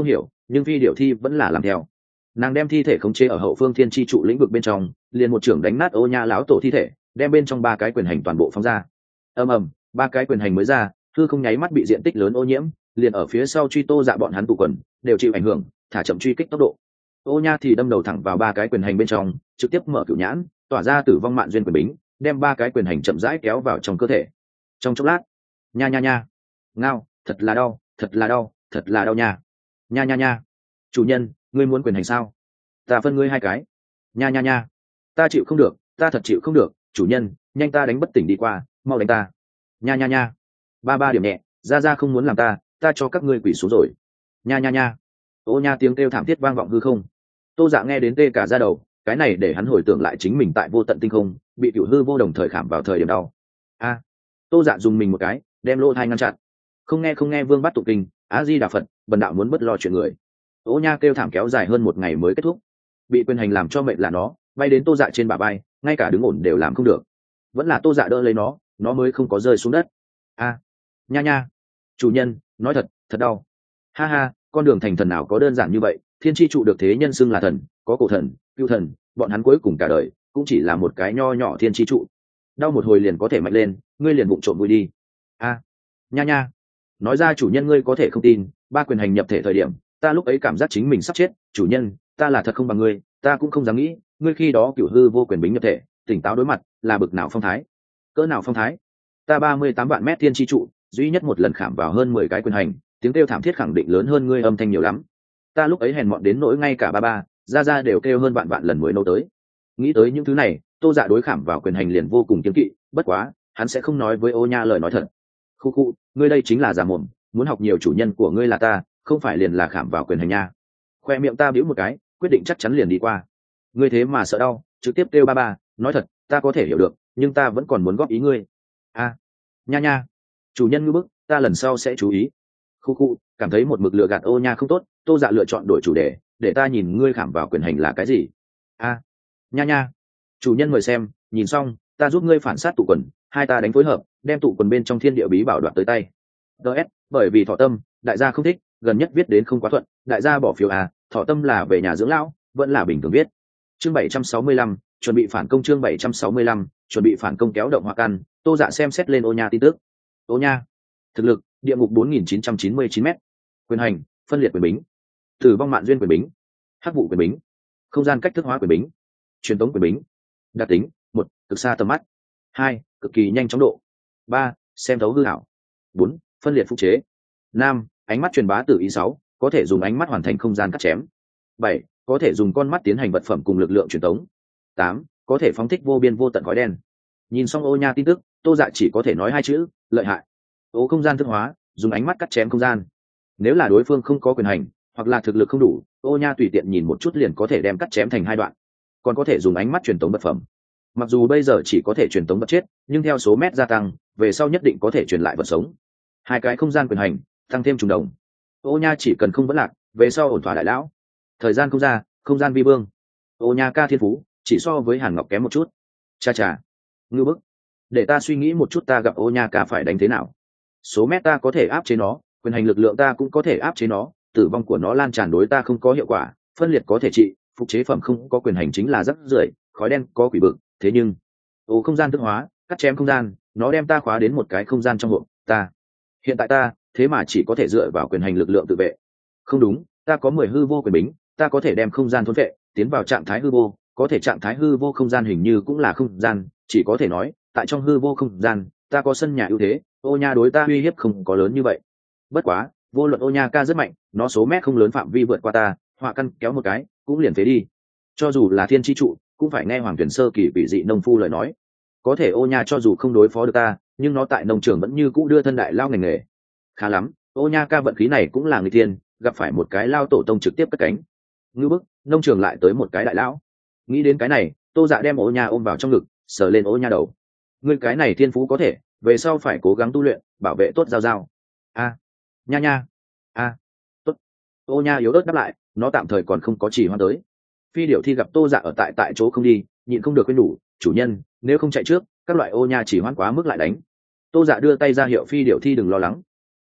nhưng phi điểu thi vẫn là làm theo. Nàng đem thi thể khống chế ở hậu phương thiên tri trụ lĩnh vực bên trong, liền một trưởng đánh nát ô nha lão tổ thi thể, đem bên trong ba cái quyền hành toàn bộ phóng ra. ầm ầm, ba cái quyền hành mới ra, thư không nháy mắt bị diện tích lớn ô nhiễm, liền ở phía sau truy tô dạ bọn hắn tụ quần đều chịu ảnh hưởng, thả chậm truy kích tốc độ. Ô nha thì đâm đầu thẳng vào ba cái quyền hành bên trong, trực tiếp mở cửu nhãn, tỏa ra tử vong mạn duyên quyền bính, đem ba cái quyền hành chậm rãi kéo vào trong cơ thể. Trong chốc lát, nha nha nha, ngao, thật là đau, thật là đau, thật là đau nha, nha nha nha, chủ nhân, ngươi muốn quyền hành sao? Ta phân ngươi hai cái, nha nha nha, ta chịu không được, ta thật chịu không được, chủ nhân, nhanh ta đánh bất tỉnh đi qua, mau đánh ta, nha nha nha, ba ba điểm nhẹ, ra ra không muốn làm ta, ta cho các ngươi quỷ xuống rồi, nha nha nha. Ô nha tiếng kêu thảm thiết vang vọng hư không. Tô Dạ nghe đến tê cả da đầu, cái này để hắn hồi tưởng lại chính mình tại vô tận tinh không bị cựu hư vô đồng thời khảm vào thời điểm đau. A, Tô Dạ dùng mình một cái, đem lỗ thai ngăn chặn. Không nghe không nghe vương bắt tụng kinh, a di đà phật, bần đạo muốn bất lo chuyện người. Ô nha kêu thảm kéo dài hơn một ngày mới kết thúc. Bị quyền hành làm cho mệnh là nó bay đến Tô Dạ trên bả vai, ngay cả đứng ổn đều làm không được. Vẫn là Tô Dạ đỡ lấy nó, nó mới không có rơi xuống đất. A, nha nha, chủ nhân, nói thật, thật đau. Ha ha, con đường thành thần nào có đơn giản như vậy, thiên tri trụ được thế nhân xưng là thần, có cổ thần, cựu thần, bọn hắn cuối cùng cả đời cũng chỉ là một cái nho nhỏ thiên tri trụ. Đau một hồi liền có thể mạnh lên, ngươi liền vụng trộm vui đi. A, nha nha, nói ra chủ nhân ngươi có thể không tin, ba quyền hành nhập thể thời điểm ta lúc ấy cảm giác chính mình sắp chết, chủ nhân, ta là thật không bằng ngươi, ta cũng không dám nghĩ ngươi khi đó cửu hư vô quyền bính nhập thể, tỉnh táo đối mặt là bực nào phong thái. Cỡ nào phong thái? Ta ba mươi tám vạn mét thiên tri trụ duy nhất một lần khảm vào hơn mười cái quyền hành, tiếng kêu thảm thiết khẳng định lớn hơn ngươi âm thanh nhiều lắm. Ta lúc ấy hèn mọn đến nỗi ngay cả ba ba ra ra đều kêu hơn vạn vạn lần mới nấu tới. Nghĩ tới những thứ này, Tô Dạ đối khảm vào quyền hành liền vô cùng kiêng kỵ, bất quá hắn sẽ không nói với Ô nha lời nói thật. Khu khu, ngươi đây chính là giả mồm, muốn học nhiều chủ nhân của ngươi là ta, không phải liền là khảm vào quyền hành nha. Khoe miệng ta bĩu một cái, quyết định chắc chắn liền đi qua. Ngươi thế mà sợ đau, trực tiếp kêu ba ba, nói thật, ta có thể hiểu được, nhưng ta vẫn còn muốn góp ý ngươi. A, nha nha, chủ nhân ngư bức, ta lần sau sẽ chú ý. Khu khu, cảm thấy một mực lựa gạt Ô nha không tốt, Tô Dạ lựa chọn đổi chủ đề, để ta nhìn ngươi khảm vào quyền hành là cái gì. A, nha nha, chủ nhân mời xem, nhìn xong ta giúp ngươi phản sát tụ quần, hai ta đánh phối hợp, đem tụ quần bên trong thiên địa bí bảo đoạt tới tay. ds bởi vì thọ tâm đại gia không thích, gần nhất viết đến không quá thuận, đại gia bỏ phiếu à, thọ tâm là về nhà dưỡng lão vẫn là bình thường viết. Chương bảy trăm sáu mươi lăm, chuẩn bị phản công. Chương bảy trăm sáu mươi lăm, chuẩn bị phản công kéo động hoa căn. Tô Dạ xem xét lên Ô nha tin tức. Ô nha thực lực địa ngục bốn nghìn chín trăm chín mươi chín m, quyền hành phân liệt quyền bính, tử vong mạn duyên quyền bính, hắc vụ quyền bính, không gian cách thức hóa quyền bính, truyền tống quyền bính. Đặc tính: một, cực xa tầm mắt. Hai, cực kỳ nhanh chóng độ. Ba, xem thấu hư ảo. Bốn, phân liệt phục chế. Năm, ánh mắt truyền bá tự ý. Sáu, có thể dùng ánh mắt hoàn thành không gian cắt chém. Bảy, có thể dùng con mắt tiến hành vật phẩm cùng lực lượng truyền tống. Tám, có thể phóng thích vô biên vô tận khói đen. Nhìn xong Ô nha tin tức, Tô Dạ chỉ có thể nói hai chữ: lợi hại. Ô không gian thức hóa, dùng ánh mắt cắt chém không gian. Nếu là đối phương không có quyền hành hoặc là thực lực không đủ, Ô nha tùy tiện nhìn một chút liền có thể đem cắt chém thành hai đoạn. Còn có thể dùng ánh mắt truyền tống vật phẩm. Mặc dù bây giờ chỉ có thể truyền tống vật chết, nhưng theo số mét gia tăng, về sau nhất định có thể truyền lại vật sống. Hai cái không gian quyền hành tăng thêm trùng đồng. Ô nha chỉ cần không vẫn lạc, về sau ổn thỏa đại lão. Thời gian không ra, không gian vi vương. Ô nha ca thiên phú chỉ so với Hàn Ngọc kém một chút. Cha cha, ngư bức. Để ta suy nghĩ một chút, ta gặp Ô nha ca phải đánh thế nào. Số mét ta có thể áp chế nó, quyền hành lực lượng ta cũng có thể áp chế nó, tử vong của nó lan tràn đối ta không có hiệu quả, phân liệt có thể trị, phục chế phẩm không có quyền hành chính là rắc rưởi, khói đen có quỷ bực. Thế nhưng ô không gian thức hóa, cắt chém không gian, nó đem ta khóa đến một cái không gian trong hộp. Ta hiện tại ta thế mà chỉ có thể dựa vào quyền hành lực lượng tự vệ. Không đúng, ta có mười hư vô quyền bính, ta có thể đem không gian thôn vệ tiến vào trạng thái hư vô, có thể trạng thái hư vô không gian hình như cũng là không gian, chỉ có thể nói tại trong hư vô không gian ta có sân nhà ưu thế. Ô nha đối ta uy hiếp không có lớn như vậy. Bất quá vô luận Ô nha ca rất mạnh, nó số mét không lớn phạm vi vượt qua ta, họa căn kéo một cái cũng liền phế đi. Cho dù là thiên tri trụ cũng phải nghe Hoàng Tuyển sơ kỳ vị dị nông phu lời nói. Có thể Ô nha cho dù không đối phó được ta, nhưng nó tại nông trường vẫn như cũ đưa thân đại lao ngành nghề. Khá lắm, Ô nha ca vận khí này cũng là người tiên, gặp phải một cái lao tổ tông trực tiếp cất cánh. Ngư bức, nông trường lại tới một cái đại lão. Nghĩ đến cái này, Tô Dạ đem Ô nha ôm vào trong ngực, sờ lên Ô nha đầu. Ngươi cái này thiên phú có thể, về sau phải cố gắng tu luyện, bảo vệ tốt giao giao. A, nha nha, a, tốt. Ô nha yếu ớt đáp lại, nó tạm thời còn không có chỉ hoan tới. Phi điểu thi gặp Tô Dạ ở tại tại chỗ không đi, nhịn không được quên đủ, chủ nhân, nếu không chạy trước, các loại Ô nha chỉ hoan quá mức lại đánh. Tô Dạ đưa tay ra hiệu phi điểu thi đừng lo lắng.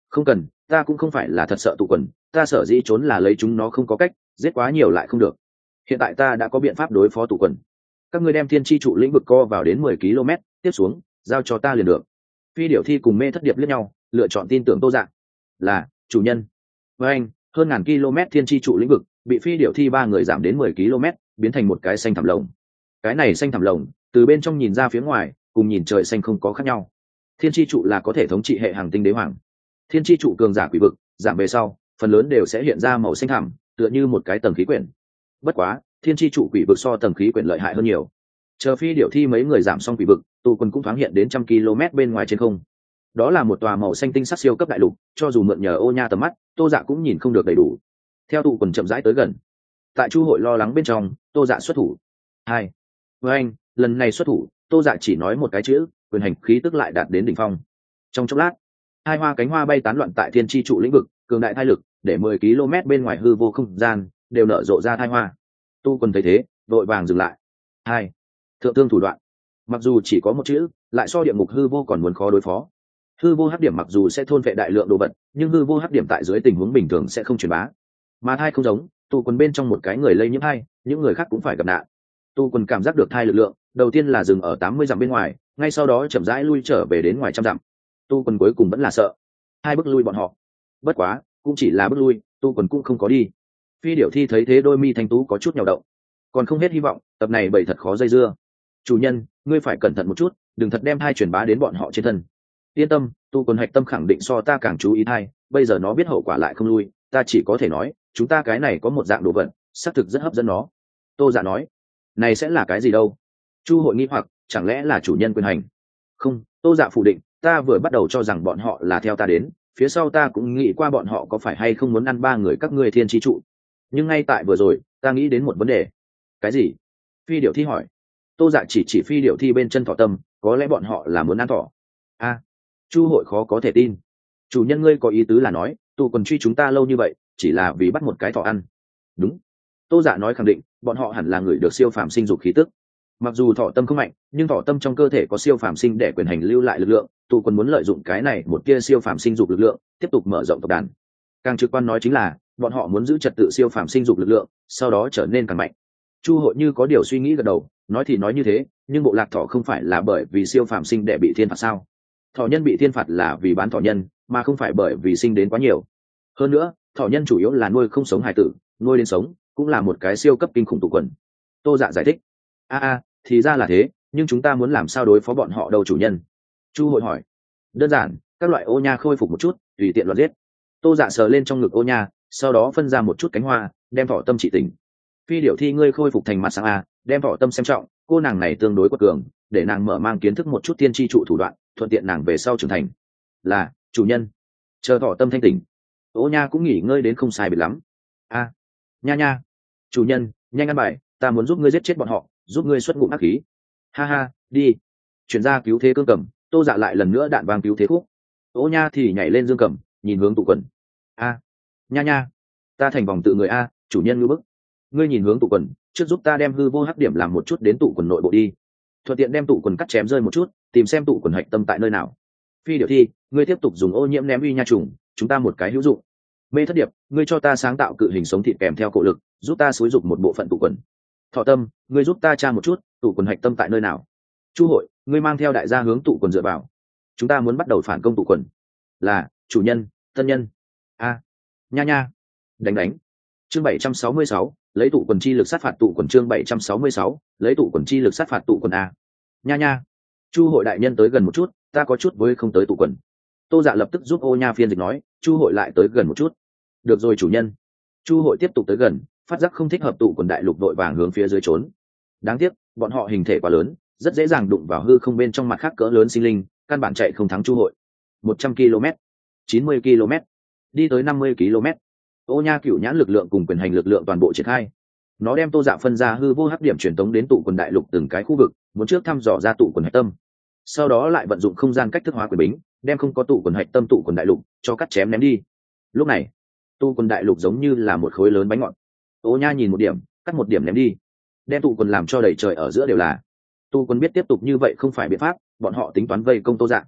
Không cần, ta cũng không phải là thật sợ tụ quần, ta sở dĩ trốn là lấy chúng nó không có cách, giết quá nhiều lại không được. Hiện tại ta đã có biện pháp đối phó tụ quần. Các ngươi đem thiên tri trụ lĩnh vực co vào đến mười ki lô mét, tiếp xuống giao cho ta liền được. Phi điểu thi cùng mê thất điệp liếc nhau, lựa chọn tin tưởng Tô Dạ. Là chủ nhân. Với anh, hơn ngàn km thiên tri trụ lĩnh vực bị phi điểu thi ba người giảm đến mười ki lô mét, biến thành một cái xanh thẳm lồng. Cái này xanh thẳm lồng, từ bên trong nhìn ra phía ngoài, cùng nhìn trời xanh không có khác nhau. Thiên tri trụ là có thể thống trị hệ hành tinh đế hoàng. Thiên tri trụ cường giả quỷ vực giảm về sau, phần lớn đều sẽ hiện ra màu xanh thẳm, tựa như một cái tầng khí quyển. Bất quá, thiên tri trụ quỷ vực so tầng khí quyển lợi hại hơn nhiều. Chờ phi điểu thi mấy người giảm xong quỷ vực, tụ quần cũng thoáng hiện đến trăm km bên ngoài trên không. Đó là một tòa màu xanh tinh sắc siêu cấp đại lục, cho dù mượn nhờ ô nha tầm mắt, Tô Dạ cũng nhìn không được đầy đủ. Theo tụ quần chậm rãi tới gần, tại chu hội lo lắng bên trong, Tô Dạ xuất thủ. Hai, với anh, lần này xuất thủ, Tô Dạ chỉ nói một cái chữ, quyền hành khí tức lại đạt đến đỉnh phong. Trong chốc lát, hai hoa cánh hoa bay tán loạn tại thiên tri trụ lĩnh vực, cường đại thai lực, để mười ki lô mét bên ngoài hư vô không gian đều nở rộ ra thai hoa. Tu Quân thấy thế, vội vàng dừng lại. Hai, thượng thương thủ đoạn, mặc dù chỉ có một chữ, lại so địa ngục hư vô còn muốn khó đối phó. Hư vô hấp điểm mặc dù sẽ thôn vệ đại lượng đồ vật, nhưng hư vô hấp điểm tại dưới tình huống bình thường sẽ không truyền bá. Mà thai không giống, Tu Quân bên trong một cái người lây nhiễm thai, những người khác cũng phải gặp nạn. Tu Quân cảm giác được thai lực lượng, đầu tiên là dừng ở tám mươi dặm bên ngoài, ngay sau đó chậm rãi lui trở về đến ngoài trăm dặm. Tu Quân cuối cùng vẫn là sợ, hai bước lui bọn họ. Bất quá, cũng chỉ là bước lui, Tu Quân cũng không có đi. Phi điểu thi thấy thế đôi mi thanh tú có chút nhào động, còn không hết hy vọng, tập này bậy thật khó dây dưa. Chủ nhân, ngươi phải cẩn thận một chút, đừng thật đem thai truyền bá đến bọn họ trên thân. Yên tâm, Tu Quân hạch tâm khẳng định so ta càng chú ý thai, bây giờ nó biết hậu quả lại không lui, ta chỉ có thể nói, chúng ta cái này có một dạng đồ vật, xác thực rất hấp dẫn nó. Tô Dạ nói, này sẽ là cái gì đâu? Chu hội nghi hoặc, chẳng lẽ là chủ nhân quyền hành? Không, Tô Dạ phủ định, ta vừa bắt đầu cho rằng bọn họ là theo ta đến, phía sau ta cũng nghĩ qua bọn họ có phải hay không muốn ăn ba người các ngươi thiên chi trụ. Nhưng ngay tại vừa rồi, ta nghĩ đến một vấn đề. Cái gì? Phi điểu thi hỏi. Tô Dạ chỉ chỉ phi điểu thi bên chân thỏ tâm, có lẽ bọn họ là muốn ăn thỏ. A, à, Chu hội khó có thể tin. Chủ nhân ngươi có ý tứ là nói, tụ quần truy chúng ta lâu như vậy, chỉ là vì bắt một cái thỏ ăn. Đúng. Tô Dạ nói khẳng định, bọn họ hẳn là người được siêu phàm sinh dục khí tức. Mặc dù thỏ tâm không mạnh, nhưng thỏ tâm trong cơ thể có siêu phàm sinh để quyền hành lưu lại lực lượng, tụ quần muốn lợi dụng cái này một kia siêu phàm sinh dục lực lượng, tiếp tục mở rộng tộc đàn. Càng trực quan nói chính là, bọn họ muốn giữ trật tự siêu phàm sinh dục lực lượng, sau đó trở nên càng mạnh. Chu hội như có điều suy nghĩ gật đầu, nói thì nói như thế, nhưng bộ lạc thỏ không phải là bởi vì siêu phàm sinh để bị thiên phạt sao? Thỏ nhân bị thiên phạt là vì bán thỏ nhân, mà không phải bởi vì sinh đến quá nhiều. Hơn nữa, thỏ nhân chủ yếu là nuôi không sống hài tử, nuôi đến sống cũng là một cái siêu cấp kinh khủng tụ quần. Tô Dạ giải thích. A a, thì ra là thế, nhưng chúng ta muốn làm sao đối phó bọn họ đâu chủ nhân? Chu hội hỏi. Đơn giản, các loại ô nha khôi phục một chút, tùy tiện loạt giết. Tô Dạ sờ lên trong ngực ô nha, sau đó phân ra một chút cánh hoa, đem thỏ tâm trị tỉnh. Phi điểu thi ngươi khôi phục thành mặt sáng a, đem thỏ tâm xem trọng, cô nàng này tương đối quật cường, để nàng mở mang kiến thức một chút tiên tri trụ thủ đoạn, thuận tiện nàng về sau trưởng thành. Là chủ nhân. Chờ thỏ tâm thanh tỉnh, ô nha cũng nghỉ ngơi đến không sai biệt lắm. A, nha nha, chủ nhân, nhanh ăn bài, ta muốn giúp ngươi giết chết bọn họ, giúp ngươi xuất ngụm ác khí. Ha ha, đi. Chuyển ra cứu thế cương cầm, Tô Dạ lại lần nữa đạn vàng cứu thế khúc. Ô nha thì nhảy lên dương cầm, nhìn hướng tụ quần. A, nha nha, ta thành vòng tự người a, chủ nhân ngư bức. Ngươi nhìn hướng tụ quần, trước giúp ta đem hư vô hắc điểm làm một chút đến tụ quần nội bộ đi, thuận tiện đem tụ quần cắt chém rơi một chút, tìm xem tụ quần hạch tâm tại nơi nào. Phi điểu thi, ngươi tiếp tục dùng ô nhiễm ném uy nha trùng, chúng ta một cái hữu dụng. Mê thất điệp, ngươi cho ta sáng tạo cự hình sống thịt kèm theo cổ lực, giúp ta xúi dục một bộ phận tụ quần. Thọ tâm, ngươi giúp ta tra một chút tụ quần hạch tâm tại nơi nào. Chu hội, ngươi mang theo đại gia hướng tụ quần dựa vào, chúng ta muốn bắt đầu phản công tụ quần. Là chủ nhân. Tân nhân. A, nha nha, đánh đánh. Chương bảy trăm sáu mươi sáu, lấy tụ quần chi lực sát phạt tụ quần. Chương bảy trăm sáu mươi sáu, lấy tụ quần chi lực sát phạt tụ quần. A, nha nha. Chu hội đại nhân tới gần một chút, ta có chút với không tới tụ quần. Tô Dạ lập tức giúp ô nha phiên dịch nói, Chu hội lại tới gần một chút. Được rồi chủ nhân. Chu hội tiếp tục tới gần, phát giác không thích hợp tụ quần đại lục đội vàng hướng phía dưới trốn. Đáng tiếc, bọn họ hình thể quá lớn, rất dễ dàng đụng vào hư không bên trong mặt khác cỡ lớn sinh linh, căn bản chạy không thắng Chu hội. một trăm ki lô mét, chín mươi ki lô mét, đi tới năm mươi ki lô mét. Ô nha cửu nhãn lực lượng cùng quyền hành lực lượng toàn bộ triển khai. Nó đem Tô Dạ phân ra hư vô hấp điểm truyền tống đến tụ quần đại lục từng cái khu vực, muốn trước thăm dò ra tụ quần hạch tâm. Sau đó lại vận dụng không gian cách thức hóa quyền bính, đem không có tụ quần hạch tâm tụ quần đại lục cho cắt chém ném đi. Lúc này, tụ quần đại lục giống như là một khối lớn bánh ngọt. Ô nha nhìn một điểm, cắt một điểm ném đi, đem tụ quần làm cho đầy trời ở giữa đều là. Tụ quần biết tiếp tục như vậy không phải biện pháp, bọn họ tính toán vây công Tô Dạ.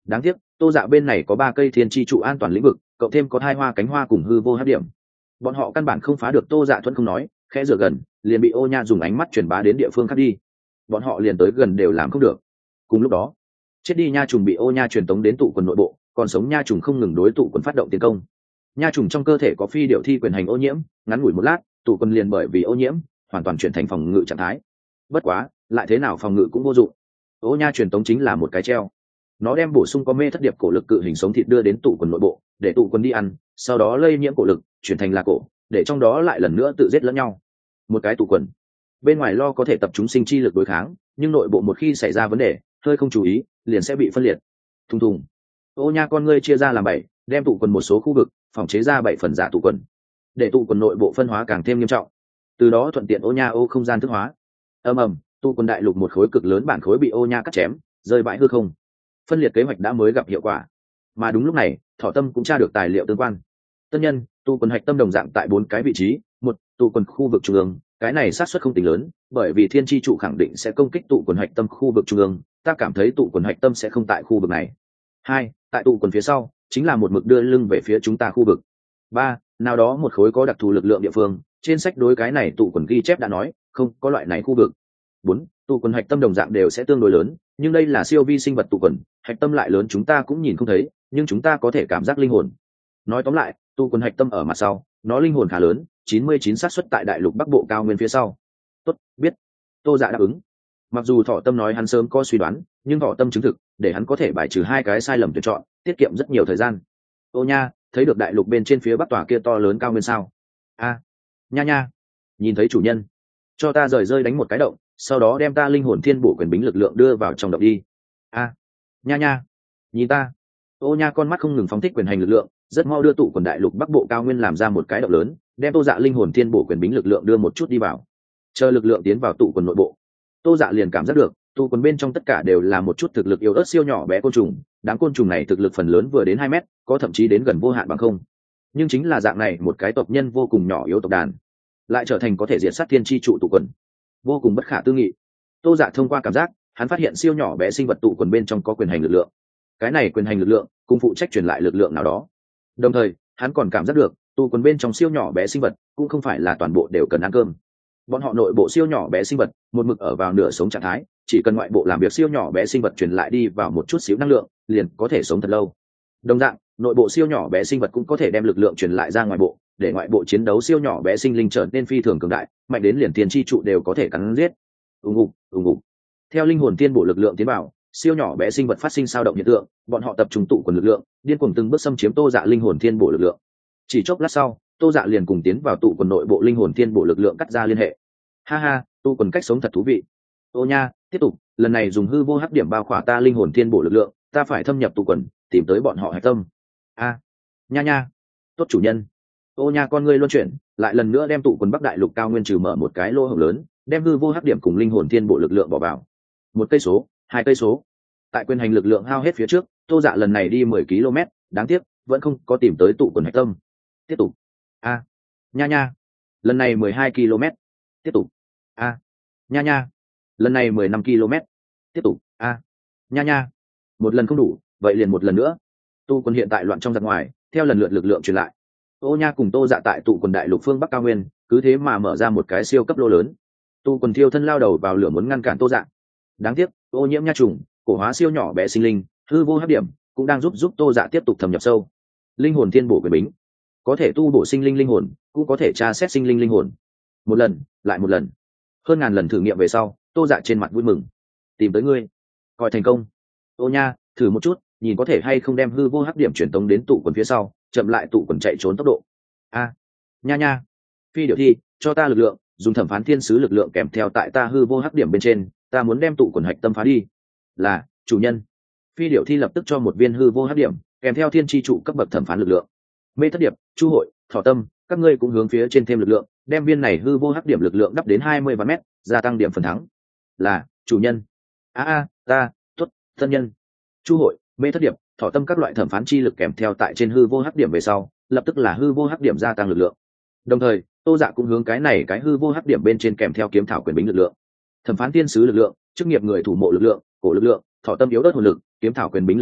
Đáng tiếc tô dạ bên này có ba cây thiên tri trụ an toàn lĩnh vực, cộng thêm có hai hoa cánh hoa cùng hư vô hát điểm, bọn họ căn bản không phá được tô dạ thuẫn không nói, khẽ rửa gần liền bị ô nha dùng ánh mắt truyền bá đến địa phương khác đi, bọn họ liền tới gần đều làm không được. Cùng lúc đó chết đi nha trùng bị ô nha truyền tống đến tụ quần nội bộ, còn sống nha trùng không ngừng đối tụ quần phát động tiến công. Nha trùng trong cơ thể có phi điệu thi quyền hành ô nhiễm, ngắn ngủi một lát tụ quần liền bởi vì ô nhiễm hoàn toàn chuyển thành phòng ngự trạng thái. Bất quá lại thế nào phòng ngự cũng vô dụng, ô nha truyền tống chính là một cái treo, nó đem bổ sung có mê thất điệp cổ lực cự hình sống thịt đưa đến tụ quần nội bộ để tụ quần đi ăn, sau đó lây nhiễm cổ lực chuyển thành là cổ, để trong đó lại lần nữa tự giết lẫn nhau. Một cái tụ quần bên ngoài lo có thể tập trung sinh chi lực đối kháng, nhưng nội bộ một khi xảy ra vấn đề hơi không chú ý liền sẽ bị phân liệt. Thùng thùng, ô nha con ngươi chia ra làm bảy, đem tụ quần một số khu vực phòng chế ra bảy phần giả tụ quần, để tụ quần nội bộ phân hóa càng thêm nghiêm trọng, từ đó thuận tiện ô nha ô không gian thức hóa. ầm ầm, tụ quần đại lục một khối cực lớn bản khối bị ô nha cắt chém rơi bãi hư không, phân liệt kế hoạch đã mới gặp hiệu quả. Mà đúng lúc này thọ tâm cũng tra được tài liệu tương quan. Tân nhân tụ quần hạch tâm đồng dạng tại bốn cái vị trí. Một, tụ quần khu vực trung ương, cái này sát suất không tính lớn, bởi vì thiên tri trụ khẳng định sẽ công kích tụ quần hạch tâm khu vực trung ương, ta cảm thấy tụ quần hạch tâm sẽ không tại khu vực này. Hai, tại tụ quần phía sau chính là một mực đưa lưng về phía chúng ta khu vực. Ba, nào đó một khối có đặc thù lực lượng địa phương, trên sách đối cái này tụ quần ghi chép đã nói không có loại này khu vực. Bốn, tụ quần hạch tâm đồng dạng đều sẽ tương đối lớn, nhưng đây là siêu vi sinh vật tụ quần, hạch tâm lại lớn chúng ta cũng nhìn không thấy, nhưng chúng ta có thể cảm giác linh hồn. Nói tóm lại tụ quần hạch tâm ở mặt sau, nó linh hồn khá lớn, chín mươi chín xác suất tại đại lục bắc bộ cao nguyên phía sau. Tốt, biết. Tô Dạ đáp ứng. Mặc dù thọ tâm nói hắn sớm có suy đoán, nhưng thọ tâm chứng thực để hắn có thể bài trừ hai cái sai lầm tuyển chọn, tiết kiệm rất nhiều thời gian. Ô nha, thấy được đại lục bên trên phía bắc tòa kia to lớn cao nguyên sao? A, nha nha, nhìn thấy chủ nhân, cho ta rời rơi đánh một cái động, sau đó đem ta linh hồn thiên bổ quyền bính lực lượng đưa vào trong động đi. A, nha nha, nhìn ta. Ô nha con mắt không ngừng phóng thích quyền hành lực lượng, rất mau đưa tụ quần đại lục bắc bộ cao nguyên làm ra một cái động lớn, đem tô dạ linh hồn thiên bổ quyền bính lực lượng đưa một chút đi vào. Chờ lực lượng tiến vào tụ quần nội bộ, tô dạ liền cảm giác được tụ quần bên trong tất cả đều là một chút thực lực yếu ớt siêu nhỏ bé côn trùng. Đám côn trùng này thực lực phần lớn vừa đến hai mét, có thậm chí đến gần vô hạn bằng không, nhưng chính là dạng này một cái tộc nhân vô cùng nhỏ yếu tộc đàn lại trở thành có thể diệt sát thiên tri trụ tụ quần, vô cùng bất khả tư nghị. Tô dạ thông qua cảm giác hắn phát hiện siêu nhỏ bé sinh vật tụ quần bên trong có quyền hành lực lượng, cái này quyền hành lực lượng cùng phụ trách truyền lại lực lượng nào đó. Đồng thời hắn còn cảm giác được tụ quần bên trong siêu nhỏ bé sinh vật cũng không phải là toàn bộ đều cần ăn cơm, bọn họ nội bộ siêu nhỏ bé sinh vật một mực ở vào nửa sống trạng thái, chỉ cần ngoại bộ làm việc siêu nhỏ bé sinh vật truyền lại đi vào một chút xíu năng lượng liền có thể sống thật lâu. Đồng dạng nội bộ siêu nhỏ bé sinh vật cũng có thể đem lực lượng truyền lại ra ngoài bộ, để ngoại bộ chiến đấu siêu nhỏ bé sinh linh trở nên phi thường cường đại, mạnh đến liền tiền chi trụ đều có thể cắn giết. ùng ục ùng ục, theo linh hồn tiên bổ lực lượng tiến vào, siêu nhỏ bé sinh vật phát sinh sao động hiện tượng, bọn họ tập trung tụ quần lực lượng điên cuồng từng bước xâm chiếm tô dạ linh hồn thiên bổ lực lượng. Chỉ chốc lát sau tô dạ liền cùng tiến vào tụ quần nội bộ linh hồn thiên bổ lực lượng cắt ra liên hệ. Ha ha, tụ quần cách sống thật thú vị. Ô nha, tiếp tục, lần này dùng hư vô hắc điểm bao khỏa ta linh hồn thiên bổ lực lượng, ta phải thâm nhập tụ quần tìm tới bọn họ hạch tâm. A, nha nha, tốt chủ nhân. Ô nha con ngươi luân chuyển, lại lần nữa đem tụ quần bắc đại lục cao nguyên trừ mở một cái lỗ hổng lớn, đem hư vô hắc điểm cùng linh hồn thiên bộ lực lượng bỏ vào. Một cây số, hai cây số. Tại quyền hành lực lượng hao hết phía trước, tô dạ lần này đi mười ki lô mét, đáng tiếc vẫn không có tìm tới tụ quần hạch tâm. Tiếp tục. A, nha nha, lần này mười hai ki lô mét. Tiếp tục. A, nha nha, lần này mười lăm ki lô mét. Tiếp tục. A, nha nha, một lần không đủ, vậy liền một lần nữa. Tu quần hiện tại loạn trong giặc ngoài, theo lần lượt lực lượng truyền lại. Ô nha cùng tô dạ tại tụ quần đại lục phương bắc cao nguyên, cứ thế mà mở ra một cái siêu cấp lô lớn. Tu quần thiêu thân lao đầu vào lửa muốn ngăn cản tô dạ. Đáng tiếc ô nhiễm nha trùng, cổ hóa siêu nhỏ bé sinh linh, hư vô hấp điểm cũng đang giúp giúp tô dạ tiếp tục thâm nhập sâu. Linh hồn thiên bổ quyền bính có thể tu bổ sinh linh linh hồn, cũng có thể tra xét sinh linh linh hồn. Một lần lại một lần, hơn ngàn lần thử nghiệm về sau, tô dạ trên mặt vui mừng. Tìm tới ngươi, coi thành công. Ô nha, thử một chút, nhìn có thể hay không đem hư vô hắc điểm truyền tống đến tụ quần phía sau, chậm lại tụ quần chạy trốn tốc độ. A, nha nha, phi điệu thi, cho ta lực lượng, dùng thẩm phán thiên sứ lực lượng kèm theo tại ta hư vô hắc điểm bên trên, ta muốn đem tụ quần hạch tâm phá đi. Là chủ nhân. Phi điệu thi lập tức cho một viên hư vô hắc điểm kèm theo thiên tri trụ cấp bậc thẩm phán lực lượng. Mê thất điệp, chu hội, thọ tâm, các ngươi cũng hướng phía trên thêm lực lượng, đem viên này hư vô hắc điểm lực lượng đắp đến hai mươi vạn mét, gia tăng điểm phần thắng. Là chủ nhân. A a, ta, tuất, thân nhân. Chu hội, mê thất điệp, thọ tâm các loại thẩm phán chi lực kèm theo tại trên hư vô hắc điểm về sau, lập tức là hư vô hắc điểm gia tăng lực lượng. Đồng thời tô dạ cũng hướng cái này cái hư vô hắc điểm bên trên kèm theo kiếm thảo quyền bính lực lượng, thẩm phán thiên sứ lực lượng, chức nghiệp người thủ mộ lực lượng, cổ lực lượng, thọ tâm yếu ớt hồn lực, kiếm thảo quyền bính lực lượng,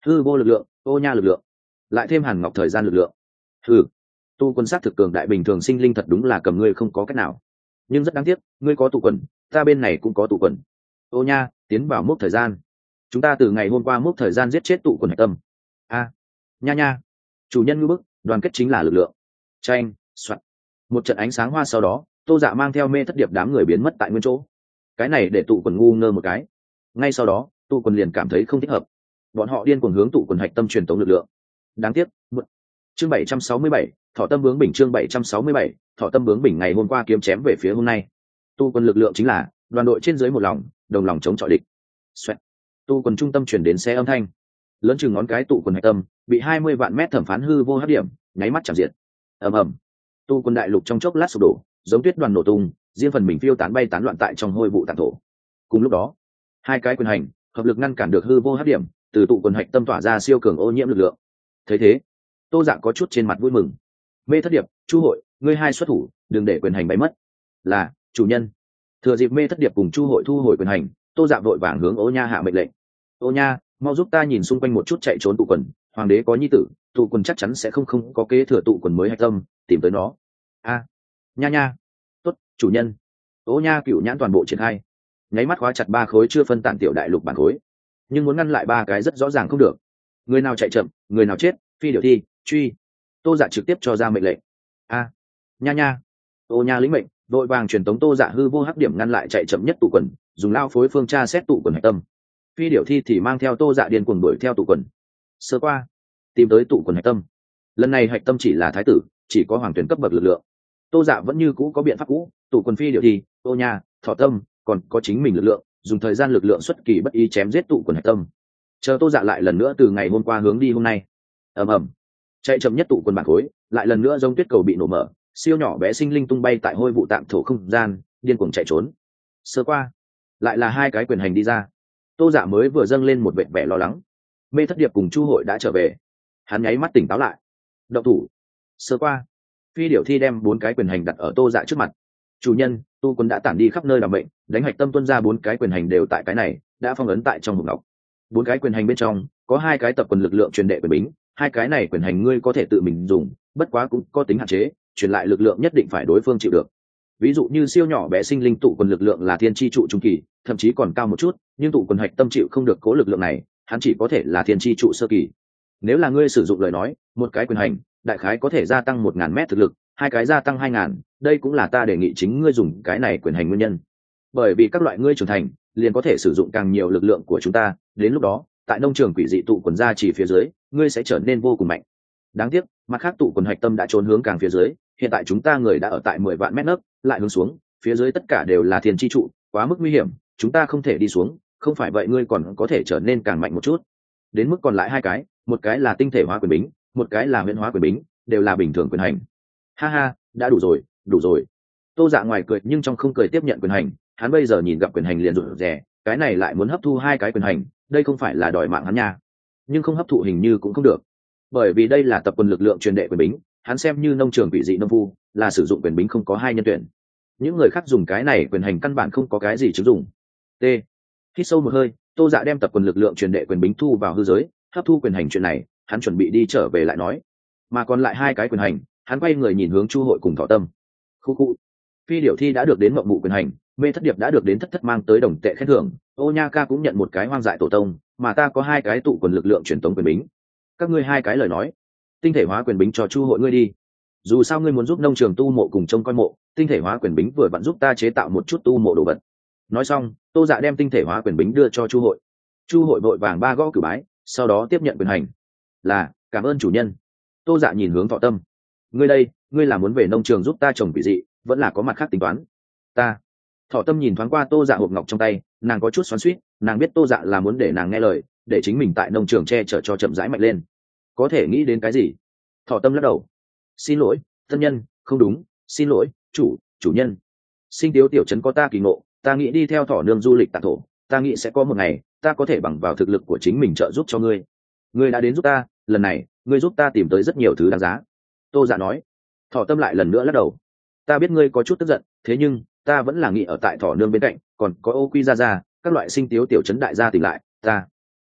hư vô lực lượng, ô nha lực lượng, lại thêm hàn ngọc thời gian lực lượng. Hừ, tu quân sát thực cường đại bình thường sinh linh thật đúng là cầm ngươi không có cách nào. Nhưng rất đáng tiếc, ngươi có tụ quần, ta bên này cũng có tụ quần. Ô nha, tiến vào mốc thời gian. Chúng ta từ ngày hôm qua mốc thời gian giết chết tụ quần hạch tâm. A, nha nha, chủ nhân ngư bức, đoàn kết chính là lực lượng. Tranh, soạn. Một trận ánh sáng hoa sau đó, Tô Dạ mang theo Mê Thất Điệp đám người biến mất tại nguyên chỗ. Cái này để tụ quần ngu ngơ một cái. Ngay sau đó, tụ quần liền cảm thấy không thích hợp. Bọn họ điên cuồng hướng tụ quần hạch tâm truyền tống lực lượng. Đáng tiếc, một chương bảy trăm sáu mươi bảy, thọ tâm bướng bình chương bảy trăm sáu mươi bảy, thọ tâm bướng bình ngày hôm qua kiếm chém về phía hôm nay. Tu quân lực lượng chính là đoàn đội trên dưới một lòng, đồng lòng chống chọi địch. Xoẹt. Tu quân trung tâm chuyển đến xe âm thanh, lớn chừng ngón cái tụ quân hạch tâm bị hai mươi vạn mét thẩm phán hư vô hấp điểm, nháy mắt chạm diệt. Ầm ầm. Tu quân đại lục trong chốc lát sụp đổ, giống tuyết đoàn nổ tung, riêng phần mình phiêu tán bay tán loạn tại trong hôi vụ tàn thổ. Cùng lúc đó, hai cái quyền hành hợp lực ngăn cản được hư vô hấp điểm, từ tụ quân hạch tâm tỏa ra siêu cường ô nhiễm lực lượng. Thấy thế, Tô Dạ có chút trên mặt vui mừng. Mê Thất Điệp, Chu Hội, ngươi hai xuất thủ, đừng để quyền hành bay mất. Là chủ nhân. Thừa dịp Mê Thất Điệp cùng Chu Hội thu hồi quyền hành, Tô Dạ vội vàng hướng Ô Nha hạ mệnh lệnh. Ô Nha, mau giúp ta nhìn xung quanh một chút chạy trốn tụ quần. Hoàng đế có nhi tử, tụ quần chắc chắn sẽ không không có kế thừa tụ quần mới hạch tâm, tìm tới nó. A, Nha Nha, tốt, chủ nhân. Ô Nha cựu nhãn toàn bộ triển khai, nháy mắt khóa chặt ba khối chưa phân tản tiểu đại lục bản khối, nhưng muốn ngăn lại ba cái rất rõ ràng không được. Người nào chạy chậm, người nào chết, phi điệu thi, truy. Tô Dạ trực tiếp cho ra mệnh lệnh. A, Nha Nha. Ô Nha lĩnh mệnh, đội vàng truyền tống Tô Dạ hư vô hắc điểm ngăn lại chạy chậm nhất tụ quần, dùng lao phối phương tra xét tụ quần hạch tâm. Phi điệu thi thì mang theo Tô Dạ điên cuồng đuổi theo tụ quần. Sơ qua, tìm tới tụ quần hạch tâm. Lần này hạch tâm chỉ là thái tử, chỉ có hoàng tuyển cấp bậc lực lượng. Tô Dạ vẫn như cũ có biện pháp cũ, tụ quần phi điệu thi, Ô Nha, thọ tâm, còn có chính mình lực lượng, dùng thời gian lực lượng xuất kỳ bất ý chém giết tụ quần hạch tâm. Chờ Tô Dạ lại lần nữa từ ngày hôm qua hướng đi hôm nay. Ầm ầm. Chạy chậm nhất tụ quần bản khối, lại lần nữa giống tuyết cầu bị nổ mở, siêu nhỏ bé sinh linh tung bay tại hôi vụ tạm thổ không gian, điên cuồng chạy trốn. Sơ qua, lại là hai cái quyền hành đi ra. Tô Dạ mới vừa dâng lên một vẻ vẻ lo lắng. Mê Thất Điệp cùng Chu Hội đã trở về, hắn nháy mắt tỉnh táo lại. Động thủ. Sơ qua, phi điểu thi đem bốn cái quyền hành đặt ở Tô Dạ trước mặt. Chủ nhân, tu quân đã tản đi khắp nơi làm bệnh, đánh hạch tâm tuân ra bốn cái quyền hành đều tại cái này, đã phong ấn tại trong hộp ngọc. Bốn cái quyền hành bên trong có hai cái tập quần lực lượng truyền đệ quyền bính, hai cái này quyền hành ngươi có thể tự mình dùng, bất quá cũng có tính hạn chế, truyền lại lực lượng nhất định phải đối phương chịu được. Ví dụ như siêu nhỏ bé sinh linh tụ quần lực lượng là thiên chi trụ trung kỳ, thậm chí còn cao một chút, nhưng tụ quần hạch tâm chịu không được cố lực lượng này, hắn chỉ có thể là thiên chi trụ sơ kỳ. Nếu là ngươi sử dụng lời nói, một cái quyền hành đại khái có thể gia tăng một ngàn mét thực lực, hai cái gia tăng hai ngàn, đây cũng là ta đề nghị chính ngươi dùng cái này quyền hành nguyên nhân. Bởi vì các loại ngươi trưởng thành, liền có thể sử dụng càng nhiều lực lượng của chúng ta, đến lúc đó, tại nông trường quỷ dị tụ quần ra chỉ phía dưới, ngươi sẽ trở nên vô cùng mạnh. Đáng tiếc, mặt khác tụ quần hạch tâm đã trốn hướng càng phía dưới, hiện tại chúng ta người đã ở tại mười vạn mét nấc, lại hướng xuống, phía dưới tất cả đều là thiên chi trụ, quá mức nguy hiểm, chúng ta không thể đi xuống, không phải vậy ngươi còn có thể trở nên càng mạnh một chút. Đến mức còn lại hai cái, một cái là tinh thể hóa quyền bính, một cái là huyễn hóa quyền bính, đều là bình thường quyền hành. Ha ha, đã đủ rồi, đủ rồi. Tô Dạ ngoài cười nhưng trong không cười tiếp nhận quyền hành, hắn bây giờ nhìn gặp quyền hành liền rụt rè, cái này lại muốn hấp thu hai cái quyền hành, đây không phải là đòi mạng hắn nha. Nhưng không hấp thụ hình như cũng không được, bởi vì đây là tập quần lực lượng truyền đệ quyền bính, hắn xem như nông trường quỷ dị nông phu, là sử dụng quyền bính không có hai nhân tuyển. Những người khác dùng cái này quyền hành căn bản không có cái gì chứng dụng. T. Hít sâu một hơi, Tô Dạ đem tập quần lực lượng truyền đệ quyền bính thu vào hư giới, hấp thu quyền hành chuyện này, hắn chuẩn bị đi trở về lại nói. Mà còn lại hai cái quyền hành, hắn quay người nhìn hướng Chu Hội cùng Thọ Tâm. Khu khu. Phi điểu thi đã được đến mộng mụ quyền hành, Mê Thất Điệp đã được đến thất thất mang tới đồng tệ khen thưởng, Ô Nha Ca cũng nhận một cái hoang dại tổ tông, mà ta có hai cái tụ quần lực lượng truyền tống quyền bính. Các ngươi hai cái lời nói, tinh thể hóa quyền bính cho Chu Hội ngươi đi. Dù sao ngươi muốn giúp nông trường tu mộ cùng trông coi mộ, tinh thể hóa quyền bính vừa vặn giúp ta chế tạo một chút tu mộ đồ vật. Nói xong, Tô Dạ đem tinh thể hóa quyền bính đưa cho Chu Hội. Chu Hội vội vàng ba gõ cử bái, sau đó tiếp nhận quyền hành. Là, cảm ơn chủ nhân. Tô Dạ nhìn hướng Thọ Tâm. Ngươi đây, ngươi là muốn về nông trường giúp ta trồng quỷ dị, vẫn là có mặt khác tính toán? Ta. Thọ Tâm nhìn thoáng qua Tô Dạ hộp ngọc trong tay, nàng có chút xoắn xuýt, nàng biết Tô Dạ là muốn để nàng nghe lời, để chính mình tại nông trường che chở cho chậm rãi mạnh lên. Có thể nghĩ đến cái gì? Thọ Tâm lắc đầu. Xin lỗi, thân nhân, không đúng, xin lỗi, chủ, chủ nhân. Sinh Tiếu tiểu trấn có ta kỳ ngộ, ta nghĩ đi theo Thỏ nương du lịch tản thổ, ta nghĩ sẽ có một ngày, ta có thể bằng vào thực lực của chính mình trợ giúp cho ngươi. Ngươi đã đến giúp ta, lần này, ngươi giúp ta tìm tới rất nhiều thứ đáng giá. Tô Dạ nói. Thọ Tâm lại lần nữa lắc đầu. Ta biết ngươi có chút tức giận, thế nhưng ta vẫn là nghĩ ở tại Thỏ nương bên cạnh, còn có Ô Quy gia gia, các loại Sinh Tiếu tiểu trấn đại gia tìm lại, ta, ta,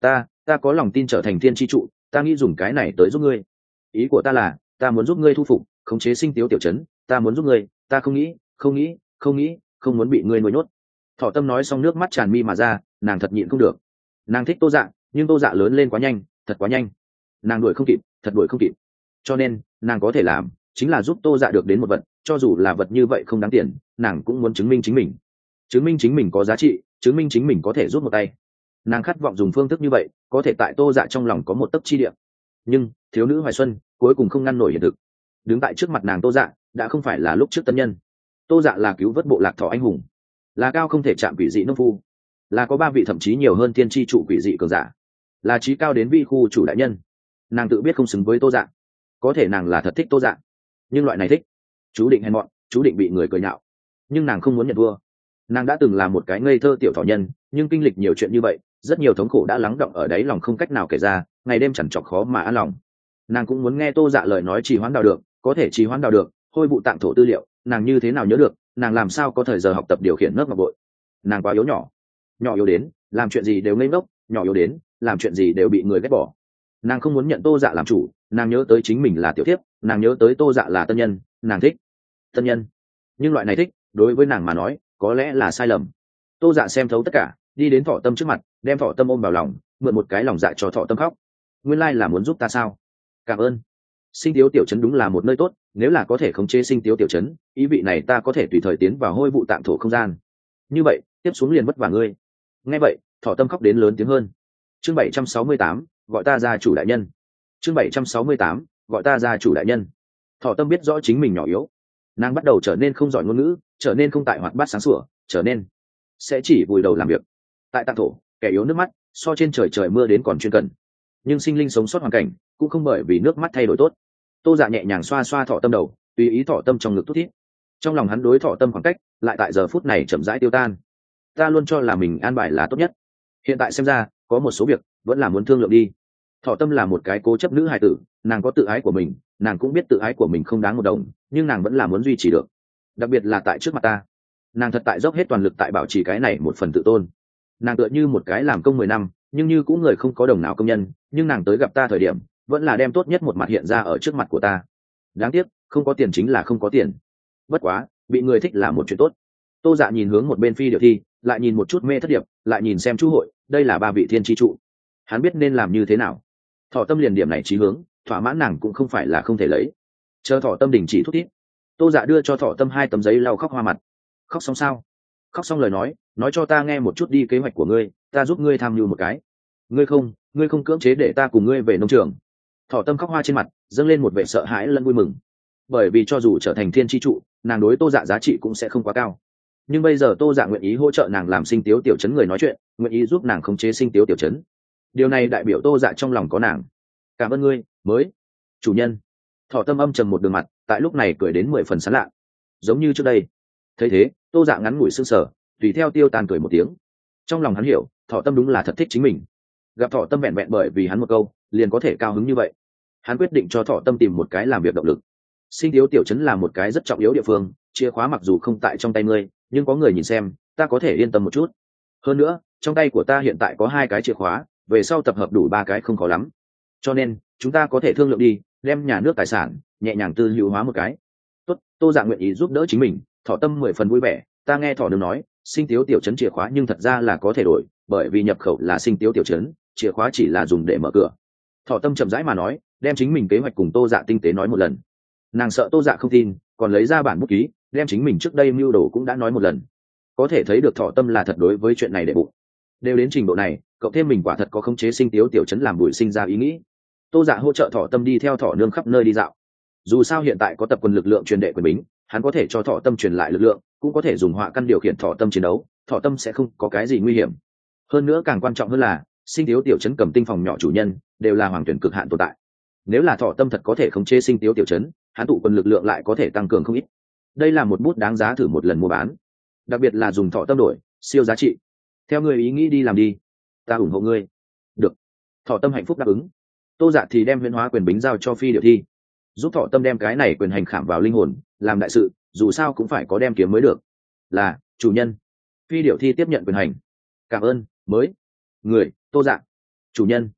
ta có lòng tin trở thành thiên tri trụ, ta nghĩ dùng cái này tới giúp ngươi. Ý của ta là ta muốn giúp ngươi thu phục khống chế Sinh Tiếu tiểu trấn, ta muốn giúp ngươi, ta không nghĩ không nghĩ không nghĩ không muốn bị ngươi nuôi nhốt. Thọ Tâm nói xong nước mắt tràn mi mà ra, nàng thật nhịn không được. Nàng thích Tô Dạ, nhưng Tô Dạ lớn lên quá nhanh, thật quá nhanh, nàng đuổi không kịp, thật đuổi không kịp. Cho nên nàng có thể làm chính là giúp Tô Dạ được đến một vật, cho dù là vật như vậy không đáng tiền, nàng cũng muốn chứng minh chính mình, chứng minh chính mình có giá trị, chứng minh chính mình có thể rút một tay. Nàng khát vọng dùng phương thức như vậy có thể tại Tô Dạ trong lòng có một tấc chi địa. Nhưng thiếu nữ hoài xuân cuối cùng không ngăn nổi hiện thực. Đứng tại trước mặt nàng Tô Dạ đã không phải là lúc trước tân nhân. Tô Dạ là cứu vớt bộ lạc thỏ anh hùng, là cao không thể chạm quỷ dị nông phu, là có ba vị thậm chí nhiều hơn thiên tri trụ quỷ dị cường giả, là trí cao đến vi khu chủ đại nhân. Nàng tự biết không xứng với Tô Dạ, có thể nàng là thật thích Tô Dạ, nhưng loại này thích chú định hèn mọn, chú định bị người cười nhạo. Nhưng nàng không muốn nhận thua. Nàng đã từng là một cái ngây thơ tiểu thỏ nhân, nhưng kinh lịch nhiều chuyện như vậy, rất nhiều thống khổ đã lắng đọng ở đáy lòng không cách nào kể ra, ngày đêm chằn trọc khó mà an lòng. Nàng cũng muốn nghe Tô Dạ lời nói trì hoãn đào được, có thể trì hoãn đào được hôi vụ tạng thổ tư liệu, nàng như thế nào nhớ được, nàng làm sao có thời giờ học tập điều khiển nước ngọc bội. Nàng quá yếu nhỏ, nhỏ yếu đến làm chuyện gì đều ngây ngốc, nhỏ yếu đến làm chuyện gì đều bị người ghét bỏ. Nàng không muốn nhận Tô Dạ làm chủ, nàng nhớ tới chính mình là tiểu thiếp, nàng nhớ tới Tô Dạ là tân nhân, nàng thích tân nhân. Nhưng loại này thích đối với nàng mà nói có lẽ là sai lầm. Tô Dạ xem thấu tất cả, đi đến Thọ Tâm trước mặt, đem Thọ Tâm ôm vào lòng, mượn một cái lòng dạ cho Thọ Tâm khóc. Nguyên lai là muốn giúp ta sao? Cảm ơn. Sinh Tiếu tiểu trấn đúng là một nơi tốt, nếu là có thể khống chế Sinh Tiếu tiểu trấn, ý vị này ta có thể tùy thời tiến vào hôi vụ tạm thổ không gian. Như vậy tiếp xuống liền vất vả ngươi. Nghe vậy Thọ Tâm khóc đến lớn tiếng hơn. Chương bảy trăm sáu mươi tám, gọi ta ra chủ đại nhân. Chương bảy trăm sáu mươi tám, gọi ta ra chủ đại nhân. Thọ Tâm biết rõ chính mình nhỏ yếu, nàng bắt đầu trở nên không giỏi ngôn ngữ, trở nên không tại hoạt bát sáng sủa, trở nên sẽ chỉ vùi đầu làm việc. Tại tạng thổ, kẻ yếu nước mắt so trên trời trời mưa đến còn chuyên cần, nhưng sinh linh sống sót hoàn cảnh cũng không bởi vì nước mắt thay đổi tốt. Tô Dạ nhẹ nhàng xoa xoa Thọ Tâm đầu, tùy ý Thọ Tâm trong ngực thút thít. Trong lòng hắn đối Thọ Tâm khoảng cách lại tại giờ phút này chậm rãi tiêu tan. Ta luôn cho là mình an bài là tốt nhất, hiện tại xem ra có một số việc vẫn là muốn thương lượng đi. Thọ Tâm là một cái cố chấp nữ hài tử, nàng có tự ái của mình, nàng cũng biết tự ái của mình không đáng một đồng, nhưng nàng vẫn là muốn duy trì được, đặc biệt là tại trước mặt ta. Nàng thật tại dốc hết toàn lực tại bảo trì cái này một phần tự tôn. Nàng tựa như một cái làm công mười năm nhưng như cũng người không có đồng nào công nhân, nhưng nàng tới gặp ta thời điểm vẫn là đem tốt nhất một mặt hiện ra ở trước mặt của ta. Đáng tiếc không có tiền chính là không có tiền, bất quá bị người thích là một chuyện tốt. Tô Dạ nhìn hướng một bên Phi Điệu Thi, lại nhìn một chút Mê Thất Điệp, lại nhìn xem Chu Hội, đây là ba vị thiên tri trụ, hắn biết nên làm như thế nào. Thọ Tâm liền điểm này chí hướng, thỏa mãn nàng cũng không phải là không thể lấy. Chờ Thọ Tâm đình chỉ thút thít, Tô Dạ đưa cho Thọ Tâm hai tấm giấy lau khóc hoa mặt. Khóc xong sao? Khóc xong lời nói nói cho ta nghe một chút đi, kế hoạch của ngươi ta giúp ngươi tham mưu một cái. Ngươi không ngươi không cưỡng chế để ta cùng ngươi về nông trường. Thọ Tâm khóc hoa trên mặt dâng lên một vẻ sợ hãi lẫn vui mừng, bởi vì cho dù trở thành thiên tri trụ, nàng đối Tô Dạ giá trị cũng sẽ không quá cao. Nhưng bây giờ Tô Dạ nguyện ý hỗ trợ nàng làm Sinh Tiếu tiểu trấn người nói chuyện, nguyện ý giúp nàng khống chế Sinh Tiếu tiểu trấn, điều này đại biểu Tô Dạ trong lòng có nàng. Cảm ơn ngươi mới chủ nhân. Thọ Tâm âm trầm một đường mặt, tại lúc này cười đến mười phần sán lạ, giống như trước đây. Thấy thế Tô Dạ ngắn ngủi sương sờ, tùy theo tiêu tan cười một tiếng. Trong lòng hắn hiểu Thọ Tâm đúng là thật thích chính mình, gặp Thọ Tâm vẹn vẹn bởi vì hắn một câu liền có thể cao hứng như vậy. Hắn quyết định cho Thọ Tâm tìm một cái làm việc động lực. Sinh Tiếu tiểu trấn là một cái rất trọng yếu địa phương, chìa khóa mặc dù không tại trong tay ngươi, nhưng có người nhìn xem ta có thể yên tâm một chút. Hơn nữa trong tay của ta hiện tại có hai cái chìa khóa, về sau tập hợp đủ ba cái không khó lắm, cho nên chúng ta có thể thương lượng đi, đem nhà nước tài sản nhẹ nhàng tư hữu hóa một cái. Tốt, Tô Dạ nguyện ý giúp đỡ chính mình. Thọ Tâm mười phần vui vẻ. Ta nghe Thọ Nương nói Sinh Tiếu tiểu trấn chìa khóa nhưng thật ra là có thể đổi, bởi vì nhập khẩu là Sinh Tiếu tiểu trấn, chìa khóa chỉ là dùng để mở cửa. Thọ Tâm chậm rãi mà nói, đem chính mình kế hoạch cùng Tô Dạ tinh tế nói một lần. Nàng sợ Tô Dạ không tin, còn lấy ra bản bút ký, đem chính mình trước đây mưu đồ cũng đã nói một lần. Có thể thấy được Thọ Tâm là thật đối với chuyện này để bụng. Đều đến trình độ này, cộng thêm mình quả thật có khống chế Sinh Tiếu tiểu trấn làm bùi sinh ra ý nghĩ. Tô Dạ hỗ trợ Thọ Tâm đi theo Thọ Nương khắp nơi đi dạo. Dù sao hiện tại có tập quần lực lượng truyền đệ quyền bính, hắn có thể cho Thọ Tâm truyền lại lực lượng, cũng có thể dùng họa căn điều khiển Thọ Tâm chiến đấu, Thọ Tâm sẽ không có cái gì nguy hiểm. Hơn nữa càng quan trọng hơn là Sinh Tiếu tiểu trấn cầm tinh phòng nhỏ chủ nhân đều là hoàng tuyển cực hạn tồn tại. Nếu là Thọ Tâm thật có thể khống chế Sinh Tiếu tiểu trấn, hắn tụ quân lực lượng lại có thể tăng cường không ít. Đây là một bút đáng giá thử một lần mua bán, đặc biệt là dùng Thọ Tâm đổi, siêu giá trị. Theo người ý nghĩ đi làm đi, ta ủng hộ ngươi. Được. Thọ Tâm hạnh phúc đáp ứng. Tô Dạ thì đem huyễn hóa quyền bính giao cho Phi Điệu Thi, giúp Thọ Tâm đem cái này quyền hành khảm vào linh hồn, làm đại sự dù sao cũng phải có đem kiếm mới được. Là chủ nhân. Phi Điệu Thi tiếp nhận quyền hành. Cảm ơn mới người Tô Dạ. Chủ nhân.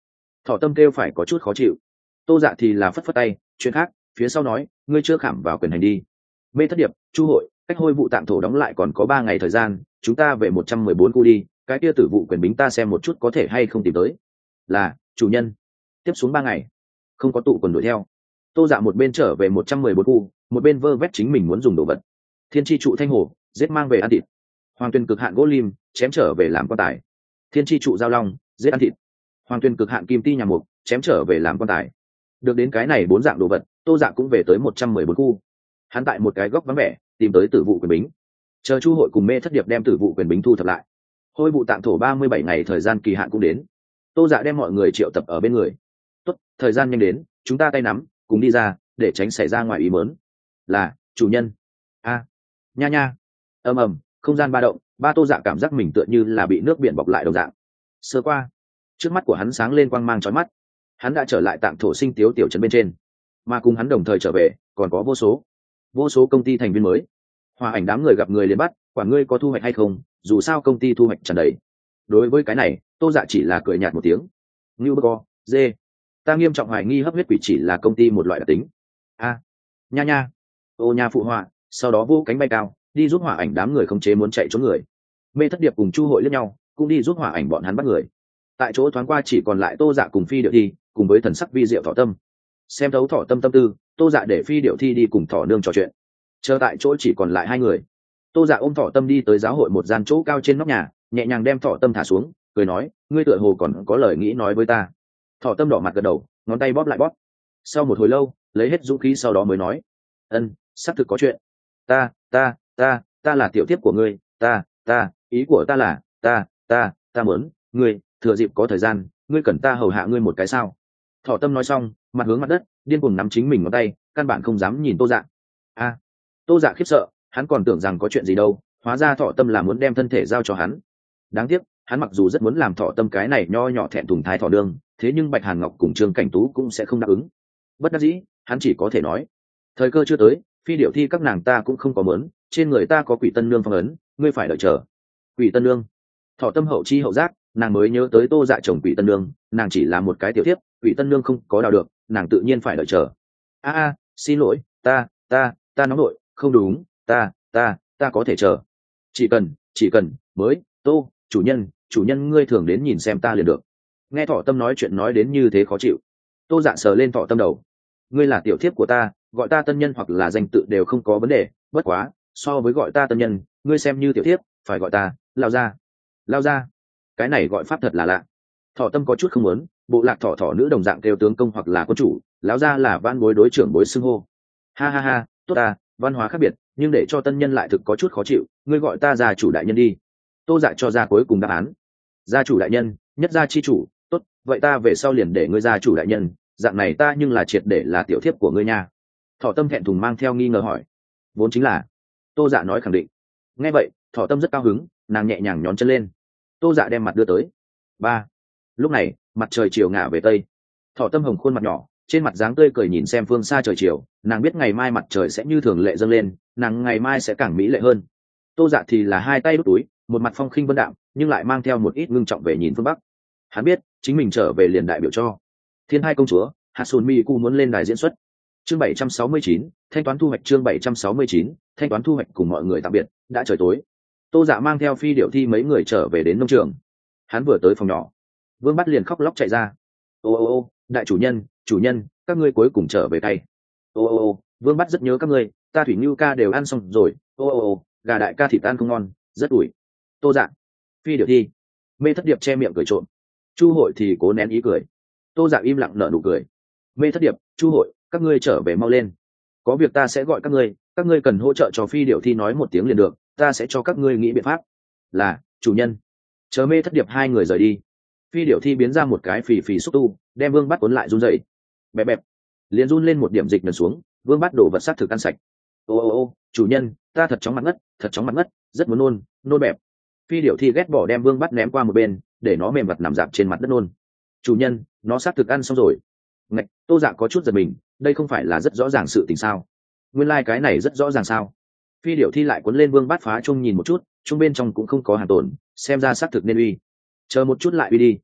Thọ tâm kêu phải có chút khó chịu. Tô Dạ thì là phất phất tay, chuyện khác, phía sau nói, ngươi chưa khảm vào quyền hành đi. Mê Thất Điệp, Chu Hội, cách Hôi Vụ Tạm Thổ đóng lại còn có ba ngày thời gian, chúng ta về một trăm mười bốn khu đi, cái kia tử vụ quyền bính ta xem một chút có thể hay không tìm tới. Là, chủ nhân. Tiếp xuống ba ngày, không có tụ quần đuổi theo. Tô Dạ một bên trở về một trăm mười bốn khu, một bên vơ vét chính mình muốn dùng đồ vật. Thiên Chi trụ thanh hổ, giết mang về ăn thịt. Hoàng Tuyên cực hạn gỗ lim, chém trở về làm quan tài. Thiên Chi trụ giao long, giết ăn thịt. Hoàng Tuyên cực hạn kim ti nhà mục, chém trở về làm quan tài. Được đến cái này bốn dạng đồ vật, Tô Dạ cũng về tới một trăm mười bốn khu. Hắn tại một cái góc vắng vẻ tìm tới tử vụ quyền bính, chờ Chu Hội cùng Mê Thất Điệp đem tử vụ quyền bính thu thập lại. Hôi vụ tạm thổ ba mươi bảy ngày thời gian kỳ hạn cũng đến. Tô Dạ đem mọi người triệu tập ở bên người. Tốt, thời gian nhanh đến, chúng ta tay nắm cùng đi ra, để tránh xảy ra ngoài ý muốn. Là, chủ nhân. A, nha nha. Ầm ầm, không gian ba động, ba Tô Dạ cảm giác mình tựa như là bị nước biển bọc lại đồng dạng. Sơ qua, trước mắt của hắn sáng lên quang mang chói mắt. Hắn đã trở lại tạm thổ sinh tiếu tiểu trấn bên trên, mà cùng hắn đồng thời trở về còn có vô số vô số công ty thành viên mới. Hòa ảnh đám người gặp người liền bắt, quản ngươi có thu hoạch hay không, dù sao công ty thu hoạch tràn đầy. Đối với cái này, Tô Dạ chỉ là cười nhạt một tiếng. Ngưu bơ co, dê. Ta nghiêm trọng hoài nghi hấp huyết quỷ chỉ là công ty một loại đặc tính. A, nha nha. Ô nha phụ họa, sau đó vô cánh bay cao, đi giúp hỏa ảnh đám người khống chế muốn chạy trốn người. Mê Thất Điệp cùng Chu Hội lẫn nhau, cũng đi giúp hỏa ảnh bọn hắn bắt người. Tại chỗ thoáng qua chỉ còn lại Tô Dạ cùng Phi Điệu Thi, cùng với thần sắc vi diệu Thỏ Tâm. Xem thấu Thỏ Tâm tâm tư, Tô Dạ để Phi Điệu Thi đi cùng Thỏ Nương trò chuyện. Chờ tại chỗ chỉ còn lại hai người. Tô Dạ ôm Thỏ Tâm đi tới giáo hội một gian chỗ cao trên nóc nhà, nhẹ nhàng đem Thỏ Tâm thả xuống, cười nói, ngươi tựa hồ còn có lời nghĩ nói với ta. Thỏ Tâm đỏ mặt gật đầu, ngón tay bóp lại bóp. Sau một hồi lâu, lấy hết dũng khí sau đó mới nói, ân, xác thực có chuyện. Ta, ta, ta, ta là tiểu thiếp của ngươi, ta, ta, ý của ta là, ta, ta, ta muốn, ngươi, thừa dịp có thời gian, ngươi cần ta hầu hạ ngươi một cái sao? Thỏ Tâm nói xong, mặt hướng mặt đất, điên cuồng nắm chính mình ngón tay, căn bản không dám nhìn Tô Dạ. A, Tô Dạ khiếp sợ, hắn còn tưởng rằng có chuyện gì đâu, hóa ra Thỏ Tâm là muốn đem thân thể giao cho hắn. Đáng tiếc, hắn mặc dù rất muốn làm Thỏ Tâm cái này nho nhỏ thẹn thùng thái thỏ đương, thế nhưng Bạch Hàn Ngọc cùng Trương Cảnh Tú cũng sẽ không đáp ứng. Bất đắc dĩ, hắn chỉ có thể nói, thời cơ chưa tới, Phi Điệu Thi các nàng ta cũng không có mớn, trên người ta có Quỷ Tân Nương phong ấn, ngươi phải đợi chờ. Quỷ Tân Nương? Thỏ Tâm hậu chi hậu giác, nàng mới nhớ tới Tô Dạ chồng Quỷ Tân Nương, nàng chỉ là một cái tiểu thiếp, Quỷ Tân Nương không có đào được, nàng tự nhiên phải đợi chờ. A a, xin lỗi, ta, ta, ta nóng nội, không đúng, ta, ta, ta có thể chờ. Chỉ cần, chỉ cần, mới, Tô, chủ nhân, chủ nhân ngươi thường đến nhìn xem ta liền được. Nghe Thỏ Tâm nói chuyện nói đến như thế khó chịu. Tô Dạ sờ lên Thỏ Tâm đầu. Ngươi là tiểu thiếp của ta, gọi ta tân nhân hoặc là danh tự đều không có vấn đề, bất quá, so với gọi ta tân nhân, ngươi xem như tiểu thiếp, phải gọi ta, lao ra. Lao ra. Cái này gọi pháp thật là lạ. Thỏ Tâm có chút không muốn, bộ lạc thỏ thỏ nữ đồng dạng kêu tướng công hoặc là quân chủ, lão ra là văn bối đối trưởng bối xưng hô. Ha ha ha, tốt ta, văn hóa khác biệt, nhưng để cho tân nhân lại thực có chút khó chịu, ngươi gọi ta gia chủ đại nhân đi. Tô Dạ cho ra cuối cùng đáp án. Gia chủ đại nhân, nhất gia chi chủ, tốt, vậy ta về sau liền để ngươi gia chủ đại nhân, dạng này ta nhưng là triệt để là tiểu thiếp của ngươi nha. Thỏ Tâm thẹn thùng mang theo nghi ngờ hỏi. Vốn chính là. Tô Dạ nói khẳng định. Nghe vậy, Thỏ Tâm rất cao hứng, nàng nhẹ nhàng nhón chân lên. Tô Dạ đem mặt đưa tới. Ba. Lúc này, mặt trời chiều ngả về tây. Thỏ Tâm hồng khuôn mặt nhỏ, trên mặt dáng tươi cười nhìn xem phương xa trời chiều, nàng biết ngày mai mặt trời sẽ như thường lệ dâng lên, nàng ngày mai sẽ càng mỹ lệ hơn. Tô Dạ thì là hai tay đút túi, một mặt phong khinh vân đạm, nhưng lại mang theo một ít ngưng trọng về nhìn phương bắc. Hắn biết, chính mình trở về liền đại biểu cho Thiên Hai công chúa, Hatsune Miku muốn lên đài diễn xuất. Chương bảy trăm sáu mươi chín, thanh toán thu hoạch. Chương bảy trăm sáu mươi chín, thanh toán thu hoạch. Cùng mọi người tạm biệt, đã trời tối. Tô Dạ mang theo Phi Điệu Thi mấy người trở về đến nông trường. Hắn vừa tới phòng nhỏ, Vương Bắt liền khóc lóc chạy ra. Ô ô ô, đại chủ nhân, chủ nhân, các ngươi cuối cùng trở về tay. Ô ô ô, Vương Bắt rất nhớ các ngươi, ta thủy ngưu ca đều ăn xong rồi. Ô ô ô, gà đại ca thịt ăn không ngon, rất ủi. Tô Dạ, Phi Điệu Thi, Mê Thất Điệp che miệng cười trộm. Chu Hội thì cố nén ý cười. Tô Dạ im lặng nở nụ cười. Mê Thất Điệp, Chu Hội, các ngươi trở về mau lên, có việc ta sẽ gọi các ngươi, các ngươi cần hỗ trợ cho Phi Điệu Thi nói một tiếng liền được, ta sẽ cho các ngươi nghĩ biện pháp. Là, chủ nhân. Chờ Mê Thất Điệp hai người rời đi, Phi Điệu Thi biến ra một cái phì phì xúc tu, đem Vương Bắt cuốn lại run rẩy. Bẹp bẹp, liền run lên một điểm dịch nần xuống, Vương Bắt đổ vật sát thực ăn sạch. Ô ô ô, chủ nhân, ta thật chóng mặt ngất, thật chóng mặt ngất, rất muốn nôn, nôn bẹp. Phi Điệu Thi ghét bỏ đem Vương Bắt ném qua một bên, để nó mềm vật nằm dạp trên mặt đất nôn. Chủ nhân, nó sát thực ăn xong rồi. Ngạch, Tô Dạ có chút giật mình, đây không phải là rất rõ ràng sự tình sao? Nguyên lai like cái này rất rõ ràng sao? Phi Điệu Thi lại cuốn lên Vương Bát phá chung nhìn một chút, chung bên trong cũng không có hàn tổn, xem ra xác thực nên uy. Chờ một chút lại uy đi.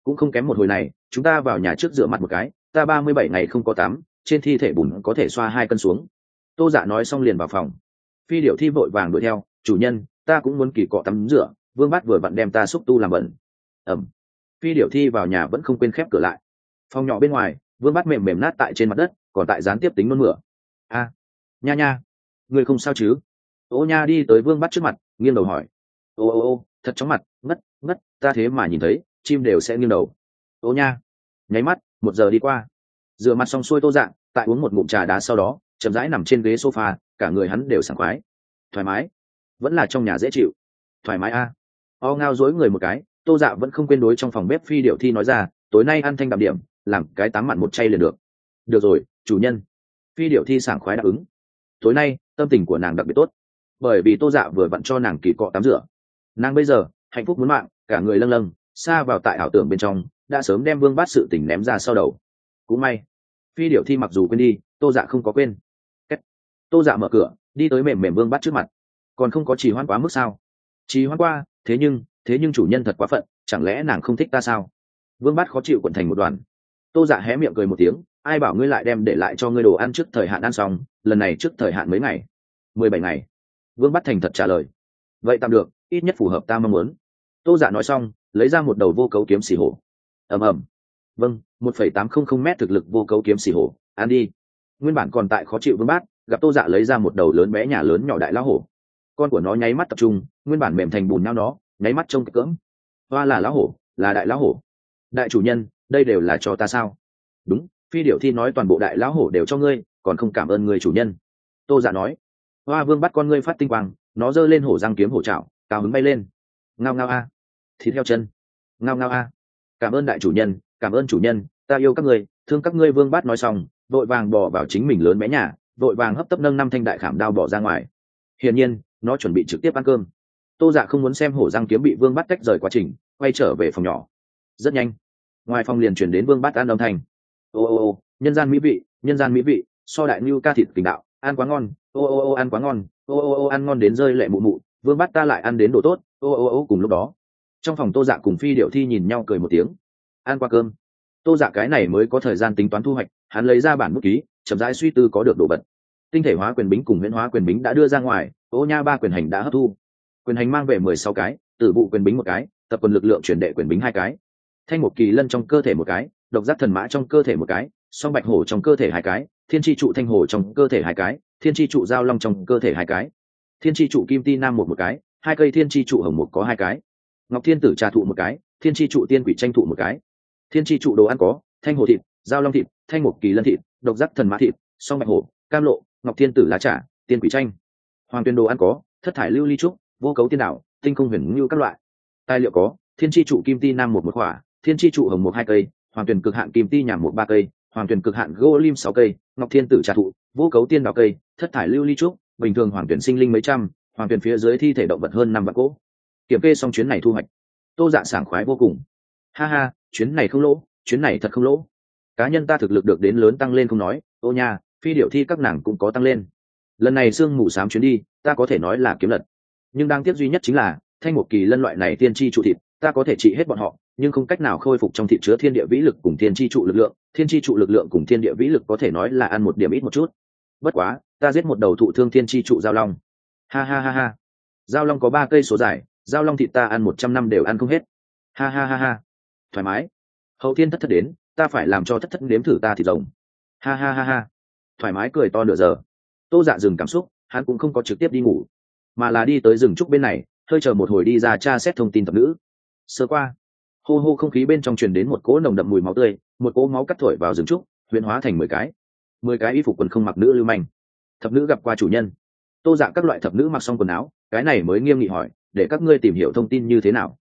cũng không kém một hồi này, chúng ta vào nhà trước rửa mặt một cái, ta ba mươi bảy ngày không có tắm, trên thi thể bùn có thể xoa hai cân xuống. Tô Dạ nói xong liền vào phòng. Phi Điểu Thi vội vàng đuổi theo, chủ nhân, ta cũng muốn kỳ cọ tắm rửa, Vương Bát vừa vặn đem ta xúc tu làm bẩn. Ẩm. Phi Điểu Thi vào nhà vẫn không quên khép cửa lại. Phòng nhỏ bên ngoài, Vương Bát mềm mềm nát tại trên mặt đất, còn tại gián tiếp tính nôn mửa. A, nha nha, người không sao chứ? Ô nha đi tới Vương Bát trước mặt, nghiêng đầu hỏi. Ô ô ô, thật chóng mặt, ngất ngất, ta thế mà nhìn thấy chim đều sẽ nghiêng đầu. Ô nha. Nháy mắt một giờ đi qua. Rửa mặt xong xuôi Tô Dạ tại uống một ngụm trà đá sau đó chậm rãi nằm trên ghế sofa, cả người hắn đều sảng khoái, thoải mái, vẫn là trong nhà dễ chịu. Thoải mái a. O ngao dối người một cái, Tô Dạ vẫn không quên đối trong phòng bếp Phi Điểu Thi nói ra, tối nay ăn thanh đạm điểm, làm cái tám mặn một chay liền được. Được rồi chủ nhân. Phi Điểu Thi sảng khoái đáp ứng. Tối nay tâm tình của nàng đặc biệt tốt, bởi vì Tô Dạ vừa vặn cho nàng kỳ cọ tắm rửa. Nàng bây giờ hạnh phúc muốn mạng, cả người lâng lâng xa vào tại ảo tưởng bên trong, đã sớm đem Vương Bát sự tình ném ra sau đầu. Cũng may Phi Điểu Thi mặc dù quên đi, Tô Dạ không có quên. Kết. Tô Dạ mở cửa đi tới mềm mềm Vương Bát trước mặt. Còn không có trì hoãn quá mức sao? Trì hoãn qua, thế nhưng thế nhưng chủ nhân thật quá phận, chẳng lẽ nàng không thích ta sao? Vương Bát khó chịu quẩn thành một đoàn. Tô Dạ hé miệng cười một tiếng, ai bảo ngươi lại đem để lại cho ngươi đồ ăn trước thời hạn ăn xong, lần này trước thời hạn mấy ngày? Mười bảy ngày. Vương Bát thành thật trả lời. Vậy tạm được, ít nhất phù hợp ta mong muốn. Tô Dạ nói xong lấy ra một đầu vô cấu kiếm xỉ hổ. Ầm ầm. Vâng, một phẩy tám không không mét thực lực vô cấu kiếm xỉ hổ, ăn đi. Nguyên bản còn tại khó chịu Vương Bát gặp Tô Dạ lấy ra một đầu lớn bé nhà lớn nhỏ đại lão hổ. Con của nó nháy mắt tập trung, nguyên bản mềm thành bùn nhau nó nháy mắt trông cỡm. Hoa là lão hổ, là đại lão hổ. Đại chủ nhân, đây đều là cho ta sao? Đúng, Phi Điểu Thi nói toàn bộ đại lão hổ đều cho ngươi, còn không cảm ơn người chủ nhân. Tô Dạ nói. Hoa Vương bắt con ngươi phát tinh quang, nó giơ lên hổ răng kiếm hổ trảo, cao hứng bay lên. Ngao ngao a. Thịt theo chân. Ngao ngao a. Cảm ơn đại chủ nhân, cảm ơn chủ nhân, ta yêu các ngươi, thương các ngươi. Vương Bát nói xong vội vàng bỏ vào chính mình lớn bé nhà, vội vàng hấp tấp nâng năm thanh đại khảm đao bỏ ra ngoài. Hiển nhiên nó chuẩn bị trực tiếp ăn cơm. Tô Dạ không muốn xem hổ răng kiếm bị Vương Bát tách rời quá trình, quay trở về phòng nhỏ. Rất nhanh ngoài phòng liền chuyển đến Vương Bát ăn âm thanh. Ô ô ô, nhân gian mỹ vị, nhân gian mỹ vị, so đại ngưu ca thịt kình đạo, ăn quá ngon. Ô ô ô, ăn quá ngon. Ô ô ô, ăn ngon đến rơi lệ mụ mụ. Vương Bát ta lại ăn đến đồ tốt. Ô ô ô. Cùng lúc đó trong phòng Tô Dạ cùng Phi Điểu Thi nhìn nhau cười một tiếng. Ăn qua cơm, Tô Dạ cái này mới có thời gian tính toán thu hoạch. Hắn lấy ra bản bút ký chậm rãi suy tư có được đồ vật. Tinh thể hóa quyền bính cùng huyễn hóa quyền bính đã đưa ra ngoài, Ô nha ba quyền hành đã hấp thu. Quyền hành mang về mười sáu cái, tử vụ quyền bính một cái, tập quần lực lượng chuyển đệ quyền bính hai cái, thanh một kỳ lân trong cơ thể một cái, độc giác thần mã trong cơ thể một cái, song bạch hổ trong cơ thể hai cái, thiên tri trụ thanh hổ trong cơ thể hai cái, thiên tri trụ giao long trong cơ thể hai cái, thiên tri trụ kim ti nam một một cái, hai cây thiên tri trụ hồng một có hai cái, ngọc thiên tử trà thụ một cái, thiên tri trụ tiên quỷ tranh thụ một cái, thiên tri trụ đồ ăn có thanh hổ thịt, giao long thịt, thanh một kỳ lân thịt, độc giác thần mã thịt, song bạch hổ, cam lộ, ngọc thiên tử lá trà, tiên quỷ tranh. Hoàng tuyên đồ ăn có thất thải lưu ly trúc, vô cấu tiên đạo, tinh không huyền ngưu các loại. Tài liệu có thiên tri trụ kim ti nam một một quả, thiên tri trụ hồng một hai cây, hoàng tuyển cực hạn kim ti nhảm một ba cây, hoàng tuyển cực hạn gỗ lim sáu cây, ngọc thiên tử trà thụ, vô cấu tiên đào cây, thất thải lưu ly trúc, bình thường hoàng tuyển sinh linh mấy trăm, hoàng tuyển phía dưới thi thể động vật hơn năm vạn cỗ. Kiểm kê xong chuyến này thu hoạch, Tô Dạ sảng khoái vô cùng. Ha ha, chuyến này không lỗ, chuyến này thật không lỗ. Cá nhân ta thực lực được đến lớn tăng lên không nói, Ô nha, Phi Điểu Thi các nàng cũng có tăng lên. Lần này sương mù xám chuyến đi, ta có thể nói là kiếm lật. Nhưng đáng tiếc duy nhất chính là thanh một kỳ lân loại này tiên tri trụ thịt, ta có thể trị hết bọn họ, nhưng không cách nào khôi phục trong thịt chứa thiên địa vĩ lực cùng thiên tri trụ lực lượng. Thiên tri trụ lực lượng cùng thiên địa vĩ lực có thể nói là ăn một điểm ít một chút. Bất quá ta giết một đầu thụ thương thiên tri trụ giao long. Ha ha ha ha. Giao long có ba cây số dài, giao long thịt ta ăn một trăm năm đều ăn không hết. Ha ha ha ha. Thoải mái. Hậu thiên thất thất đến, ta phải làm cho thất thất nếm thử ta thịt rồng. Ha ha ha ha. Thoải mái cười to nửa giờ. Tô Dạ dừng cảm xúc, hắn cũng không có trực tiếp đi ngủ, mà là đi tới rừng trúc bên này, hơi chờ một hồi đi ra tra xét thông tin thập nữ. Sơ qua hô hô, không khí bên trong truyền đến một cỗ nồng đậm mùi máu tươi, một cỗ máu cắt thổi vào rừng trúc, huyễn hóa thành mười cái mười cái y phục quần không mặc nữ lưu manh. Thập nữ gặp qua chủ nhân. Tô Dạ các loại thập nữ mặc xong quần áo, cái này mới nghiêm nghị hỏi, để các ngươi tìm hiểu thông tin như thế nào.